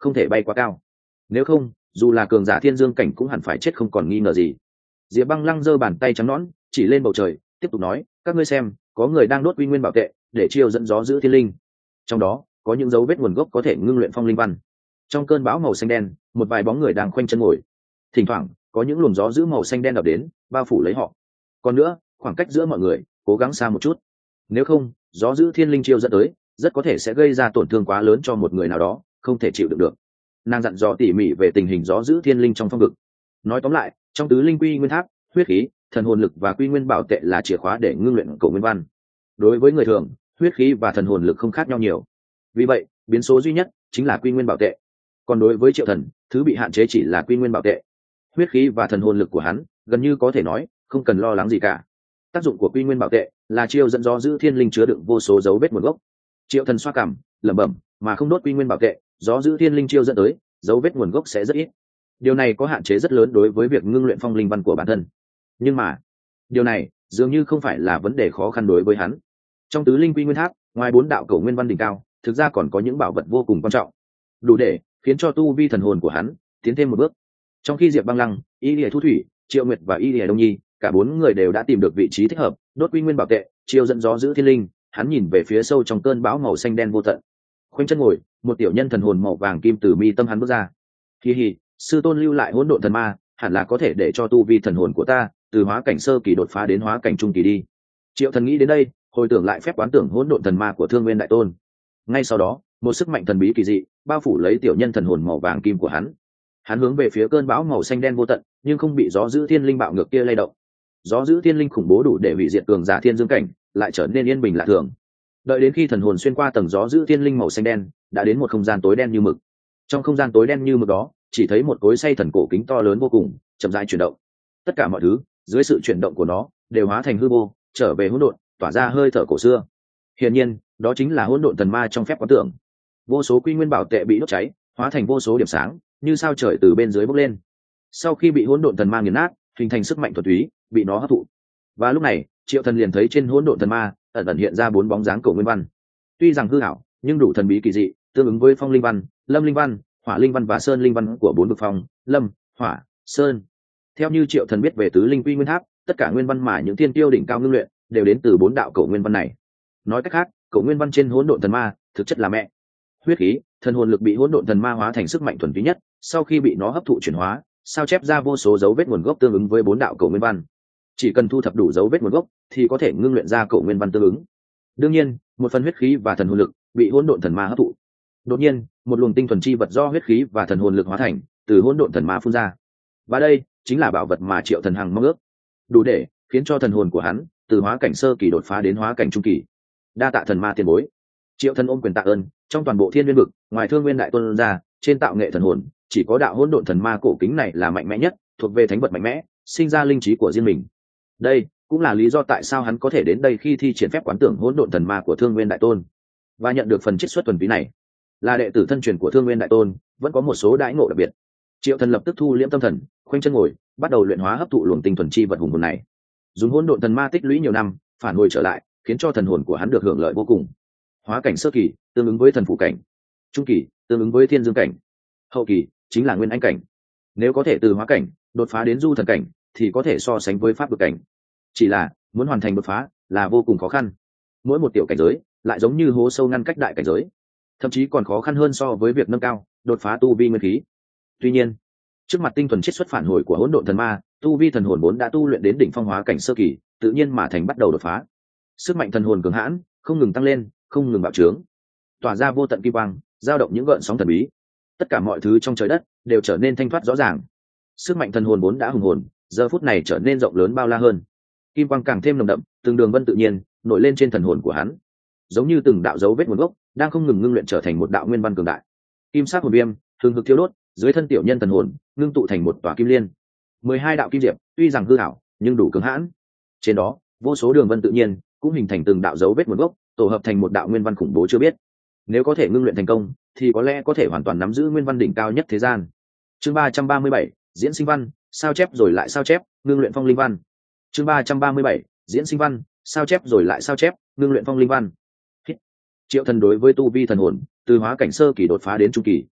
không thể bay quá cao, nếu không dù là cường giả thiên dương cảnh cũng hẳn phải chết không còn nghi ngờ gì. Diệp Băng Lăng giơ bàn tay trắng nõn chỉ lên bầu trời, tiếp tục nói, các ngươi xem, có người đang đốt quy nguyên bảo tệ để chiêu dẫn gió giữ thiên linh, trong đó có những dấu vết nguồn gốc có thể ngưng luyện phong linh văn. Trong cơn bão màu xanh đen, một vài bóng người đang khoanh chân ngồi, thỉnh thoảng có những luồng gió giữ màu xanh đen ập đến bao phủ lấy họ. Còn nữa, khoảng cách giữa mọi người cố gắng xa một chút, nếu không gió giữ thiên linh chiêu dẫn tới rất có thể sẽ gây ra tổn thương quá lớn cho một người nào đó, không thể chịu đựng được. Nàng dặn dò tỉ mỉ về tình hình gió giữ thiên linh trong phong vực. Nói tóm lại, trong tứ linh quy nguyên tháp, huyết khí, thần hồn lực và quy nguyên bảo tệ là chìa khóa để ngưng luyện cổ nguyên văn. Đối với người thường, huyết khí và thần hồn lực không khác nhau nhiều, vì vậy biến số duy nhất chính là quy nguyên bảo tệ. Còn đối với Triệu Thần, thứ bị hạn chế chỉ là quy nguyên bảo tệ. Huyết khí và thần hồn lực của hắn gần như có thể nói không cần lo lắng gì cả. Tác dụng của quy nguyên bảo tệ là chiêu dẫn gió giữ thiên linh chứa đựng vô số dấu vết nguồn gốc. Triệu Thần xoa cằm lẩm bẩm, mà không đốt quy nguyên bảo tệ, gió giữ thiên linh chiêu dẫn tới dấu vết nguồn gốc sẽ rất ít. Điều này có hạn chế rất lớn đối với việc ngưng luyện phong linh văn của bản thân. Nhưng mà điều này dường như không phải là vấn đề khó khăn đối với hắn. Trong tứ linh quy nguyên tháp, ngoài bốn đạo cổ nguyên văn đỉnh cao, thực ra còn có những bảo vật vô cùng quan trọng, đủ để khiến cho tu vi thần hồn của hắn tiến thêm một bước. Trong khi Diệp Băng Lăng, Y Lìa Thu Thủy, Triệu Nguyệt và Y Lìa Đông Nhi, cả bốn người đều đã tìm được vị trí thích hợp đốt quy nguyên bảo tệ, chiêu dẫn gió giữ thiên linh, hắn nhìn về phía sâu trong cơn bão màu xanh đen vô tận. Khoanh chân ngồi, một tiểu nhân thần hồn màu vàng kim từ mi tâm hắn bước ra. Hi hi, sư tôn lưu lại hỗn độn thần ma, hẳn là có thể để cho tu vi thần hồn của ta từ hóa cảnh sơ kỳ đột phá đến hóa cảnh trung kỳ đi. Triệu Thần nghĩ đến đây, hồi tưởng lại phép quán tưởng hỗn độn thần ma của Thương Nguyên Đại Tôn. Ngay sau đó, một sức mạnh thần bí kỳ dị bao phủ lấy tiểu nhân thần hồn màu vàng kim của hắn. Hắn hướng về phía cơn bão màu xanh đen vô tận, nhưng không bị gió giữ thiên linh bạo ngược kia lay động. Gió giữ thiên linh khủng bố đủ để hủy diệt cường giả thiên dương cảnh, lại trở nên yên bình lạ thường. Đợi đến khi thần hồn xuyên qua tầng gió giữ thiên linh màu xanh đen, đã đến một không gian tối đen như mực. Trong không gian tối đen như mực đó, chỉ thấy một cối xay thần cổ kính to lớn vô cùng, chậm rãi chuyển động. Tất cả mọi thứ dưới sự chuyển động của nó đều hóa thành hư vô, trở về hỗn độn, tỏa ra hơi thở cổ xưa. Hiển nhiên, đó chính là hỗn độn thần ma trong phép quán tưởng. Vô số quy nguyên bảo tệ bị đốt cháy, hóa thành vô số điểm sáng, như sao trời từ bên dưới bốc lên. Sau khi bị hỗn độn thần ma nghiền nát, hình thành sức mạnh thuần túy, bị nó hấp thụ. Và lúc này, Triệu Thần liền thấy trên hỗn độn thần ma ẩn ẩn hiện ra bốn bóng dáng cổ nguyên văn. Tuy rằng hư ảo, nhưng đủ thần bí kỳ dị, tương ứng với phong linh văn, lâm linh văn, hỏa linh văn và sơn linh văn của bốn vực phong, lâm, hỏa, sơn. Theo như Triệu Thần biết về tứ linh quy nguyên tháp, tất cả nguyên văn mà những tiên tiêu đỉnh cao ngưng luyện đều đến từ bốn đạo cổ nguyên văn này. Nói cách khác, cổ nguyên văn trên hỗn độn thần ma thực chất là mẹ. Huyết khí, thần hồn lực bị hỗn độn thần ma hóa thành sức mạnh thuần túy nhất, sau khi bị nó hấp thụ chuyển hóa, sao chép ra vô số dấu vết nguồn gốc tương ứng với bốn đạo cổ nguyên văn. Chỉ cần thu thập đủ dấu vết nguồn gốc thì có thể ngưng luyện ra cổ nguyên văn tương ứng. Đương nhiên, một phần huyết khí và thần hồn lực bị hỗn độn thần ma hấp thụ. Đột nhiên, một luồng tinh thuần chi vật do huyết khí và thần hồn lực hóa thành, từ hỗn độn thần ma phun ra. Và đây chính là bảo vật mà Triệu Thần hằng mong ước, đủ để khiến cho thần hồn của hắn từ hóa cảnh sơ kỳ đột phá đến hóa cảnh trung kỳ. Đa tạ thần ma tiền bối. Triệu Thần ôm quyền tạ ơn. Trong toàn bộ thiên nguyên vực, ngoài Thương Nguyên Đại Tôn ra, trên tạo nghệ thần hồn chỉ có đạo hỗn độn thần ma cổ kính này là mạnh mẽ nhất, thuộc về thánh vật mạnh mẽ, sinh ra linh trí của riêng mình. Đây cũng là lý do tại sao hắn có thể đến đây khi thi triển phép quán tưởng hỗn độn thần ma của Thương Nguyên Đại Tôn và nhận được phần chiết xuất thuần túy này. Là đệ tử thân truyền của Thương Nguyên Đại Tôn, vẫn có một số đãi ngộ đặc biệt. Triệu Thần lập tức thu liễm tâm thần, khoanh chân ngồi, bắt đầu luyện hóa hấp thụ luồng tinh thuần chi vật hùng hồn này. Dùng hỗn độn thần ma tích lũy nhiều năm, phản hồi trở lại, khiến cho thần hồn của hắn được hưởng lợi vô cùng. Hóa cảnh sơ kỳ tương ứng với thần phụ cảnh, trung kỳ tương ứng với thiên dương cảnh, hậu kỳ chính là nguyên anh cảnh. Nếu có thể từ hóa cảnh đột phá đến du thần cảnh thì có thể so sánh với pháp vực cảnh. Chỉ là muốn hoàn thành đột phá là vô cùng khó khăn. Mỗi một tiểu cảnh giới lại giống như hố sâu ngăn cách đại cảnh giới, thậm chí còn khó khăn hơn so với việc nâng cao đột phá tu vi nguyên khí. Tuy nhiên, trước mặt tinh thuần chiết xuất phản hồi của hỗn độn thần ma, tu vi thần hồn vốn đã tu luyện đến đỉnh phong hóa cảnh sơ kỳ, tự nhiên mà thành bắt đầu đột phá. Sức mạnh thần hồn cường hãn, không ngừng tăng lên, không ngừng bạo trướng, tỏa ra vô tận kim quang, dao động những gợn sóng thần bí. Tất cả mọi thứ trong trời đất đều trở nên thanh thoát rõ ràng. Sức mạnh thần hồn vốn đã hùng hồn, giờ phút này trở nên rộng lớn bao la hơn. Kim quang càng thêm nồng đậm, từng đường vân tự nhiên nổi lên trên thần hồn của hắn, giống như từng đạo dấu vết nguồn gốc đang không ngừng ngưng luyện trở thành một đạo nguyên văn cường đại. Kim sắc hồn viêm thường hực thiêu đốt, dưới thân tiểu nhân thần hồn ngưng tụ thành một tòa kim liên. Mười hai đạo kim diệp tuy rằng hư ảo nhưng đủ cứng hãn. Trên đó, vô số đường vân tự nhiên cũng hình thành từng đạo dấu vết nguồn gốc, tổ hợp thành một đạo nguyên văn khủng bố chưa biết. Nếu có thể ngưng luyện thành công thì có lẽ có thể hoàn toàn nắm giữ nguyên văn đỉnh cao nhất thế gian. Chương ba trăm ba mươi bảy, diễn sinh văn, sao chép rồi lại sao chép, ngưng luyện phong linh văn. Chương ba trăm ba mươi bảy, diễn sinh văn, sao chép rồi lại sao chép, ngưng luyện phong linh văn. Triệu Thần đối với tu vi thần hồn từ hóa cảnh sơ kỳ đột phá đến trung kỳ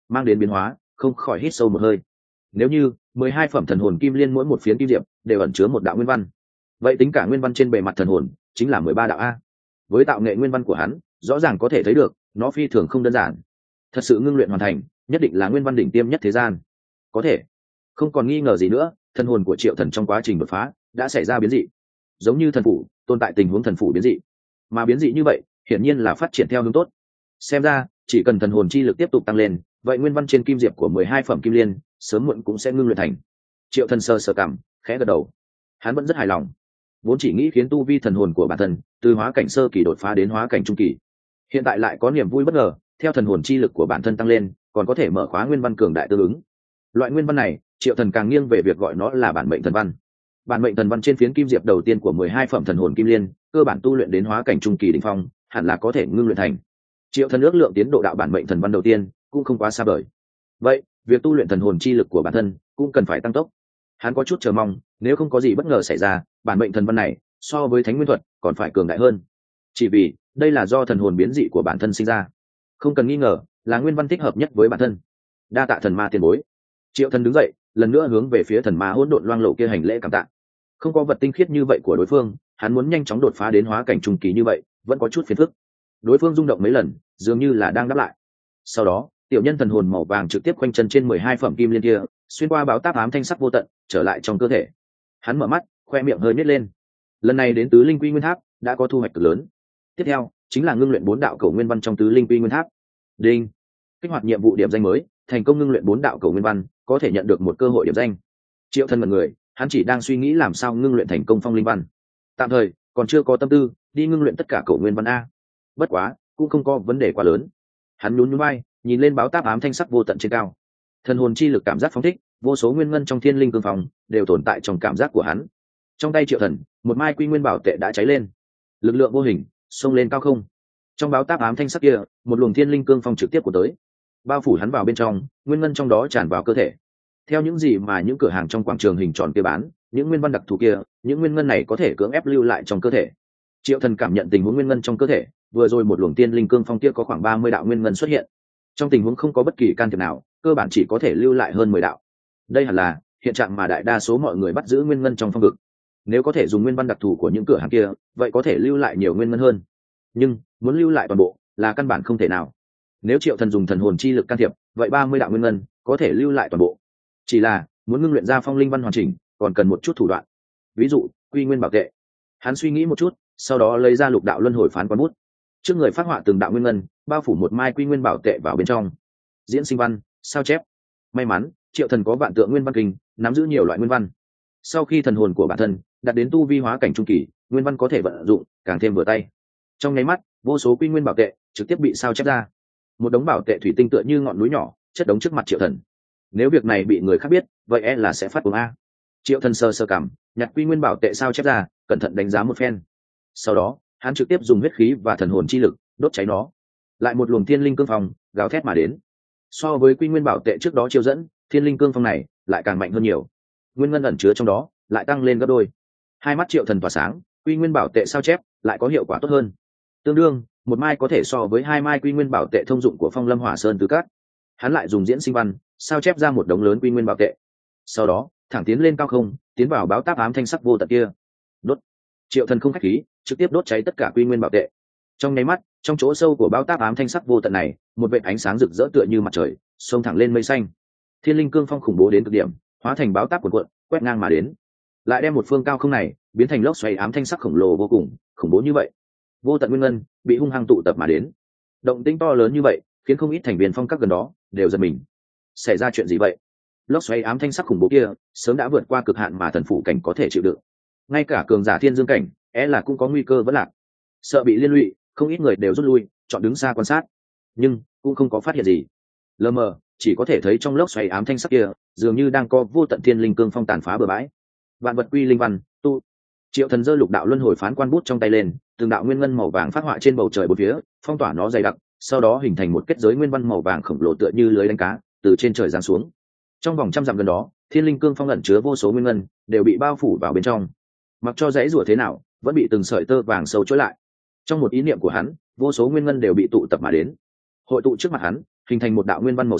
mang đến biến hóa, không khỏi hít sâu một hơi. Nếu như mười hai phẩm thần hồn kim liên mỗi một phiến kim diệp đều ẩn chứa một đạo nguyên văn, vậy tính cả nguyên văn trên bề mặt thần hồn chính là mười ba đạo a. Với tạo nghệ nguyên văn của hắn, rõ ràng có thể thấy được nó phi thường không đơn giản. Thật sự ngưng luyện hoàn thành, nhất định là nguyên văn đỉnh tiêm nhất thế gian. Có thể không còn nghi ngờ gì nữa, thần hồn của Triệu Thần trong quá trình đột phá đã xảy ra biến dị, giống như thần phủ tồn tại tình huống thần phủ biến dị, mà biến dị như vậy hiển nhiên là phát triển theo hướng tốt. Xem ra chỉ cần thần hồn chi lực tiếp tục tăng lên, vậy nguyên văn trên kim diệp của mười hai phẩm kim liên sớm muộn cũng sẽ ngưng luyện thành. Triệu Thần sơ sơ cảm khẽ gật đầu, hắn vẫn rất hài lòng. Vốn chỉ nghĩ khiến tu vi thần hồn của bản thân từ hóa cảnh sơ kỳ đột phá đến hóa cảnh trung kỳ, hiện tại lại có niềm vui bất ngờ, theo thần hồn chi lực của bản thân tăng lên, còn có thể mở khóa nguyên văn cường đại tương ứng. Loại nguyên văn này, Triệu Thần càng nghiêng về việc gọi nó là bản mệnh thần văn. Bản mệnh thần văn trên phiến kim diệp đầu tiên của mười hai phẩm thần hồn kim liên, cơ bản tu luyện đến hóa cảnh trung kỳ đỉnh phong, hẳn là có thể ngưng luyện thành. Triệu Thần ước lượng tiến độ đạo bản mệnh thần văn đầu tiên cũng không quá xa vời. Vậy, việc tu luyện thần hồn chi lực của bản thân cũng cần phải tăng tốc. Hắn có chút chờ mong, nếu không có gì bất ngờ xảy ra, bản mệnh thần văn này so với thánh nguyên thuật còn phải cường đại hơn. Chỉ vì đây là do thần hồn biến dị của bản thân sinh ra, không cần nghi ngờ là nguyên văn thích hợp nhất với bản thân. Đa tạ thần ma tiền bối. Triệu Thần đứng dậy, lần nữa hướng về phía thần ma hỗn độn loang lộ kia hành lễ cảm tạ. Không có vật tinh khiết như vậy của đối phương, hắn muốn nhanh chóng đột phá đến hóa cảnh trung kỳ như vậy vẫn có chút phiền phức. Đối phương rung động mấy lần, dường như là đang đáp lại. Sau đó tiểu nhân thần hồn màu vàng trực tiếp quanh chân trên mười hai phẩm kim liên kia, xuyên qua báo táp ám thanh sắc vô tận, trở lại trong cơ thể. Hắn mở mắt, khoe miệng hơi nhếch lên. Lần này đến tứ linh quy nguyên tháp đã có thu hoạch cực lớn. Tiếp theo chính là ngưng luyện bốn đạo cầu nguyên văn trong tứ linh quy nguyên tháp. Đinh, kích hoạt nhiệm vụ điểm danh mới, thành công ngưng luyện bốn đạo cầu nguyên văn, có thể nhận được một cơ hội điểm danh. Triệu Thần mật người, hắn chỉ đang suy nghĩ làm sao ngưng luyện thành công phong linh văn, tạm thời còn chưa có tâm tư đi ngưng luyện tất cả cầu nguyên văn a. Bất quá cũng không có vấn đề quá lớn. Hắn nhún nhún vai, nhìn lên báo táp ám thanh sắc vô tận trên cao. Thần hồn chi lực cảm giác phóng thích, vô số nguyên ngân trong thiên linh cương phòng đều tồn tại trong cảm giác của hắn. Trong tay Triệu Thần, một mai quy nguyên bảo tệ đã cháy lên, lực lượng vô hình xông lên cao không. Trong báo táp ám thanh sắc kia, một luồng thiên linh cương phong trực tiếp của tới, bao phủ hắn vào bên trong, nguyên ngân trong đó tràn vào cơ thể. Theo những gì mà những cửa hàng trong quảng trường hình tròn kia bán, những nguyên văn đặc thù kia, những nguyên ngân này có thể cưỡng ép lưu lại trong cơ thể. Triệu Thần cảm nhận tình huống nguyên ngân trong cơ thể, vừa rồi một luồng tiên linh cương phong kia có khoảng ba mươi đạo nguyên ngân xuất hiện. Trong tình huống không có bất kỳ can thiệp nào, cơ bản chỉ có thể lưu lại hơn mười đạo. Đây hẳn là hiện trạng mà đại đa số mọi người bắt giữ nguyên ngân trong phong vực. Nếu có thể dùng nguyên văn đặc thù của những cửa hàng kia, vậy có thể lưu lại nhiều nguyên ngân hơn. Nhưng muốn lưu lại toàn bộ là căn bản không thể nào. Nếu Triệu Thần dùng thần hồn chi lực can thiệp, vậy ba mươi đạo nguyên ngân có thể lưu lại toàn bộ. Chỉ là muốn ngưng luyện ra phong linh văn hoàn chỉnh, còn cần một chút thủ đoạn. Ví dụ, quy nguyên bảo tệ. Hắn suy nghĩ một chút, sau đó lấy ra lục đạo luân hồi phán quan bút. Trước người phát họa từng đạo nguyên ngân, bao phủ một mai quy nguyên bảo tệ vào bên trong. Diễn sinh văn, sao chép. May mắn, Triệu Thần có vạn tượng nguyên văn kinh, nắm giữ nhiều loại nguyên văn. Sau khi thần hồn của bản thân đạt đến tu vi hóa cảnh trung kỳ, nguyên văn có thể vận dụng càng thêm vừa tay. Trong nháy mắt, vô số quy nguyên bảo tệ trực tiếp bị sao chép ra. Một đống bảo tệ thủy tinh tựa như ngọn núi nhỏ, chất đống trước mặt Triệu Thần. Nếu việc này bị người khác biết, vậy e là sẽ phát cuồng a. Triệu Thần sơ sơ cảm, nhặt quy nguyên bảo tệ sao chép ra, cẩn thận đánh giá một phen. Sau đó, hắn trực tiếp dùng huyết khí và thần hồn chi lực đốt cháy nó. Lại một luồng thiên linh cương phong gào thét mà đến. So với quy nguyên bảo tệ trước đó chiêu dẫn, thiên linh cương phong này lại càng mạnh hơn nhiều. Nguyên ngân ẩn chứa trong đó lại tăng lên gấp đôi. Hai mắt Triệu Thần tỏa sáng, quy nguyên bảo tệ sao chép lại có hiệu quả tốt hơn. Tương đương, một mai có thể so với hai mai quy nguyên bảo tệ thông dụng của Phong Lâm Hỏa Sơn tứ cát. Hắn lại dùng diễn sinh văn sao chép ra một đống lớn quy nguyên bảo tệ. Sau đó, thẳng tiến lên cao không, tiến vào báo táp ám thanh sắc vô tận kia. Đốt. Triệu Thần không khách khí, trực tiếp đốt cháy tất cả quy nguyên bảo tệ. Trong nháy mắt, trong chỗ sâu của báo táp ám thanh sắc vô tận này, một vệt ánh sáng rực rỡ tựa như mặt trời, xông thẳng lên mây xanh. Thiên linh cương phong khủng bố đến cực điểm, hóa thành báo táp cuồn cuộn, quét ngang mà đến. Lại đem một phương cao không này biến thành lốc xoáy ám thanh sắc khổng lồ vô cùng, khủng bố như vậy. Vô tận nguyên ngân bị hung hăng tụ tập mà đến. Động tĩnh to lớn như vậy, khiến không ít thành viên phong các gần đó đều giật mình. Xảy ra chuyện gì vậy? Lốc xoáy ám thanh sắc khủng bố kia sớm đã vượt qua cực hạn mà thần phụ cảnh có thể chịu đựng. Ngay cả cường giả thiên dương cảnh, é là cũng có nguy cơ vẫn lạc. Sợ bị liên lụy, không ít người đều rút lui, chọn đứng xa quan sát. Nhưng cũng không có phát hiện gì. Lờ mờ, chỉ có thể thấy trong lốc xoáy ám thanh sắc kia, dường như đang có vô tận thiên linh cương phong tàn phá bừa bãi. Vạn vật quy linh văn, tu. Triệu Thần giơ lục đạo luân hồi phán quan bút trong tay lên, từng đạo nguyên ngân màu vàng phát họa trên bầu trời bốn phía, phong tỏa nó dày đặc, sau đó hình thành một kết giới nguyên văn màu vàng khổng lồ tựa như lưới đánh cá, từ trên trời giáng xuống. Trong vòng trăm dặm gần đó, thiên linh cương phong ẩn chứa vô số nguyên ngân, đều bị bao phủ vào bên trong. Mặc cho dãy rủa thế nào, vẫn bị từng sợi tơ vàng sâu chối lại. Trong một ý niệm của hắn, vô số nguyên ngân đều bị tụ tập mà đến, hội tụ trước mặt hắn, hình thành một đạo nguyên văn màu xanh,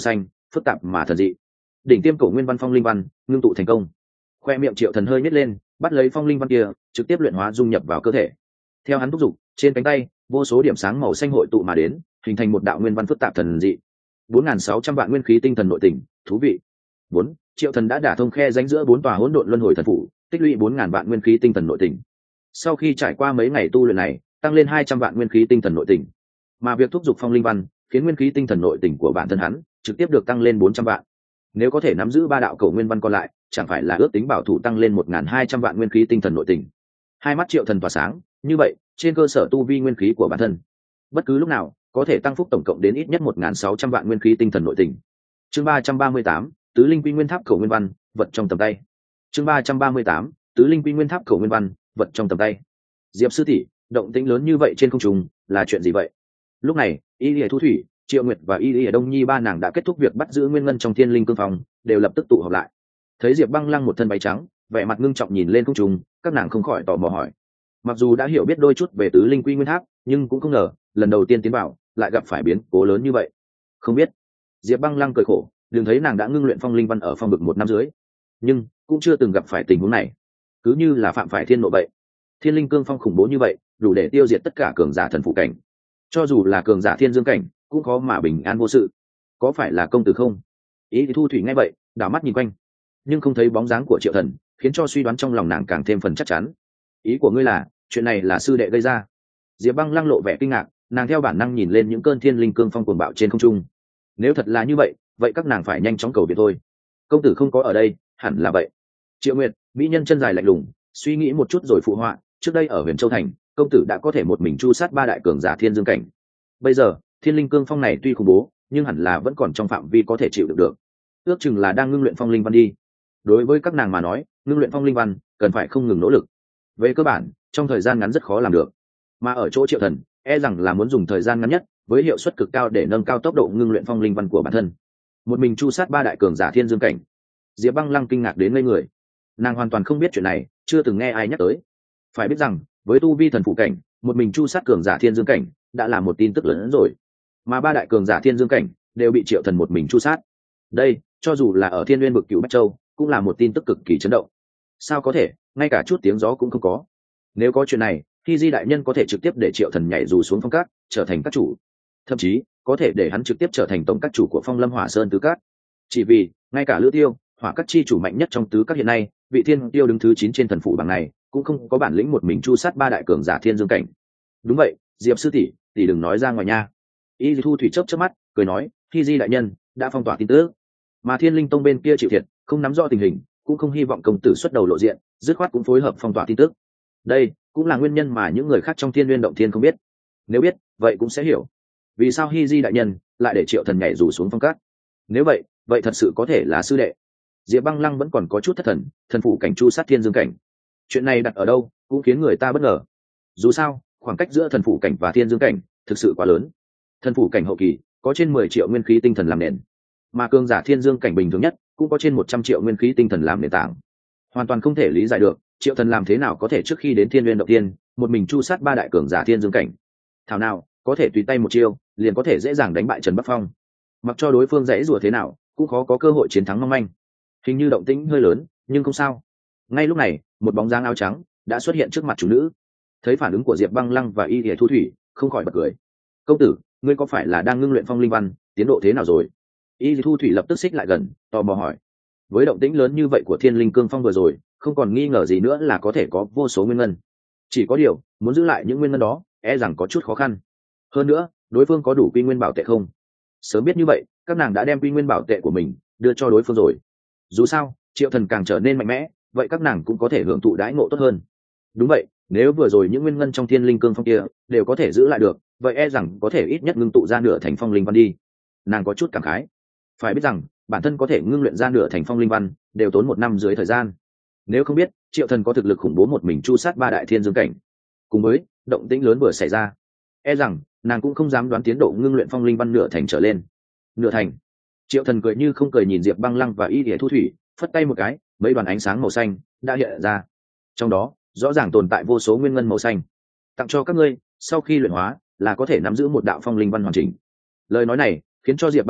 phức tạp mà thần dị. Đỉnh tiêm cổ nguyên văn phong linh văn ngưng tụ thành công. Khoe miệng Triệu Thần hơi nhếch lên, bắt lấy phong linh văn kia, trực tiếp luyện hóa dung nhập vào cơ thể. Theo hắn thúc giục, trên cánh tay vô số điểm sáng màu xanh hội tụ mà đến, hình thành một đạo nguyên văn phức tạp thần dị. bốn nghìn sáu trăm vạn nguyên khí tinh thần nội tình, thú vị. Bốn, Triệu Thần đã đả thông khe rãnh giữa bốn tòa hỗn độn luân hồi thần phủ, tích lũy bốn nghìn vạn nguyên khí tinh thần nội tình. Sau khi trải qua mấy ngày tu luyện này, tăng lên hai trăm vạn nguyên khí tinh thần nội tình. Mà việc thúc giục phong linh văn, khiến nguyên khí tinh thần nội tình của bản thân hắn trực tiếp được tăng lên bốn trăm vạn. Nếu có thể nắm giữ ba đạo cổ nguyên văn còn lại, chẳng phải là ước tính bảo thủ tăng lên một nghìn hai trăm vạn nguyên khí tinh thần nội tình. Hai mắt Triệu Thần tỏa sáng, như vậy, trên cơ sở tu vi nguyên khí của bản thân, bất cứ lúc nào có thể tăng phúc tổng cộng đến ít nhất một nghìn sáu trăm vạn nguyên khí tinh thần nội tình. Chương ba trăm ba mươi tám, Tứ linh quy nguyên tháp cổ nguyên văn, vật trong tầm tay. Chương ba trăm ba mươi tám, Tứ linh quy nguyên tháp cổ nguyên văn, vật trong tầm tay. Diệp sư tỷ, động tĩnh lớn như vậy trên không trung, là chuyện gì vậy? Lúc này, Y Lìa Thu Thủy, Triệu Nguyệt và Y Lìa Đông Nhi ba nàng đã kết thúc việc bắt giữ nguyên ngân trong Thiên Linh Cương Phong, đều lập tức tụ họp lại. Thấy Diệp Băng Lăng một thân váy trắng, vẻ mặt ngưng trọng nhìn lên không trung, các nàng không khỏi tò mò hỏi. Mặc dù đã hiểu biết đôi chút về Tứ linh quy nguyên tháp, nhưng cũng không ngờ, lần đầu tiên tiến vào, lại gặp phải biến cố lớn như vậy. Không biết. Diệp Băng Lăng cười khổ, đừng thấy nàng đã ngưng luyện phong linh văn ở phong vực một năm dưới, nhưng cũng chưa từng gặp phải tình huống này. Cứ như là phạm phải thiên nộ vậy. Thiên Linh Cương Phong khủng bố như vậy, đủ để tiêu diệt tất cả cường giả thần phụ cảnh. Cho dù là cường giả thiên dương cảnh, cũng khó mà bình an vô sự. Có phải là công tử không? Ý thì Thu Thủy nghe vậy, đảo mắt nhìn quanh, nhưng không thấy bóng dáng của Triệu Thần, khiến cho suy đoán trong lòng nàng càng thêm phần chắc chắn. Ý của ngươi là, chuyện này là sư đệ gây ra? Diệp Băng Lăng lộ vẻ kinh ngạc, nàng theo bản năng nhìn lên những cơn Thiên Linh Cương Phong cuồng bạo trên không trung. Nếu thật là như vậy, vậy các nàng phải nhanh chóng cầu viện thôi. Công tử không có ở đây, hẳn là vậy. Triệu Nguyệt, mỹ nhân chân dài lạnh lùng, suy nghĩ một chút rồi phụ họa, trước đây ở Huyền Châu thành, công tử đã có thể một mình chu sát ba đại cường giả thiên dương cảnh. Bây giờ, Thiên Linh Cương Phong này tuy khủng bố, nhưng hẳn là vẫn còn trong phạm vi có thể chịu được được. Ước chừng là đang ngưng luyện phong linh văn đi. Đối với các nàng mà nói, ngưng luyện phong linh văn cần phải không ngừng nỗ lực. Về cơ bản, trong thời gian ngắn rất khó làm được. Mà ở chỗ Triệu Thần, e rằng là muốn dùng thời gian ngắn nhất, với hiệu suất cực cao để nâng cao tốc độ ngưng luyện phong linh văn của bản thân. Một mình chu sát ba đại cường giả thiên dương cảnh. Diệp Băng Lăng kinh ngạc đến ngây người. Nàng hoàn toàn không biết chuyện này, chưa từng nghe ai nhắc tới. Phải biết rằng, với tu vi thần phụ cảnh, một mình chu sát cường giả thiên dương cảnh đã là một tin tức lớn hơn rồi. Mà ba đại cường giả thiên dương cảnh đều bị Triệu Thần một mình chu sát. Đây, cho dù là ở Thiên Nguyên vực Cửu Bách Châu, cũng là một tin tức cực kỳ chấn động. Sao có thể, ngay cả chút tiếng gió cũng không có. Nếu có chuyện này, Hy Di đại nhân có thể trực tiếp để Triệu Thần nhảy dù xuống phong cát, trở thành các chủ. Thậm chí, có thể để hắn trực tiếp trở thành tổng các chủ của Phong Lâm Hỏa Sơn tứ cát. Chỉ vì, ngay cả Lữ Tiêu, hỏa các chi chủ mạnh nhất trong tứ các hiện nay, vị Thiên Tiêu đứng thứ chín trên thần phủ bảng này, cũng không có bản lĩnh một mình chu sát ba đại cường giả thiên dương cảnh. Đúng vậy, Diệp sư tỷ, tỷ đừng nói ra ngoài nha. Y Thu Thủy chớp chớp mắt, cười nói, Hy Di đại nhân đã phong tỏa tin tức, mà Thiên Linh Tông bên kia chịu thiệt, không nắm rõ tình hình, cũng không hy vọng công tử xuất đầu lộ diện, dứt khoát cũng phối hợp phong tỏa tin tức. Đây cũng là nguyên nhân mà những người khác trong Thiên Nguyên động thiên không biết. Nếu biết, vậy cũng sẽ hiểu vì sao Hy Di đại nhân lại để Triệu Thần nhảy rủ xuống phong cát. Nếu vậy, vậy thật sự có thể là sư đệ. Diệp Băng Lăng vẫn còn có chút thất thần, thần phủ cảnh chu sát thiên dương cảnh. Chuyện này đặt ở đâu, cũng khiến người ta bất ngờ. Dù sao, khoảng cách giữa thần phủ cảnh và thiên dương cảnh thực sự quá lớn. Thần phủ cảnh hậu kỳ có trên mười triệu nguyên khí tinh thần làm nền, mà cường giả thiên dương cảnh bình thường nhất cũng có trên một trăm triệu nguyên khí tinh thần làm nền tảng. Hoàn toàn không thể lý giải được, Triệu Thần làm thế nào có thể trước khi đến Thiên Nguyên động tiên, một mình chu sát ba đại cường giả thiên dương cảnh. Thảo nào, có thể tùy tay một chiêu, liền có thể dễ dàng đánh bại Trần Bắc Phong. Mặc cho đối phương dãy rủa thế nào, cũng khó có cơ hội chiến thắng mong manh. Hình như động tĩnh hơi lớn, nhưng không sao. Ngay lúc này, một bóng dáng áo trắng đã xuất hiện trước mặt chủ nữ. Thấy phản ứng của Diệp Băng Lăng và Y Lìa Thu Thủy, không khỏi bật cười. Công tử, ngươi có phải là đang ngưng luyện phong linh văn, tiến độ thế nào rồi? Y Lìa Thu Thủy lập tức xích lại gần, tò mò hỏi. Với động tĩnh lớn như vậy của Thiên Linh Cương Phong vừa rồi, không còn nghi ngờ gì nữa là có thể có vô số nguyên ngân. Chỉ có điều, muốn giữ lại những nguyên ngân đó, e rằng có chút khó khăn. Hơn nữa, đối phương có đủ quy nguyên bảo tệ không? Sớm biết như vậy, các nàng đã đem quy nguyên bảo tệ của mình đưa cho đối phương rồi. Dù sao, Triệu Thần càng trở nên mạnh mẽ, vậy các nàng cũng có thể hưởng thụ đãi ngộ tốt hơn. Đúng vậy, nếu vừa rồi những nguyên ngân trong Thiên Linh Cương Phong kia đều có thể giữ lại được, vậy e rằng có thể ít nhất ngưng tụ ra nửa thành phong linh văn đi. Nàng có chút cảm khái. Phải biết rằng, bản thân có thể ngưng luyện ra nửa thành phong linh văn đều tốn một năm dưới thời gian. Nếu không biết, Triệu Thần có thực lực khủng bố một mình chu sát ba đại thiên dương cảnh. Cùng với động tĩnh lớn vừa xảy ra, e rằng nàng cũng không dám đoán tiến độ ngưng luyện phong linh văn nửa thành trở lên. Nửa thành? Triệu Thần cười như không cười nhìn Diệp Băng Lăng và Y Lìa Thu Thủy, phất tay một cái, mấy đoàn ánh sáng màu xanh đã hiện ra. Trong đó, rõ ràng tồn tại vô số nguyên ngân màu xanh. Tặng cho các ngươi, sau khi luyện hóa, là có thể nắm giữ một đạo phong linh văn hoàn chỉnh. Lời nói này khiến cho Diệp Băng Lăng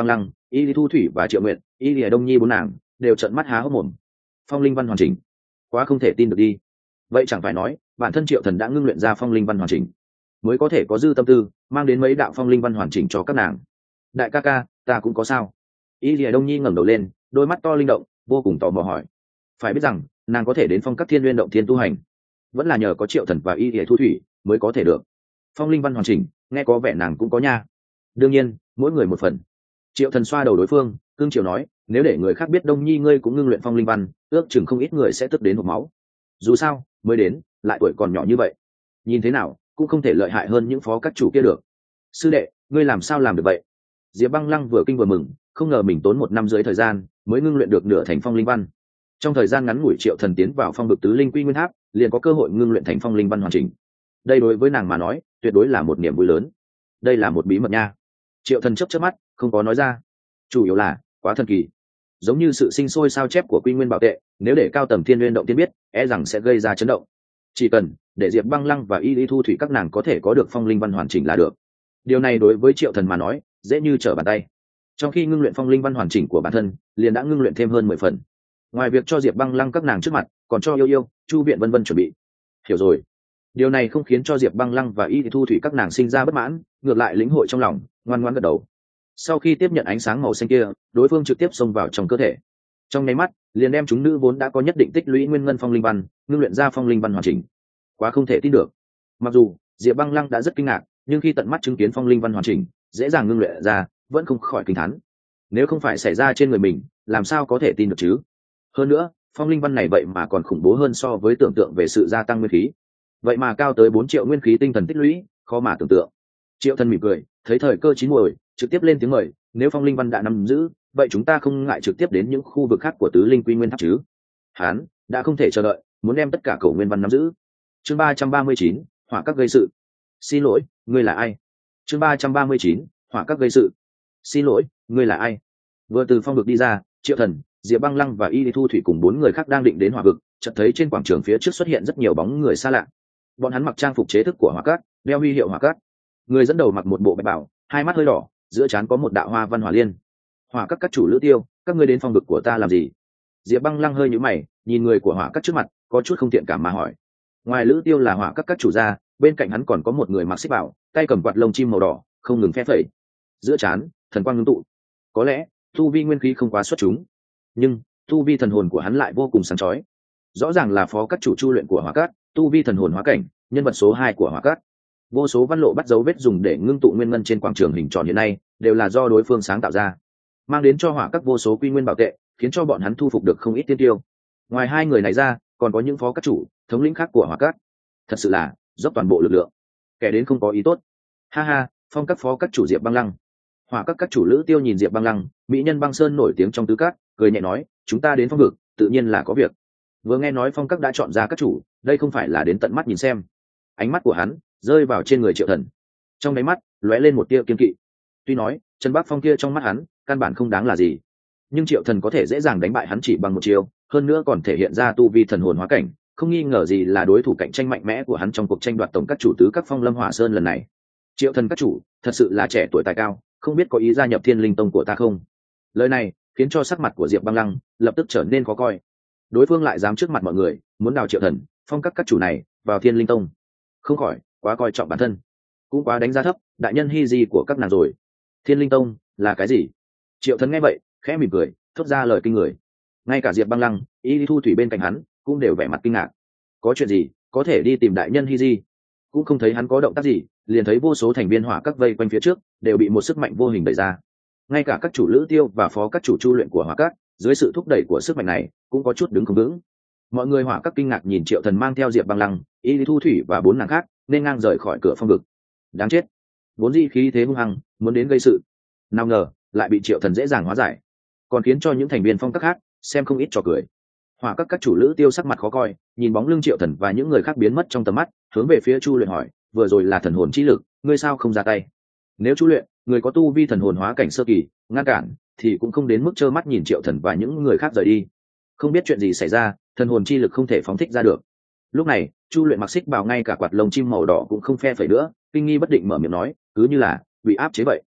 Y Lý Thu Thủy và Triệu Nguyệt, Y Lý Đông Nhi bốn nàng đều trợn mắt há hốc mồm. Phong linh văn hoàn chỉnh, quá không thể tin được đi. Vậy chẳng phải nói bản thân Triệu Thần đã ngưng luyện ra phong linh văn hoàn chỉnh, mới có thể có dư tâm tư mang đến mấy đạo phong linh văn hoàn chỉnh cho các nàng. Đại ca ca, ta cũng có sao? Y Lý Đông Nhi ngẩng đầu lên, đôi mắt to linh động, vô cùng tò mò hỏi. Phải biết rằng nàng có thể đến phong các thiên nguyên động thiên tu hành, vẫn là nhờ có Triệu Thần và Y Lý Thu Thủy mới có thể được. Phong linh văn hoàn chỉnh, nghe có vẻ nàng cũng có nha. Đương nhiên, mỗi người một phần. Triệu Thần xoa đầu đối phương, cương triều nói, nếu để người khác biết Đông Nhi ngươi cũng ngưng luyện phong linh văn, ước chừng không ít người sẽ tức đến hộc máu. Dù sao mới đến, lại tuổi còn nhỏ như vậy, nhìn thế nào cũng không thể lợi hại hơn những phó các chủ kia được. Sư đệ, ngươi làm sao làm được vậy? Diệp Băng Lăng vừa kinh vừa mừng, không ngờ mình tốn một năm dưới thời gian mới ngưng luyện được nửa thành phong linh văn. Trong thời gian ngắn ngủi Triệu Thần tiến vào phong vực tứ linh quy nguyên tháp, liền có cơ hội ngưng luyện thành phong linh văn hoàn chỉnh. Đây đối với nàng mà nói, tuyệt đối là một niềm vui lớn. Đây là một bí mật nha. Triệu Thần chớp chớp mắt, không có nói ra. Chủ yếu là quá thần kỳ, giống như sự sinh sôi sao chép của quy nguyên bảo tệ, nếu để cao tầng thiên nguyên động tiên biết, e rằng sẽ gây ra chấn động. Chỉ cần để Diệp Băng Lăng và Y Lý Thu Thủy các nàng có thể có được phong linh văn hoàn chỉnh là được. Điều này đối với Triệu Thần mà nói dễ như trở bàn tay. Trong khi ngưng luyện phong linh văn hoàn chỉnh của bản thân, liền đã ngưng luyện thêm hơn mười phần. Ngoài việc cho Diệp Băng Lăng các nàng trước mặt, còn cho Yêu Yêu, Chu Viện vân vân chuẩn bị. Hiểu rồi. Điều này không khiến cho Diệp Băng Lăng và Y Lý Thu Thủy các nàng sinh ra bất mãn, ngược lại lĩnh hội trong lòng, ngoan ngoãn gật đầu. Sau khi tiếp nhận ánh sáng màu xanh kia, đối phương trực tiếp xông vào trong cơ thể. Trong nháy mắt, liền đem chúng nữ vốn đã có nhất định tích lũy nguyên ngân phong linh văn, ngưng luyện ra phong linh văn hoàn chỉnh. Quá không thể tin được. Mặc dù Diệp Băng Lăng đã rất kinh ngạc, nhưng khi tận mắt chứng kiến phong linh văn hoàn chỉnh, dễ dàng ngưng luyện ra, vẫn không khỏi kinh thán. Nếu không phải xảy ra trên người mình, làm sao có thể tin được chứ? Hơn nữa, phong linh văn này vậy mà còn khủng bố hơn so với tưởng tượng về sự gia tăng nguyên khí. Vậy mà cao tới bốn triệu nguyên khí tinh thần tích lũy, khó mà tưởng tượng. Triệu Thần mỉm cười, thấy thời cơ chín muồi, trực tiếp lên tiếng mời, nếu phong linh văn đã nắm giữ, vậy chúng ta không ngại trực tiếp đến những khu vực khác của tứ linh quy nguyên tháp chứ? Hán đã không thể chờ đợi, muốn đem tất cả cổ nguyên văn nắm giữ. Chương ba trăm ba mươi chín, hỏa các gây sự. Xin lỗi, ngươi là ai? Chương ba trăm ba mươi chín, hỏa các gây sự. Xin lỗi, ngươi là ai? Vừa từ phong vực đi ra, Triệu Thần, Diệp Băng Lăng và Y Lý Thu Thủy cùng bốn người khác đang định đến hỏa vực, chợt thấy trên quảng trường phía trước xuất hiện rất nhiều bóng người xa lạ. Bọn hắn mặc trang phục chế thức của hỏa các, đeo huy hiệu hỏa các. Người dẫn đầu mặc một bộ bạch bào, hai mắt hơi đỏ, giữa trán có một đạo hoa văn hỏa liên. Hỏa các các chủ Lữ Tiêu, các ngươi đến phong vực của ta làm gì? Diệp Băng Lăng hơi nhíu mày, nhìn người của hỏa các trước mặt, có chút không tiện cảm mà hỏi. Ngoài Lữ Tiêu là hỏa các các chủ ra, bên cạnh hắn còn có một người mặc xích bào, tay cầm quạt lông chim màu đỏ, không ngừng phe phẩy. Giữa trán thần quang ngưng tụ. Có lẽ tu vi nguyên khí không quá xuất chúng, nhưng tu vi thần hồn của hắn lại vô cùng sáng chói. Rõ ràng là phó các chủ chu luyện của hỏa các, tu vi thần hồn hóa cảnh, nhân vật số hai của hỏa các. Vô số văn lộ bắt dấu vết dùng để ngưng tụ nguyên ngân trên quảng trường hình tròn hiện nay đều là do đối phương sáng tạo ra, mang đến cho hỏa các vô số quy nguyên bảo tệ, khiến cho bọn hắn thu phục được không ít tiên tiêu. Ngoài hai người này ra, còn có những phó các chủ, thống lĩnh khác của hỏa các. Thật sự là dốc toàn bộ lực lượng, kẻ đến không có ý tốt. Ha ha, phong các phó các chủ Diệp Băng Lăng. Hỏa các các chủ Lữ Tiêu nhìn Diệp Băng Lăng, mỹ nhân băng sơn nổi tiếng trong tứ các, cười nhẹ nói, chúng ta đến phong vực, tự nhiên là có việc. Vừa nghe nói phong các đã chọn ra các chủ, đây không phải là đến tận mắt nhìn xem. Ánh mắt của hắn rơi vào trên người Triệu Thần, trong đáy mắt lóe lên một tia kiên kỵ. Tuy nói Trần Bắc Phong kia trong mắt hắn căn bản không đáng là gì, nhưng Triệu Thần có thể dễ dàng đánh bại hắn chỉ bằng một chiêu, hơn nữa còn thể hiện ra tu vi thần hồn hóa cảnh, không nghi ngờ gì là đối thủ cạnh tranh mạnh mẽ của hắn trong cuộc tranh đoạt tổng các chủ tứ các phong Lâm Hỏa Sơn lần này. Triệu Thần các chủ thật sự là trẻ tuổi tài cao, không biết có ý gia nhập Thiên Linh Tông của ta không? Lời này khiến cho sắc mặt của Diệp Băng Lăng lập tức trở nên khó coi. Đối phương lại dám trước mặt mọi người muốn đào Triệu Thần, phong các các chủ này vào Thiên Linh Tông, không khỏi quá coi trọng bản thân, cũng quá đánh giá thấp đại nhân hy di của các nàng rồi. Thiên Linh Tông là cái gì? Triệu Thần nghe vậy khẽ mỉm cười, thốt ra lời kinh người. Ngay cả Diệp Băng Lăng, Y Lý Thu Thủy bên cạnh hắn cũng đều vẻ mặt kinh ngạc. Có chuyện gì có thể đi tìm đại nhân hy di? Cũng không thấy hắn có động tác gì, liền thấy vô số thành viên hỏa các vây quanh phía trước đều bị một sức mạnh vô hình đẩy ra. Ngay cả các chủ Lữ Tiêu và phó các chủ chu luyện của hỏa các, dưới sự thúc đẩy của sức mạnh này cũng có chút đứng không vững. Mọi người hỏa các kinh ngạc nhìn Triệu Thần mang theo Diệp Băng Lăng, Y Lý Thu Thủy và bốn nàng khác nên ngang rời khỏi cửa phong vực. Đáng chết, vốn dĩ khí thế hung hăng muốn đến gây sự, nào ngờ lại bị Triệu Thần dễ dàng hóa giải, còn khiến cho những thành viên phong các khác xem không ít trò cười. Hỏa các các chủ Lữ Tiêu sắc mặt khó coi, nhìn bóng lưng Triệu Thần và những người khác biến mất trong tầm mắt, hướng về phía Chu Luyện hỏi, vừa rồi là thần hồn chi lực, ngươi sao không ra tay? Nếu Chu Luyện, người có tu vi thần hồn hóa cảnh sơ kỳ, ngăn cản thì cũng không đến mức trơ mắt nhìn Triệu Thần và những người khác rời đi. Không biết chuyện gì xảy ra, thần hồn chi lực không thể phóng thích ra được. Lúc này Chu Luyện mặc xích bào, ngay cả quạt lông chim màu đỏ cũng không phe phẩy nữa, kinh nghi bất định mở miệng nói, cứ như là bị áp chế vậy.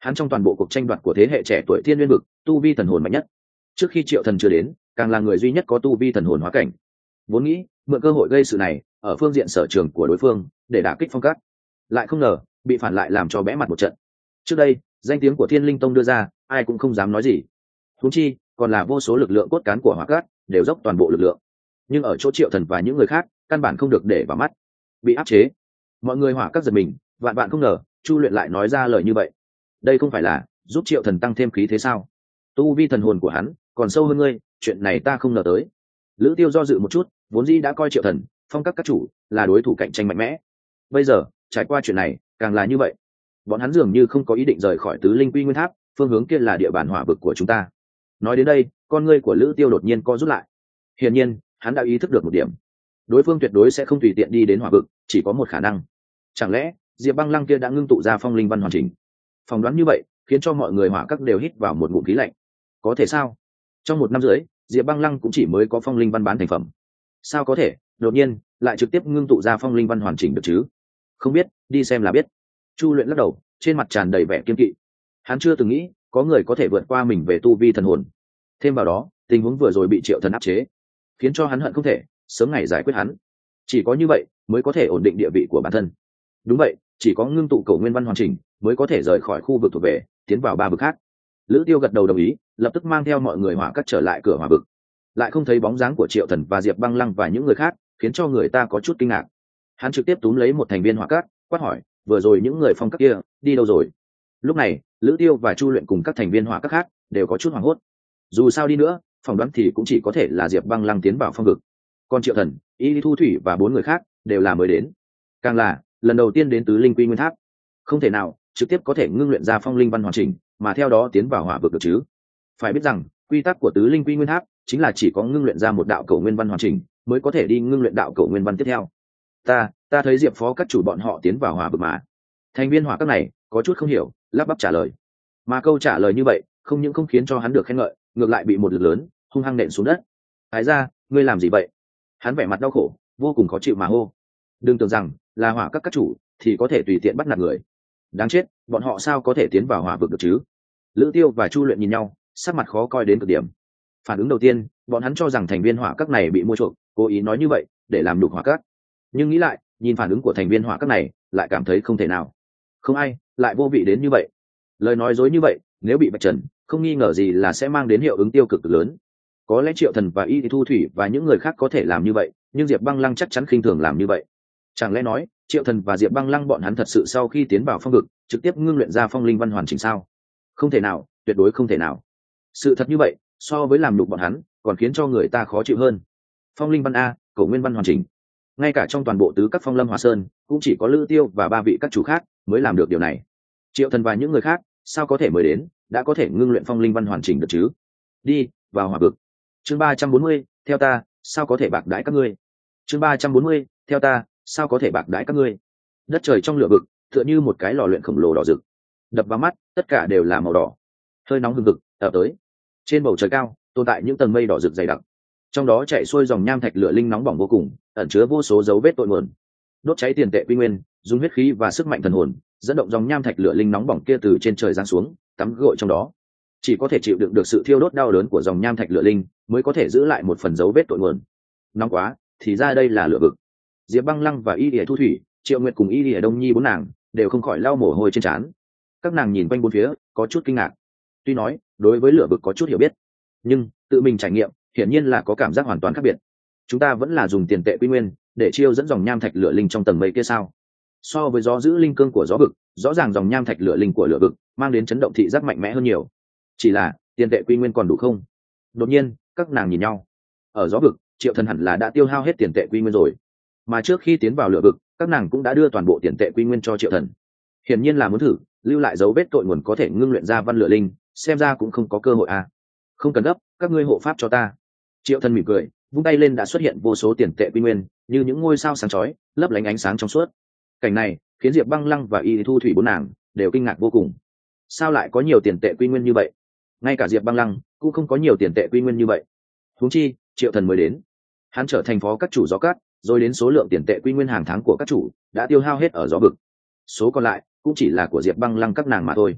hắn trong toàn bộ cuộc tranh đoạt của thế hệ trẻ tuổi thiên nguyên vực tu vi thần hồn mạnh nhất. Trước khi triệu thần chưa đến, càng là người duy nhất có tu vi thần hồn hóa cảnh. Vốn nghĩ mượn cơ hội gây sự này ở phương diện sở trường của đối phương để đả kích Phong Các, lại không ngờ bị phản lại làm cho bẽ mặt một trận. Trước đây danh tiếng của Thiên Linh Tông đưa ra, ai cũng không dám nói gì, huống chi còn là vô số lực lượng cốt cán của Hỏa Các đều dốc toàn bộ lực lượng, nhưng ở chỗ triệu thần và những người khác căn bản không được để vào mắt, bị áp chế. Mọi người Hỏa Các giật mình, vạn vạn không ngờ Chu Luyện lại nói ra lời như vậy. Đây không phải là giúp triệu thần tăng thêm khí thế sao? Tu vi thần hồn của hắn còn sâu hơn ngươi, chuyện này ta không ngờ tới. Lữ Tiêu do dự một chút, vốn dĩ đã coi triệu thần, Phong Các các chủ là đối thủ cạnh tranh mạnh mẽ, bây giờ trải qua chuyện này càng là như vậy. Bọn hắn dường như không có ý định rời khỏi tứ linh quy nguyên tháp, phương hướng kia là địa bàn hỏa vực của chúng ta. Nói đến đây, con ngươi của Lữ Tiêu đột nhiên co rút lại. Hiển nhiên hắn đã ý thức được một điểm, đối phương tuyệt đối sẽ không tùy tiện đi đến hỏa vực, chỉ có một khả năng. Chẳng lẽ Diệp Băng Lăng kia đã ngưng tụ ra phong linh văn hoàn chỉnh? Phỏng đoán như vậy khiến cho mọi người Hỏa Các đều hít vào một ngụm khí lạnh. Có thể sao? Trong một năm rưỡi, Diệp Băng Lăng cũng chỉ mới có phong linh văn bán thành phẩm, sao có thể đột nhiên lại trực tiếp ngưng tụ ra phong linh văn hoàn chỉnh được chứ? Không biết, đi xem là biết. Chu Luyện lắc đầu, trên mặt tràn đầy vẻ kiên kỵ. Hắn chưa từng nghĩ có người có thể vượt qua mình về tu vi thần hồn. Thêm vào đó, tình huống vừa rồi bị triệu thần áp chế, khiến cho hắn hận không thể sớm ngày giải quyết hắn. Chỉ có như vậy mới có thể ổn định địa vị của bản thân. Đúng vậy, chỉ có ngưng tụ cổ nguyên văn hoàn chỉnh mới có thể rời khỏi khu vực thuộc về, tiến vào ba vực khác. Lữ Tiêu gật đầu đồng ý, lập tức mang theo mọi người Hỏa Các trở lại cửa hỏa vực. Lại không thấy bóng dáng của triệu thần và Diệp Băng Lăng và những người khác, khiến cho người ta có chút kinh ngạc. Hắn trực tiếp túm lấy một thành viên Hỏa Các, quát hỏi, vừa rồi những người Phong Các kia đi đâu rồi? Lúc này Lữ Tiêu và Chu Luyện cùng các thành viên Hỏa Các khác đều có chút hoảng hốt. Dù sao đi nữa, phỏng đoán thì cũng chỉ có thể là Diệp Băng Lăng tiến vào phong vực, còn triệu thần, Y Thu Thủy và bốn người khác đều là mới đến, càng là lần đầu tiên đến tứ linh quy nguyên tháp. Không thể nào trực tiếp có thể ngưng luyện ra phong linh văn hoàn chỉnh mà theo đó tiến vào hỏa vực được chứ? Phải biết rằng quy tắc của tứ linh quy nguyên tháp chính là chỉ có ngưng luyện ra một đạo cầu nguyên văn hoàn chỉnh mới có thể đi ngưng luyện đạo cầu nguyên văn tiếp theo. Ta, ta thấy Diệp phó các chủ bọn họ tiến vào hỏa vực mà. Thành viên Hỏa Các này có chút không hiểu, lắp bắp trả lời. Mà câu trả lời như vậy không những không khiến cho hắn được khen ngợi, ngược lại bị một lực lớn hung hăng nện xuống đất. Thái gia, ngươi làm gì vậy? Hắn vẻ mặt đau khổ, vô cùng khó chịu mà hô. Đừng tưởng rằng là Hỏa Các các chủ thì có thể tùy tiện bắt nạt người. Đáng chết, bọn họ sao có thể tiến vào hỏa vực được chứ? Lữ Tiêu và Chu Luyện nhìn nhau, sắc mặt khó coi đến cực điểm. Phản ứng đầu tiên, bọn hắn cho rằng thành viên Hỏa Các này bị mua chuộc, cố ý nói như vậy để làm nhục Hỏa Các. Nhưng nghĩ lại, nhìn phản ứng của thành viên Hỏa Các này, lại cảm thấy không thể nào. Không ai lại vô vị đến như vậy. Lời nói dối như vậy, nếu bị bạch trần, không nghi ngờ gì là sẽ mang đến hiệu ứng tiêu cực lớn. Có lẽ triệu thần và Y Thu Thủy và những người khác có thể làm như vậy, nhưng Diệp Băng Lăng chắc chắn khinh thường làm như vậy. Chẳng lẽ nói triệu thần và Diệp Băng Lăng bọn hắn thật sự sau khi tiến vào phong vực trực tiếp ngưng luyện ra phong linh văn hoàn chỉnh sao? Không thể nào, tuyệt đối không thể nào. Sự thật như vậy so với làm nhục bọn hắn còn khiến cho người ta khó chịu hơn. Phong linh văn a, cổ nguyên văn hoàn chỉnh. Ngay cả trong toàn bộ tứ các phong lâm Hòa Sơn cũng chỉ có Lữ Tiêu và ba vị các chủ khác mới làm được điều này. Triệu thần và những người khác sao có thể mới đến đã có thể ngưng luyện phong linh văn hoàn chỉnh được chứ? Đi vào hỏa vực. Chương ba trăm bốn mươi, theo ta sao có thể bạc đãi các ngươi? Chương ba trăm bốn mươi, theo ta sao có thể bạc đãi các ngươi? Đất trời trong lửa vực tựa như một cái lò luyện khổng lồ đỏ rực, đập vào mắt tất cả đều là màu đỏ, hơi nóng hừng hực ập tới. Trên bầu trời cao tồn tại những tầng mây đỏ rực dày đặc, trong đó chạy xuôi dòng nham thạch lửa linh nóng bỏng vô cùng, ẩn chứa vô số dấu vết tội nguồn. Đốt cháy tiền tệ quy nguyên, dùng huyết khí và sức mạnh thần hồn dẫn động dòng nham thạch lửa linh nóng bỏng kia từ trên trời giáng xuống, tắm gội trong đó. Chỉ có thể chịu đựng được sự thiêu đốt đau đớn của dòng nham thạch lửa linh mới có thể giữ lại một phần dấu vết tội nguồn. Nóng quá, thì ra đây là lửa vực. Diệp Băng Lăng và Y Lìa Thu Thủy, Triệu Nguyệt cùng Y Lìa Đông Nhi bốn nàng đều không khỏi lau mồ hôi trên trán. Các nàng nhìn quanh bốn phía, có chút kinh ngạc. Tuy nói đối với lửa vực có chút hiểu biết, nhưng tự mình trải nghiệm hiển nhiên là có cảm giác hoàn toàn khác biệt. Chúng ta vẫn là dùng tiền tệ quy nguyên để chiêu dẫn dòng nham thạch lửa linh trong tầng mây kia sao? So với gió giữ linh cương của gió vực, rõ ràng dòng nham thạch lửa linh của lửa vực mang đến chấn động thị giác mạnh mẽ hơn nhiều. Chỉ là tiền tệ quy nguyên còn đủ không? Đột nhiên các nàng nhìn nhau. Ở gió vực, Triệu Thần hẳn là đã tiêu hao hết tiền tệ quy nguyên rồi, mà trước khi tiến vào lửa vực các nàng cũng đã đưa toàn bộ tiền tệ quy nguyên cho Triệu Thần. Hiển nhiên là muốn thử lưu lại dấu vết tội nguồn có thể ngưng luyện ra văn lửa linh, xem ra cũng không có cơ hội à. Không cần gấp, các ngươi hộ pháp cho ta. Triệu Thần mỉm cười, vung tay lên đã xuất hiện vô số tiền tệ quy nguyên như những ngôi sao sáng chói lấp lánh ánh sáng trong suốt. Cảnh này khiến Diệp Băng Lăng và Y Thu Thủy bốn nàng đều kinh ngạc vô cùng. Sao lại có nhiều tiền tệ quy nguyên như vậy? Ngay cả Diệp Băng Lăng cũng không có nhiều tiền tệ quy nguyên như vậy, huống chi Triệu Thần mới đến. Hắn trở thành phó các chủ gió cát, rồi đến số lượng tiền tệ quy nguyên hàng tháng của các chủ đã tiêu hao hết ở gió vực, số còn lại cũng chỉ là của Diệp Băng Lăng các nàng mà thôi.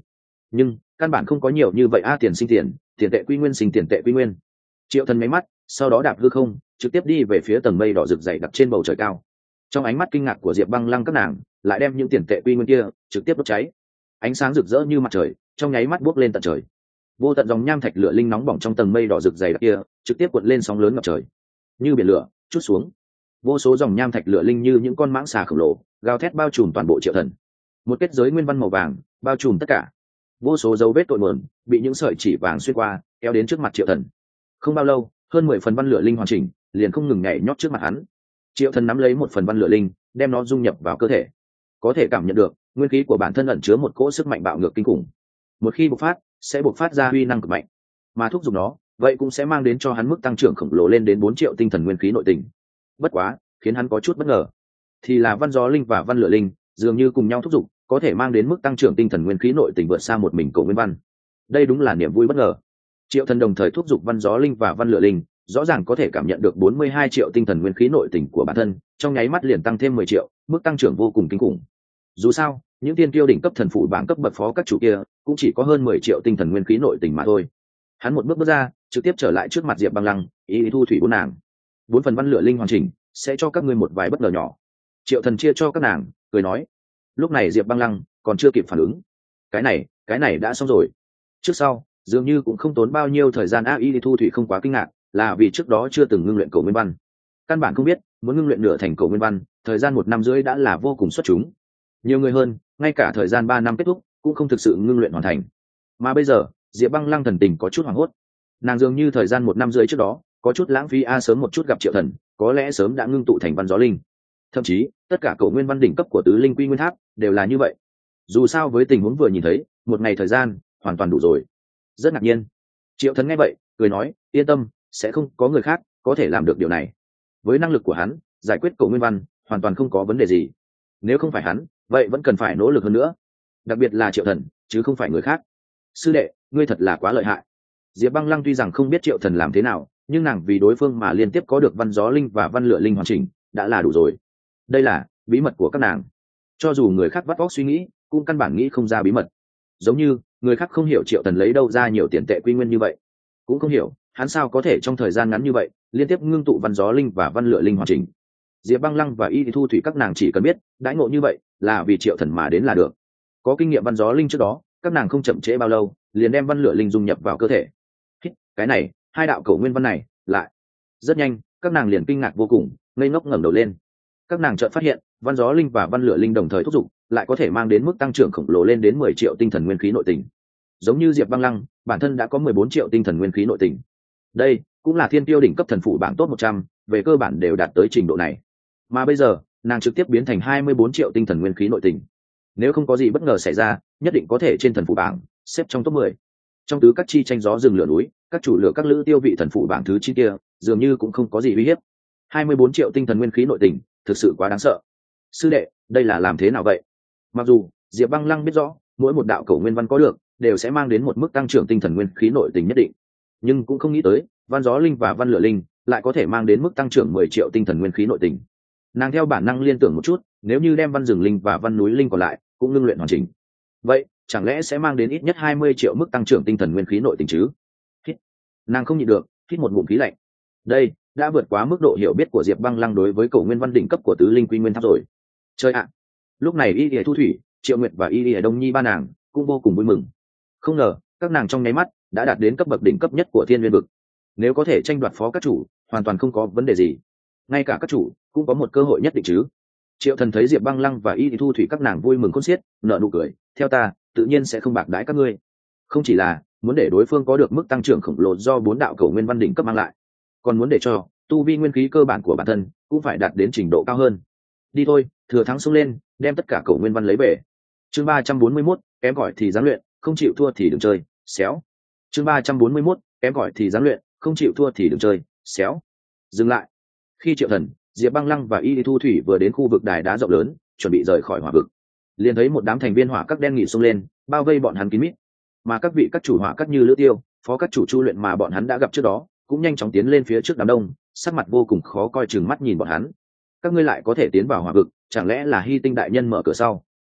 nhưng căn bản không có nhiều như vậy a tiền sinh tiền, tiền tệ quy nguyên sinh tiền tệ quy nguyên. Triệu Thần máy mắt, sau đó đạp hư không, trực tiếp đi về phía tầng mây đỏ rực dày đặc trên bầu trời cao. Trong ánh mắt kinh ngạc của Diệp Băng Lăng các nàng, lại đem những tiền tệ quy nguyên kia trực tiếp đốt cháy. Ánh sáng rực rỡ như mặt trời, trong nháy mắt bốc lên tận trời. Vô tận dòng nham thạch lửa linh nóng bỏng trong tầng mây đỏ rực dày đặc kia, trực tiếp cuộn lên sóng lớn ngập trời. Như biển lửa, chút xuống. Vô số dòng nham thạch lửa linh như những con mãng xà khổng lồ, gào thét bao trùm toàn bộ Triệu Thần. Một kết giới nguyên văn màu vàng bao trùm tất cả. Vô số dấu vết tội mượn bị những sợi chỉ vàng xuyên qua, kéo đến trước mặt Triệu Thần. Không bao lâu, hơn mười phần văn lửa linh hoàn chỉnh, liền không ngừng nhảy nhót trước mặt hắn. Triệu Thần nắm lấy một phần văn lửa linh, đem nó dung nhập vào cơ thể. Có thể cảm nhận được, nguyên khí của bản thân ẩn chứa một cỗ sức mạnh bạo ngược kinh khủng. Một khi bộc phát, sẽ bộc phát ra uy năng cực mạnh. Mà thúc giục nó, vậy cũng sẽ mang đến cho hắn mức tăng trưởng khổng lồ lên đến bốn triệu tinh thần nguyên khí nội tình. Bất quá, khiến hắn có chút bất ngờ, thì là văn gió linh và văn lửa linh dường như cùng nhau thúc giục, có thể mang đến mức tăng trưởng tinh thần nguyên khí nội tình vượt xa một mình Cổ Nguyên Văn. Đây đúng là niềm vui bất ngờ. Triệu Thần đồng thời thúc giục văn gió linh và văn lửa linh, rõ ràng có thể cảm nhận được bốn mươi hai triệu tinh thần nguyên khí nội tình của bản thân, trong nháy mắt liền tăng thêm mười triệu, mức tăng trưởng vô cùng kinh khủng. Dù sao, những tiên tiêu đỉnh cấp thần phụ bảng cấp bậc phó các chủ kia cũng chỉ có hơn mười triệu tinh thần nguyên khí nội tình mà thôi. Hắn một bước bước ra, trực tiếp trở lại trước mặt Diệp Băng Lăng, ý thu thủy bốn nàng. Bốn phần văn lửa linh hoàn chỉnh, sẽ cho các ngươi một vài bất ngờ nhỏ. Triệu Thần chia cho các nàng, cười nói. Lúc này Diệp Băng Lăng còn chưa kịp phản ứng. Cái này, cái này đã xong rồi. Trước sau, dường như cũng không tốn bao nhiêu thời gian. A Y thu thủy không quá kinh ngạc, là vì trước đó chưa từng ngưng luyện Cổ Nguyên Văn. Căn bản không biết, muốn ngưng luyện nửa thành Cổ Nguyên Văn, thời gian một năm rưỡi đã là vô cùng xuất chúng. Nhiều người hơn, ngay cả thời gian ba năm kết thúc, cũng không thực sự ngưng luyện hoàn thành. Mà bây giờ, Diệp Băng Lăng thần tình có chút hoảng hốt. Nàng dường như thời gian một năm rưỡi trước đó, có chút lãng phí a sớm một chút gặp Triệu Thần, có lẽ sớm đã ngưng tụ thành văn gió linh. Thậm chí, tất cả Cổ Nguyên Văn đỉnh cấp của tứ linh quy nguyên tháp đều là như vậy. Dù sao với tình huống vừa nhìn thấy, một ngày thời gian hoàn toàn đủ rồi. Rất ngạc nhiên. Triệu Thần nghe vậy, cười nói, yên tâm, sẽ không có người khác có thể làm được điều này. Với năng lực của hắn, giải quyết Cổ Nguyên Văn hoàn toàn không có vấn đề gì. Nếu không phải hắn, vậy vẫn cần phải nỗ lực hơn nữa. Đặc biệt là Triệu Thần, chứ không phải người khác. Sư đệ, ngươi thật là quá lợi hại. Diệp Băng Lăng tuy rằng không biết Triệu Thần làm thế nào, nhưng nàng vì đối phương mà liên tiếp có được văn gió linh và văn lửa linh hoàn chỉnh, đã là đủ rồi. Đây là bí mật của các nàng. Cho dù người khác vắt óc suy nghĩ, cũng căn bản nghĩ không ra bí mật. Giống như người khác không hiểu Triệu Thần lấy đâu ra nhiều tiền tệ quy nguyên như vậy, cũng không hiểu hắn sao có thể trong thời gian ngắn như vậy liên tiếp ngưng tụ văn gió linh và văn lửa linh hoàn chỉnh. Diệp Băng Lăng và Y Thu Thủy các nàng chỉ cần biết, đãi ngộ như vậy là vì Triệu Thần mà đến là được. Có kinh nghiệm văn gió linh trước đó, các nàng không chậm trễ bao lâu, liền đem văn lửa linh dung nhập vào cơ thể. Cái này, hai đạo Cổ Nguyên Văn này, lại rất nhanh, các nàng liền kinh ngạc vô cùng, ngây ngốc ngẩng đầu lên. Các nàng chợt phát hiện, văn gió linh và văn lửa linh đồng thời thúc giục, lại có thể mang đến mức tăng trưởng khổng lồ lên đến mười triệu tinh thần nguyên khí nội tình. Giống như Diệp Băng Lăng, bản thân đã có mười bốn triệu tinh thần nguyên khí nội tình. Đây cũng là thiên tiêu đỉnh cấp thần phụ bảng top một trăm, về cơ bản đều đạt tới trình độ này. Mà bây giờ, nàng trực tiếp biến thành hai mươi bốn triệu tinh thần nguyên khí nội tình. Nếu không có gì bất ngờ xảy ra, nhất định có thể trên thần phụ bảng xếp trong top mười. Trong tứ các chi tranh gió rừng lửa núi, các chủ lửa các lữ tiêu vị thần phụ bảng thứ chín kia, dường như cũng không có gì uy hiếp. hai mươi bốn triệu tinh thần nguyên khí nội tình, thực sự quá đáng sợ. Sư đệ, đây là làm thế nào vậy? Mặc dù Diệp Băng Lăng biết rõ, mỗi một đạo Cổ Nguyên Văn có được, đều sẽ mang đến một mức tăng trưởng tinh thần nguyên khí nội tình nhất định, nhưng cũng không nghĩ tới, văn gió linh và văn lửa linh lại có thể mang đến mức tăng trưởng mười triệu tinh thần nguyên khí nội tình. Nàng theo bản năng liên tưởng một chút, nếu như đem văn rừng linh và văn núi linh còn lại cũng ngưng luyện hoàn chỉnh, vậy chẳng lẽ sẽ mang đến ít nhất hai mươi triệu mức tăng trưởng tinh thần nguyên khí nội tình chứ? Hít. Nàng không nhịn được, hít một ngụm khí lạnh. Đây đã vượt quá mức độ hiểu biết của Diệp Băng Lăng đối với Cổ Nguyên Văn đỉnh cấp của tứ linh quy nguyên tháp rồi. Chơi ạ! Lúc này Y Lìa Thu Thủy, Triệu Nguyệt và Y Lìa Đông Nhi ba nàng cũng vô cùng vui mừng. Không ngờ, các nàng trong nháy mắt đã đạt đến cấp bậc đỉnh cấp nhất của Thiên Nguyên vực. Nếu có thể tranh đoạt phó các chủ, hoàn toàn không có vấn đề gì. Ngay cả các chủ cũng có một cơ hội nhất định chứ. Triệu Thần thấy Diệp Băng Lăng và Y Thu Thủy các nàng vui mừng khôn xiết, nở nụ cười, theo ta, tự nhiên sẽ không bạc đãi các ngươi. Không chỉ là muốn để đối phương có được mức tăng trưởng khổng lồ do bốn đạo Cổ Nguyên Văn đỉnh cấp mang lại, còn muốn để cho tu vi nguyên khí cơ bản của bản thân cũng phải đạt đến trình độ cao hơn. Đi thôi, thừa thắng xông lên, đem tất cả Cổ Nguyên Văn lấy về. Chương ba trăm bốn mươi mốt, kém gọi thì dám luyện, không chịu thua thì đừng chơi, xéo. Chương ba trăm bốn mươi mốt, kém gọi thì dám luyện, không chịu thua thì đừng chơi, xéo. Dừng lại. Khi Triệu Thần, Diệp Băng Lăng và Y Thu Thủy vừa đến khu vực đài đá rộng lớn, chuẩn bị rời khỏi hỏa vực, liền thấy một đám thành viên hỏa các đen nghị xông lên, bao vây bọn hắn kín mít. Mà các vị các chủ hỏa các như Lữ Tiêu, phó các chủ Chu Luyện mà bọn hắn đã gặp trước đó, cũng nhanh chóng tiến lên phía trước đám đông, sắc mặt vô cùng khó coi, chừng mắt nhìn bọn hắn. Các ngươi lại có thể tiến vào hỏa vực, chẳng lẽ là Hy Tinh đại nhân mở cửa sau?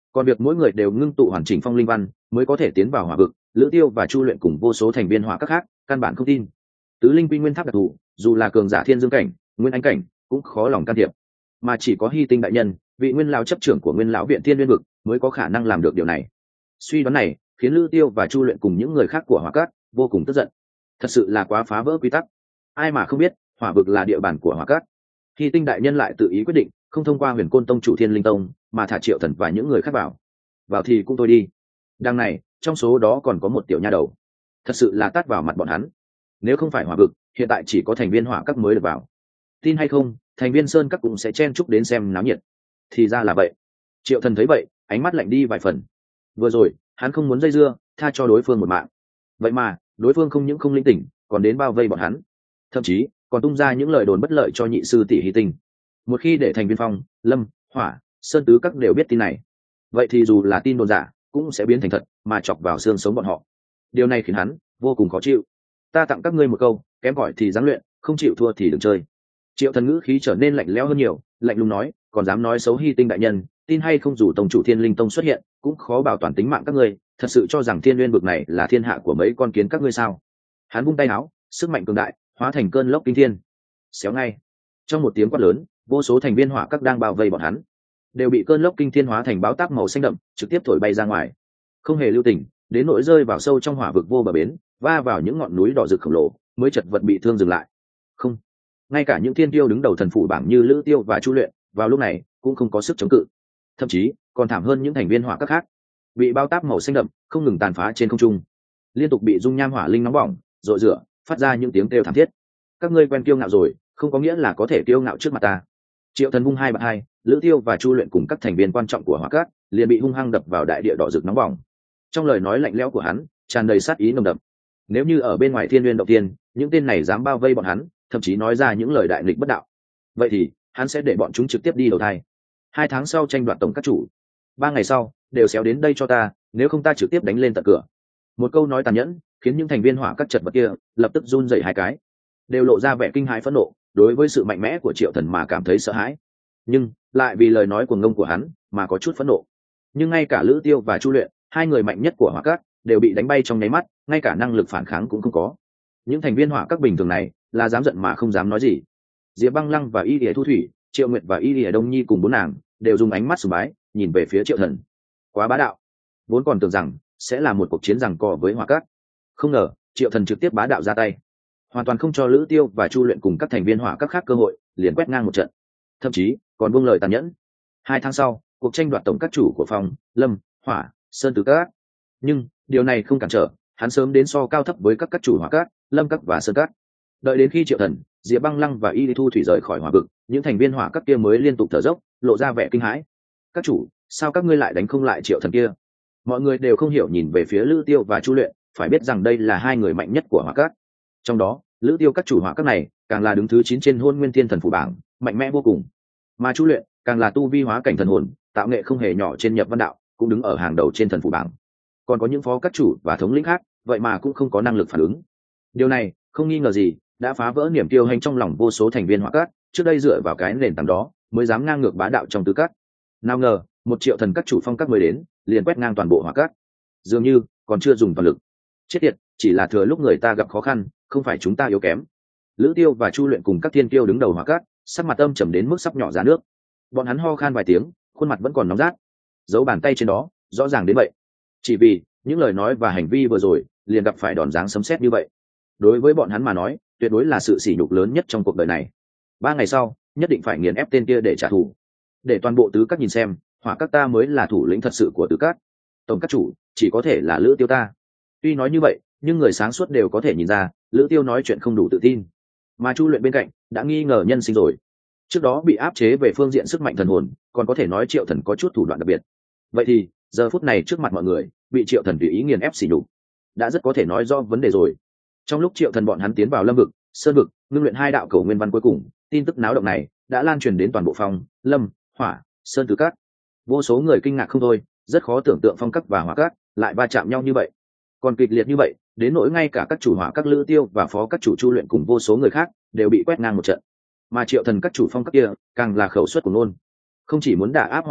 còn việc mỗi người đều ngưng tụ hoàn chỉnh phong linh văn mới có thể tiến vào hỏa vực, lữ tiêu và chu luyện cùng vô số thành viên hỏa các khác căn bản không tin. Tứ linh quy nguyên tháp đặc thù, dù là cường giả thiên dương cảnh, nguyên anh cảnh cũng khó lòng can thiệp, mà chỉ có Hy Tinh đại nhân, vị nguyên lão chấp trưởng của nguyên lão viện thiên nguyên vực mới có khả năng làm được điều này. Suy đoán này khiến lữ tiêu và chu luyện cùng những người khác của hỏa cát vô cùng tức giận. Thật sự là quá phá vỡ quy tắc. Ai mà không biết hỏa vực là địa bàn của hỏa cát. Hy Tinh đại nhân lại tự ý quyết định không thông qua huyền côn tông chủ thiên linh tông mà thả Triệu Thần và những người khác vào. Vào thì cũng thôi đi, đằng này trong số đó còn có một tiểu nha đầu, thật sự là tát vào mặt bọn hắn. Nếu không phải hỏa vực, hiện tại chỉ có thành viên hỏa các mới được vào. Tin hay không, thành viên sơn các cũng sẽ chen chúc đến xem náo nhiệt. Thì ra là vậy. Triệu Thần thấy vậy, ánh mắt lạnh đi vài phần. Vừa rồi hắn không muốn dây dưa, tha cho đối phương một mạng. Vậy mà đối phương không những không linh tỉnh, còn đến bao vây bọn hắn, thậm chí còn tung ra những lời đồn bất lợi cho nhị sư tỷ Hy Tinh. Một khi để thành viên phong, lâm, hỏa, sơn tứ các đều biết tin này, vậy thì dù là tin đồn giả cũng sẽ biến thành thật mà chọc vào xương sống bọn họ. Điều này khiến hắn vô cùng khó chịu. Ta tặng các ngươi một câu, kém cỏi thì dáng luyện, không chịu thua thì đừng chơi. Triệu Thần ngữ khí trở nên lạnh lẽo hơn nhiều, lạnh lùng nói, còn dám nói xấu Hy Tinh đại nhân, tin hay không dù tông chủ thiên linh tông xuất hiện cũng khó bảo toàn tính mạng các ngươi. Thật sự cho rằng thiên nguyên vực này là thiên hạ của mấy con kiến các ngươi sao? Hắn vung tay áo, sức mạnh cường đại hóa thành cơn lốc kinh thiên. Xéo ngay. Trong một tiếng quát lớn, vô số thành viên hỏa các đang bao vây bọn hắn đều bị cơn lốc kinh thiên hóa thành báo táp màu xanh đậm trực tiếp thổi bay ra ngoài, không hề lưu tình, đến nỗi rơi vào sâu trong hỏa vực vô bờ bến, va vào những ngọn núi đỏ rực khổng lồ mới chật vật bị thương dừng lại. Không, ngay cả những thiên tiêu đứng đầu thần phủ bảng như lữ tiêu và chu luyện vào lúc này cũng không có sức chống cự, thậm chí còn thảm hơn những thành viên hỏa các khác, bị bao táp màu xanh đậm không ngừng tàn phá trên không trung, liên tục bị dung nham hỏa linh nóng bỏng rội rửa, phát ra những tiếng kêu thảm thiết. Các ngươi quen kiêu ngạo rồi, không có nghĩa là có thể kiêu ngạo trước mặt ta. Triệu Thần vung hai bạt hai, lữ tiêu và chu luyện cùng các thành viên quan trọng của hỏa cát liền bị hung hăng đập vào đại địa đỏ rực nóng bỏng. Trong lời nói lạnh lẽo của hắn tràn đầy sát ý nồng đậm. Nếu như ở bên ngoài thiên nguyên động tiên, những tên này dám bao vây bọn hắn, thậm chí nói ra những lời đại nghịch bất đạo, vậy thì hắn sẽ để bọn chúng trực tiếp đi đầu thai. Hai tháng sau tranh đoạt tổng các chủ, ba ngày sau đều xéo đến đây cho ta, nếu không ta trực tiếp đánh lên tận cửa. Một câu nói tàn nhẫn khiến những thành viên hỏa các chật vật kia lập tức run rẩy hai cái, đều lộ ra vẻ kinh hãi phẫn nộ, đối với sự mạnh mẽ của Triệu Thần mà cảm thấy sợ hãi, nhưng lại vì lời nói cuồng ngông của hắn mà có chút phẫn nộ. Nhưng ngay cả lữ tiêu và chu luyện, hai người mạnh nhất của hỏa các đều bị đánh bay trong nháy mắt, ngay cả năng lực phản kháng cũng không có. Những thành viên hỏa các bình thường này là dám giận mà không dám nói gì. Diệp Băng Lăng và Y Lìa Thu Thủy, Triệu Nguyệt và Y Lìa Đông Nhi cùng bốn nàng đều dùng ánh mắt sùng bái nhìn về phía Triệu Thần. Quá bá đạo, vốn còn tưởng rằng sẽ là một cuộc chiến giằng co với hỏa các, không ngờ Triệu Thần trực tiếp bá đạo ra tay, hoàn toàn không cho lữ tiêu và chu luyện cùng các thành viên hỏa các khác cơ hội, liền quét ngang một trận, thậm chí còn buông lời tàn nhẫn. Hai tháng sau, cuộc tranh đoạt tổng các chủ của phòng, lâm, hỏa, sơn tứ các, nhưng điều này không cản trở hắn sớm đến so cao thấp với các các chủ hỏa các, lâm các và sơn các. Đợi đến khi Triệu Thần, Diệp Băng Lăng và Y Thu Thủy rời khỏi hỏa vực, những thành viên hỏa các kia mới liên tục thở dốc, lộ ra vẻ kinh hãi. Các chủ, sao các ngươi lại đánh không lại Triệu Thần kia? Mọi người đều không hiểu nhìn về phía lữ tiêu và chu luyện, phải biết rằng đây là hai người mạnh nhất của hỏa các. Trong đó lữ tiêu các chủ hỏa các này càng là đứng thứ chín trên hôn nguyên thiên thần phủ bảng, mạnh mẽ vô cùng, mà chu luyện càng là tu vi hóa cảnh thần hồn, tạo nghệ không hề nhỏ trên nhập văn đạo, cũng đứng ở hàng đầu trên thần phủ bảng. Còn có những phó các chủ và thống lĩnh khác, vậy mà cũng không có năng lực phản ứng. Điều này không nghi ngờ gì đã phá vỡ niềm kiêu hãnh trong lòng vô số thành viên hỏa các, trước đây dựa vào cái nền tảng đó mới dám ngang ngược bá đạo trong tứ các. Nào ngờ một Triệu Thần các chủ phong các mới đến, liền quét ngang toàn bộ hỏa các, dường như còn chưa dùng toàn lực. Chết tiệt, chỉ là thừa lúc người ta gặp khó khăn, không phải chúng ta yếu kém. Lữ tiêu và chu luyện cùng các thiên kiêu đứng đầu hỏa các, sắc mặt âm trầm đến mức sắp nhỏ ra nước. Bọn hắn ho khan vài tiếng, khuôn mặt vẫn còn nóng rát, dấu bàn tay trên đó rõ ràng đến vậy, chỉ vì những lời nói và hành vi vừa rồi liền gặp phải đòn giáng sấm sét như vậy. Đối với bọn hắn mà nói, tuyệt đối là sự sỉ nhục lớn nhất trong cuộc đời này. Ba ngày sau nhất định phải nghiền ép tên kia để trả thù, để toàn bộ tứ các nhìn xem hỏa các ta mới là thủ lĩnh thật sự của tứ các, tổng các chủ chỉ có thể là lữ tiêu ta. Tuy nói như vậy, nhưng người sáng suốt đều có thể nhìn ra lữ tiêu nói chuyện không đủ tự tin, mà chu luyện bên cạnh đã nghi ngờ nhân sinh rồi. Trước đó bị áp chế về phương diện sức mạnh thần hồn, còn có thể nói Triệu Thần có chút thủ đoạn đặc biệt, vậy thì giờ phút này trước mặt mọi người bị Triệu Thần tùy ý nghiền ép xỉ nhục, đã rất có thể nói rõ vấn đề rồi. Trong lúc Triệu Thần bọn hắn tiến vào lâm vực, sơn vực, ngưng luyện hai đạo cầu nguyên văn cuối cùng, tin tức náo động này đã lan truyền đến toàn bộ phong, lâm, hỏa, sơn tứ các. Vô số người kinh ngạc không thôi, rất khó tưởng tượng phong các và hỏa các lại va chạm nhau như vậy, còn kịch liệt như vậy, đến nỗi ngay cả các chủ hỏa các lữ tiêu và phó các chủ chu luyện cùng vô số người khác đều bị quét ngang một trận. Mà Triệu Thần các chủ phong các kia càng là khẩu suất của nôn, không chỉ muốn đả áp hỏa các,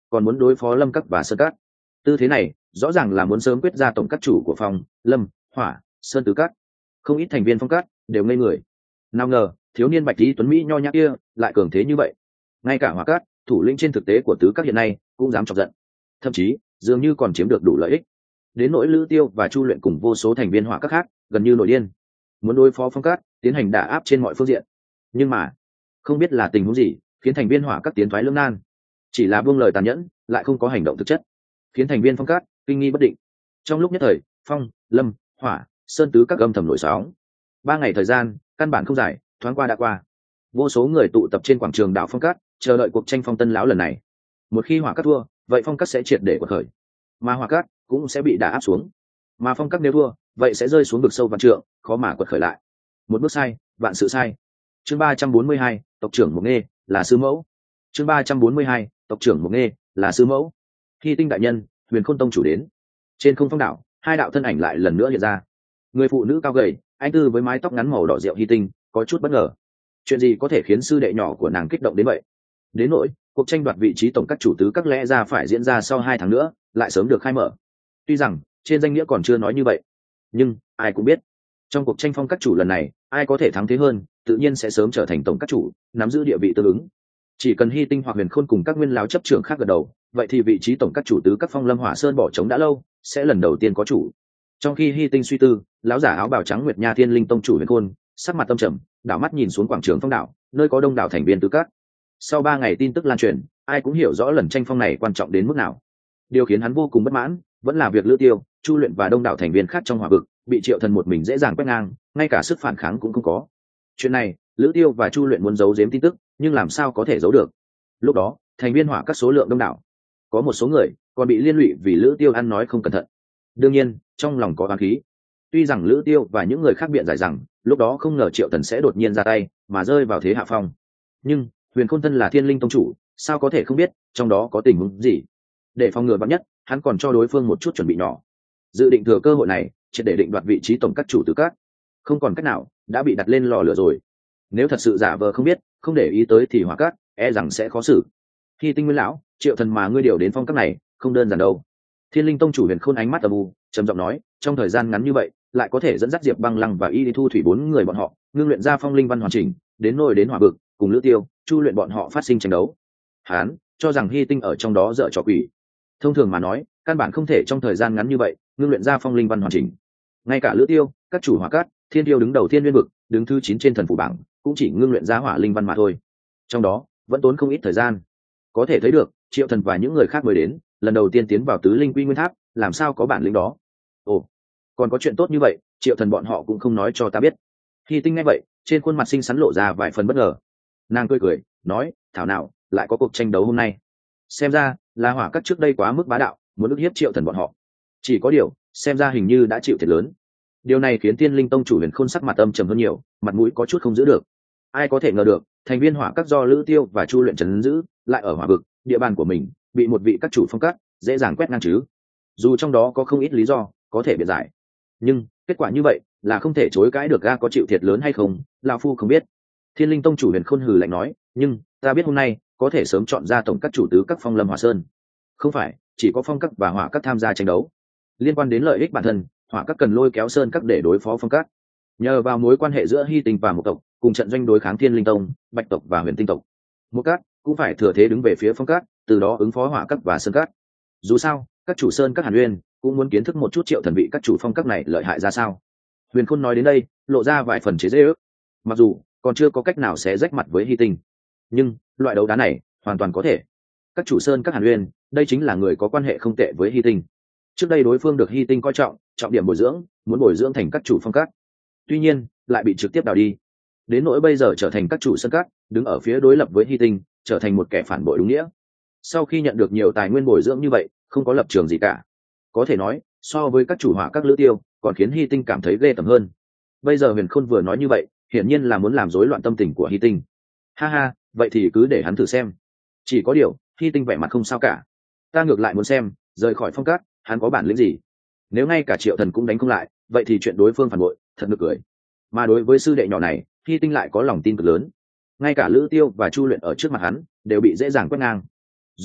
còn muốn đối phó lâm các và sơn các. Tư thế này rõ ràng là muốn sớm quyết ra tổng các chủ của phong lâm hỏa sơn tứ các. Không ít thành viên phong các đều ngây người. Nào ngờ thiếu niên bạch lý tuấn mỹ nho nhã kia lại cường thế như vậy. Ngay cả hỏa các thủ lĩnh trên thực tế của tứ các hiện nay cũng dám chọc giận, thậm chí dường như còn chiếm được đủ lợi ích. Đến nỗi Lữ Tiêu và Chu Luyện cùng vô số thành viên hỏa các khác gần như nổi điên, muốn đối phó phong các tiến hành đả áp trên mọi phương diện. Nhưng mà không biết là tình huống gì khiến thành viên hỏa các tiến thoái lưỡng nan, chỉ là buông lời tàn nhẫn lại không có hành động thực chất, khiến thành viên phong các kinh nghi bất định. Trong lúc nhất thời phong lâm hỏa sơn tứ các âm thầm nổi sóng. Ba ngày thời gian căn bản không dài, thoáng qua đã qua. Vô số người tụ tập trên quảng trường đảo phong các chờ đợi cuộc tranh phong tân lão lần này. Một khi hỏa các thua, vậy phong các sẽ triệt để quật khởi, mà hỏa các cũng sẽ bị đả áp xuống. Mà phong các nếu thua, vậy sẽ rơi xuống vực sâu vạn trượng, khó mà quật khởi lại. Một bước sai vạn sự sai. Chương ba trăm bốn mươi hai, tộc trưởng Mục Nghê là sư mẫu. Chương ba trăm bốn mươi hai, tộc trưởng Mục Nghê là sư mẫu. Hy Tinh đại nhân, Huyền Khôn tông chủ đến. Trên không phong đảo, hai đạo thân ảnh lại lần nữa hiện ra. Người phụ nữ cao gầy, anh tư với mái tóc ngắn màu đỏ rượu Hy Tinh, có chút bất ngờ. Chuyện gì có thể khiến sư đệ nhỏ của nàng kích động đến vậy? Đến nỗi cuộc tranh đoạt vị trí tổng các chủ tứ các lẽ ra phải diễn ra sau hai tháng nữa, lại sớm được khai mở. Tuy rằng trên danh nghĩa còn chưa nói như vậy, nhưng ai cũng biết trong cuộc tranh phong các chủ lần này, ai có thể thắng thế hơn, tự nhiên sẽ sớm trở thành tổng các chủ, nắm giữ địa vị tương ứng. Chỉ cần Hy Tinh hoặc Huyền Khôn cùng các nguyên lão chấp trưởng khác gật đầu, vậy thì vị trí tổng các chủ tứ các phong lâm hỏa sơn bỏ trống đã lâu, sẽ lần đầu tiên có chủ. Trong khi Hy Tinh suy tư, lão giả áo bào trắng Nguyệt Nha Thiên Linh tông chủ Huyền Khôn sắc mặt tâm trầm, đảo mắt nhìn xuống quảng trường phong đảo, nơi có đông đảo thành viên tứ các. Sau ba ngày tin tức lan truyền, ai cũng hiểu rõ lần tranh phong này quan trọng đến mức nào. Điều khiến hắn vô cùng bất mãn vẫn là việc Lữ Tiêu, Chu Luyện và đông đảo thành viên khác trong hỏa vực bị Triệu Thần một mình dễ dàng quét ngang, ngay cả sức phản kháng cũng không có. Chuyện này Lữ Tiêu và Chu Luyện muốn giấu giếm tin tức, nhưng làm sao có thể giấu được. Lúc đó thành viên hỏa các số lượng đông đảo, có một số người còn bị liên lụy vì Lữ Tiêu ăn nói không cẩn thận. Đương nhiên trong lòng có oán khí. Tuy rằng Lữ Tiêu và những người khác biện giải rằng lúc đó không ngờ Triệu Thần sẽ đột nhiên ra tay mà rơi vào thế hạ phong, nhưng Huyền Khôn thân là Thiên Linh tông chủ, sao có thể không biết trong đó có tình huống gì. Để phòng ngừa vạn nhất, hắn còn cho đối phương một chút chuẩn bị nhỏ, dự định thừa cơ hội này triệt để định đoạt vị trí tổng các chủ tứ các. Không còn cách nào, đã bị đặt lên lò lửa rồi. Nếu thật sự giả vờ không biết, không để ý tới thì hỏa các e rằng sẽ khó xử. Khi Tinh nguyên lão, Triệu Thần mà ngươi điều đến phong các này không đơn giản đâu. Thiên Linh tông chủ Huyền Khôn ánh mắt âm u trầm giọng nói, trong thời gian ngắn như vậy lại có thể dẫn dắt Diệp Băng Lăng và Y Đi Thu Thủy bốn người bọn họ ngưng luyện ra phong linh văn hoàn chỉnh, đến nôi đến hỏa vực cùng Lữ Tiêu, Chu Luyện bọn họ phát sinh tranh đấu. Hán cho rằng Hy Tinh ở trong đó dở trò quỷ. Thông thường mà nói, căn bản không thể trong thời gian ngắn như vậy ngưng luyện ra phong linh văn hoàn chỉnh. Ngay cả Lữ Tiêu, các chủ hỏa cát, Thiên Tiêu đứng đầu Thiên Nguyên vực, đứng thứ chín trên thần phủ bảng, cũng chỉ ngưng luyện ra hỏa linh văn mà thôi. Trong đó vẫn tốn không ít thời gian. Có thể thấy được, Triệu Thần và những người khác mới đến, lần đầu tiên tiến vào tứ linh quy nguyên tháp, làm sao có bản lĩnh đó. Ồ, còn có chuyện tốt như vậy, Triệu Thần bọn họ cũng không nói cho ta biết. Hy Tinh nghe vậy, trên khuôn mặt xinh xắn lộ ra vài phần bất ngờ. Nàng cười cười nói, thảo nào lại có cuộc tranh đấu hôm nay. Xem ra là hỏa các trước đây quá mức bá đạo, muốn ức hiếp Triệu Thần bọn họ. Chỉ có điều xem ra hình như đã chịu thiệt lớn. Điều này khiến Tiên Linh tông chủ Huyền Khôn sắc mặt âm trầm hơn nhiều, mặt mũi có chút không giữ được. Ai có thể ngờ được, thành viên hỏa các do Lữ Tiêu và Chu Luyện trấn giữ lại ở hỏa vực, địa bàn của mình bị một vị các chủ phong các dễ dàng quét ngang chứ. Dù trong đó có không ít lý do có thể biện giải, nhưng kết quả như vậy là không thể chối cãi được. Ga có chịu thiệt lớn hay không, lão phu không biết. Thiên Linh tông chủ Huyền Khôn hừ lạnh nói, nhưng ta biết hôm nay có thể sớm chọn ra tổng các chủ tứ các phong lâm hỏa sơn. Không phải chỉ có phong các và hỏa các tham gia tranh đấu. Liên quan đến lợi ích bản thân, hỏa các cần lôi kéo sơn các để đối phó phong các. Nhờ vào mối quan hệ giữa Hy Tinh và một tộc, cùng trận doanh đối kháng Thiên Linh tông, Bạch tộc và Huyền Tinh tộc, một các cũng phải thừa thế đứng về phía phong các, từ đó ứng phó hỏa các và sơn các. Dù sao, các chủ sơn các Hàn Uyên cũng muốn kiến thức một chút Triệu Thần vị các chủ phong các này lợi hại ra sao. Huyền Khôn nói đến đây, lộ ra vài phần chế giễu ước. Mặc dù còn chưa có cách nào sẽ rách mặt với Hy Tinh, nhưng loại đấu đá này hoàn toàn có thể. Các chủ sơn các Hàn Uyên, đây chính là người có quan hệ không tệ với Hy Tinh. Trước đây đối phương được Hy Tinh coi trọng, trọng điểm bồi dưỡng, muốn bồi dưỡng thành các chủ phong các. Tuy nhiên, lại bị trực tiếp đào đi. Đến nỗi bây giờ trở thành các chủ sơn các, đứng ở phía đối lập với Hy Tinh, trở thành một kẻ phản bội đúng nghĩa. Sau khi nhận được nhiều tài nguyên bồi dưỡng như vậy, không có lập trường gì cả. Có thể nói, so với các chủ hỏa các Lữ Tiêu, còn khiến Hy Tinh cảm thấy ghê tởm hơn. Bây giờ Huyền Khôn vừa nói như vậy, hiển nhiên là muốn làm rối loạn tâm tình của Hy Tinh. Ha ha, vậy thì cứ để hắn thử xem. Chỉ có điều, Hy Tinh vẻ mặt không sao cả. Ta ngược lại muốn xem, rời khỏi phong các, hắn có bản lĩnh gì. Nếu ngay cả Triệu Thần cũng đánh không lại, vậy thì chuyện đối phương phản bội, thật nực cười. Mà đối với sư đệ nhỏ này, Hy Tinh lại có lòng tin cực lớn. Ngay cả Lữ Tiêu và Chu Luyện ở trước mặt hắn đều bị dễ dàng quét ngang. Dù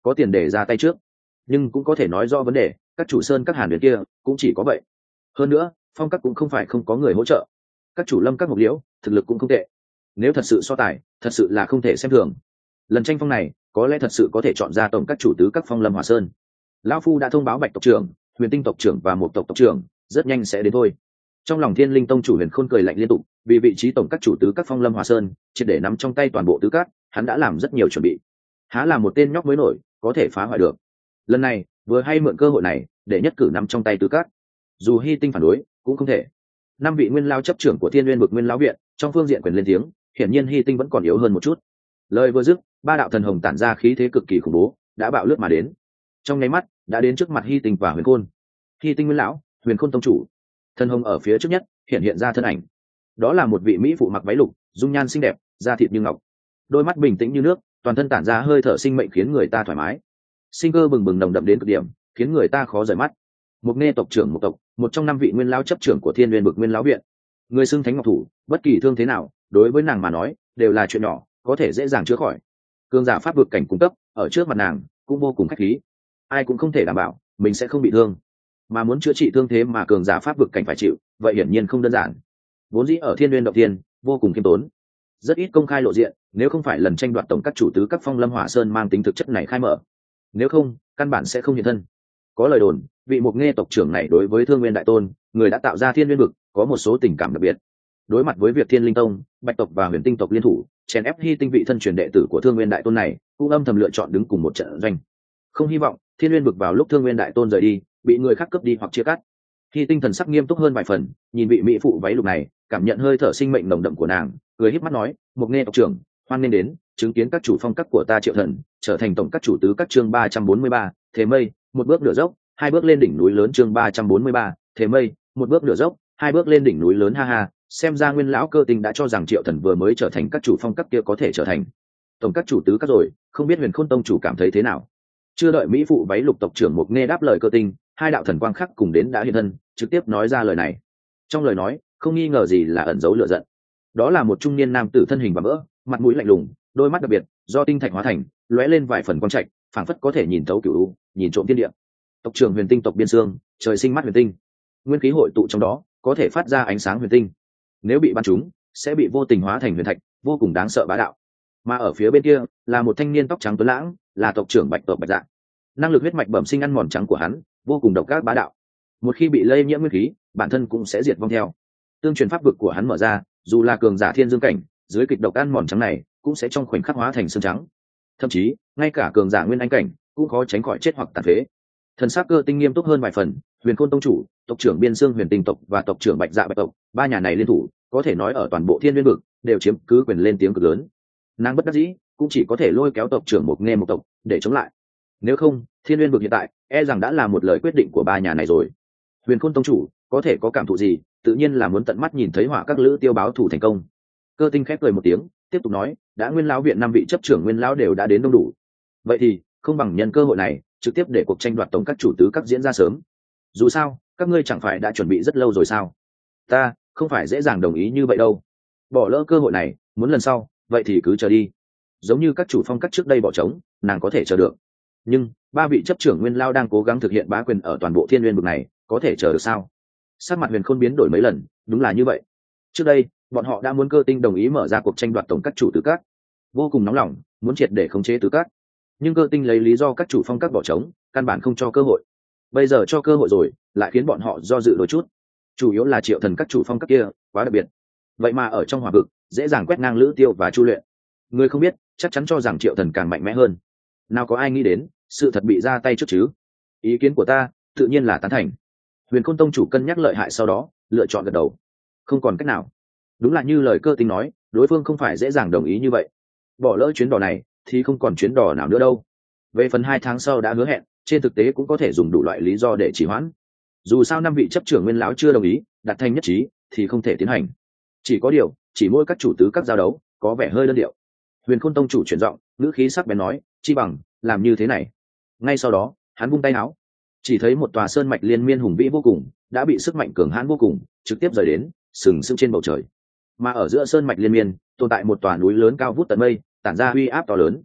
có tiền để ra tay trước, nhưng cũng có thể nói rõ vấn đề, các chủ sơn các hàn huyền kia cũng chỉ có vậy. Hơn nữa phong các cũng không phải không có người hỗ trợ, các chủ lâm các mục liễu thực lực cũng không tệ, nếu thật sự so tài thật sự là không thể xem thường. Lần tranh phong này có lẽ thật sự có thể chọn ra tổng các chủ tứ các phong lâm hỏa sơn. Lão phu đã thông báo bạch tộc trưởng, huyền tinh tộc trưởng và một tộc tộc trưởng rất nhanh sẽ đến thôi. Trong lòng thiên linh tông chủ huyền khôn cười lạnh liên tục, vì vị trí tổng các chủ tứ các phong lâm hỏa sơn chỉ để nắm trong tay toàn bộ tứ các, hắn đã làm rất nhiều chuẩn bị, há là một tên nhóc mới nổi có thể phá hoại được. Lần này vừa hay mượn cơ hội này để nhất cử nắm trong tay tứ các, dù hy tinh phản đối cũng không thể. Năm vị nguyên lao chấp trưởng của thiên nguyên vực nguyên lão viện trong phương diện quyền lên tiếng, hiển nhiên hy tinh vẫn còn yếu hơn một chút. Lời vừa dứt, ba đạo thần hồng tản ra khí thế cực kỳ khủng bố đã bạo lướt mà đến, trong nháy mắt đã đến trước mặt hy tinh và huyền khôn. Hy tinh nguyên lão, huyền khôn tông chủ. Thần hồng ở phía trước nhất hiện hiện ra thân ảnh, đó là một vị mỹ phụ mặc váy lục, dung nhan xinh đẹp, da thịt như ngọc, đôi mắt bình tĩnh như nước, toàn thân tản ra hơi thở sinh mệnh khiến người ta thoải mái, sinh cơ bừng bừng nồng đậm đến cực điểm, khiến người ta khó rời mắt. Một nghe tộc trưởng một tộc, một trong năm vị nguyên lão chấp trưởng của thiên nguyên vực nguyên lão viện, người xưng thánh ngọc thủ, bất kỳ thương thế nào đối với nàng mà nói đều là chuyện nhỏ, có thể dễ dàng chữa khỏi. Cường giả pháp vực cảnh cung cấp ở trước mặt nàng cũng vô cùng khách khí, ai cũng không thể đảm bảo mình sẽ không bị thương, mà muốn chữa trị thương thế mà cường giả pháp vực cảnh phải chịu, vậy hiển nhiên không đơn giản. Vốn dĩ ở thiên nguyên động tiên vô cùng khiêm tốn, rất ít công khai lộ diện, nếu không phải lần tranh đoạt tổng các chủ tứ các phong lâm hỏa sơn mang tính thực chất này khai mở, nếu không căn bản sẽ không hiện thân. Có lời đồn vị mục nghe tộc trưởng này đối với thương nguyên đại tôn, người đã tạo ra thiên nguyên vực, có một số tình cảm đặc biệt. Đối mặt với việc thiên linh tông, bạch tộc và huyền tinh tộc liên thủ chèn ép hy tinh vị thân truyền đệ tử của thương nguyên đại tôn này, cũng âm thầm lựa chọn đứng cùng một trận doanh, không hy vọng thiên nguyên vực vào lúc thương nguyên đại tôn rời đi bị người khác cướp đi hoặc chia cắt. Hy tinh thần sắc nghiêm túc hơn vài phần, nhìn vị mỹ phụ váy lục này, cảm nhận hơi thở sinh mệnh nồng đậm của nàng, cười híp mắt nói: mục nghe tộc trưởng, hoan nên đến chứng kiến các chủ phong các của ta Triệu Thần trở thành tổng các chủ tứ các. Chương ba trăm bốn mươi ba, thế mây một bước nửa dốc, hai bước lên đỉnh núi lớn. Chương ba trăm bốn mươi ba, thế mây một bước nửa dốc, hai bước lên đỉnh núi lớn. Ha ha, xem ra nguyên lão cơ tinh đã cho rằng Triệu Thần vừa mới trở thành các chủ phong các kia có thể trở thành tổng các chủ tứ các rồi, không biết huyền khôn tông chủ cảm thấy thế nào. Chưa đợi mỹ phụ váy lục tộc trưởng mục nghe đáp lời cơ tinh, hai đạo thần quang khác cùng đến đã hiện thân, trực tiếp nói ra lời này. Trong lời nói không nghi ngờ gì là ẩn giấu lửa giận. Đó là một trung niên nam tử thân hình và mỡ, mặt mũi lạnh lùng, đôi mắt đặc biệt do tinh thạch hóa thành, lóe lên vài phần quang trạch, phảng phất có thể nhìn thấu cửu u, nhìn trộm thiên địa. Tộc trưởng huyền tinh tộc biên xương, trời sinh mắt huyền tinh, nguyên khí hội tụ trong đó có thể phát ra ánh sáng huyền tinh, nếu bị bắn trúng sẽ bị vô tình hóa thành huyền thạch, vô cùng đáng sợ bá đạo. Mà ở phía bên kia là một thanh niên tóc trắng tuấn lãng, là tộc trưởng bạch tộc bạch dạ. Năng lực huyết mạch bẩm sinh ăn mòn trắng của hắn vô cùng độc ác bá đạo, một khi bị lây nhiễm nguyên khí bản thân cũng sẽ diệt vong theo. Tương truyền pháp vực của hắn mở ra, dù là cường giả thiên dương cảnh dưới kịch độc ăn mòn trắng này cũng sẽ trong khoảnh khắc hóa thành xương trắng, thậm chí ngay cả cường giả nguyên anh cảnh cũng khó tránh khỏi chết hoặc tàn phế. Thần sắc cơ tinh nghiêm túc hơn vài phần, huyền khôn tông chủ, tộc trưởng biên xương huyền tinh tộc và tộc trưởng bạch dạ bạch tộc, ba nhà này liên thủ có thể nói ở toàn bộ thiên nguyên vực đều chiếm cứ quyền lên tiếng cực lớn. Nàng bất đắc dĩ cũng chỉ có thể lôi kéo tộc trưởng một nghe một tộc để chống lại, nếu không thiên nguyên vực hiện tại e rằng đã là một lời quyết định của ba nhà này rồi. Huyền khôn tông chủ có thể có cảm thụ gì, tự nhiên là muốn tận mắt nhìn thấy hỏa các lữ tiêu báo thủ thành công. Cơ tinh khép cười một tiếng, tiếp tục nói: đã nguyên lão viện năm vị chấp trưởng nguyên lão đều đã đến đông đủ, vậy thì không bằng nhân cơ hội này trực tiếp để cuộc tranh đoạt tổng các chủ tứ các diễn ra sớm. Dù sao các ngươi chẳng phải đã chuẩn bị rất lâu rồi sao? Ta không phải dễ dàng đồng ý như vậy đâu, bỏ lỡ cơ hội này, muốn lần sau vậy thì cứ chờ đi. Giống như các chủ phong các trước đây bỏ trống, nàng có thể chờ được, nhưng ba vị chấp trưởng nguyên lao đang cố gắng thực hiện bá quyền ở toàn bộ thiên nguyên vực này, có thể chờ được sao? Sắc mặt huyền khôn biến đổi mấy lần, đúng là như vậy. Trước đây bọn họ đã muốn cơ tinh đồng ý mở ra cuộc tranh đoạt tổng các chủ tứ các, vô cùng nóng lòng muốn triệt để khống chế tứ các, nhưng cơ tinh lấy lý do các chủ phong các bỏ trống, căn bản không cho cơ hội. Bây giờ cho cơ hội rồi, lại khiến bọn họ do dự đôi chút. Chủ yếu là Triệu Thần các chủ phong các kia quá đặc biệt, vậy mà ở trong hỏa vực dễ dàng quét ngang lữ tiêu và chu luyện. Người không biết chắc chắn cho rằng Triệu Thần càng mạnh mẽ hơn, nào có ai nghĩ đến sự thật bị ra tay trước chứ. Ý kiến của ta tự nhiên là tán thành. Huyền khôn tông chủ cân nhắc lợi hại, sau đó lựa chọn gật đầu. Không còn cách nào, đúng là như lời cơ tinh nói, đối phương không phải dễ dàng đồng ý như vậy. Bỏ lỡ chuyến đò này thì không còn chuyến đò nào nữa đâu. Về phần hai tháng sau đã hứa hẹn, trên thực tế cũng có thể dùng đủ loại lý do để trì hoãn. Dù sao năm vị chấp trưởng nguyên lão chưa đồng ý đặt thành nhất trí thì không thể tiến hành. Chỉ có điều chỉ mỗi các chủ tứ các giao đấu có vẻ hơi đơn điệu. Huyền khôn tông chủ chuyển giọng, ngữ khí sắc bén nói: chi bằng làm như thế này. Ngay sau đó hắn vung tay áo, chỉ thấy một tòa sơn mạch liên miên hùng vĩ vô cùng đã bị sức mạnh cường hãn vô cùng trực tiếp rời đến sừng sững trên bầu trời. Mà ở giữa sơn mạch liên miên tồn tại một tòa núi lớn cao vút tận mây, tản ra uy áp to lớn.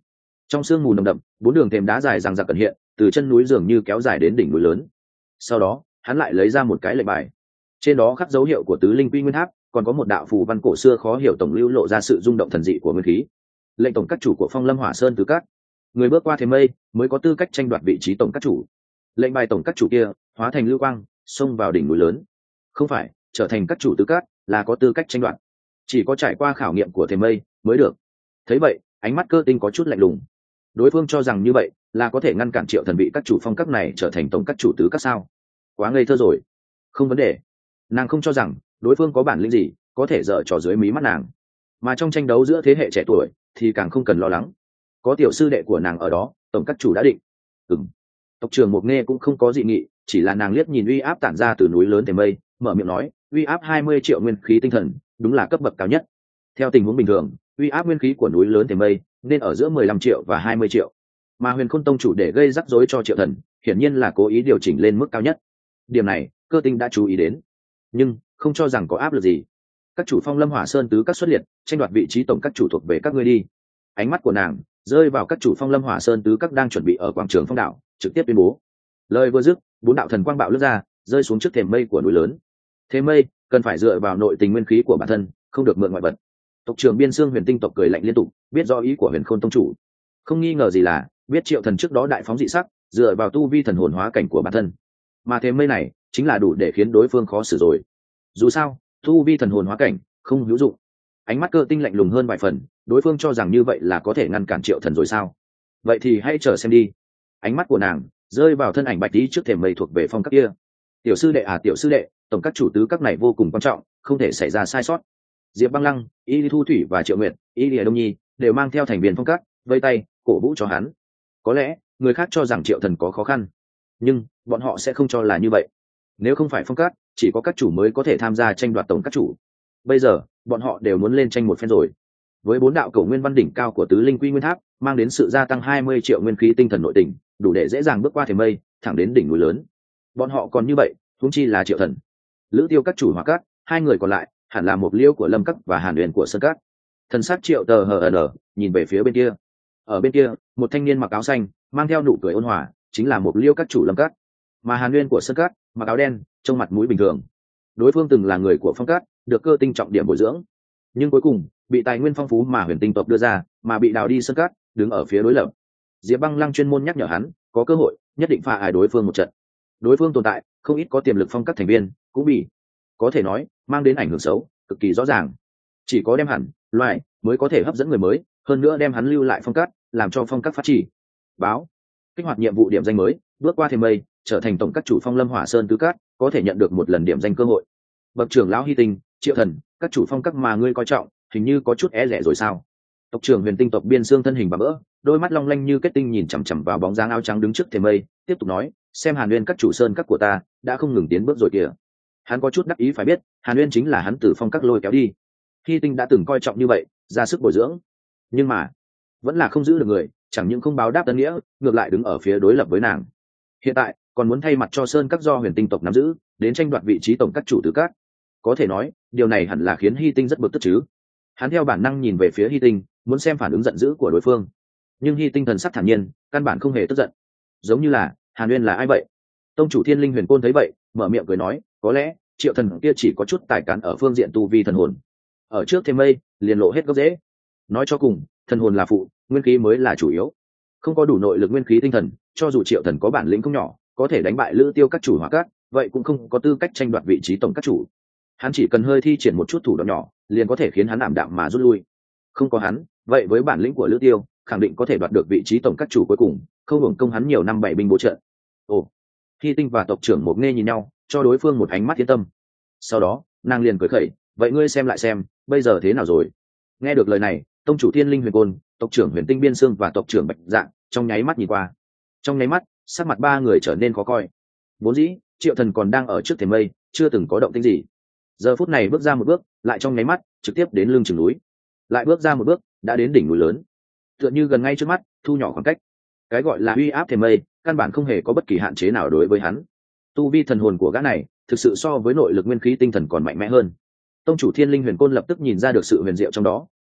Trong sương mù nồng đậm, bốn đường thềm đá dài dằng dặc cẩn hiện, từ chân núi dường như kéo dài đến đỉnh núi lớn. Sau đó hắn lại lấy ra một cái lệnh bài, trên đó khắc dấu hiệu của tứ linh quy nguyên tháp, còn có một đạo phù văn cổ xưa khó hiểu tổng lưu lộ ra sự rung động thần dị của nguyên khí. Lệnh tổng các chủ của Phong Lâm Hỏa Sơn tứ các, người bước qua thềm mây mới có tư cách tranh đoạt vị trí tổng các chủ. Lệnh bài tổng các chủ kia hóa thành lưu quang xông vào đỉnh núi lớn, không phải trở thành các chủ tứ các là có tư cách tranh đoạt, chỉ có trải qua khảo nghiệm của thềm mây mới được. Thấy vậy, ánh mắt Cơ Tinh có chút lạnh lùng. Đối phương cho rằng như vậy là có thể ngăn cản Triệu Thần vị các chủ phong các này trở thành tổng các chủ tứ các sao? Quá ngây thơ rồi. Không vấn đề. Nàng không cho rằng đối phương có bản lĩnh gì có thể dở trò dưới mí mắt nàng, mà trong tranh đấu giữa thế hệ trẻ tuổi thì càng không cần lo lắng, có tiểu sư đệ của nàng ở đó, tổng các chủ đã định. Ừm. Tộc trưởng Mộc Nghe cũng không có dị nghị, chỉ là nàng liếc nhìn uy áp tản ra từ núi lớn thềm mây, mở miệng nói, uy áp hai mươi triệu nguyên khí tinh thần, đúng là cấp bậc cao nhất. Theo tình huống bình thường, uy áp nguyên khí của núi lớn thềm mây nên ở giữa mười lăm triệu và hai mươi triệu, mà Huyền Khôn tông chủ để gây rắc rối cho Triệu Thần, hiển nhiên là cố ý điều chỉnh lên mức cao nhất. Điểm này, Cơ Tinh đã chú ý đến, nhưng không cho rằng có áp lực gì. Các chủ Phong Lâm Hỏa Sơn tứ các xuất liệt, tranh đoạt vị trí tổng các chủ thuộc về các ngươi đi. Ánh mắt của nàng rơi vào các chủ Phong Lâm Hỏa Sơn tứ các đang chuẩn bị ở quảng trường Phong Đạo, trực tiếp tuyên bố. Lời vừa dứt, bốn đạo thần quang bạo lướt ra, rơi xuống trước thềm mây của núi lớn. Thềm mây cần phải dựa vào nội tình nguyên khí của bản thân, không được mượn ngoại vật. Tộc trưởng Biên Xương Huyền Tinh tộc cười lạnh liên tục, biết rõ ý của Huyền Khôn tông chủ, không nghi ngờ gì là biết Triệu Thần trước đó đại phóng dị sắc, dựa vào tu vi thần hồn hóa cảnh của bản thân, mà thềm mây này chính là đủ để khiến đối phương khó xử rồi. Dù sao, tu vi thần hồn hóa cảnh không hữu dụng. Ánh mắt Cơ Tinh lạnh lùng hơn vài phần, đối phương cho rằng như vậy là có thể ngăn cản Triệu Thần rồi sao? Vậy thì hãy chờ xem đi. Ánh mắt của nàng rơi vào thân ảnh bạch tí trước thềm mây thuộc về phong các kia. Tiểu sư đệ à tiểu sư đệ, tổng các chủ tứ các này vô cùng quan trọng, không thể xảy ra sai sót. Diệp Băng Lăng, Y Thu Thủy và Triệu Nguyệt, Y Lìa Đông Nhi đều mang theo thành viên phong các, vây tay cổ vũ cho hắn. Có lẽ người khác cho rằng Triệu Thần có khó khăn, nhưng bọn họ sẽ không cho là như vậy. Nếu không phải phong các, chỉ có các chủ mới có thể tham gia tranh đoạt tổng các chủ. Bây giờ bọn họ đều muốn lên tranh một phen rồi. Với bốn đạo cổ nguyên văn đỉnh cao của tứ linh quy nguyên tháp, mang đến sự gia tăng hai mươi triệu nguyên khí tinh thần nội tình, đủ để dễ dàng bước qua thềm mây, thẳng đến đỉnh núi lớn. Bọn họ còn như vậy, huống chi là Triệu Thần. Lữ Tiêu các chủ Hỏa các, hai người còn lại hẳn là Mộc Liêu của Lâm các và Hàn Uyên của Sơn các. Thần sắc Triệu Tờ hờ nở nhìn về phía bên kia. Ở bên kia, một thanh niên mặc áo xanh, mang theo nụ cười ôn hòa, chính là Mộc Liêu các chủ Lâm các. Mà Hàn Uyên của Sơn các, mặc áo đen, trông mặt mũi bình thường. Đối phương từng là người của phong các, được Cơ Tinh trọng điểm bồi dưỡng, nhưng cuối cùng bị tài nguyên phong phú mà Huyền Tinh tộc đưa ra, mà bị đào đi Sơn các, đứng ở phía đối lập. Diệp Băng Lăng chuyên môn nhắc nhở hắn, có cơ hội nhất định phá ải đối phương một trận. Đối phương tồn tại không ít có tiềm lực phong các thành viên, cũng bị có thể nói mang đến ảnh hưởng xấu cực kỳ rõ ràng. Chỉ có đem hẳn loại mới có thể hấp dẫn người mới, hơn nữa đem hắn lưu lại phong các, làm cho phong các phát triển. Báo kích hoạt nhiệm vụ điểm danh mới, bước qua thềm mây, trở thành tổng các chủ Phong Lâm Hỏa Sơn tứ các, có thể nhận được một lần điểm danh cơ hội. Bậc trưởng lão Hy Tinh, Triệu Thần, các chủ phong các mà ngươi coi trọng, hình như có chút e rẻ rồi sao? Tộc trưởng Huyền Tinh tộc Biên Xương thân hình bà bỡ, đôi mắt long lanh như kết tinh nhìn chằm chằm vào bóng dáng áo trắng đứng trước thềm mây, tiếp tục nói, xem Hàn Uyên các chủ sơn các của ta đã không ngừng tiến bước rồi kìa. Hắn có chút đắc ý phải biết, Hàn Uyên chính là hắn từ phong các lôi kéo đi. Hy Tinh đã từng coi trọng như vậy, ra sức bồi dưỡng, nhưng mà vẫn là không giữ được người, chẳng những không báo đáp tân nghĩa, ngược lại đứng ở phía đối lập với nàng. Hiện tại còn muốn thay mặt cho sơn các do Huyền Tinh tộc nắm giữ, đến tranh đoạt vị trí tổng các chủ tứ các. Có thể nói, điều này hẳn là khiến Hy Tinh rất bực tức chứ. Hắn theo bản năng nhìn về phía Hy Tinh, muốn xem phản ứng giận dữ của đối phương, nhưng Hy Tinh thần sắc thản nhiên, căn bản không hề tức giận, giống như là Hàn Uyên là ai vậy. Tông chủ Thiên Linh Huyền Côn thấy vậy, mở miệng cười nói, có lẽ Triệu Thần kia chỉ có chút tài cán ở phương diện tu vi thần hồn, ở trước thềm mây liền lộ hết gốc rễ. Nói cho cùng, thần hồn là phụ, nguyên khí mới là chủ yếu. Không có đủ nội lực nguyên khí tinh thần, cho dù Triệu Thần có bản lĩnh không nhỏ, có thể đánh bại Lữ Tiêu các chủ Hỏa các, vậy cũng không có tư cách tranh đoạt vị trí tổng các chủ. Hắn chỉ cần hơi thi triển một chút thủ đoạn nhỏ, liền có thể khiến hắn ảm đạm mà rút lui. Không có hắn, vậy với bản lĩnh của Lữ Tiêu, khẳng định có thể đoạt được vị trí tổng các chủ cuối cùng, không hưởng công hắn nhiều năm bảy binh bố trận. Ồ, Hy Tinh và tộc trưởng Mộc Nghe nhìn nhau, cho đối phương một ánh mắt yên tâm. Sau đó, nàng liền cười khẩy, vậy ngươi xem lại xem, bây giờ thế nào rồi? Nghe được lời này, tông chủ Thiên Linh Huyền Côn, tộc trưởng Huyền Tinh Biên Xương và tộc trưởng Bạch Dạng, trong nháy mắt nhìn qua. Trong nháy mắt, sắc mặt ba người trở nên khó coi. Vốn dĩ, Triệu Thần còn đang ở trước thềm mây, chưa từng có động tĩnh gì. Giờ phút này bước ra một bước, lại trong nháy mắt, trực tiếp đến lưng chừng núi. Lại bước ra một bước, đã đến đỉnh núi lớn. Tựa như gần ngay trước mắt, thu nhỏ khoảng cách. Cái gọi là uy áp thềm mây, căn bản không hề có bất kỳ hạn chế nào đối với hắn. Tu vi thần hồn của gã này, thực sự so với nội lực nguyên khí tinh thần còn mạnh mẽ hơn. Tông chủ Thiên Linh Huyền Côn lập tức nhìn ra được sự huyền diệu trong đó,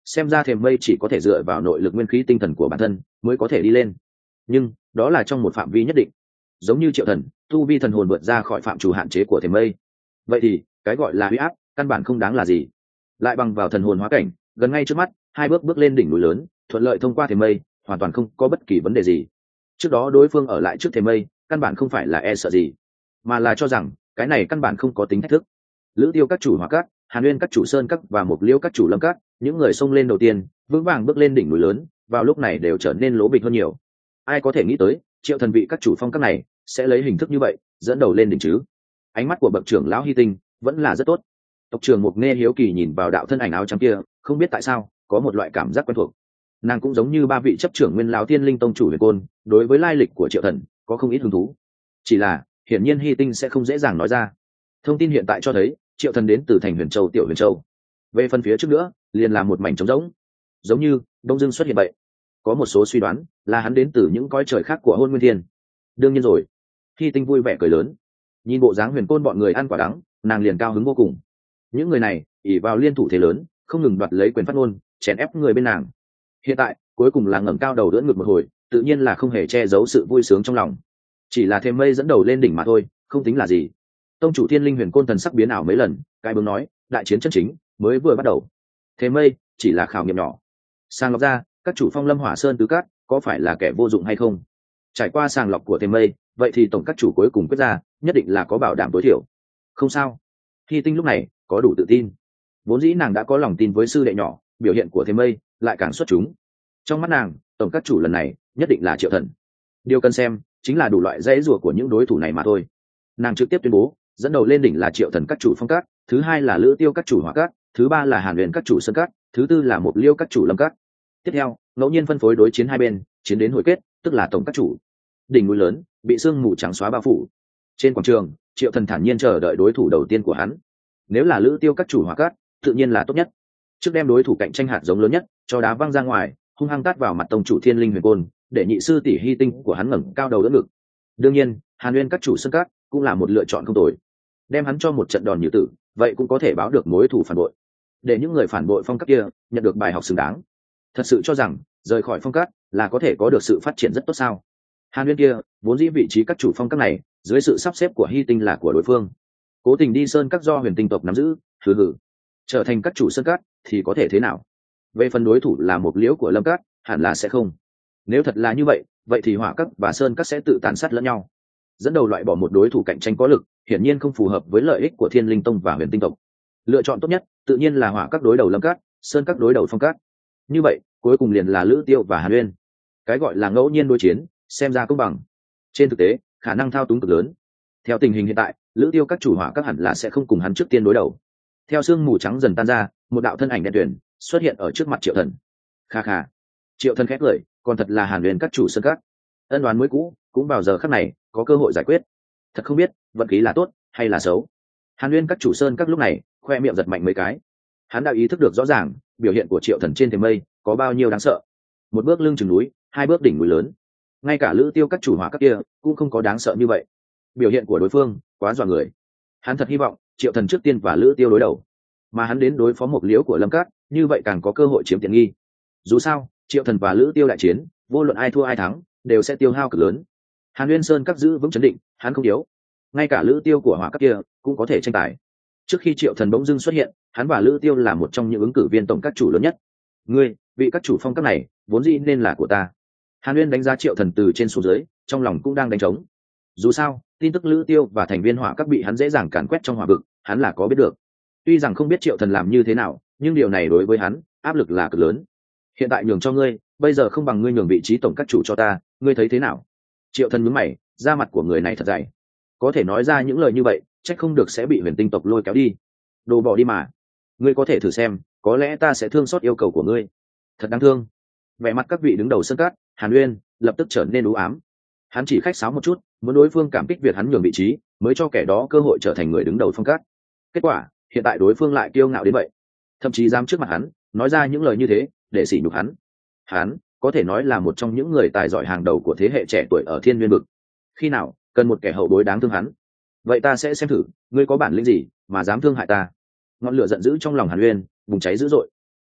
xem ra thềm mây chỉ có thể dựa vào nội lực nguyên khí tinh thần của bản thân mới có thể đi lên, nhưng đó là trong một phạm vi nhất định. Giống như Triệu Thần, tu vi thần hồn vượt ra khỏi phạm trù hạn chế của thềm mây, vậy thì cái gọi là huy áp căn bản không đáng là gì. Lại bằng vào thần hồn hóa cảnh, gần ngay trước mắt, hai bước bước lên đỉnh núi lớn, thuận lợi thông qua thềm mây, hoàn toàn không có bất kỳ vấn đề gì. Trước đó đối phương ở lại trước thềm mây, căn bản không phải là e sợ gì, mà là cho rằng cái này căn bản không có tính thách thức. Lữ Tiêu các chủ Hỏa Các, Hàn Nguyên các chủ Sơn các và Mục Liêu các chủ Lâm các, những người xông lên đầu tiên, vững vàng bước lên đỉnh núi lớn, vào lúc này đều trở nên lố bịch hơn nhiều. Ai có thể nghĩ tới, Triệu Thần vị các chủ phong các này sẽ lấy hình thức như vậy dẫn đầu lên đỉnh chứ? Ánh mắt của bậc trưởng lão Hy Tinh vẫn là rất tốt. Tộc trưởng Mục Nghe hiếu kỳ nhìn vào đạo thân ảnh áo trắng kia, không biết tại sao có một loại cảm giác quen thuộc. Nàng cũng giống như ba vị chấp trưởng Nguyên lão Tiên Linh tông chủ Huyền Côn, đối với lai lịch của Triệu Thần có không ít hứng thú. Chỉ là hiển nhiên Hy Tinh sẽ không dễ dàng nói ra. Thông tin hiện tại cho thấy Triệu Thần đến từ thành Huyền Châu tiểu Huyền Châu. Về phần phía trước nữa, liền là một mảnh trống rỗng, giống như đông dương xuất hiện vậy. Có một số suy đoán là hắn đến từ những cõi trời khác của Hôn Nguyên Thiên. Đương nhiên rồi. Hy Tinh vui vẻ cười lớn, nhìn bộ dáng Huyền Côn bọn người ăn quả đắng, nàng liền cao hứng vô cùng. Những người này ỷ vào liên thủ thế lớn, không ngừng đoạt lấy quyền phát ngôn, chèn ép người bên nàng. Hiện tại cuối cùng là ngẩng cao đầu đỡ ngược một hồi, tự nhiên là không hề che giấu sự vui sướng trong lòng. Chỉ là thêm mây dẫn đầu lên đỉnh mà thôi, không tính là gì. Tông chủ Thiên Linh Huyền Côn thần sắc biến ảo mấy lần, cái bướng nói, đại chiến chân chính mới vừa bắt đầu. Thêm mây chỉ là khảo nghiệm nhỏ. Sàng lọc ra các chủ Phong Lâm Hỏa Sơn tứ cát có phải là kẻ vô dụng hay không? Trải qua sàng lọc của thêm mây, vậy thì tổng các chủ cuối cùng quyết ra, nhất định là có bảo đảm tối thiểu. Không sao. Hy Tinh lúc này có đủ tự tin. Vốn dĩ nàng đã có lòng tin với sư đệ nhỏ, biểu hiện của thêm mây lại càng xuất chúng. Trong mắt nàng, tổng các chủ lần này nhất định là Triệu Thần. Điều cần xem chính là đủ loại dãy rùa của những đối thủ này mà thôi. Nàng trực tiếp tuyên bố, dẫn đầu lên đỉnh là Triệu Thần các chủ Phong các, thứ hai là Lữ Tiêu các chủ Hỏa các, thứ ba là Hàn Huyền các chủ Sơn các, thứ tư là Mục Liêu các chủ Lâm các. Tiếp theo, ngẫu nhiên phân phối đối chiến hai bên, chiến đến hồi kết, tức là tổng các chủ. Đỉnh núi lớn bị sương mù trắng xóa bao phủ. Trên quảng trường, Triệu Thần thản nhiên chờ đợi đối thủ đầu tiên của hắn. Nếu là Lữ Tiêu các chủ Hỏa các, tự nhiên là tốt nhất. Trước đem đối thủ cạnh tranh hạt giống lớn nhất cho đá văng ra ngoài, hung hăng tát vào mặt tông chủ Thiên Linh Huyền Côn, để nhị sư tỷ Hy Tinh của hắn ngẩng cao đầu đỡ ngực. Đương nhiên, Hàn Nguyên các chủ Sơn các cũng là một lựa chọn không tồi. Đem hắn cho một trận đòn như tử, vậy cũng có thể báo được mối thù phản bội, để những người phản bội Phong các kia nhận được bài học xứng đáng. Thật sự cho rằng rời khỏi Phong các là có thể có được sự phát triển rất tốt sao? Hàn Nguyên kia vốn dĩ vị trí các chủ Phong các này dưới sự sắp xếp của Hy Tinh là của đối phương, cố tình đi Sơn các do Huyền Tinh tộc nắm giữ, hừ hừ, trở thành các chủ Sơn các thì có thể thế nào? Về phần đối thủ là một liễu của Lâm các, hẳn là sẽ không. Nếu thật là như vậy, vậy thì Hỏa các và Sơn các sẽ tự tàn sát lẫn nhau. Dẫn đầu loại bỏ một đối thủ cạnh tranh có lực, hiển nhiên không phù hợp với lợi ích của Thiên Linh tông và Huyền Tinh tộc. Lựa chọn tốt nhất tự nhiên là Hỏa các đối đầu Lâm các, Sơn các đối đầu Phong các. Như vậy cuối cùng liền là Lữ Tiêu và Hàn Uyên. Cái gọi là ngẫu nhiên đối chiến, xem ra công bằng. Trên thực tế khả năng thao túng cực lớn. Theo tình hình hiện tại, Lữ Tiêu các chủ Hỏa các hẳn là sẽ không cùng hắn trước tiên đối đầu. Theo sương mù trắng dần tan ra, một đạo thân ảnh đen tuyền xuất hiện ở trước mặt Triệu Thần. Kha kha. Triệu Thần khét lời, còn thật là Hàn Huyền các chủ Sơn các. Ân đoán mới cũ cũng vào giờ khắc này có cơ hội giải quyết. Thật không biết vận khí là tốt hay là xấu. Hàn Huyền các chủ Sơn các lúc này khoe miệng giật mạnh mấy cái. Hắn đã ý thức được rõ ràng biểu hiện của Triệu Thần trên thềm mây có bao nhiêu đáng sợ. Một bước lưng chừng núi, hai bước đỉnh núi lớn. Ngay cả Lữ Tiêu các chủ Hỏa các kia cũng không có đáng sợ như vậy. Biểu hiện của đối phương quá dọa người. Hắn thật hy vọng Triệu Thần trước tiên và Lữ Tiêu đối đầu, mà hắn đến đối phó một liễu của Lâm các, như vậy càng có cơ hội chiếm tiện nghi. Dù sao Triệu Thần và Lữ Tiêu đại chiến, vô luận ai thua ai thắng đều sẽ tiêu hao cực lớn. Hàn Nguyên Sơn các giữ vững chấn định, hắn không yếu. Ngay cả Lữ Tiêu của Hỏa các kia cũng có thể tranh tài. Trước khi Triệu Thần bỗng dưng xuất hiện, hắn và Lữ Tiêu là một trong những ứng cử viên tổng các chủ lớn nhất. Ngươi, vị các chủ Phong các này vốn dĩ nên là của ta. Hàn Nguyên đánh giá Triệu Thần từ trên xuống dưới, trong lòng cũng đang đánh trống. Dù sao tin tức Lữ Tiêu và thành viên Hỏa các bị hắn dễ dàng càn quét trong hỏa vực, hắn là có biết được. Tuy rằng không biết Triệu Thần làm như thế nào, nhưng điều này đối với hắn áp lực là cực lớn. Hiện tại nhường cho ngươi, bây giờ không bằng ngươi nhường vị trí tổng các chủ cho ta, ngươi thấy thế nào? Triệu Thần nhướng mày, da mặt của người này thật dày, có thể nói ra những lời như vậy, trách không được sẽ bị Huyền Tinh tộc lôi kéo đi. Đồ bỏ đi mà. Ngươi có thể thử xem, có lẽ ta sẽ thương xót yêu cầu của ngươi. Thật đáng thương. Vẻ mặt các vị đứng đầu Sơn các, Hàn Uyên lập tức trở nên u ám. Hắn chỉ khách sáo một chút, muốn đối phương cảm kích việc hắn nhường vị trí, mới cho kẻ đó cơ hội trở thành người đứng đầu Phong các. Kết quả hiện tại đối phương lại kiêu ngạo đến vậy, thậm chí dám trước mặt hắn nói ra những lời như thế để sỉ nhục hắn. Hắn có thể nói là một trong những người tài giỏi hàng đầu của thế hệ trẻ tuổi ở Thiên Nguyên vực. Khi nào cần một kẻ hậu bối đáng thương hắn, vậy ta sẽ xem thử ngươi có bản lĩnh gì mà dám thương hại ta. Ngọn lửa giận dữ trong lòng Hàn Uyên bùng cháy dữ dội.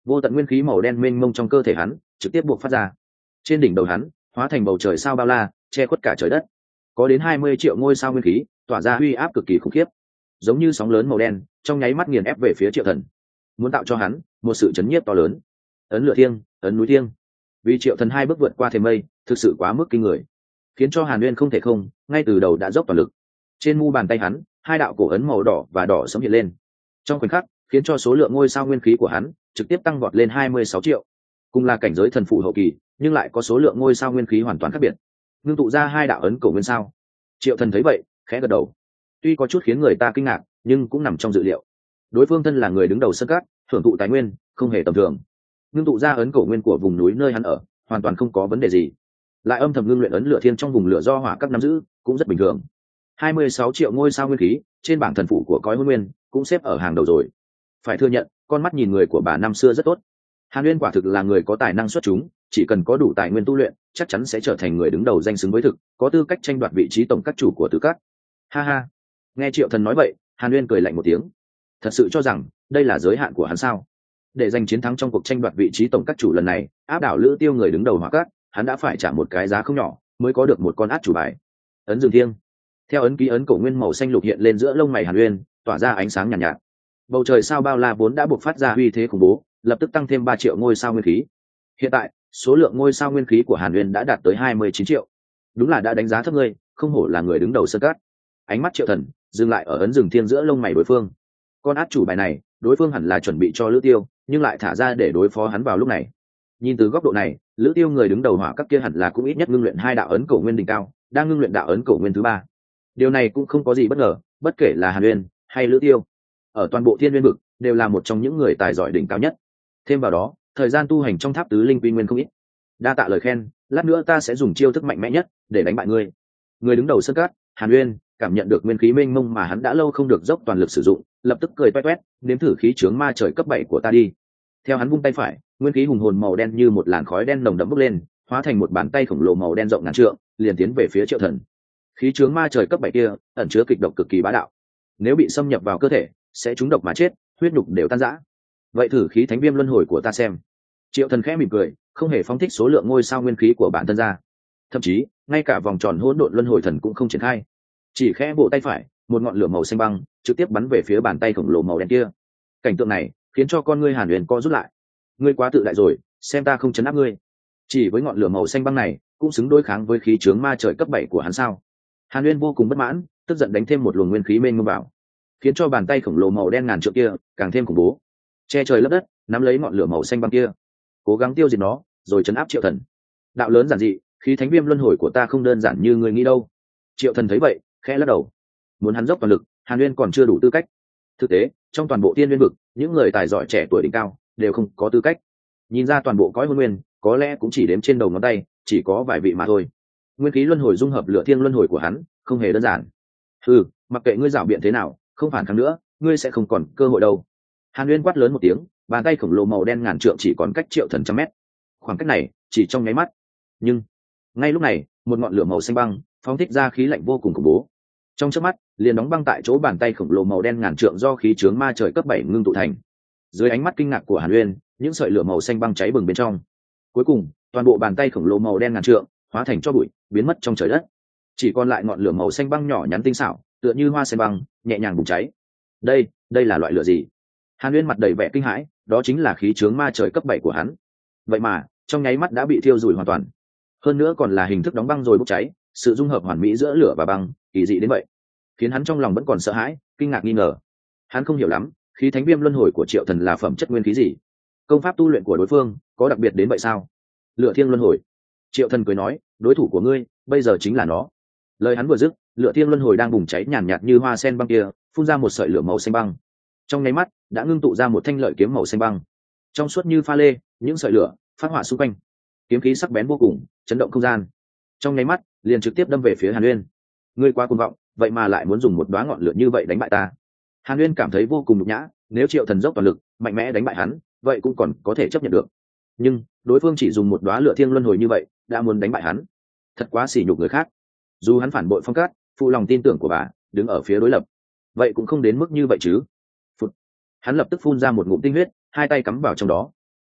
vô tận nguyên khí màu đen mênh mông trong cơ thể hắn trực tiếp buộc phát ra. Trên đỉnh đầu hắn hóa thành bầu trời sao bao la, che khuất cả trời đất. Có đến hai mươi triệu ngôi sao nguyên khí tỏa ra uy áp cực kỳ khủng khiếp, giống như sóng lớn màu đen trong nháy mắt nghiền ép về phía Triệu Thần, muốn tạo cho hắn một sự chấn nhiếp to lớn. Ấn lửa thiêng, ấn núi thiêng, vì Triệu Thần hai bước vượt qua thềm mây thực sự quá mức kinh người, khiến cho Hàn Nguyên không thể không ngay từ đầu đã dốc toàn lực. Trên mu bàn tay hắn hai đạo cổ ấn màu đỏ và đỏ sẫm hiện lên, trong khoảnh khắc khiến cho số lượng ngôi sao nguyên khí của hắn trực tiếp tăng vọt lên hai mươi sáu triệu. Cùng là cảnh giới thần phụ hậu kỳ, nhưng lại có số lượng ngôi sao nguyên khí hoàn toàn khác biệt, ngưng tụ ra hai đạo ấn cổ nguyên sao. Triệu Thần thấy vậy khẽ gật đầu, tuy có chút khiến người ta kinh ngạc nhưng cũng nằm trong dự liệu. Đối phương thân là người đứng đầu sân cát, thưởng thụ tài nguyên không hề tầm thường, ngưng tụ ra ấn cổ nguyên của vùng núi nơi hắn ở hoàn toàn không có vấn đề gì, lại âm thầm ngưng luyện ấn lửa thiên trong vùng lửa do hỏa các nắm giữ cũng rất bình thường. hai mươi sáu triệu ngôi sao nguyên khí trên bảng thần phụ của cõi hôn nguyên cũng xếp ở hàng đầu rồi. Phải thừa nhận con mắt nhìn người của bà năm xưa rất tốt. Hàn Nguyên quả thực là người có tài năng xuất chúng, chỉ cần có đủ tài nguyên tu luyện chắc chắn sẽ trở thành người đứng đầu danh xứng với thực, có tư cách tranh đoạt vị trí tổng các chủ của tứ các. Ha ha, nghe Triệu Thần nói vậy, Hàn Nguyên cười lạnh một tiếng. Thật sự cho rằng đây là giới hạn của hắn sao? Để giành chiến thắng trong cuộc tranh đoạt vị trí tổng các chủ lần này, áp đảo Lữ Tiêu người đứng đầu hỏa các, hắn đã phải trả một cái giá không nhỏ mới có được một con át chủ bài. Ấn Dương Thiêng, theo ấn ký ấn cổ nguyên màu xanh lục hiện lên giữa lông mày Hàn Nguyên, tỏa ra ánh sáng nhàn nhạt, nhạt. Bầu trời sao bao la vốn đã buộc phát ra uy thế khủng bố, lập tức tăng thêm ba triệu ngôi sao nguyên khí. Hiện tại số lượng ngôi sao nguyên khí của Hàn Nguyên đã đạt tới hai mươi chín triệu. Đúng là đã đánh giá thấp ngươi, không hổ là người đứng đầu sơn cát. Ánh mắt Triệu Thần dừng lại ở ấn Dương Thiêng giữa lông mày đối phương. Con át chủ bài này đối phương hẳn là chuẩn bị cho Lữ Tiêu, nhưng lại thả ra để đối phó hắn vào lúc này. Nhìn từ góc độ này, Lữ Tiêu người đứng đầu hỏa các kia hẳn là cũng ít nhất ngưng luyện hai đạo ấn cổ nguyên đỉnh cao, đang ngưng luyện đạo ấn cổ nguyên thứ ba. Điều này cũng không có gì bất ngờ, bất kể là Hàn Nguyên hay Lữ Tiêu, ở toàn bộ Thiên Nguyên vực đều là một trong những người tài giỏi đỉnh cao nhất. Thêm vào đó, thời gian tu hành trong tháp tứ linh quy nguyên không ít. Đa tạ lời khen, lát nữa ta sẽ dùng chiêu thức mạnh mẽ nhất để đánh bại ngươi. Người đứng đầu sơn cát, Hàn Nguyên, cảm nhận được nguyên khí mênh mông mà hắn đã lâu không được dốc toàn lực sử dụng, lập tức cười toét toét, nếm thử khí chướng ma trời cấp bảy của ta đi. Theo hắn vung tay phải, nguyên khí hùng hồn màu đen như một làn khói đen nồng đậm bốc lên, hóa thành một bàn tay khổng lồ màu đen rộng ngàn trượng, liền tiến về phía Triệu Thần. Khí chướng ma trời cấp bảy kia ẩn chứa kịch độc cực kỳ bá đạo, nếu bị xâm nhập vào cơ thể sẽ trúng độc mà chết, huyết nhục đều tan rã. Vậy thử khí thánh viêm luân hồi của ta xem. Triệu Thần khẽ mỉm cười, không hề phóng thích số lượng ngôi sao nguyên khí của bản thân ra, thậm chí ngay cả vòng tròn hỗn độn luân hồi thần cũng không triển khai, chỉ khẽ bộ tay phải, một ngọn lửa màu xanh băng trực tiếp bắn về phía bàn tay khổng lồ màu đen kia. Cảnh tượng này khiến cho con ngươi Hàn Huyền co rút lại. Ngươi quá tự đại rồi, xem ta không chấn áp ngươi. Chỉ với ngọn lửa màu xanh băng này cũng xứng đối kháng với khí chướng ma trời cấp bảy của hắn sao? Hàn Huyền vô cùng bất mãn, tức giận đánh thêm một luồng nguyên khí mênh mông vào, khiến cho bàn tay khổng lồ màu đen ngàn trượng kia càng thêm khủng bố, che trời lấp đất nắm lấy ngọn lửa màu xanh băng kia, cố gắng tiêu diệt nó rồi chấn áp Triệu Thần. Đạo lớn giản dị, khí thánh viêm luân hồi của ta không đơn giản như ngươi nghĩ đâu. Triệu Thần thấy vậy khẽ lắc đầu, muốn hắn dốc toàn lực, Hàn Nguyên còn chưa đủ tư cách. Thực tế trong toàn bộ Thiên Nguyên vực, những người tài giỏi trẻ tuổi đỉnh cao đều không có tư cách. Nhìn ra toàn bộ cõi hôn nguyên có lẽ cũng chỉ đếm trên đầu ngón tay, chỉ có vài vị mà thôi. Nguyên khí luân hồi dung hợp lửa thiên luân hồi của hắn không hề đơn giản. Ừ, mặc kệ ngươi rảo biện thế nào, không phản kháng nữa, ngươi sẽ không còn cơ hội đâu. Hàn Nguyên quát lớn một tiếng, bàn tay khổng lồ màu đen ngàn trượng chỉ còn cách Triệu Thần trăm mét. Khoảng cách này chỉ trong nháy mắt, nhưng ngay lúc này một ngọn lửa màu xanh băng phóng thích ra khí lạnh vô cùng khủng bố, trong chớp mắt liền đóng băng tại chỗ bàn tay khổng lồ màu đen ngàn trượng do khí chướng ma trời cấp bảy ngưng tụ thành. Dưới ánh mắt kinh ngạc của Hàn Uyên, những sợi lửa màu xanh băng cháy bừng bên trong. Cuối cùng toàn bộ bàn tay khổng lồ màu đen ngàn trượng hóa thành tro bụi, biến mất trong trời đất, chỉ còn lại ngọn lửa màu xanh băng nhỏ nhắn tinh xảo, tựa như hoa sen băng nhẹ nhàng bùng cháy. Đây, đây là loại lửa gì? Hàn Uyên mặt đầy vẻ kinh hãi, đó chính là khí chướng ma trời cấp bảy của hắn. Vậy mà trong nháy mắt đã bị thiêu rụi hoàn toàn, hơn nữa còn là hình thức đóng băng rồi bốc cháy. Sự dung hợp hoàn mỹ giữa lửa và băng kỳ dị đến vậy, khiến hắn trong lòng vẫn còn sợ hãi, kinh ngạc nghi ngờ. Hắn không hiểu lắm khí thánh viêm luân hồi của Triệu Thần là phẩm chất nguyên khí gì, công pháp tu luyện của đối phương có đặc biệt đến vậy sao? Lửa thiên luân hồi. Triệu Thần cười nói, đối thủ của ngươi bây giờ chính là nó. Lời hắn vừa dứt, lửa thiên luân hồi đang bùng cháy nhàn nhạt như hoa sen băng kia phun ra một sợi lửa màu xanh băng, trong nháy mắt đã ngưng tụ ra một thanh lợi kiếm màu xanh băng, trong suốt như pha lê, những sợi lửa phát họa xung quanh, kiếm khí sắc bén vô cùng, chấn động không gian, trong nháy mắt liền trực tiếp đâm về phía Hàn Uyên. Ngươi quá cuồng vọng, vậy mà lại muốn dùng một đóa ngọn lửa như vậy đánh bại ta. Hàn Uyên cảm thấy vô cùng nhục nhã, nếu Triệu Thần dốc toàn lực mạnh mẽ đánh bại hắn, vậy cũng còn có thể chấp nhận được, nhưng đối phương chỉ dùng một đóa lửa thiên luân hồi như vậy đã muốn đánh bại hắn, thật quá sỉ nhục người khác. Dù hắn phản bội Phong Cát, phụ lòng tin tưởng của bà, đứng ở phía đối lập, vậy cũng không đến mức như vậy chứ. Phụt. Hắn lập tức phun ra một ngụm tinh huyết, hai tay cắm vào trong đó,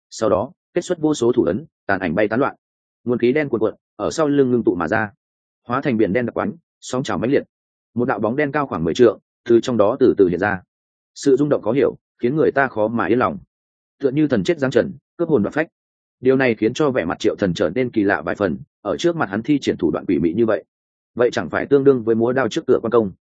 sau đó kết xuất vô số thủ ấn, tàn ảnh bay tán loạn, nguồn khí đen cuộn cuộn ở sau lưng ngưng tụ mà ra, hóa thành biển đen đặc quánh, sóng trào mãnh liệt. Một đạo bóng đen cao khoảng mười trượng từ trong đó từ từ hiện ra, sự rung động khó hiểu khiến người ta khó mà yên lòng, tựa như thần chết giáng trần, cướp hồn và phách. Điều này khiến cho vẻ mặt Triệu Thần trở nên kỳ lạ vài phần, ở trước mặt hắn thi triển thủ đoạn quỷ mị như vậy vậy chẳng phải tương đương với múa đao trước cửa quan công.